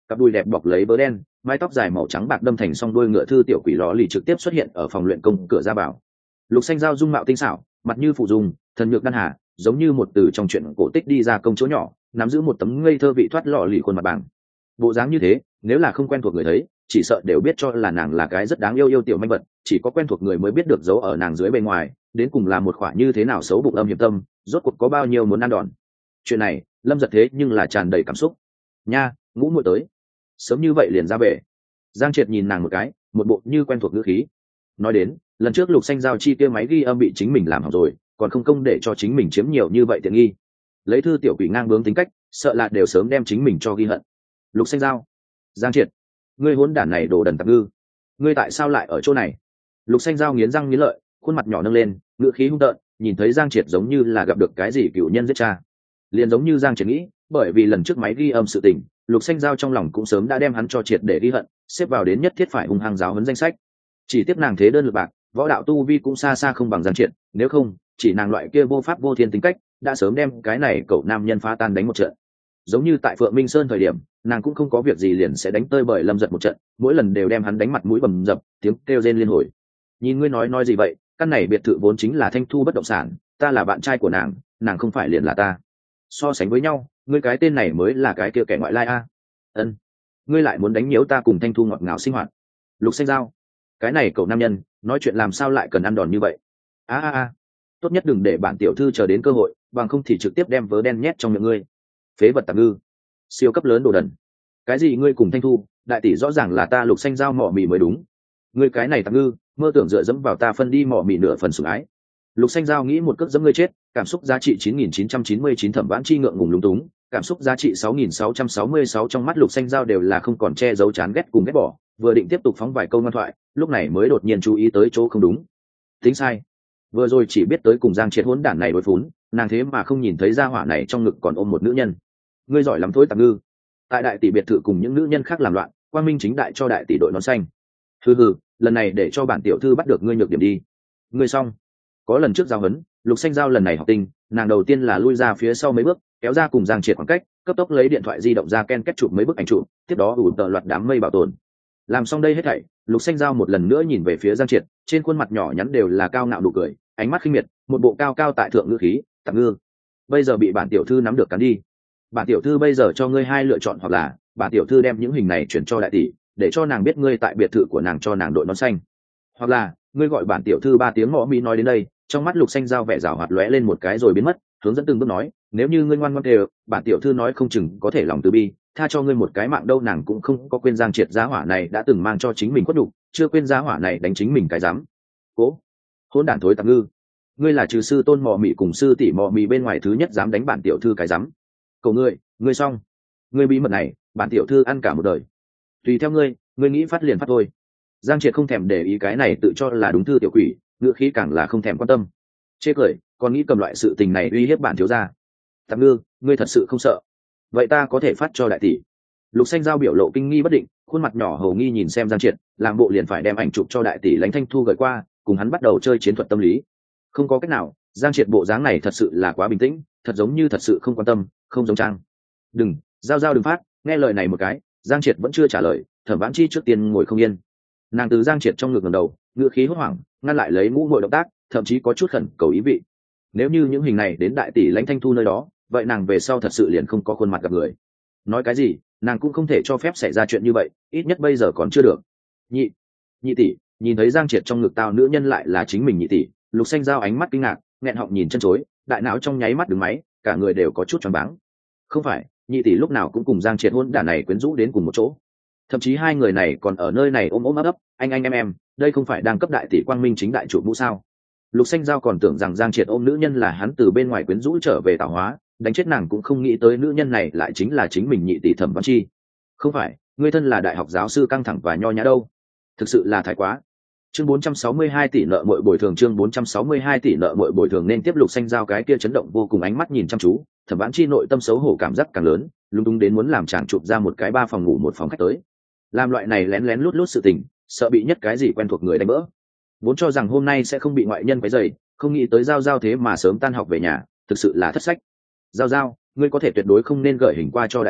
cặp đùi đẹp bọc lấy bớ đen, mái tóc dài màu trắng bạc đâm thành song đuôi ngựa thư tiểu quỷ lọ lì trực tiếp xuất hiện ở phòng luyện công cửa ra vào. Lục Xanh Dao dung mạo tinh xảo, mặt như phụ dung, thần nhược đan hà, giống như một từ trong chuyện cổ tích đi ra công chỗ nhỏ, nắm giữ một tấm ngây thơ vị thoát lọ lì khuôn mặt bảng. Bộ dáng như thế, nếu là không quen thuộc người thấy, chỉ sợ đều biết cho là nàng là cái rất đáng yêu yêu tiểu manh vật, chỉ có quen thuộc người mới biết được giấu ở nàng dưới bề ngoài, đến cùng là một khỏa như thế nào xấu bụng âm hiểm tâm, rốt cuộc có bao nhiêu muốn ăn đòn. Chuyện này, Lâm Giật thế nhưng là tràn đầy cảm xúc. Nha, ngũ muội tới, sớm như vậy liền ra về. Giang Triệt nhìn nàng một cái, một bộ như quen thuộc ngữ khí. Nói đến, lần trước Lục Xanh Giao chi kia máy ghi âm bị chính mình làm hỏng rồi, còn không công để cho chính mình chiếm nhiều như vậy tiện nghi. Lấy thư tiểu quỷ ngang bướng tính cách, sợ là đều sớm đem chính mình cho ghi hận. Lục Xanh Giao, Giang Triệt, ngươi hỗn đản này đồ đần tạp ngư, ngươi tại sao lại ở chỗ này? Lục Xanh Giao nghiến răng nghiến lợi, khuôn mặt nhỏ nâng lên, ngữ khí hung tợn, nhìn thấy Giang Triệt giống như là gặp được cái gì cựu nhân giết cha. Liền giống như Giang Triệt nghĩ, bởi vì lần trước máy ghi âm sự tình, Lục Xanh Giao trong lòng cũng sớm đã đem hắn cho triệt để ghi hận, xếp vào đến nhất thiết phải hung hăng giáo huấn danh sách. Chỉ tiếc nàng thế đơn lực bạc, võ đạo tu vi cũng xa xa không bằng Giang Triệt, nếu không, chỉ nàng loại kia vô pháp vô thiên tính cách, đã sớm đem cái này cậu nam nhân phá tan đánh một trận. Giống như tại Phượng Minh Sơn thời điểm, nàng cũng không có việc gì liền sẽ đánh tơi bời Lâm Giật một trận, mỗi lần đều đem hắn đánh mặt mũi bầm dập, tiếng kêu rên liên hồi. Nhìn ngươi nói nói gì vậy, căn này biệt thự vốn chính là Thanh Thu bất động sản, ta là bạn trai của nàng, nàng không phải liền là ta. So sánh với nhau, ngươi cái tên này mới là cái kia kẻ ngoại lai a. Ân, ngươi lại muốn đánh nhiễu ta cùng Thanh Thu ngọt ngào sinh hoạt. Lục Xanh Giao, cái này cậu nam nhân, nói chuyện làm sao lại cần ăn đòn như vậy? A a a, tốt nhất đừng để bản tiểu thư chờ đến cơ hội, bằng không thì trực tiếp đem vớ đen nhét trong miệng ngươi. Phế vật tạp ngư, siêu cấp lớn đồ đần. Cái gì ngươi cùng Thanh Thu, đại tỷ rõ ràng là ta Lục Xanh Giao mỏ mì mới đúng. Ngươi cái này tạp ngư, mơ tưởng dựa dẫm vào ta phân đi mỏ mì nửa phần sủng ái. Lục Xanh Giao nghĩ một cước dẫm ngươi chết, cảm xúc giá trị chín nghìn chín trăm chín mươi chín Thẩm Vãn Chi ngượng ngùng lúng túng, cảm xúc giá trị sáu nghìn sáu trăm sáu mươi sáu trong mắt Lục Xanh Giao đều là không còn che giấu chán ghét cùng ghét bỏ, vừa định tiếp tục phóng vài câu ngoan thoại, lúc này mới đột nhiên chú ý tới chỗ không đúng. Tính sai, vừa rồi chỉ biết tới cùng Giang Triệt hỗn đản này đối phún, nàng thế mà không nhìn thấy gia hỏa này trong ngực còn ôm một nữ nhân. Ngươi giỏi lắm thối tạp ngư, tại đại tỷ biệt thự cùng những nữ nhân khác làm loạn, quang minh chính đại cho đại tỷ đội nón xanh. Hừ hừ, lần này để cho bản tiểu thư bắt được ngươi nhược điểm đi. Ngươi xong. Có lần trước giao hấn, Lục Xanh Giao lần này học tinh, nàng đầu tiên là lui ra phía sau mấy bước, kéo ra cùng Giang Triệt khoảng cách, cấp tốc lấy điện thoại di động ra ken kết chụp mấy bức ảnh chụp, tiếp đó ủ tợ loạt đám mây bảo tồn. Làm xong đây hết thảy, Lục Xanh Giao một lần nữa nhìn về phía Giang Triệt, trên khuôn mặt nhỏ nhắn đều là cao ngạo nụ cười, ánh mắt khinh miệt, một bộ cao cao tại thượng ngữ khí, tạp ngư, bây giờ bị bản tiểu thư nắm được cắn đi. Bản tiểu thư bây giờ cho ngươi hai lựa chọn, hoặc là bản tiểu thư đem những hình này chuyển cho đại tỷ, để cho nàng biết ngươi tại biệt thự của nàng cho nàng đội nón xanh, hoặc là ngươi gọi bản tiểu thư ba tiếng ngõ mỹ. Nói đến đây, trong mắt Lục Xanh Giao vẻ rào hoạt lóe lên một cái rồi biến mất, hướng dẫn từng bước nói, nếu như ngươi ngoan ngoãn đều, bản tiểu thư nói không chừng có thể lòng từ bi, tha cho ngươi một cái mạng đâu. Nàng cũng không có quên Giang Triệt giá hỏa này đã từng mang cho chính mình khuất nhục, chưa quên giá hỏa này đánh chính mình cái dám. Cố hỗn đản thối tạp ngư, ngươi là trừ sư tôn mò mị cùng sư tỷ mò mị bên ngoài thứ nhất dám đánh bản tiểu thư cái dám. Cầu ngươi, ngươi xong, ngươi bí mật này bản tiểu thư ăn cả một đời. Tùy theo ngươi, ngươi nghĩ phát liền phát thôi. Giang Triệt không thèm để ý cái này tự cho là đúng thư tiểu quỷ, ngựa khí càng là không thèm quan tâm. Chê cười, còn nghĩ cầm loại sự tình này uy hiếp bản thiếu gia. Tạp ngư, ngươi thật sự không sợ? Vậy ta có thể phát cho đại tỷ. Lục Xanh Giao biểu lộ kinh nghi bất định, khuôn mặt nhỏ hầu nghi nhìn xem Giang Triệt, làm bộ liền phải đem ảnh chụp cho đại tỷ Lãnh Thanh Thu gửi qua, cùng hắn bắt đầu chơi chiến thuật tâm lý. Không có cách nào, Giang Triệt bộ dáng này thật sự là quá bình tĩnh, thật giống như thật sự không quan tâm, không giống trang. Đừng, Giao Giao đừng phát. Nghe lời này một cái, Giang Triệt vẫn chưa trả lời, Thẩm Vãn Chi trước tiên ngồi không yên. Nàng từ Giang Triệt trong ngực ngẩng đầu, ngữ khí hốt hoảng, ngăn lại lấy ngũ muội động tác, thậm chí có chút khẩn cầu ý vị. Nếu như những hình này đến đại tỷ Lãnh Thanh Thu nơi đó, vậy nàng về sau thật sự liền không có khuôn mặt gặp người. Nói cái gì, nàng cũng không thể cho phép xảy ra chuyện như vậy, ít nhất bây giờ còn chưa được. Nhị, nhị tỷ, nhìn thấy Giang Triệt trong ngực tao nữ nhân lại là chính mình nhị tỷ, Lục Xanh Giao ánh mắt kinh ngạc, nghẹn họng nhìn chân chối, đại não trong nháy mắt đứng máy, cả người đều có chút choáng váng. Không phải, nhị tỷ lúc nào cũng cùng Giang Triệt hôn đản này quyến rũ đến cùng một chỗ, thậm chí hai người này còn ở nơi này ôm ôm ấp ấp, anh anh em em, đây không phải đang cấp đại tỷ quang minh chính đại chủ mũ sao? Lục Xanh Giao còn tưởng rằng Giang Triệt ôm nữ nhân là hắn từ bên ngoài quyến rũ trở về tạo hóa, đánh chết nàng cũng không nghĩ tới nữ nhân này lại chính là chính mình nhị tỷ Thẩm Vãn Chi. Không phải, ngươi thân là đại học giáo sư căng thẳng và nho nhã đâu, thực sự là thái quá. Chương bốn trăm sáu mươi hai tỷ nợ muội bồi thường, chương bốn trăm sáu mươi hai tỷ nợ muội bồi thường. Nên tiếp Lục Xanh Giao cái kia chấn động vô cùng ánh mắt nhìn chăm chú, Thẩm Vãn Chi nội tâm xấu hổ cảm giác càng lớn, lúng túng đến muốn làm chàng chụp ra một cái ba phòng ngủ một phòng khách tới. Làm loại này lén lén lút lút sự tình, sợ bị nhất cái gì quen thuộc người đánh bỡ. Vốn cho rằng hôm nay sẽ không bị ngoại nhân quấy rầy, không nghĩ tới Giao Giao thế mà sớm tan học về nhà, thực sự là thất sách. Giao Giao, ngươi có thể tuyệt đối không nên gửi hình qua cho đại tỷ,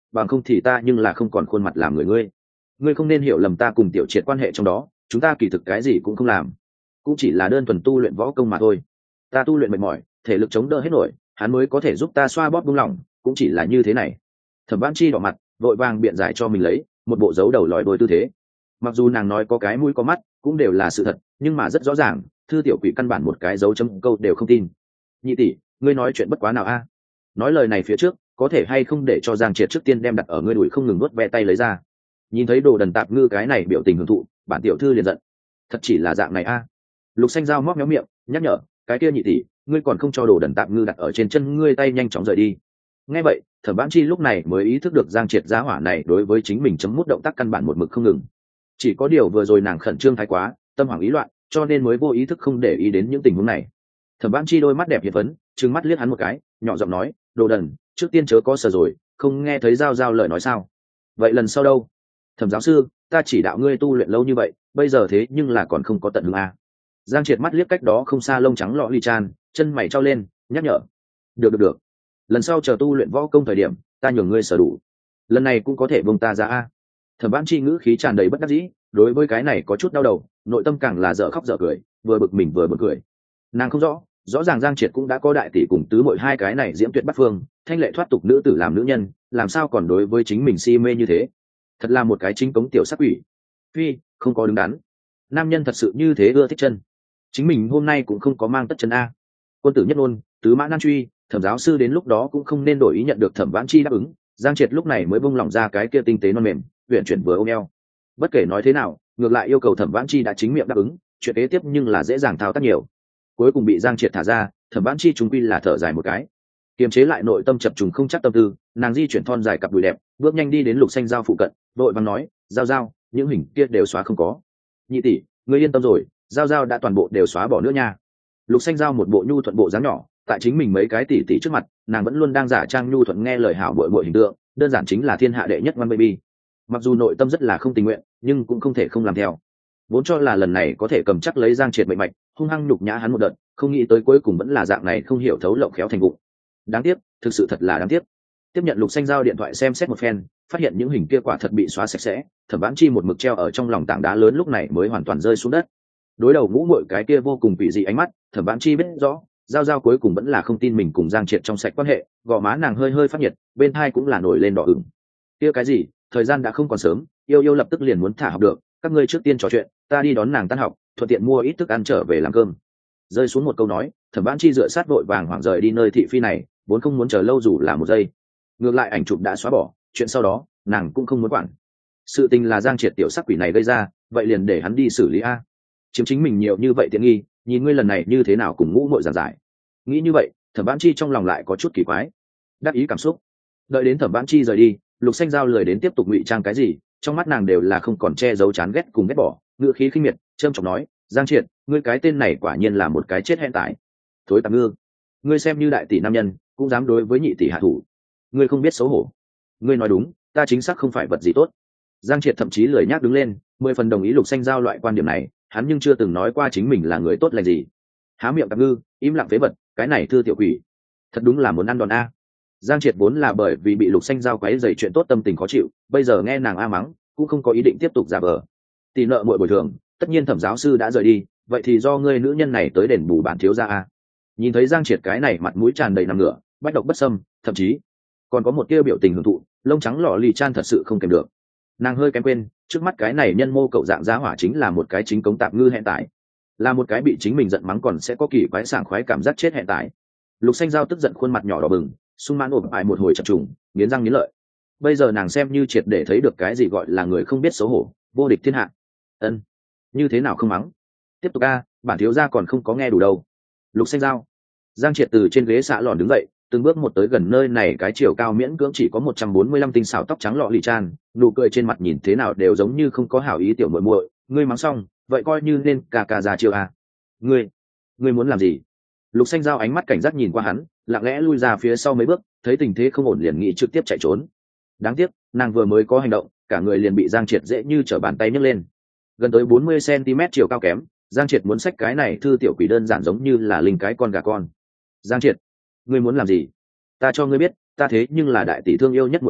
bằng không thì ta nhưng là không còn khuôn mặt làm người ngươi ngươi không nên hiểu lầm ta cùng tiểu triệt quan hệ trong đó, chúng ta kỳ thực cái gì cũng không làm, cũng chỉ là đơn thuần tu luyện võ công mà thôi. Ta tu luyện mệt mỏi, thể lực chống đỡ hết nổi, hắn mới có thể giúp ta xoa bóp buông lỏng, cũng chỉ là như thế này. Thẩm Vãn Chi đỏ mặt, vội vàng biện giải cho mình lấy một bộ dấu đầu lòi đuôi tư thế. Mặc dù nàng nói có cái mũi có mắt cũng đều là sự thật, nhưng mà rất rõ ràng thư tiểu quỷ căn bản một cái dấu chấm câu đều không tin. Nhị tỷ, ngươi nói chuyện bất quá nào a? Nói lời này phía trước có thể hay không để cho Giang Triệt trước tiên đem đặt ở ngươi đùi không ngừng nuốt ve tay lấy ra. Nhìn thấy Đồ Đần Tạp Ngư cái này biểu tình hưởng thụ, bản tiểu thư liền giận. Thật chỉ là dạng này a? Lục Xanh Dao móc méo miệng nhắc nhở, cái kia nhị tỷ, ngươi còn không cho Đồ Đần Tạp Ngư đặt ở trên chân ngươi, tay nhanh chóng rời đi. Nghe vậy Thẩm Vãn Chi lúc này mới ý thức được Giang Triệt giá hỏa này đối với chính mình chấm mút động tác căn bản một mực không ngừng. Chỉ có điều vừa rồi nàng khẩn trương thái quá, tâm hoảng ý loạn, cho nên mới vô ý thức không để ý đến những tình huống này. Thẩm Vãn Chi đôi mắt đẹp hiệt vấn, trừng mắt liếc hắn một cái, nhỏ giọng nói, Đồ Đần, trước tiên chớ có sờ rồi, không nghe thấy Giao Giao lời nói sao? Vậy lần sau đâu? Thẩm giáo sư, ta chỉ đạo ngươi tu luyện lâu như vậy, bây giờ thế nhưng là còn không có tận hứng a. Giang Triệt mắt liếc cách đó không xa lông trắng lọ ly chan, chân mày trao lên, nhắc nhở. Được được được, lần sau chờ tu luyện võ công thời điểm, ta nhường ngươi sở đủ. Lần này cũng có thể buông ta ra a. Thẩm Vãn Chi ngữ khí tràn đầy bất đắc dĩ, đối với cái này có chút đau đầu, nội tâm càng là dở khóc dở cười, vừa bực mình vừa bực cười. Nàng không rõ, rõ ràng Giang Triệt cũng đã có đại tỷ cùng tứ muội hai cái này diễm tuyệt bắt phương, thanh lệ thoát tục nữ tử làm nữ nhân, làm sao còn đối với chính mình si mê như thế? Thật là một cái chính cống tiểu sắc quỷ. Phi, không có đứng đắn. Nam nhân thật sự như thế ưa thích chân. Chính mình hôm nay cũng không có mang tất chân a. Quân tử nhất ngôn, tứ mã nan truy, Thẩm giáo sư đến lúc đó cũng không nên đổi ý nhận được Thẩm Vãn Chi đáp ứng. Giang Triệt lúc này mới bung lỏng ra cái kia tinh tế non mềm, uyển chuyển vừa ôm eo. Bất kể nói thế nào, ngược lại yêu cầu Thẩm Vãn Chi đã chính miệng đáp ứng, chuyện kế tiếp nhưng là dễ dàng thao tác nhiều. Cuối cùng bị Giang Triệt thả ra, Thẩm Vãn Chi chúng quy là thở dài một cái, kiềm chế lại nội tâm chập trùng không chắc tâm tư, nàng di chuyển thon dài cặp đùi đẹp, bước nhanh đi đến Lục Xanh Dao phụ cận, đội vàng nói, Giao Giao, những hình kia đều xóa không có. Nhị tỷ, ngươi yên tâm rồi, Giao Giao đã toàn bộ đều xóa bỏ nữa nha. Lục Xanh Dao một bộ nhu thuận bộ dáng nhỏ, tại chính mình mấy cái tỷ tỷ trước mặt, nàng vẫn luôn đang giả trang nhu thuận nghe lời hảo bội bội hình tượng, đơn giản chính là thiên hạ đệ nhất ngoan baby. Mặc dù nội tâm rất là không tình nguyện, nhưng cũng không thể không làm theo. Vốn cho là lần này có thể cầm chắc lấy Giang Triệt mệnh mạch, hung hăng nhục nhã hắn một đợt, không nghĩ tới cuối cùng vẫn là dạng này, không hiểu thấu lộng khéo thành vụ. Đáng tiếc, thực sự thật là đáng tiếc. Tiếp nhận Lục Xanh Dao điện thoại xem xét một phen, phát hiện những hình kia quả thật bị xóa sạch sẽ, Thẩm Vãn Chi một mực treo ở trong lòng tảng đá lớn lúc này mới hoàn toàn rơi xuống đất. Đối đầu ngũ muội cái kia vô cùng quỷ dị ánh mắt, Thẩm Vãn Chi biết rõ, Giao Giao cuối cùng vẫn là không tin mình cùng Giang Triệt trong sạch quan hệ, gò má nàng hơi hơi phát nhiệt, bên tai cũng là nổi lên đỏ ửng. Kia cái gì, thời gian đã không còn sớm, yêu yêu lập tức liền muốn thả học được, các ngươi trước tiên trò chuyện, ta đi đón nàng tan học, thuận tiện mua ít thức ăn trở về làm cơm. Rơi xuống một câu nói, Thẩm Vãn Chi dựa sát vội vàng hoảng rời đi nơi thị phi này, vốn không muốn chờ lâu dù là một giây. Ngược lại ảnh chụp đã xóa bỏ, chuyện sau đó nàng cũng không muốn quản. Sự tình là Giang Triệt tiểu sắc quỷ này gây ra, vậy liền để hắn đi xử lý a. Chiếm chính mình nhiều như vậy tiện nghi, nhìn ngươi lần này như thế nào cùng ngũ muội giảng giải. Nghĩ như vậy, Thẩm Vãn Chi trong lòng lại có chút kỳ quái, đắc ý cảm xúc. Đợi đến Thẩm Vãn Chi rời đi, Lục Xanh Dao lười đến tiếp tục ngụy trang cái gì, trong mắt nàng đều là không còn che giấu chán ghét cùng ghét bỏ, ngữ khí khinh miệt, trâm trọng nói, Giang Triệt, ngươi cái tên này quả nhiên là một cái chết hẹn tải. Thối tạp ngư, ngươi xem như đại tỷ nam nhân, cũng dám đối với nhị tỷ hạ thủ, ngươi không biết xấu hổ. Ngươi nói đúng, ta chính xác không phải vật gì tốt. Giang Triệt thậm chí lười nhác đứng lên, mười phần đồng ý Lục Xanh Dao loại quan điểm này, hắn nhưng chưa từng nói qua chính mình là người tốt lành gì. Há miệng tạp ngư, im lặng phế vật, cái này thư tiểu quỷ, thật đúng là muốn ăn đòn a. Giang Triệt vốn là bởi vì bị Lục Xanh Dao quấy rầy chuyện tốt tâm tình khó chịu, bây giờ nghe nàng a mắng, cũng không có ý định tiếp tục giả vờ. Tỷ nợ muội bồi thường, tất nhiên Thẩm giáo sư đã rời đi, vậy thì do ngươi nữ nhân này tới đền bù bản thiếu gia a. Nhìn thấy Giang Triệt cái này mặt mũi tràn đầy nằm ngửa, bách độc bất xâm, thậm chí còn có một tia biểu tình hưởng thụ, lông trắng lọ lì chan thật sự không kèm được. Nàng hơi kém quên, trước mắt cái này nhân mô cậu dạng giá hỏa chính là một cái chính cống tạp ngư hẹn tải, là một cái bị chính mình giận mắng còn sẽ có kỳ quái sảng khoái cảm giác chết hẹn tải. Lục Xanh Dao tức giận khuôn mặt nhỏ đỏ bừng, sung mãn ổn ại một hồi chập trùng, nghiến răng nghiến lợi. Bây giờ nàng xem như triệt để thấy được cái gì gọi là người không biết xấu hổ, vô địch thiên hạ. Ân, như thế nào không mắng? Tiếp tục a, bản thiếu gia còn không có nghe đủ đâu. Lục Xanh Dao. Giang Triệt từ trên ghế xạ lòn đứng dậy, từng bước một tới gần nơi này, cái chiều cao miễn cưỡng chỉ có một trăm bốn mươi lăm tinh xảo tóc trắng lọ lì chan, nụ cười trên mặt nhìn thế nào đều giống như không có hảo ý tiểu muội muội, ngươi mắng xong, vậy coi như nên cà cà già chiều a. Ngươi, ngươi muốn làm gì? Lục Xanh Dao ánh mắt cảnh giác nhìn qua hắn, lặng lẽ lui ra phía sau mấy bước, thấy tình thế không ổn liền nghĩ trực tiếp chạy trốn. Đáng tiếc, nàng vừa mới có hành động, cả người liền bị Giang Triệt dễ như trở bàn tay nhấc lên. Gần tới bốn mươi xăng-ti-mét chiều cao kém, Giang Triệt muốn xách cái này thư tiểu quỷ đơn giản giống như là linh cái con gà con. Giang Triệt, ngươi muốn làm gì? Ta cho ngươi biết, ta thế nhưng là đại tỷ thương yêu nhất muội muội,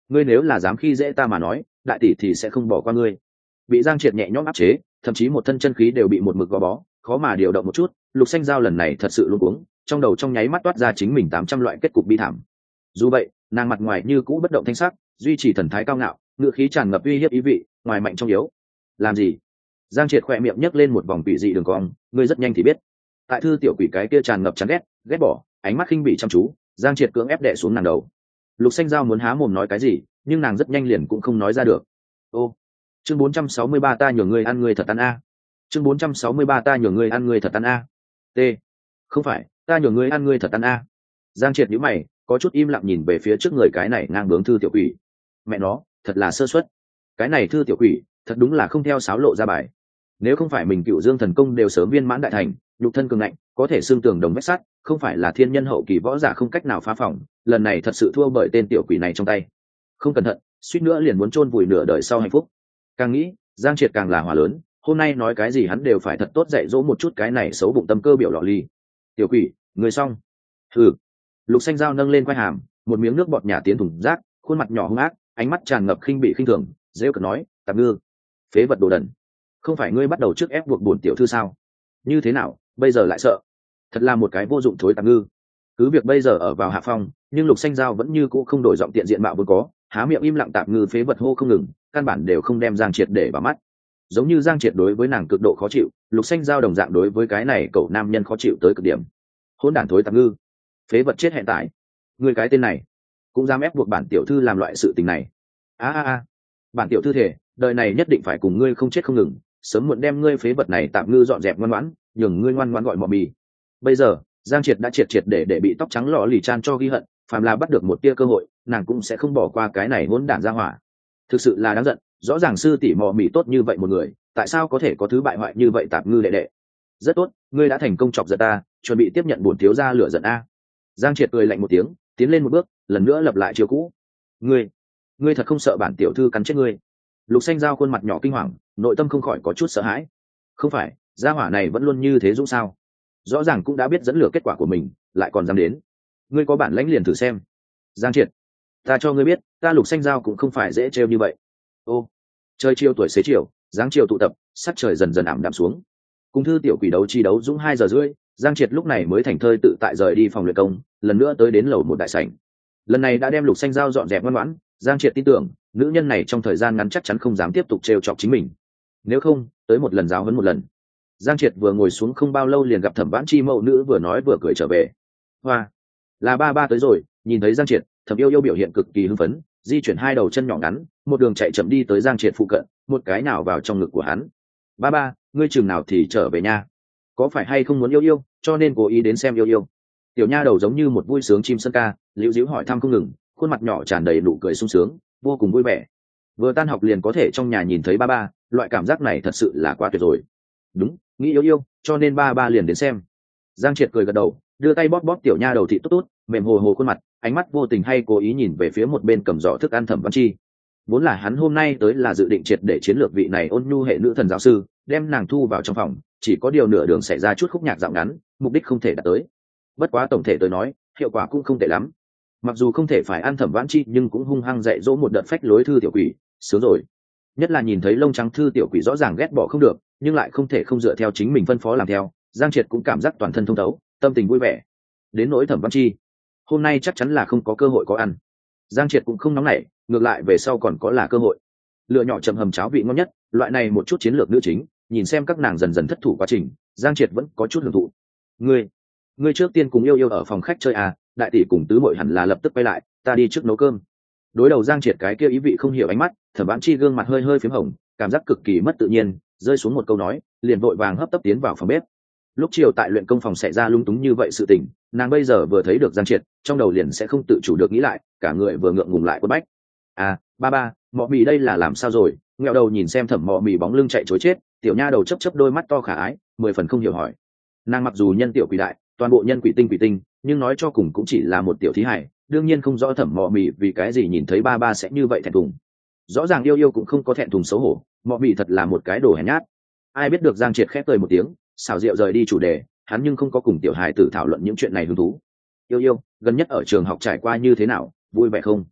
ngươi nếu là dám khi dễ ta mà nói, đại tỷ thì sẽ không bỏ qua ngươi. Bị Giang Triệt nhẹ nhõm áp chế, thậm chí một thân chân khí đều bị một mực gò bó, khó mà điều động một chút. Lục Xanh Giao lần này thật sự luống cuống, trong đầu trong nháy mắt toát ra chính mình tám trăm loại kết cục bi thảm. Dù vậy, nàng mặt ngoài như cũ bất động thanh sắc, duy trì thần thái cao ngạo, ngữ khí tràn ngập uy hiếp ý vị, ngoài mạnh trong yếu. Làm gì? Giang Triệt khỏe miệng nhấc lên một vòng quỷ dị đường cong, ngươi rất nhanh thì biết. Tại thư tiểu quỷ cái kia tràn ngập chán ghét, ghét bỏ, ánh mắt khinh bỉ chăm chú, Giang Triệt cưỡng ép đè xuống nàng đầu. Lục Xanh Giao muốn há mồm nói cái gì, nhưng nàng rất nhanh liền cũng không nói ra được. Ô, chương bốn trăm sáu mươi ba ta nhường ngươi ăn ngươi thật ăn a. Chương bốn trăm sáu mươi ba ta nhường ngươi ăn ngươi thật ăn a. T. Không phải, ta nhường ngươi ăn ngươi thật ăn a. Giang Triệt nhíu mày, có chút im lặng nhìn về phía trước người cái này ngang bướng thư tiểu quỷ. Mẹ nó, thật là sơ suất. Cái này thư tiểu quỷ, thật đúng là không theo sáo lộ ra bài. Nếu không phải mình Cựu Dương thần công đều sớm viên mãn đại thành, nhục thân cường ngạnh, có thể xương tường đồng vách sắt, không phải là thiên nhân hậu kỳ võ giả không cách nào phá phòng, lần này thật sự thua bởi tên tiểu quỷ này trong tay. Không cẩn thận, suýt nữa liền muốn chôn vùi nửa đời sau hạnh phúc. Càng nghĩ, Giang Triệt càng là hỏa lớn, hôm nay nói cái gì hắn đều phải thật tốt dạy dỗ một chút cái này xấu bụng tâm cơ biểu lọ ly. Tiểu quỷ, người xong. Hừ. Lục Xanh Giao nâng lên quai hàm, một miếng nước bọt nhả tiến thùng rác, khuôn mặt nhỏ hung ác, ánh mắt tràn ngập khinh bị khinh thường, rêu cợt nói, tạp ngư, phế vật đồ đần, không phải ngươi bắt đầu trước ép buộc bổn tiểu thư sao? Như thế nào, bây giờ lại sợ? Thật là một cái vô dụng thối tạp ngư. Cứ việc bây giờ ở vào hạ phong, nhưng Lục Xanh Giao vẫn như cũ không đổi giọng tiện diện mạo vốn có, há miệng im lặng tạp ngư phế vật hô không ngừng, căn bản đều không đem Giang Triệt để vào mắt. Giống như Giang Triệt đối với nàng cực độ khó chịu, Lục Xanh Giao đồng dạng đối với cái này cậu nam nhân khó chịu tới cực điểm. Hỗn đản thối tạp ngư, phế vật chết hẹn tại, ngươi cái tên này cũng dám ép buộc bản tiểu thư làm loại sự tình này. A a a, bản tiểu thư thể, đời này nhất định phải cùng ngươi không chết không ngừng, sớm muộn đem ngươi phế vật này tạm ngư dọn dẹp ngoan ngoãn, nhường ngươi ngoan ngoãn gọi mọ mì. Bây giờ, Giang Triệt đã triệt triệt để để bị tóc trắng lọ lì chan cho ghi hận, phàm là bắt được một tia cơ hội, nàng cũng sẽ không bỏ qua cái này hỗn đản ra hỏa. Thực sự là đáng giận, rõ ràng sư tỷ mọ mì tốt như vậy một người, tại sao có thể có thứ bại hoại như vậy tạp ngư đệ đệ? Rất tốt, ngươi đã thành công chọc giận ta, chuẩn bị tiếp nhận bổn thiếu gia lửa giận a. Giang Triệt cười lạnh một tiếng, tiến lên một bước, lần nữa lập lại chiều cũ. Ngươi, ngươi thật không sợ bản tiểu thư cắn chết ngươi? Lục Xanh Giao khuôn mặt nhỏ kinh hoàng, nội tâm không khỏi có chút sợ hãi. Không phải, gia hỏa này vẫn luôn như thế dũng sao? Rõ ràng cũng đã biết dẫn lửa kết quả của mình, lại còn dám đến. Ngươi có bản lãnh liền thử xem. Giang Triệt, ta cho ngươi biết, ta Lục Xanh Giao cũng không phải dễ trêu như vậy. Ô, trời chiều tuổi xế chiều, dáng chiều tụ tập, sắc trời dần dần ảm đạm xuống. Cùng thư tiểu quỷ đấu chi đấu dũng hai giờ rưỡi, Giang Triệt lúc này mới thành thơi tự tại rời đi phòng luyện công, lần nữa tới đến lầu một đại sảnh. Lần này đã đem Lục Xanh Giao dọn dẹp ngoan ngoãn, Giang Triệt tin tưởng, nữ nhân này trong thời gian ngắn chắc chắn không dám tiếp tục trêu chọc chính mình. Nếu không, tới một lần giáo huấn một lần. Giang Triệt vừa ngồi xuống không bao lâu liền gặp Thẩm Vãn Chi mẫu nữ vừa nói vừa cười trở về. Hoa, là ba ba tới rồi. Nhìn thấy Giang Triệt, Thẩm Yêu Yêu biểu hiện cực kỳ hưng phấn, di chuyển hai đầu chân nhỏ ngắn, một đường chạy chậm đi tới Giang Triệt phụ cận, một cái nào vào trong ngực của hắn. Ba ba, ngươi chừng nào thì trở về nha? Có phải hay không muốn Yêu Yêu, cho nên cố ý đến xem Yêu Yêu? Tiểu nha đầu giống như một vui sướng chim sơn ca, liễu díu hỏi thăm không ngừng, khuôn mặt nhỏ tràn đầy nụ cười sung sướng, vô cùng vui vẻ. Vừa tan học liền có thể trong nhà nhìn thấy ba ba, loại cảm giác này thật sự là quá tuyệt rồi. Đúng, nghĩ Yêu Yêu, cho nên ba ba liền đến xem. Giang Triệt cười gật đầu, đưa tay bóp bóp tiểu nha đầu thị tốt tốt, mềm hồ hồ khuôn mặt, ánh mắt vô tình hay cố ý nhìn về phía một bên cầm giỏ thức ăn Thẩm Văn Chi. Vốn là hắn hôm nay tới là dự định triệt để chiến lược vị này ôn nhu hệ nữ thần giáo sư, đem nàng thu vào trong phòng, chỉ có điều nửa đường xảy ra chút khúc nhạc dạo ngắn, mục đích không thể đạt tới. Bất quá tổng thể tới nói, hiệu quả cũng không tệ lắm. Mặc dù không thể phải ăn Thẩm Vãn Chi, nhưng cũng hung hăng dạy dỗ một đợt phách lối thư tiểu quỷ, sướng rồi. Nhất là nhìn thấy lông trắng thư tiểu quỷ rõ ràng ghét bỏ không được, nhưng lại không thể không dựa theo chính mình phân phó làm theo, Giang Triệt cũng cảm giác toàn thân thông thấu, tâm tình vui vẻ. Đến nỗi Thẩm Vãn Chi, hôm nay chắc chắn là không có cơ hội có ăn. Giang Triệt cũng không nóng nảy, ngược lại về sau còn có là cơ hội. Lựa nhỏ chậm hầm cháo vị ngon nhất, loại này một chút chiến lược nữ chính, nhìn xem các nàng dần dần thất thủ quá trình, Giang Triệt vẫn có chút hưởng thụ. Ngươi, ngươi trước tiên cùng Yêu Yêu ở phòng khách chơi à, đại tỷ cùng tứ muội hẳn là lập tức quay lại, ta đi trước nấu cơm. Đối đầu Giang Triệt cái kia ý vị không hiểu ánh mắt, Thẩm Vãn Chi gương mặt hơi hơi phím hồng, cảm giác cực kỳ mất tự nhiên, rơi xuống một câu nói, liền vội vàng hấp tấp tiến vào phòng bếp. Lúc chiều tại luyện công phòng xảy ra lung túng như vậy sự tình, nàng bây giờ vừa thấy được Giang Triệt, trong đầu liền sẽ không tự chủ được nghĩ lại, cả người vừa ngượng ngùng lại quất bách. À, ba ba, mọ mì đây là làm sao rồi? Ngẹo đầu nhìn xem Thẩm mọ mì bóng lưng chạy trối chết, tiểu nha đầu chớp chớp đôi mắt to khả ái, mười phần không hiểu hỏi. Nàng mặc dù nhân tiểu quỷ đại, toàn bộ nhân quỷ tinh quỷ tinh, nhưng nói cho cùng cũng chỉ là một tiểu thí hài, đương nhiên không rõ Thẩm mọ mì vì cái gì nhìn thấy ba ba sẽ như vậy thẹn thùng. Rõ ràng Yêu Yêu cũng không có thẹn thùng xấu hổ, mọ mì thật là một cái đồ hèn nhát. Ai biết được Giang Triệt khép cười một tiếng, xảo diệu rời đi chủ đề, hắn nhưng không có cùng tiểu hài tử thảo luận những chuyện này hứng thú. Yêu Yêu, gần nhất ở trường học trải qua như thế nào, vui vẻ không?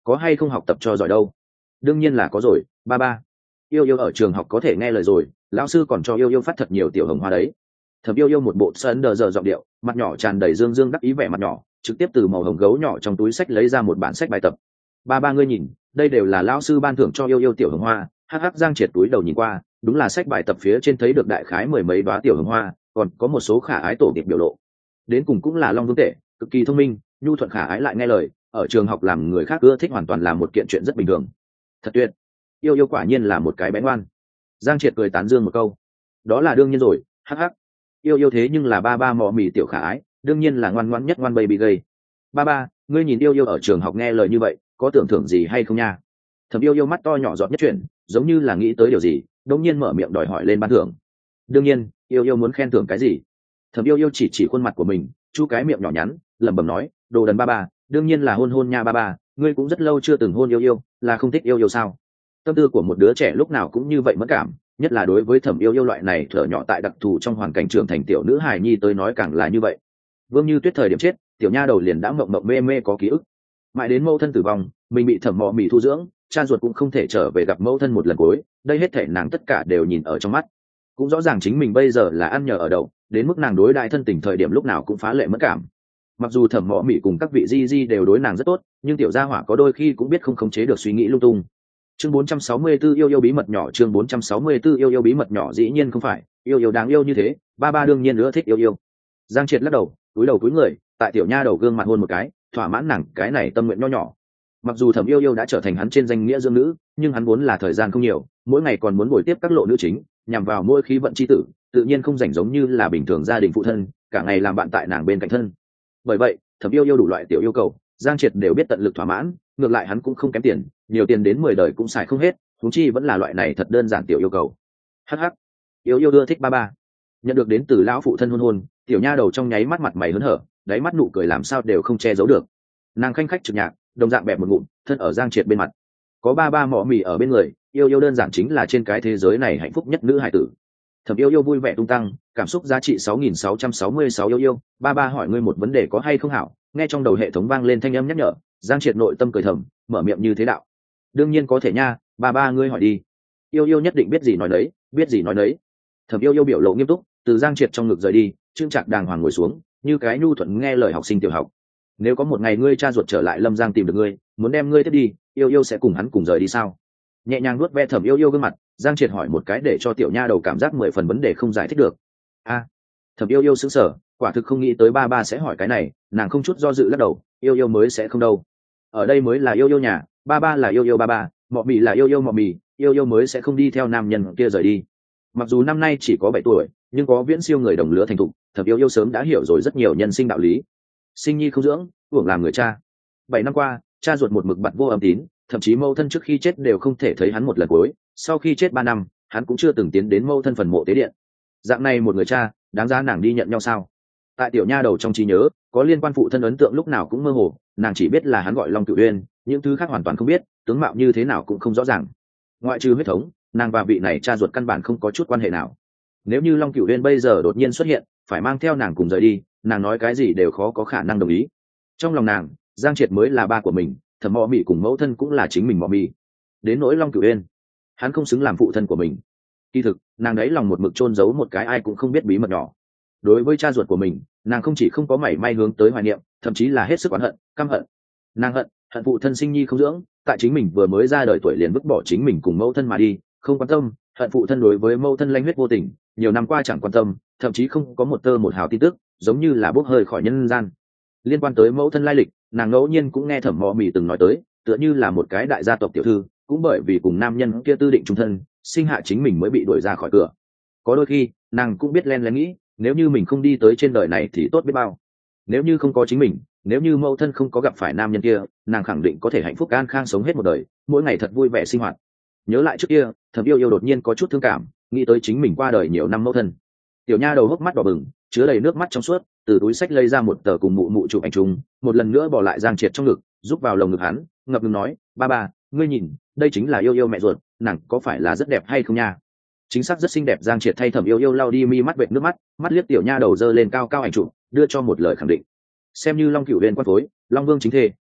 có hay không học tập cho giỏi đâu? Đương nhiên là có rồi, ba ba. Yêu yêu ở trường học có thể nghe lời rồi, lão sư còn cho yêu yêu phát thật nhiều tiểu hồng hoa đấy. Thẩm yêu yêu một bộ sân đờ giờ giọng điệu, mặt nhỏ tràn đầy dương dương đắc ý vẻ mặt nhỏ, trực tiếp từ màu hồng gấu nhỏ trong túi sách lấy ra một bản sách bài tập. Ba ba ngươi nhìn, đây đều là lão sư ban thưởng cho yêu yêu tiểu hồng hoa. Hắc hắc Giang Triệt túi đầu nhìn qua, đúng là sách bài tập phía trên thấy được đại khái mười mấy đóa tiểu hồng hoa, còn có một số khả ái tổ điệp biểu lộ. Đến cùng cũng là long vương tệ, cực kỳ thông minh, nhu thuận khả ái lại nghe lời, ở trường học làm người khác ưa thích hoàn toàn là một kiện chuyện rất bình thường. Thật tuyệt, yêu yêu quả nhiên là một cái bé ngoan. Giang Triệt cười tán dương một câu. Đó là đương nhiên rồi, hắc hắc. Yêu yêu thế nhưng là ba ba mọ mì tiểu khả ái, đương nhiên là ngoan ngoãn nhất ngoan baby gay. Ba ba, ngươi nhìn yêu yêu ở trường học nghe lời như vậy, có tưởng thưởng gì hay không nha? Thẩm yêu yêu mắt to nhỏ giọt nhất chuyển, giống như là nghĩ tới điều gì, đột nhiên mở miệng đòi hỏi lên ban thưởng. Đương nhiên, yêu yêu muốn khen thưởng cái gì? Thẩm yêu yêu chỉ chỉ khuôn mặt của mình, chu cái miệng nhỏ nhắn, lẩm bẩm nói, đồ đần ba ba, đương nhiên là hôn hôn nha ba ba, ngươi cũng rất lâu chưa từng hôn yêu yêu, là không thích yêu yêu sao? Tâm tư của một đứa trẻ lúc nào cũng như vậy mẫn cảm, nhất là đối với Thẩm yêu yêu loại này thở nhỏ tại đặc thù trong hoàn cảnh trưởng thành tiểu nữ hài nhi tới nói càng là như vậy. Vương Như Tuyết thời điểm chết, tiểu nha đầu liền đã mộng mộng mê mê có ký ức, mãi đến mẫu thân tử vong, mình bị Thẩm Mọ Mị thu dưỡng, cha ruột cũng không thể trở về gặp mẫu thân một lần cuối, đây hết thể nàng tất cả đều nhìn ở trong mắt, cũng rõ ràng chính mình bây giờ là ăn nhờ ở đậu, đến mức nàng đối đại thân tình thời điểm lúc nào cũng phá lệ mất cảm. Mặc dù Thẩm Mọ Mị cùng các vị di di đều đối nàng rất tốt, nhưng tiểu gia hỏa có đôi khi cũng biết không khống chế được suy nghĩ lung tung. Chương bốn trăm sáu mươi 4 yêu yêu bí mật nhỏ, chương bốn trăm sáu mươi 4 yêu yêu bí mật nhỏ, dĩ nhiên không phải, yêu yêu đáng yêu như thế, ba ba đương nhiên nữa thích yêu yêu. Giang Triệt lắc đầu, cúi đầu cúi người, tại tiểu nha đầu gương mặt hôn một cái, thỏa mãn nàng cái này tâm nguyện nho nhỏ. Mặc dù Thẩm yêu yêu đã trở thành hắn trên danh nghĩa dương nữ, nhưng hắn vốn là thời gian không nhiều, mỗi ngày còn muốn bồi tiếp các lộ nữ chính, nhằm vào mỗi khí vận chi tử, tự nhiên không rảnh giống như là bình thường gia đình phụ thân, cả ngày làm bạn tại nàng bên cạnh thân. Bởi vậy, Thẩm yêu yêu đủ loại tiểu yêu cầu, Giang Triệt đều biết tận lực thỏa mãn, ngược lại hắn cũng không kém tiền, nhiều tiền đến mười đời cũng xài không hết, huống chi vẫn là loại này thật đơn giản tiểu yêu cầu. Hắc hắc, yêu yêu ưa thích ba ba. Nhận được đến từ lão phụ thân hôn hôn, tiểu nha đầu trong nháy mắt mặt mày hớn hở, đáy mắt nụ cười làm sao đều không che giấu được. Nàng khanh khách trực nhạc, đồng dạng bẹp một ngụm, thân ở Giang Triệt bên mặt. Có ba ba mọ mì ở bên người, yêu yêu đơn giản chính là trên cái thế giới này hạnh phúc nhất nữ hải tử. Thẩm yêu yêu vui vẻ tung tăng, cảm xúc giá trị sáu nghìn sáu trăm sáu mươi sáu yêu yêu, ba ba hỏi ngươi một vấn đề có hay không hảo, nghe trong đầu hệ thống vang lên thanh âm nhắc nhở, Giang Triệt nội tâm cười thầm, mở miệng như thế đạo. Đương nhiên có thể nha, ba ba ngươi hỏi đi. Yêu yêu nhất định biết gì nói đấy, biết gì nói đấy. Thẩm yêu yêu biểu lộ nghiêm túc, từ Giang Triệt trong ngực rời đi, trương trạc đàng hoàng ngồi xuống, như cái nhu thuận nghe lời học sinh tiểu học. Nếu có một ngày ngươi cha ruột trở lại Lâm Giang tìm được ngươi, muốn đem ngươi tiếp đi, yêu yêu sẽ cùng hắn cùng rời đi sao? Nhẹ nhàng nuốt ve Thẩm yêu yêu gương mặt, Giang Triệt hỏi một cái để cho tiểu nha đầu cảm giác mười phần vấn đề không giải thích được. A, à, Thẩm yêu yêu sững sờ, quả thực không nghĩ tới ba ba sẽ hỏi cái này, nàng không chút do dự lắc đầu, yêu yêu mới sẽ không đâu. Ở đây mới là yêu yêu nhà, ba ba là yêu yêu ba ba, mọ mì là yêu yêu mọ mì, yêu yêu mới sẽ không đi theo nam nhân kia rời đi. Mặc dù năm nay chỉ có bảy tuổi, nhưng có viễn siêu người đồng lứa thành thục, Thẩm yêu yêu sớm đã hiểu rồi rất nhiều nhân sinh đạo lý. Sinh nhi không dưỡng, uổng làm người cha. Bảy năm qua, cha ruột một mực bặt vô âm tín, thậm chí mâu thân trước khi chết đều không thể thấy hắn một lần cuối, sau khi chết ba năm, hắn cũng chưa từng tiến đến mâu thân phần mộ tế điện. Dạng này một người cha, đáng giá nàng đi nhận nhau sao? Tại tiểu nha đầu trong trí nhớ, có liên quan phụ thân ấn tượng lúc nào cũng mơ hồ, nàng chỉ biết là hắn gọi Long Cửu Uyên, những thứ khác hoàn toàn không biết, tướng mạo như thế nào cũng không rõ ràng. Ngoại trừ huyết thống, nàng và vị này cha ruột căn bản không có chút quan hệ nào. Nếu như Long Cửu Uyên bây giờ đột nhiên xuất hiện, phải mang theo nàng cùng rời đi, nàng nói cái gì đều khó có khả năng đồng ý. Trong lòng nàng, Giang Triệt mới là ba của mình, Thẩm Mọ Mị cùng mẫu thân cũng là chính mình Mọ Mị. Đến nỗi Long Cửu Uyên, hắn không xứng làm phụ thân của mình. Kỳ thực, nàng đấy lòng một mực chôn giấu một cái ai cũng không biết bí mật nhỏ. Đối với cha ruột của mình, nàng không chỉ không có mảy may hướng tới hoài niệm, thậm chí là hết sức oán hận, căm hận. Nàng hận, hận phụ thân sinh nhi không dưỡng, tại chính mình vừa mới ra đời tuổi liền vứt bỏ chính mình cùng mẫu thân mà đi, không quan tâm, hận phụ thân đối với mẫu thân lanh huyết vô tình, nhiều năm qua chẳng quan tâm, thậm chí không có một tơ một hào tin tức, giống như là bốc hơi khỏi nhân gian. Liên quan tới mẫu thân lai lịch, nàng ngẫu nhiên cũng nghe Thẩm Mọ Mị từng nói tới, tựa như là một cái đại gia tộc tiểu thư, cũng bởi vì cùng nam nhân kia tư định chung thân, sinh hạ chính mình mới bị đuổi ra khỏi cửa. Có đôi khi, nàng cũng biết len lén nghĩ, nếu như mình không đi tới trên đời này thì tốt biết bao. Nếu như không có chính mình, nếu như mẫu thân không có gặp phải nam nhân kia, nàng khẳng định có thể hạnh phúc an khang sống hết một đời, mỗi ngày thật vui vẻ sinh hoạt. Nhớ lại trước kia, Thẩm yêu yêu đột nhiên có chút thương cảm, nghĩ tới chính mình qua đời nhiều năm mẫu thân. Tiểu nha đầu hốc mắt đỏ bừng, chứa đầy nước mắt trong suốt, từ túi sách lấy ra một tờ cùng mụ mụ chụp ảnh chung, một lần nữa bỏ lại Giang Triệt trong ngực, giúp vào lồng ngực hắn, ngập ngừng nói, ba ba, ngươi nhìn, đây chính là yêu yêu mẹ ruột, nàng có phải là rất đẹp hay không nha? Chính xác rất xinh đẹp. Giang Triệt thay Thẩm yêu yêu lau đi mi mắt vệt nước mắt, mắt liếc tiểu nha đầu dơ lên cao cao ảnh chụp, đưa cho một lời khẳng định. Xem như Long Cửu Uyên quan phối, Long Vương chính thê,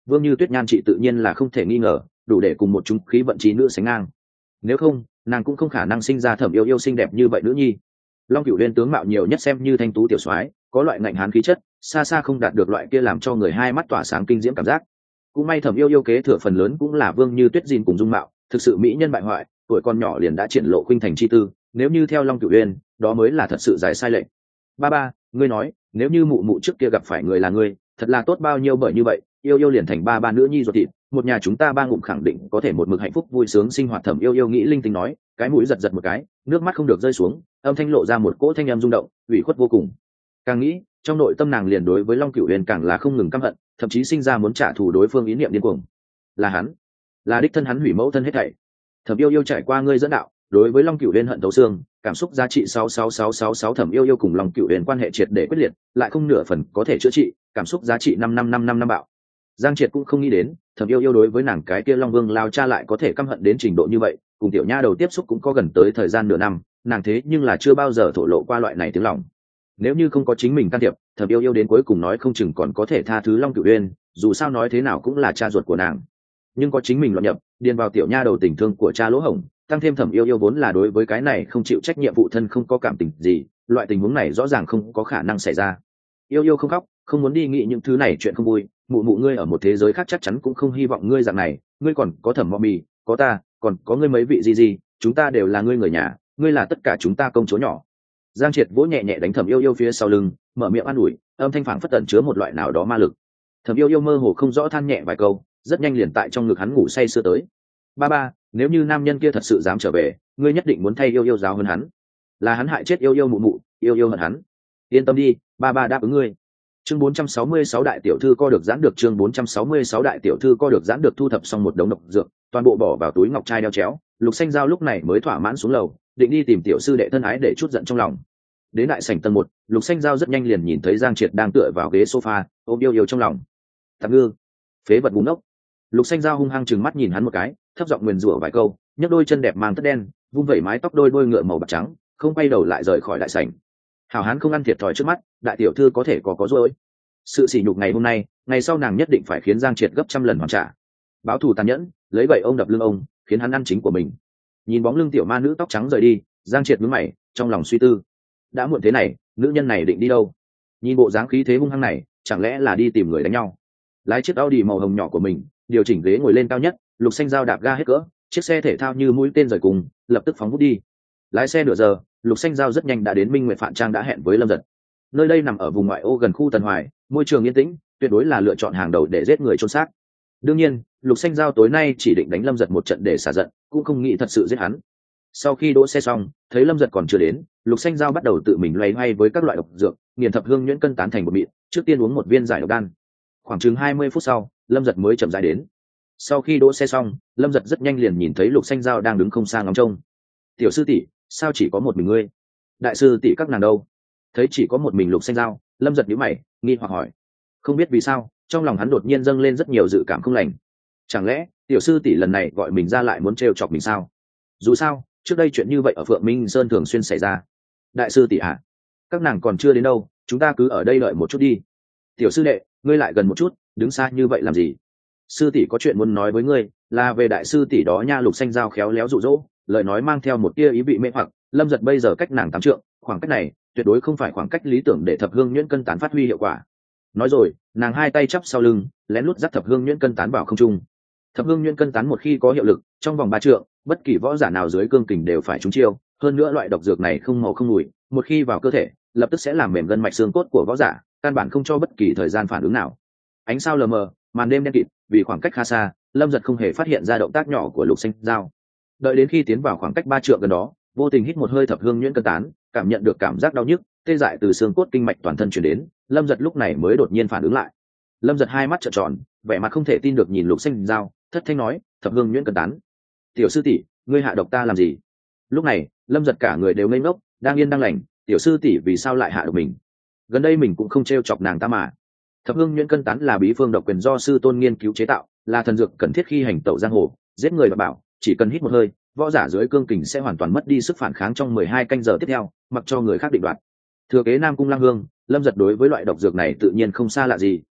Vương Như Tuyết nhan trị tự nhiên là không thể nghi ngờ, đủ để cùng một chúng khí vận trí nữ sánh ngang. Nếu không, nàng cũng không khả năng sinh ra Thẩm Yêu Yêu xinh đẹp như vậy nữ nhi. Long Cửu Uyên tướng mạo nhiều nhất xem như thanh tú tiểu soái, có loại ngạnh hán khí chất, xa xa không đạt được loại kia làm cho người hai mắt tỏa sáng kinh diễm cảm giác. Cũng may Thẩm Yêu Yêu kế thừa phần lớn cũng là Vương Như Tuyết gìn cùng dung mạo, thực sự mỹ nhân bại hoại, tuổi con nhỏ liền đã triển lộ khuynh thành chi tư, nếu như theo Long Cửu Uyên, đó mới là thật sự giải sai lệch. Ba ba, ngươi nói, nếu như mụ mụ trước kia gặp phải người là ngươi, thật là tốt bao nhiêu, bởi như vậy, Yêu Yêu liền thành ba ba nữ nhi ruột thịt, một nhà chúng ta ba ngụm khẳng định có thể một mực hạnh phúc vui sướng sinh hoạt. Thẩm Yêu Yêu nghĩ linh tinh nói, cái mũi giật giật một cái, nước mắt không được rơi xuống, âm thanh lộ ra một cỗ thanh âm rung động, ủy khuất vô cùng. Càng nghĩ, trong nội tâm nàng liền đối với Long Cửu Uyên càng là không ngừng căm hận, thậm chí sinh ra muốn trả thù đối phương ý niệm điên cuồng. Là hắn, là đích thân hắn hủy mẫu thân hết thảy. Thẩm Yêu Yêu trải qua ngươi dẫn đạo, đối với Long Cửu Uyên hận thấu xương, cảm xúc giá trị sáu sáu sáu sáu sáu. Thẩm Yêu Yêu cùng Long Cửu Uyên quan hệ triệt để quyết liệt, lại không nửa phần có thể chữa trị, cảm xúc giá trị năm năm năm năm năm bạo. Giang Triệt cũng không nghĩ đến, Thẩm Yêu Yêu đối với nàng cái kia Long Vương lao cha lại có thể căm hận đến trình độ như vậy, cùng tiểu nha đầu tiếp xúc cũng có gần tới thời gian nửa năm, nàng thế nhưng là chưa bao giờ thổ lộ qua loại này tiếng lòng. Nếu như không có chính mình can thiệp, Thẩm Yêu Yêu đến cuối cùng nói không chừng còn có thể tha thứ Long Cửu Uyên, dù sao nói thế nào cũng là cha ruột của nàng. Nhưng có chính mình luận nhập, điền vào tiểu nha đầu tình thương của cha lỗ hổng, tăng thêm Thẩm Yêu Yêu vốn là đối với cái này không chịu trách nhiệm phụ thân không có cảm tình gì, loại tình huống này rõ ràng không có khả năng xảy ra. Yêu Yêu không khóc, không muốn đi nghĩ những thứ này chuyện không vui, mụ mụ ngươi ở một thế giới khác chắc chắn cũng không hy vọng ngươi dạng này, ngươi còn có Thẩm Mọ Mì, có ta, còn có ngươi mấy vị gì gì, chúng ta đều là ngươi người nhà, ngươi là tất cả chúng ta công chúa nhỏ. Giang Triệt vỗ nhẹ nhẹ đánh Thẩm Yêu Yêu phía sau lưng, mở miệng an ủi, âm thanh phảng phất tẩn chứa một loại nào đó ma lực. Thẩm Yêu Yêu mơ hồ không rõ than nhẹ vài câu, rất nhanh liền tại trong ngực hắn ngủ say sưa tới. Ba ba, nếu như nam nhân kia thật sự dám trở về, ngươi nhất định muốn thay Yêu Yêu giáo hơn hắn, là hắn hại chết Yêu Yêu mụ mụ, Yêu Yêu hận hắn. Yên tâm đi, ba ba đáp ứng ngươi. Chương bốn trăm sáu mươi sáu đại tiểu thư co được giãn được. Chương bốn trăm sáu mươi sáu đại tiểu thư co được giãn được. Thu thập xong một đống độc dược, toàn bộ bỏ vào túi ngọc trai đeo chéo, Lục Xanh Giao lúc này mới thỏa mãn xuống lầu, định đi tìm tiểu sư đệ thân ái để chút giận trong lòng. Đến đại sảnh tầng một, Lục Xanh Giao rất nhanh liền nhìn thấy Giang Triệt đang tựa vào ghế sofa, ôm Yêu Yêu trong lòng. Tạp ngư, phế vật búng ốc. Lục Xanh Giao hung hăng chừng mắt nhìn hắn một cái, thấp giọng nguyền rủa vài câu, nhấc đôi chân đẹp mang tất đen, vung vẩy mái tóc đôi đôi ngựa màu bạc trắng, không quay đầu lại rời khỏi đại sảnh. Hảo hán không ăn thiệt thòi trước mắt, đại tiểu thư có thể có có dối. Sự sỉ nhục ngày hôm nay, ngày sau nàng nhất định phải khiến Giang Triệt gấp trăm lần hoàn trả. Báo thù tàn nhẫn, lấy vậy ông đập lưng ông, khiến hắn ăn chính của mình. Nhìn bóng lưng tiểu ma nữ tóc trắng rời đi, Giang Triệt nhướng mày, trong lòng suy tư. Đã muộn thế này, nữ nhân này định đi đâu? Nhìn bộ dáng khí thế hung hăng này, chẳng lẽ là đi tìm người đánh nhau? Lái chiếc Audi màu hồng nhỏ của mình, điều chỉnh ghế ngồi lên cao nhất, Lục Xanh Giao đạp ga hết cỡ, chiếc xe thể thao như mũi tên rời cùng, lập tức phóng vút đi. Lái xe nửa giờ, Lục Xanh Giao rất nhanh đã đến Minh Nguyệt Phạn Trang đã hẹn với Lâm Giật. Nơi đây nằm ở vùng ngoại ô gần khu Tần Hoài, môi trường yên tĩnh, tuyệt đối là lựa chọn hàng đầu để giết người chôn xác. Đương nhiên, Lục Xanh Giao tối nay chỉ định đánh Lâm Giật một trận để xả giận, cũng không nghĩ thật sự giết hắn. Sau khi đỗ xe xong, thấy Lâm Giật còn chưa đến, Lục Xanh Giao bắt đầu tự mình loay hoay với các loại độc dược, nghiền thập hương nhuyễn cân tán thành một mịn, trước tiên uống một viên giải độc đan. Khoảng chừng hai mươi phút sau, Lâm Giật mới chậm rãi đến. Sau khi đỗ xe xong, Lâm Giật rất nhanh liền nhìn thấy Lục Xanh Giao đang đứng không xa ngóng trông. "Tiểu sư tỷ, sao chỉ có một mình ngươi? Đại sư tỷ các nàng đâu?" Thấy chỉ có một mình Lục Xanh Giao, Lâm Giật nhíu mày, nghi hoặc hỏi. Không biết vì sao, trong lòng hắn đột nhiên dâng lên rất nhiều dự cảm không lành. Chẳng lẽ tiểu sư tỷ lần này gọi mình ra lại muốn trêu chọc mình sao? Dù sao, trước đây chuyện như vậy ở Phượng Minh Sơn thường xuyên xảy ra. Đại sư tỷ à, các nàng còn chưa đến đâu, chúng ta cứ ở đây đợi một chút đi. Tiểu sư đệ, ngươi lại gần một chút, đứng xa như vậy làm gì? Sư tỷ có chuyện muốn nói với ngươi, là về đại sư tỷ đó nha. Lục Xanh Giao khéo léo dụ dỗ, lời nói mang theo một tia ý vị mê hoặc. Lâm Giật bây giờ cách nàng tám trượng, khoảng cách này tuyệt đối không phải khoảng cách lý tưởng để thập hương nhuyễn cân tán phát huy hiệu quả. Nói rồi, nàng hai tay chắp sau lưng, lén lút dắt thập hương nhuyễn cân tán vào không trung. Thập hương nhuyễn cân tán một khi có hiệu lực, trong vòng ba trượng, bất kỳ võ giả nào dưới cương kình đều phải trúng chiêu. Hơn nữa loại độc dược này không màu không mùi, một khi vào cơ thể, lập tức sẽ làm mềm gân mạch xương cốt của võ giả, căn bản không cho bất kỳ thời gian phản ứng nào. Ánh sao lờ mờ, màn đêm đen kịt, vì khoảng cách khá xa, Lâm Giật không hề phát hiện ra động tác nhỏ của Lục Xanh Giao. Đợi đến khi tiến vào khoảng cách ba trượng gần đó, vô tình hít một hơi thập hương nhuyễn cân tán, cảm nhận được cảm giác đau nhức tê dại từ xương cốt kinh mạch toàn thân chuyển đến, Lâm Giật lúc này mới đột nhiên phản ứng lại. Lâm Giật hai mắt trợn tròn, vẻ mặt không thể tin được nhìn Lục Xanh Giao, thất thanh nói, thập hương nhuyễn cân tán. Tiểu sư tỷ, ngươi hạ độc ta làm gì? Lúc này, Lâm Giật cả người đều ngây ngốc, đang yên đang lành, tiểu sư tỷ vì sao lại hạ độc mình? Gần đây mình cũng không t r e o chọc nàng ta mà. Thập hương nhuyễn cân tán là bí phương độc quyền do sư tôn nghiên cứu chế tạo, là thần dược cần thiết khi hành tẩu giang hồ, giết người và bảo, chỉ cần hít một hơi, võ giả dưới cương kình sẽ hoàn toàn mất đi sức phản kháng trong mười hai canh giờ tiếp theo, mặc cho người khác định đoạt. Thừa kế Nam Cung Lăng Hương, Lâm Giật đối với loại độc dược này tự nhiên không xa lạ gì,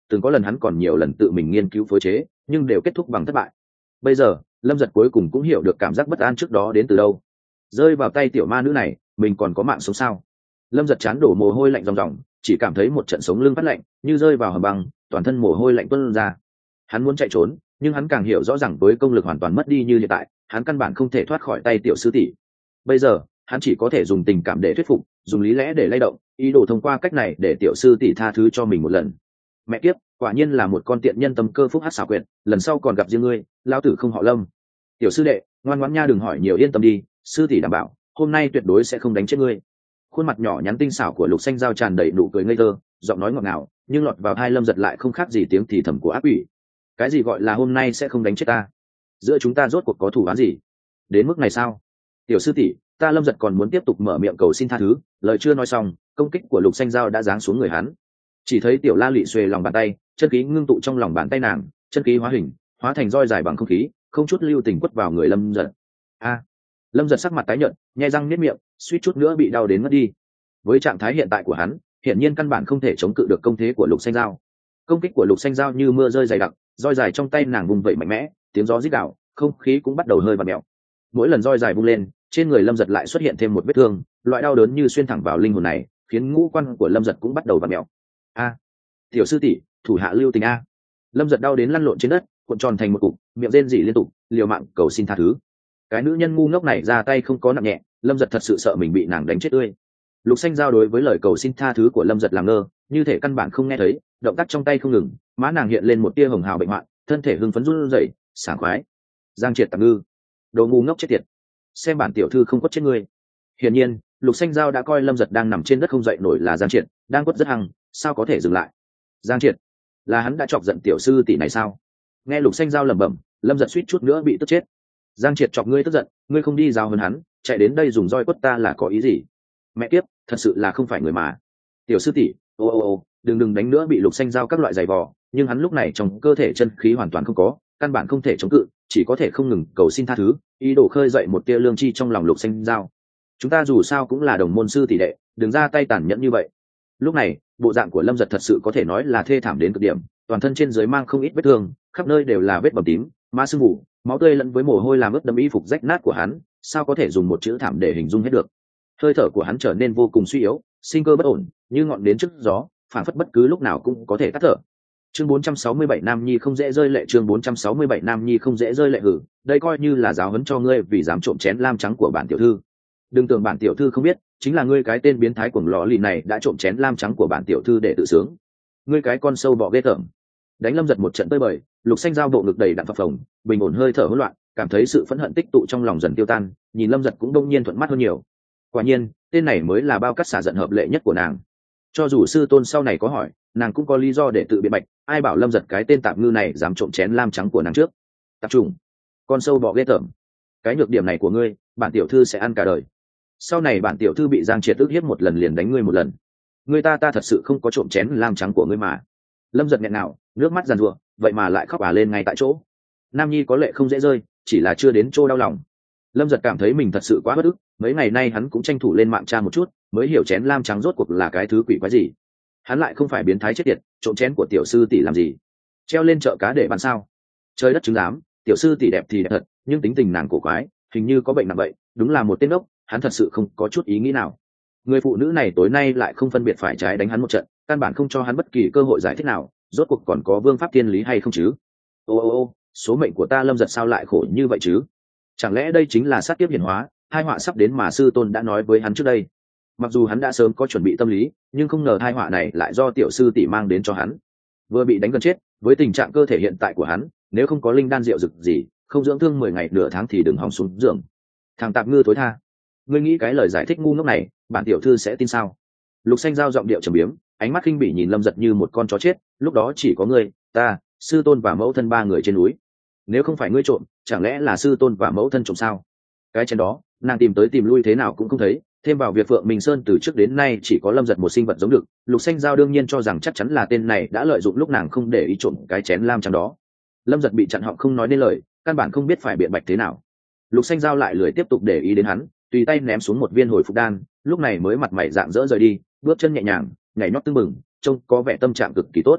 từng có lần hắn còn nhiều lần tự mình nghiên cứu phối chế nhưng đều kết thúc bằng thất bại. Bây giờ lâm giật cuối cùng cũng hiểu được cảm giác bất an trước đó đến từ đâu. Rơi vào tay tiểu ma nữ này mình còn có mạng sống sao? Lâm giật chán đổ mồ hôi lạnh ròng ròng, chỉ cảm thấy một trận sống lưng phát lạnh như rơi vào hầm băng, toàn thân mồ hôi lạnh tuôn ra. Hắn muốn chạy trốn nhưng hắn càng hiểu rõ rằng với công lực hoàn toàn mất đi như hiện tại, hắn căn bản không thể thoát khỏi tay tiểu sư tỷ. Bây giờ hắn chỉ có thể dùng tình cảm để thuyết phục, dùng lý lẽ để lay động, ý đồ thông qua cách này để tiểu sư tỷ tha thứ cho mình một lần. Mẹ kiếp, quả nhiên là một con tiện nhân tâm cơ phúc hát xảo quyệt, lần sau còn gặp riêng ngươi, lao tử không họ Lâm. Tiểu sư đệ ngoan ngoãn nha, đừng hỏi nhiều, yên tâm đi, sư tỷ đảm bảo hôm nay tuyệt đối sẽ không đánh chết ngươi. Khuôn mặt nhỏ nhắn tinh xảo của Lục Xanh Dao tràn đầy nụ cười ngây thơ, giọng nói ngọt ngào nhưng lọt vào tai Lâm Giật lại không khác gì tiếng thì thầm của ác quỷ. Cái gì gọi là hôm nay sẽ không đánh chết ta? Giữa chúng ta rốt cuộc có thù oán gì đến mức này sao? Tiểu sư tỷ, ta Lâm Giật còn muốn tiếp tục mở miệng cầu xin tha thứ, lời chưa nói xong công kích của Lục Xanh Dao đã giáng xuống người hắn. Chỉ thấy tiểu la lị xuề lòng bàn tay, chân khí ngưng tụ trong lòng bàn tay nàng, chân khí hóa hình hóa thành roi dài bằng không khí, không chút lưu tình quất vào người Lâm Giật. A! Lâm Giật sắc mặt tái nhợt, nhe răng niết miệng, suýt chút nữa bị đau đến mất đi. Với trạng thái hiện tại của hắn, hiển nhiên căn bản không thể chống cự được công thế của Lục Xanh Dao. Công kích của Lục Xanh Dao như mưa rơi dày đặc, roi dài trong tay nàng vùng vẩy mạnh mẽ, tiếng gió rít gào, không khí cũng bắt đầu hơi vặn mèo. Mỗi lần roi dài vung lên, trên người Lâm Giật lại xuất hiện thêm một vết thương, loại đau đớn như xuyên thẳng vào linh hồn này, khiến ngũ quan của Lâm Giật cũng bắt đầu vặn mèo. A! Tiểu sư tỷ, thủ hạ lưu tình a! Lâm Giật đau đến lăn lộn trên đất, cuộn tròn thành một cục, miệng rên rỉ liên tục, liều mạng cầu xin tha thứ. Cái nữ nhân ngu ngốc này ra tay không có nặng nhẹ, Lâm Giật thật sự sợ mình bị nàng đánh chết tươi. Lục Xanh Dao đối với lời cầu xin tha thứ của Lâm Giật làm ngơ, như thể căn bản không nghe thấy, động tác trong tay không ngừng, má nàng hiện lên một tia hồng hào bệnh hoạn, thân thể hưng phấn run rẩy, sảng khoái. Giang Triệt tạm ngư, đồ ngu ngốc chết tiệt, xem bản tiểu thư không quất chết ngươi. Hiển nhiên Lục Xanh Dao đã coi Lâm Giật đang nằm trên đất không dậy nổi là Giang Triệt đang quất rất hăng, sao có thể dừng lại? Giang Triệt, là hắn đã chọc giận tiểu sư tỷ này sao? Nghe Lục Xanh Dao lẩm bẩm, Lâm Giật suýt chút nữa bị tức chết. Giang Triệt chọc ngươi tức giận, ngươi không đi giao hơn hắn, chạy đến đây dùng roi quất ta là có ý gì? Mẹ kiếp, thật sự là không phải người mà. Tiểu sư tỷ, ô ô ô, đừng đừng đánh nữa, bị Lục Xanh Dao các loại giày vò, nhưng hắn lúc này trong cơ thể chân khí hoàn toàn không có, căn bản không thể chống cự, chỉ có thể không ngừng cầu xin tha thứ, ý đồ khơi dậy một tia lương chi trong lòng Lục Xanh Dao. Chúng ta dù sao cũng là đồng môn sư tỷ đệ, đừng ra tay tàn nhẫn như vậy. Lúc này bộ dạng của Lâm Giật thật sự có thể nói là thê thảm đến cực điểm, toàn thân trên dưới mang không ít vết thương, khắp nơi đều là vết bầm tím, má sưng mù, máu tươi lẫn với mồ hôi làm ướt đẫm y phục rách nát của hắn, sao có thể dùng một chữ thảm để hình dung hết được. Hơi thở của hắn trở nên vô cùng suy yếu, sinh cơ bất ổn, như ngọn nến trước gió, phảng phất bất cứ lúc nào cũng có thể tắt thở. Chương bốn trăm sáu mươi bảy Nam Nhi không dễ rơi lệ, chương bốn trăm sáu mươi bảy Nam Nhi không dễ rơi lệ hử, đây coi như là giáo huấn cho ngươi vì dám trộm chén lam trắng của bản tiểu thư. Đừng tưởng bản tiểu thư không biết, chính là ngươi cái tên biến thái cuồng lọ lì này đã trộm chén lam trắng của bản tiểu thư để tự sướng. Ngươi cái con sâu bọ ghê tởm. Đánh Lâm Giật một trận tơi bời, Lục Xanh Dao bộ ngực đầy đặn phập phồng, bình ổn hơi thở hỗn loạn, cảm thấy sự phẫn hận tích tụ trong lòng dần tiêu tan, nhìn Lâm Giật cũng đông nhiên thuận mắt hơn nhiều. Quả nhiên tên này mới là bao cắt xả giận hợp lệ nhất của nàng. Cho dù sư tôn sau này có hỏi, nàng cũng có lý do để tự biện bạch, ai bảo Lâm Giật cái tên tạp ngư này dám trộm chén lam trắng của nàng trước. Tạp trùng, con sâu bọ ghê tởm, cái nhược điểm này của ngươi bản tiểu thư sẽ ăn cả đời. Sau này bản tiểu thư bị Giang Triệt ức hiếp một lần liền đánh ngươi một lần. Ngươi ta ta thật sự không có trộm chén lam trắng của ngươi mà. Lâm Giật nghẹn ngào, nước mắt giàn giụa, vậy mà lại khóc òa lên ngay tại chỗ. Nam Nhi có lệ không dễ rơi, chỉ là chưa đến chỗ đau lòng. Lâm Giật cảm thấy mình thật sự quá bất ức, mấy ngày nay hắn cũng tranh thủ lên mạng tra một chút, mới hiểu chén lam trắng rốt cuộc là cái thứ quỷ quái gì. Hắn lại không phải biến thái chết tiệt, trộm chén của tiểu sư tỷ làm gì? Treo lên chợ cá để bán sao? Trời đất chứng giám, tiểu sư tỷ đẹp thì đẹp thật, nhưng tính tình nàng cổ quái, hình như có bệnh nặng vậy, đúng là một tên ốc. Hắn thật sự không có chút ý nghĩ nào. Người phụ nữ này tối nay lại không phân biệt phải trái đánh hắn một trận, căn bản không cho hắn bất kỳ cơ hội giải thích nào, rốt cuộc còn có vương pháp thiên lý hay không chứ? Ô ô ô, số mệnh của ta Lâm Giật sao lại khổ như vậy chứ? Chẳng lẽ đây chính là sát kiếp hiển hóa, tai họa sắp đến mà sư tôn đã nói với hắn trước đây? Mặc dù hắn đã sớm có chuẩn bị tâm lý, nhưng không ngờ tai họa này lại do tiểu sư tỷ mang đến cho hắn. Vừa bị đánh gần chết, với tình trạng cơ thể hiện tại của hắn, nếu không có linh đan rượu dược gì, không dưỡng thương mười ngày nửa tháng thì đừng hòng xuống giường. Thằng tạp ngư tối tha, ngươi nghĩ cái lời giải thích ngu ngốc này bản tiểu thư sẽ tin sao? Lục Xanh Dao giọng điệu trầm biếm, ánh mắt khinh bỉ nhìn Lâm Giật như một con chó chết. Lúc đó chỉ có ngươi, ta, sư tôn và mẫu thân ba người trên núi. Nếu không phải ngươi trộm, chẳng lẽ là sư tôn và mẫu thân trộm sao? Cái trên đó nàng tìm tới tìm lui thế nào cũng không thấy, thêm vào việc Phượng Minh Sơn từ trước đến nay chỉ có Lâm Giật một sinh vật giống được, Lục Xanh Dao đương nhiên cho rằng chắc chắn là tên này đã lợi dụng lúc nàng không để ý trộm cái chén lam trắng đó. Lâm Giật bị chặn họng không nói nên lời, căn bản không biết phải biện bạch thế nào. Lục Xanh Dao lại lười tiếp tục để ý đến hắn, tùy tay ném xuống một viên hồi phục đan, lúc này mới mặt mày rạng rỡ rời đi, bước chân nhẹ nhàng, nhảy nhót tưng bừng, trông có vẻ tâm trạng cực kỳ tốt.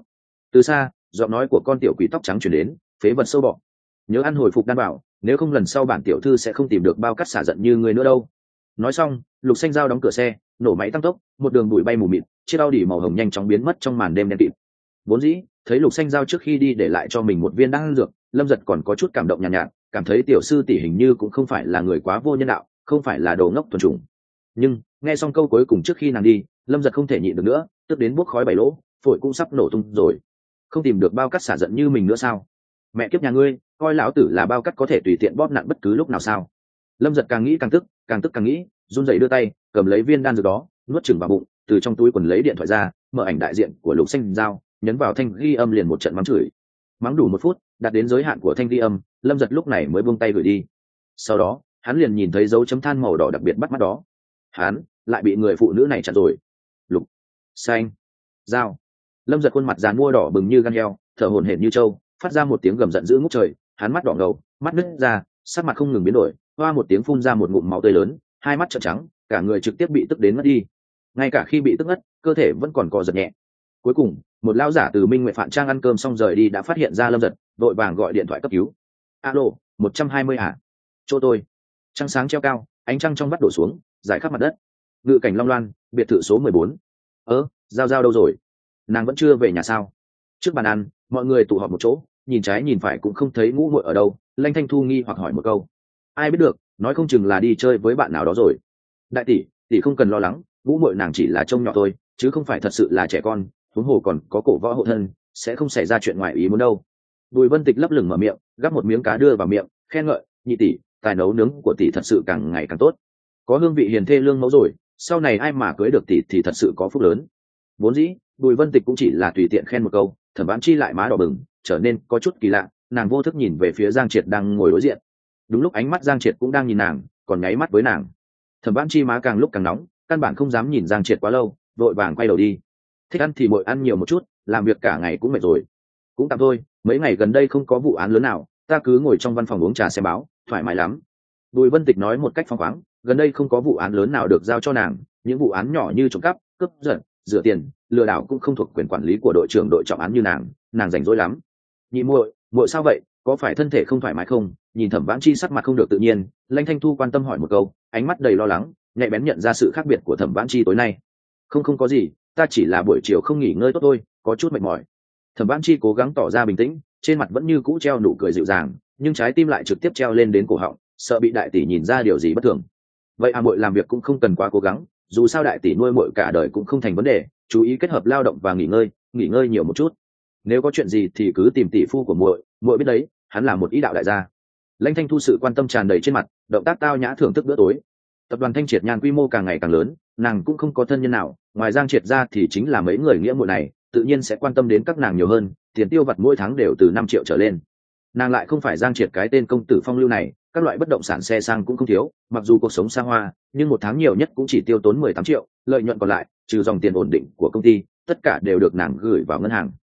Từ xa giọng nói của con tiểu quỷ tóc trắng chuyển đến, phế vật sâu bọ, nhớ ăn hồi phục đan bảo, nếu không lần sau bản tiểu thư sẽ không tìm được bao cắt xả giận như người nữa đâu. Nói xong Lục Xanh Dao đóng cửa xe, nổ máy tăng tốc, một đường bụi bay mù mịt, chiếc Audi màu hồng nhanh chóng biến mất trong màn đêm đen kịt. Vốn dĩ thấy Lục Xanh Dao trước khi đi để lại cho mình một viên đan dược, Lâm Giật còn có chút cảm động nhàn nhạt, nhạt cảm thấy tiểu sư tỷ hình như cũng không phải là người quá vô nhân đạo, không phải là đồ ngốc thuần chủng. Nhưng nghe xong câu cuối cùng trước khi nàng đi, Lâm Giật không thể nhịn được nữa, tức đến buốc khói bảy lỗ, phổi cũng sắp nổ tung rồi. Không tìm được bao cắt xả giận như mình nữa sao? Mẹ kiếp nhà ngươi, coi lão tử là bao cắt có thể tùy tiện bóp nặn bất cứ lúc nào sao? Lâm Giật càng nghĩ càng tức, càng tức càng nghĩ, run rẩy đưa tay cầm lấy viên đan dược đó, nuốt chửng vào bụng, từ trong túi quần lấy điện thoại ra, mở ảnh đại diện của Lục Xanh Dao, nhấn vào thanh ghi âm liền một trận mắng chửi. Mắng đủ một phút, đạt đến giới hạn của thanh ghi âm, Lâm Giật lúc này mới buông tay gửi đi. Sau đó hắn liền nhìn thấy dấu chấm than màu đỏ đặc biệt bắt mắt đó. Hắn lại bị người phụ nữ này chặn rồi. Lục Xanh Dao. Lâm Giật khuôn mặt dàn mua đỏ bừng như gan heo, thở hổn hển như trâu, phát ra một tiếng gầm giận dữ ngút trời. Hắn mắt đỏ ngầu, mắt nứt ra, sắc mặt không ngừng biến đổi, hoa một tiếng phun ra một ngụm máu tươi lớn, hai mắt trợn trắng, cả người trực tiếp bị tức đến mất đi. Ngay cả khi bị tức ngất, cơ thể vẫn còn co giật nhẹ. Cuối cùng một lão giả từ Minh Nguyệt Phạn Trang ăn cơm xong rời đi đã phát hiện ra Lâm Giật, vội vàng gọi điện thoại cấp cứu. Alo, một trăm hai mươi à? Chỗ tôi. Trăng sáng treo cao, ánh trăng trong vắt đổ xuống, rải khắp mặt đất. Ngự cảnh Long Loan, biệt thự số mười bốn. Ơ, Giao Giao đâu rồi? Nàng vẫn chưa về nhà sao? Trước bàn ăn, mọi người tụ họp một chỗ, nhìn trái nhìn phải cũng không thấy Ngũ Muội ở đâu. Lanh Thanh Thu nghi hoặc hỏi một câu. Ai biết được, nói không chừng là đi chơi với bạn nào đó rồi. Đại tỷ, tỷ không cần lo lắng, Ngũ Muội nàng chỉ là trông nhỏ thôi, chứ không phải thật sự là trẻ con, huống hồ còn có cổ võ hộ thân, sẽ không xảy ra chuyện ngoài ý muốn đâu. Bùi Vân Tịch lấp lửng mở miệng, gắp một miếng cá đưa vào miệng, khen ngợi, nhị tỷ, tài nấu nướng của tỷ thật sự càng ngày càng tốt, có hương vị hiền thê lương mẫu rồi, sau này ai mà cưới được tỷ thì thật sự có phúc lớn. Vốn dĩ Bùi Vân Tịch cũng chỉ là tùy tiện khen một câu, Thẩm Vãn Chi lại má đỏ bừng, trở nên có chút kỳ lạ, nàng vô thức nhìn về phía Giang Triệt đang ngồi đối diện. Đúng lúc ánh mắt Giang Triệt cũng đang nhìn nàng, còn nháy mắt với nàng. Thẩm Vãn Chi má càng lúc càng nóng, căn bản không dám nhìn Giang Triệt quá lâu, vội vàng quay đầu đi. Thích ăn thì muội ăn nhiều một chút, làm việc cả ngày cũng mệt rồi. Cũng tạm thôi, mấy ngày gần đây không có vụ án lớn nào, ta cứ ngồi trong văn phòng uống trà xem báo, thoải mái lắm. Bùi Vân Tịch nói một cách phóng khoáng, gần đây không có vụ án lớn nào được giao cho nàng, những vụ án nhỏ như trộm cắp, cướp giật, rửa tiền, lừa đảo cũng không thuộc quyền quản lý của đội trưởng đội trọng án như nàng, nàng rảnh rỗi lắm. Nhị muội, muội sao vậy, có phải thân thể không thoải mái không? Nhìn Thẩm Vãn Chi sắc mặt không được tự nhiên, Lãnh Thanh Thu quan tâm hỏi một câu, ánh mắt đầy lo lắng, nhạy bén nhận ra sự khác biệt của Thẩm Vãn Chi tối nay. Không không có gì, ta chỉ là buổi chiều không nghỉ ngơi tốt thôi, có chút mệt mỏi. Thẩm Vãn Chi cố gắng tỏ ra bình tĩnh, trên mặt vẫn như cũ treo nụ cười dịu dàng, nhưng trái tim lại trực tiếp treo lên đến cổ họng, sợ bị đại tỷ nhìn ra điều gì bất thường. Vậy à, muội làm việc cũng không cần quá cố gắng, dù sao đại tỷ nuôi muội cả đời cũng không thành vấn đề, chú ý kết hợp lao động và nghỉ ngơi, nghỉ ngơi nhiều một chút. Nếu có chuyện gì thì cứ tìm tỷ phu của muội, muội biết đấy, hắn là một ý đạo đại gia. Lãnh Thanh Thu sự quan tâm tràn đầy trên mặt, động tác tao nhã thưởng thức bữa tối. Tập đoàn Thanh Triệt Nhan quy mô càng ngày càng lớn, nàng cũng không có thân nhân nào, ngoài Giang Triệt ra thì chính là mấy người nghĩa muội này, tự nhiên sẽ quan tâm đến các nàng nhiều hơn, tiền tiêu vặt mỗi tháng đều từ năm triệu trở lên. Nàng lại không phải Giang Triệt cái tên công tử phong lưu này, các loại bất động sản xe sang cũng không thiếu, mặc dù cuộc sống xa hoa, nhưng một tháng nhiều nhất cũng chỉ tiêu tốn mười tám triệu, lợi nhuận còn lại, trừ dòng tiền ổn định của công ty, tất cả đều được nàng gửi vào ngân hàng.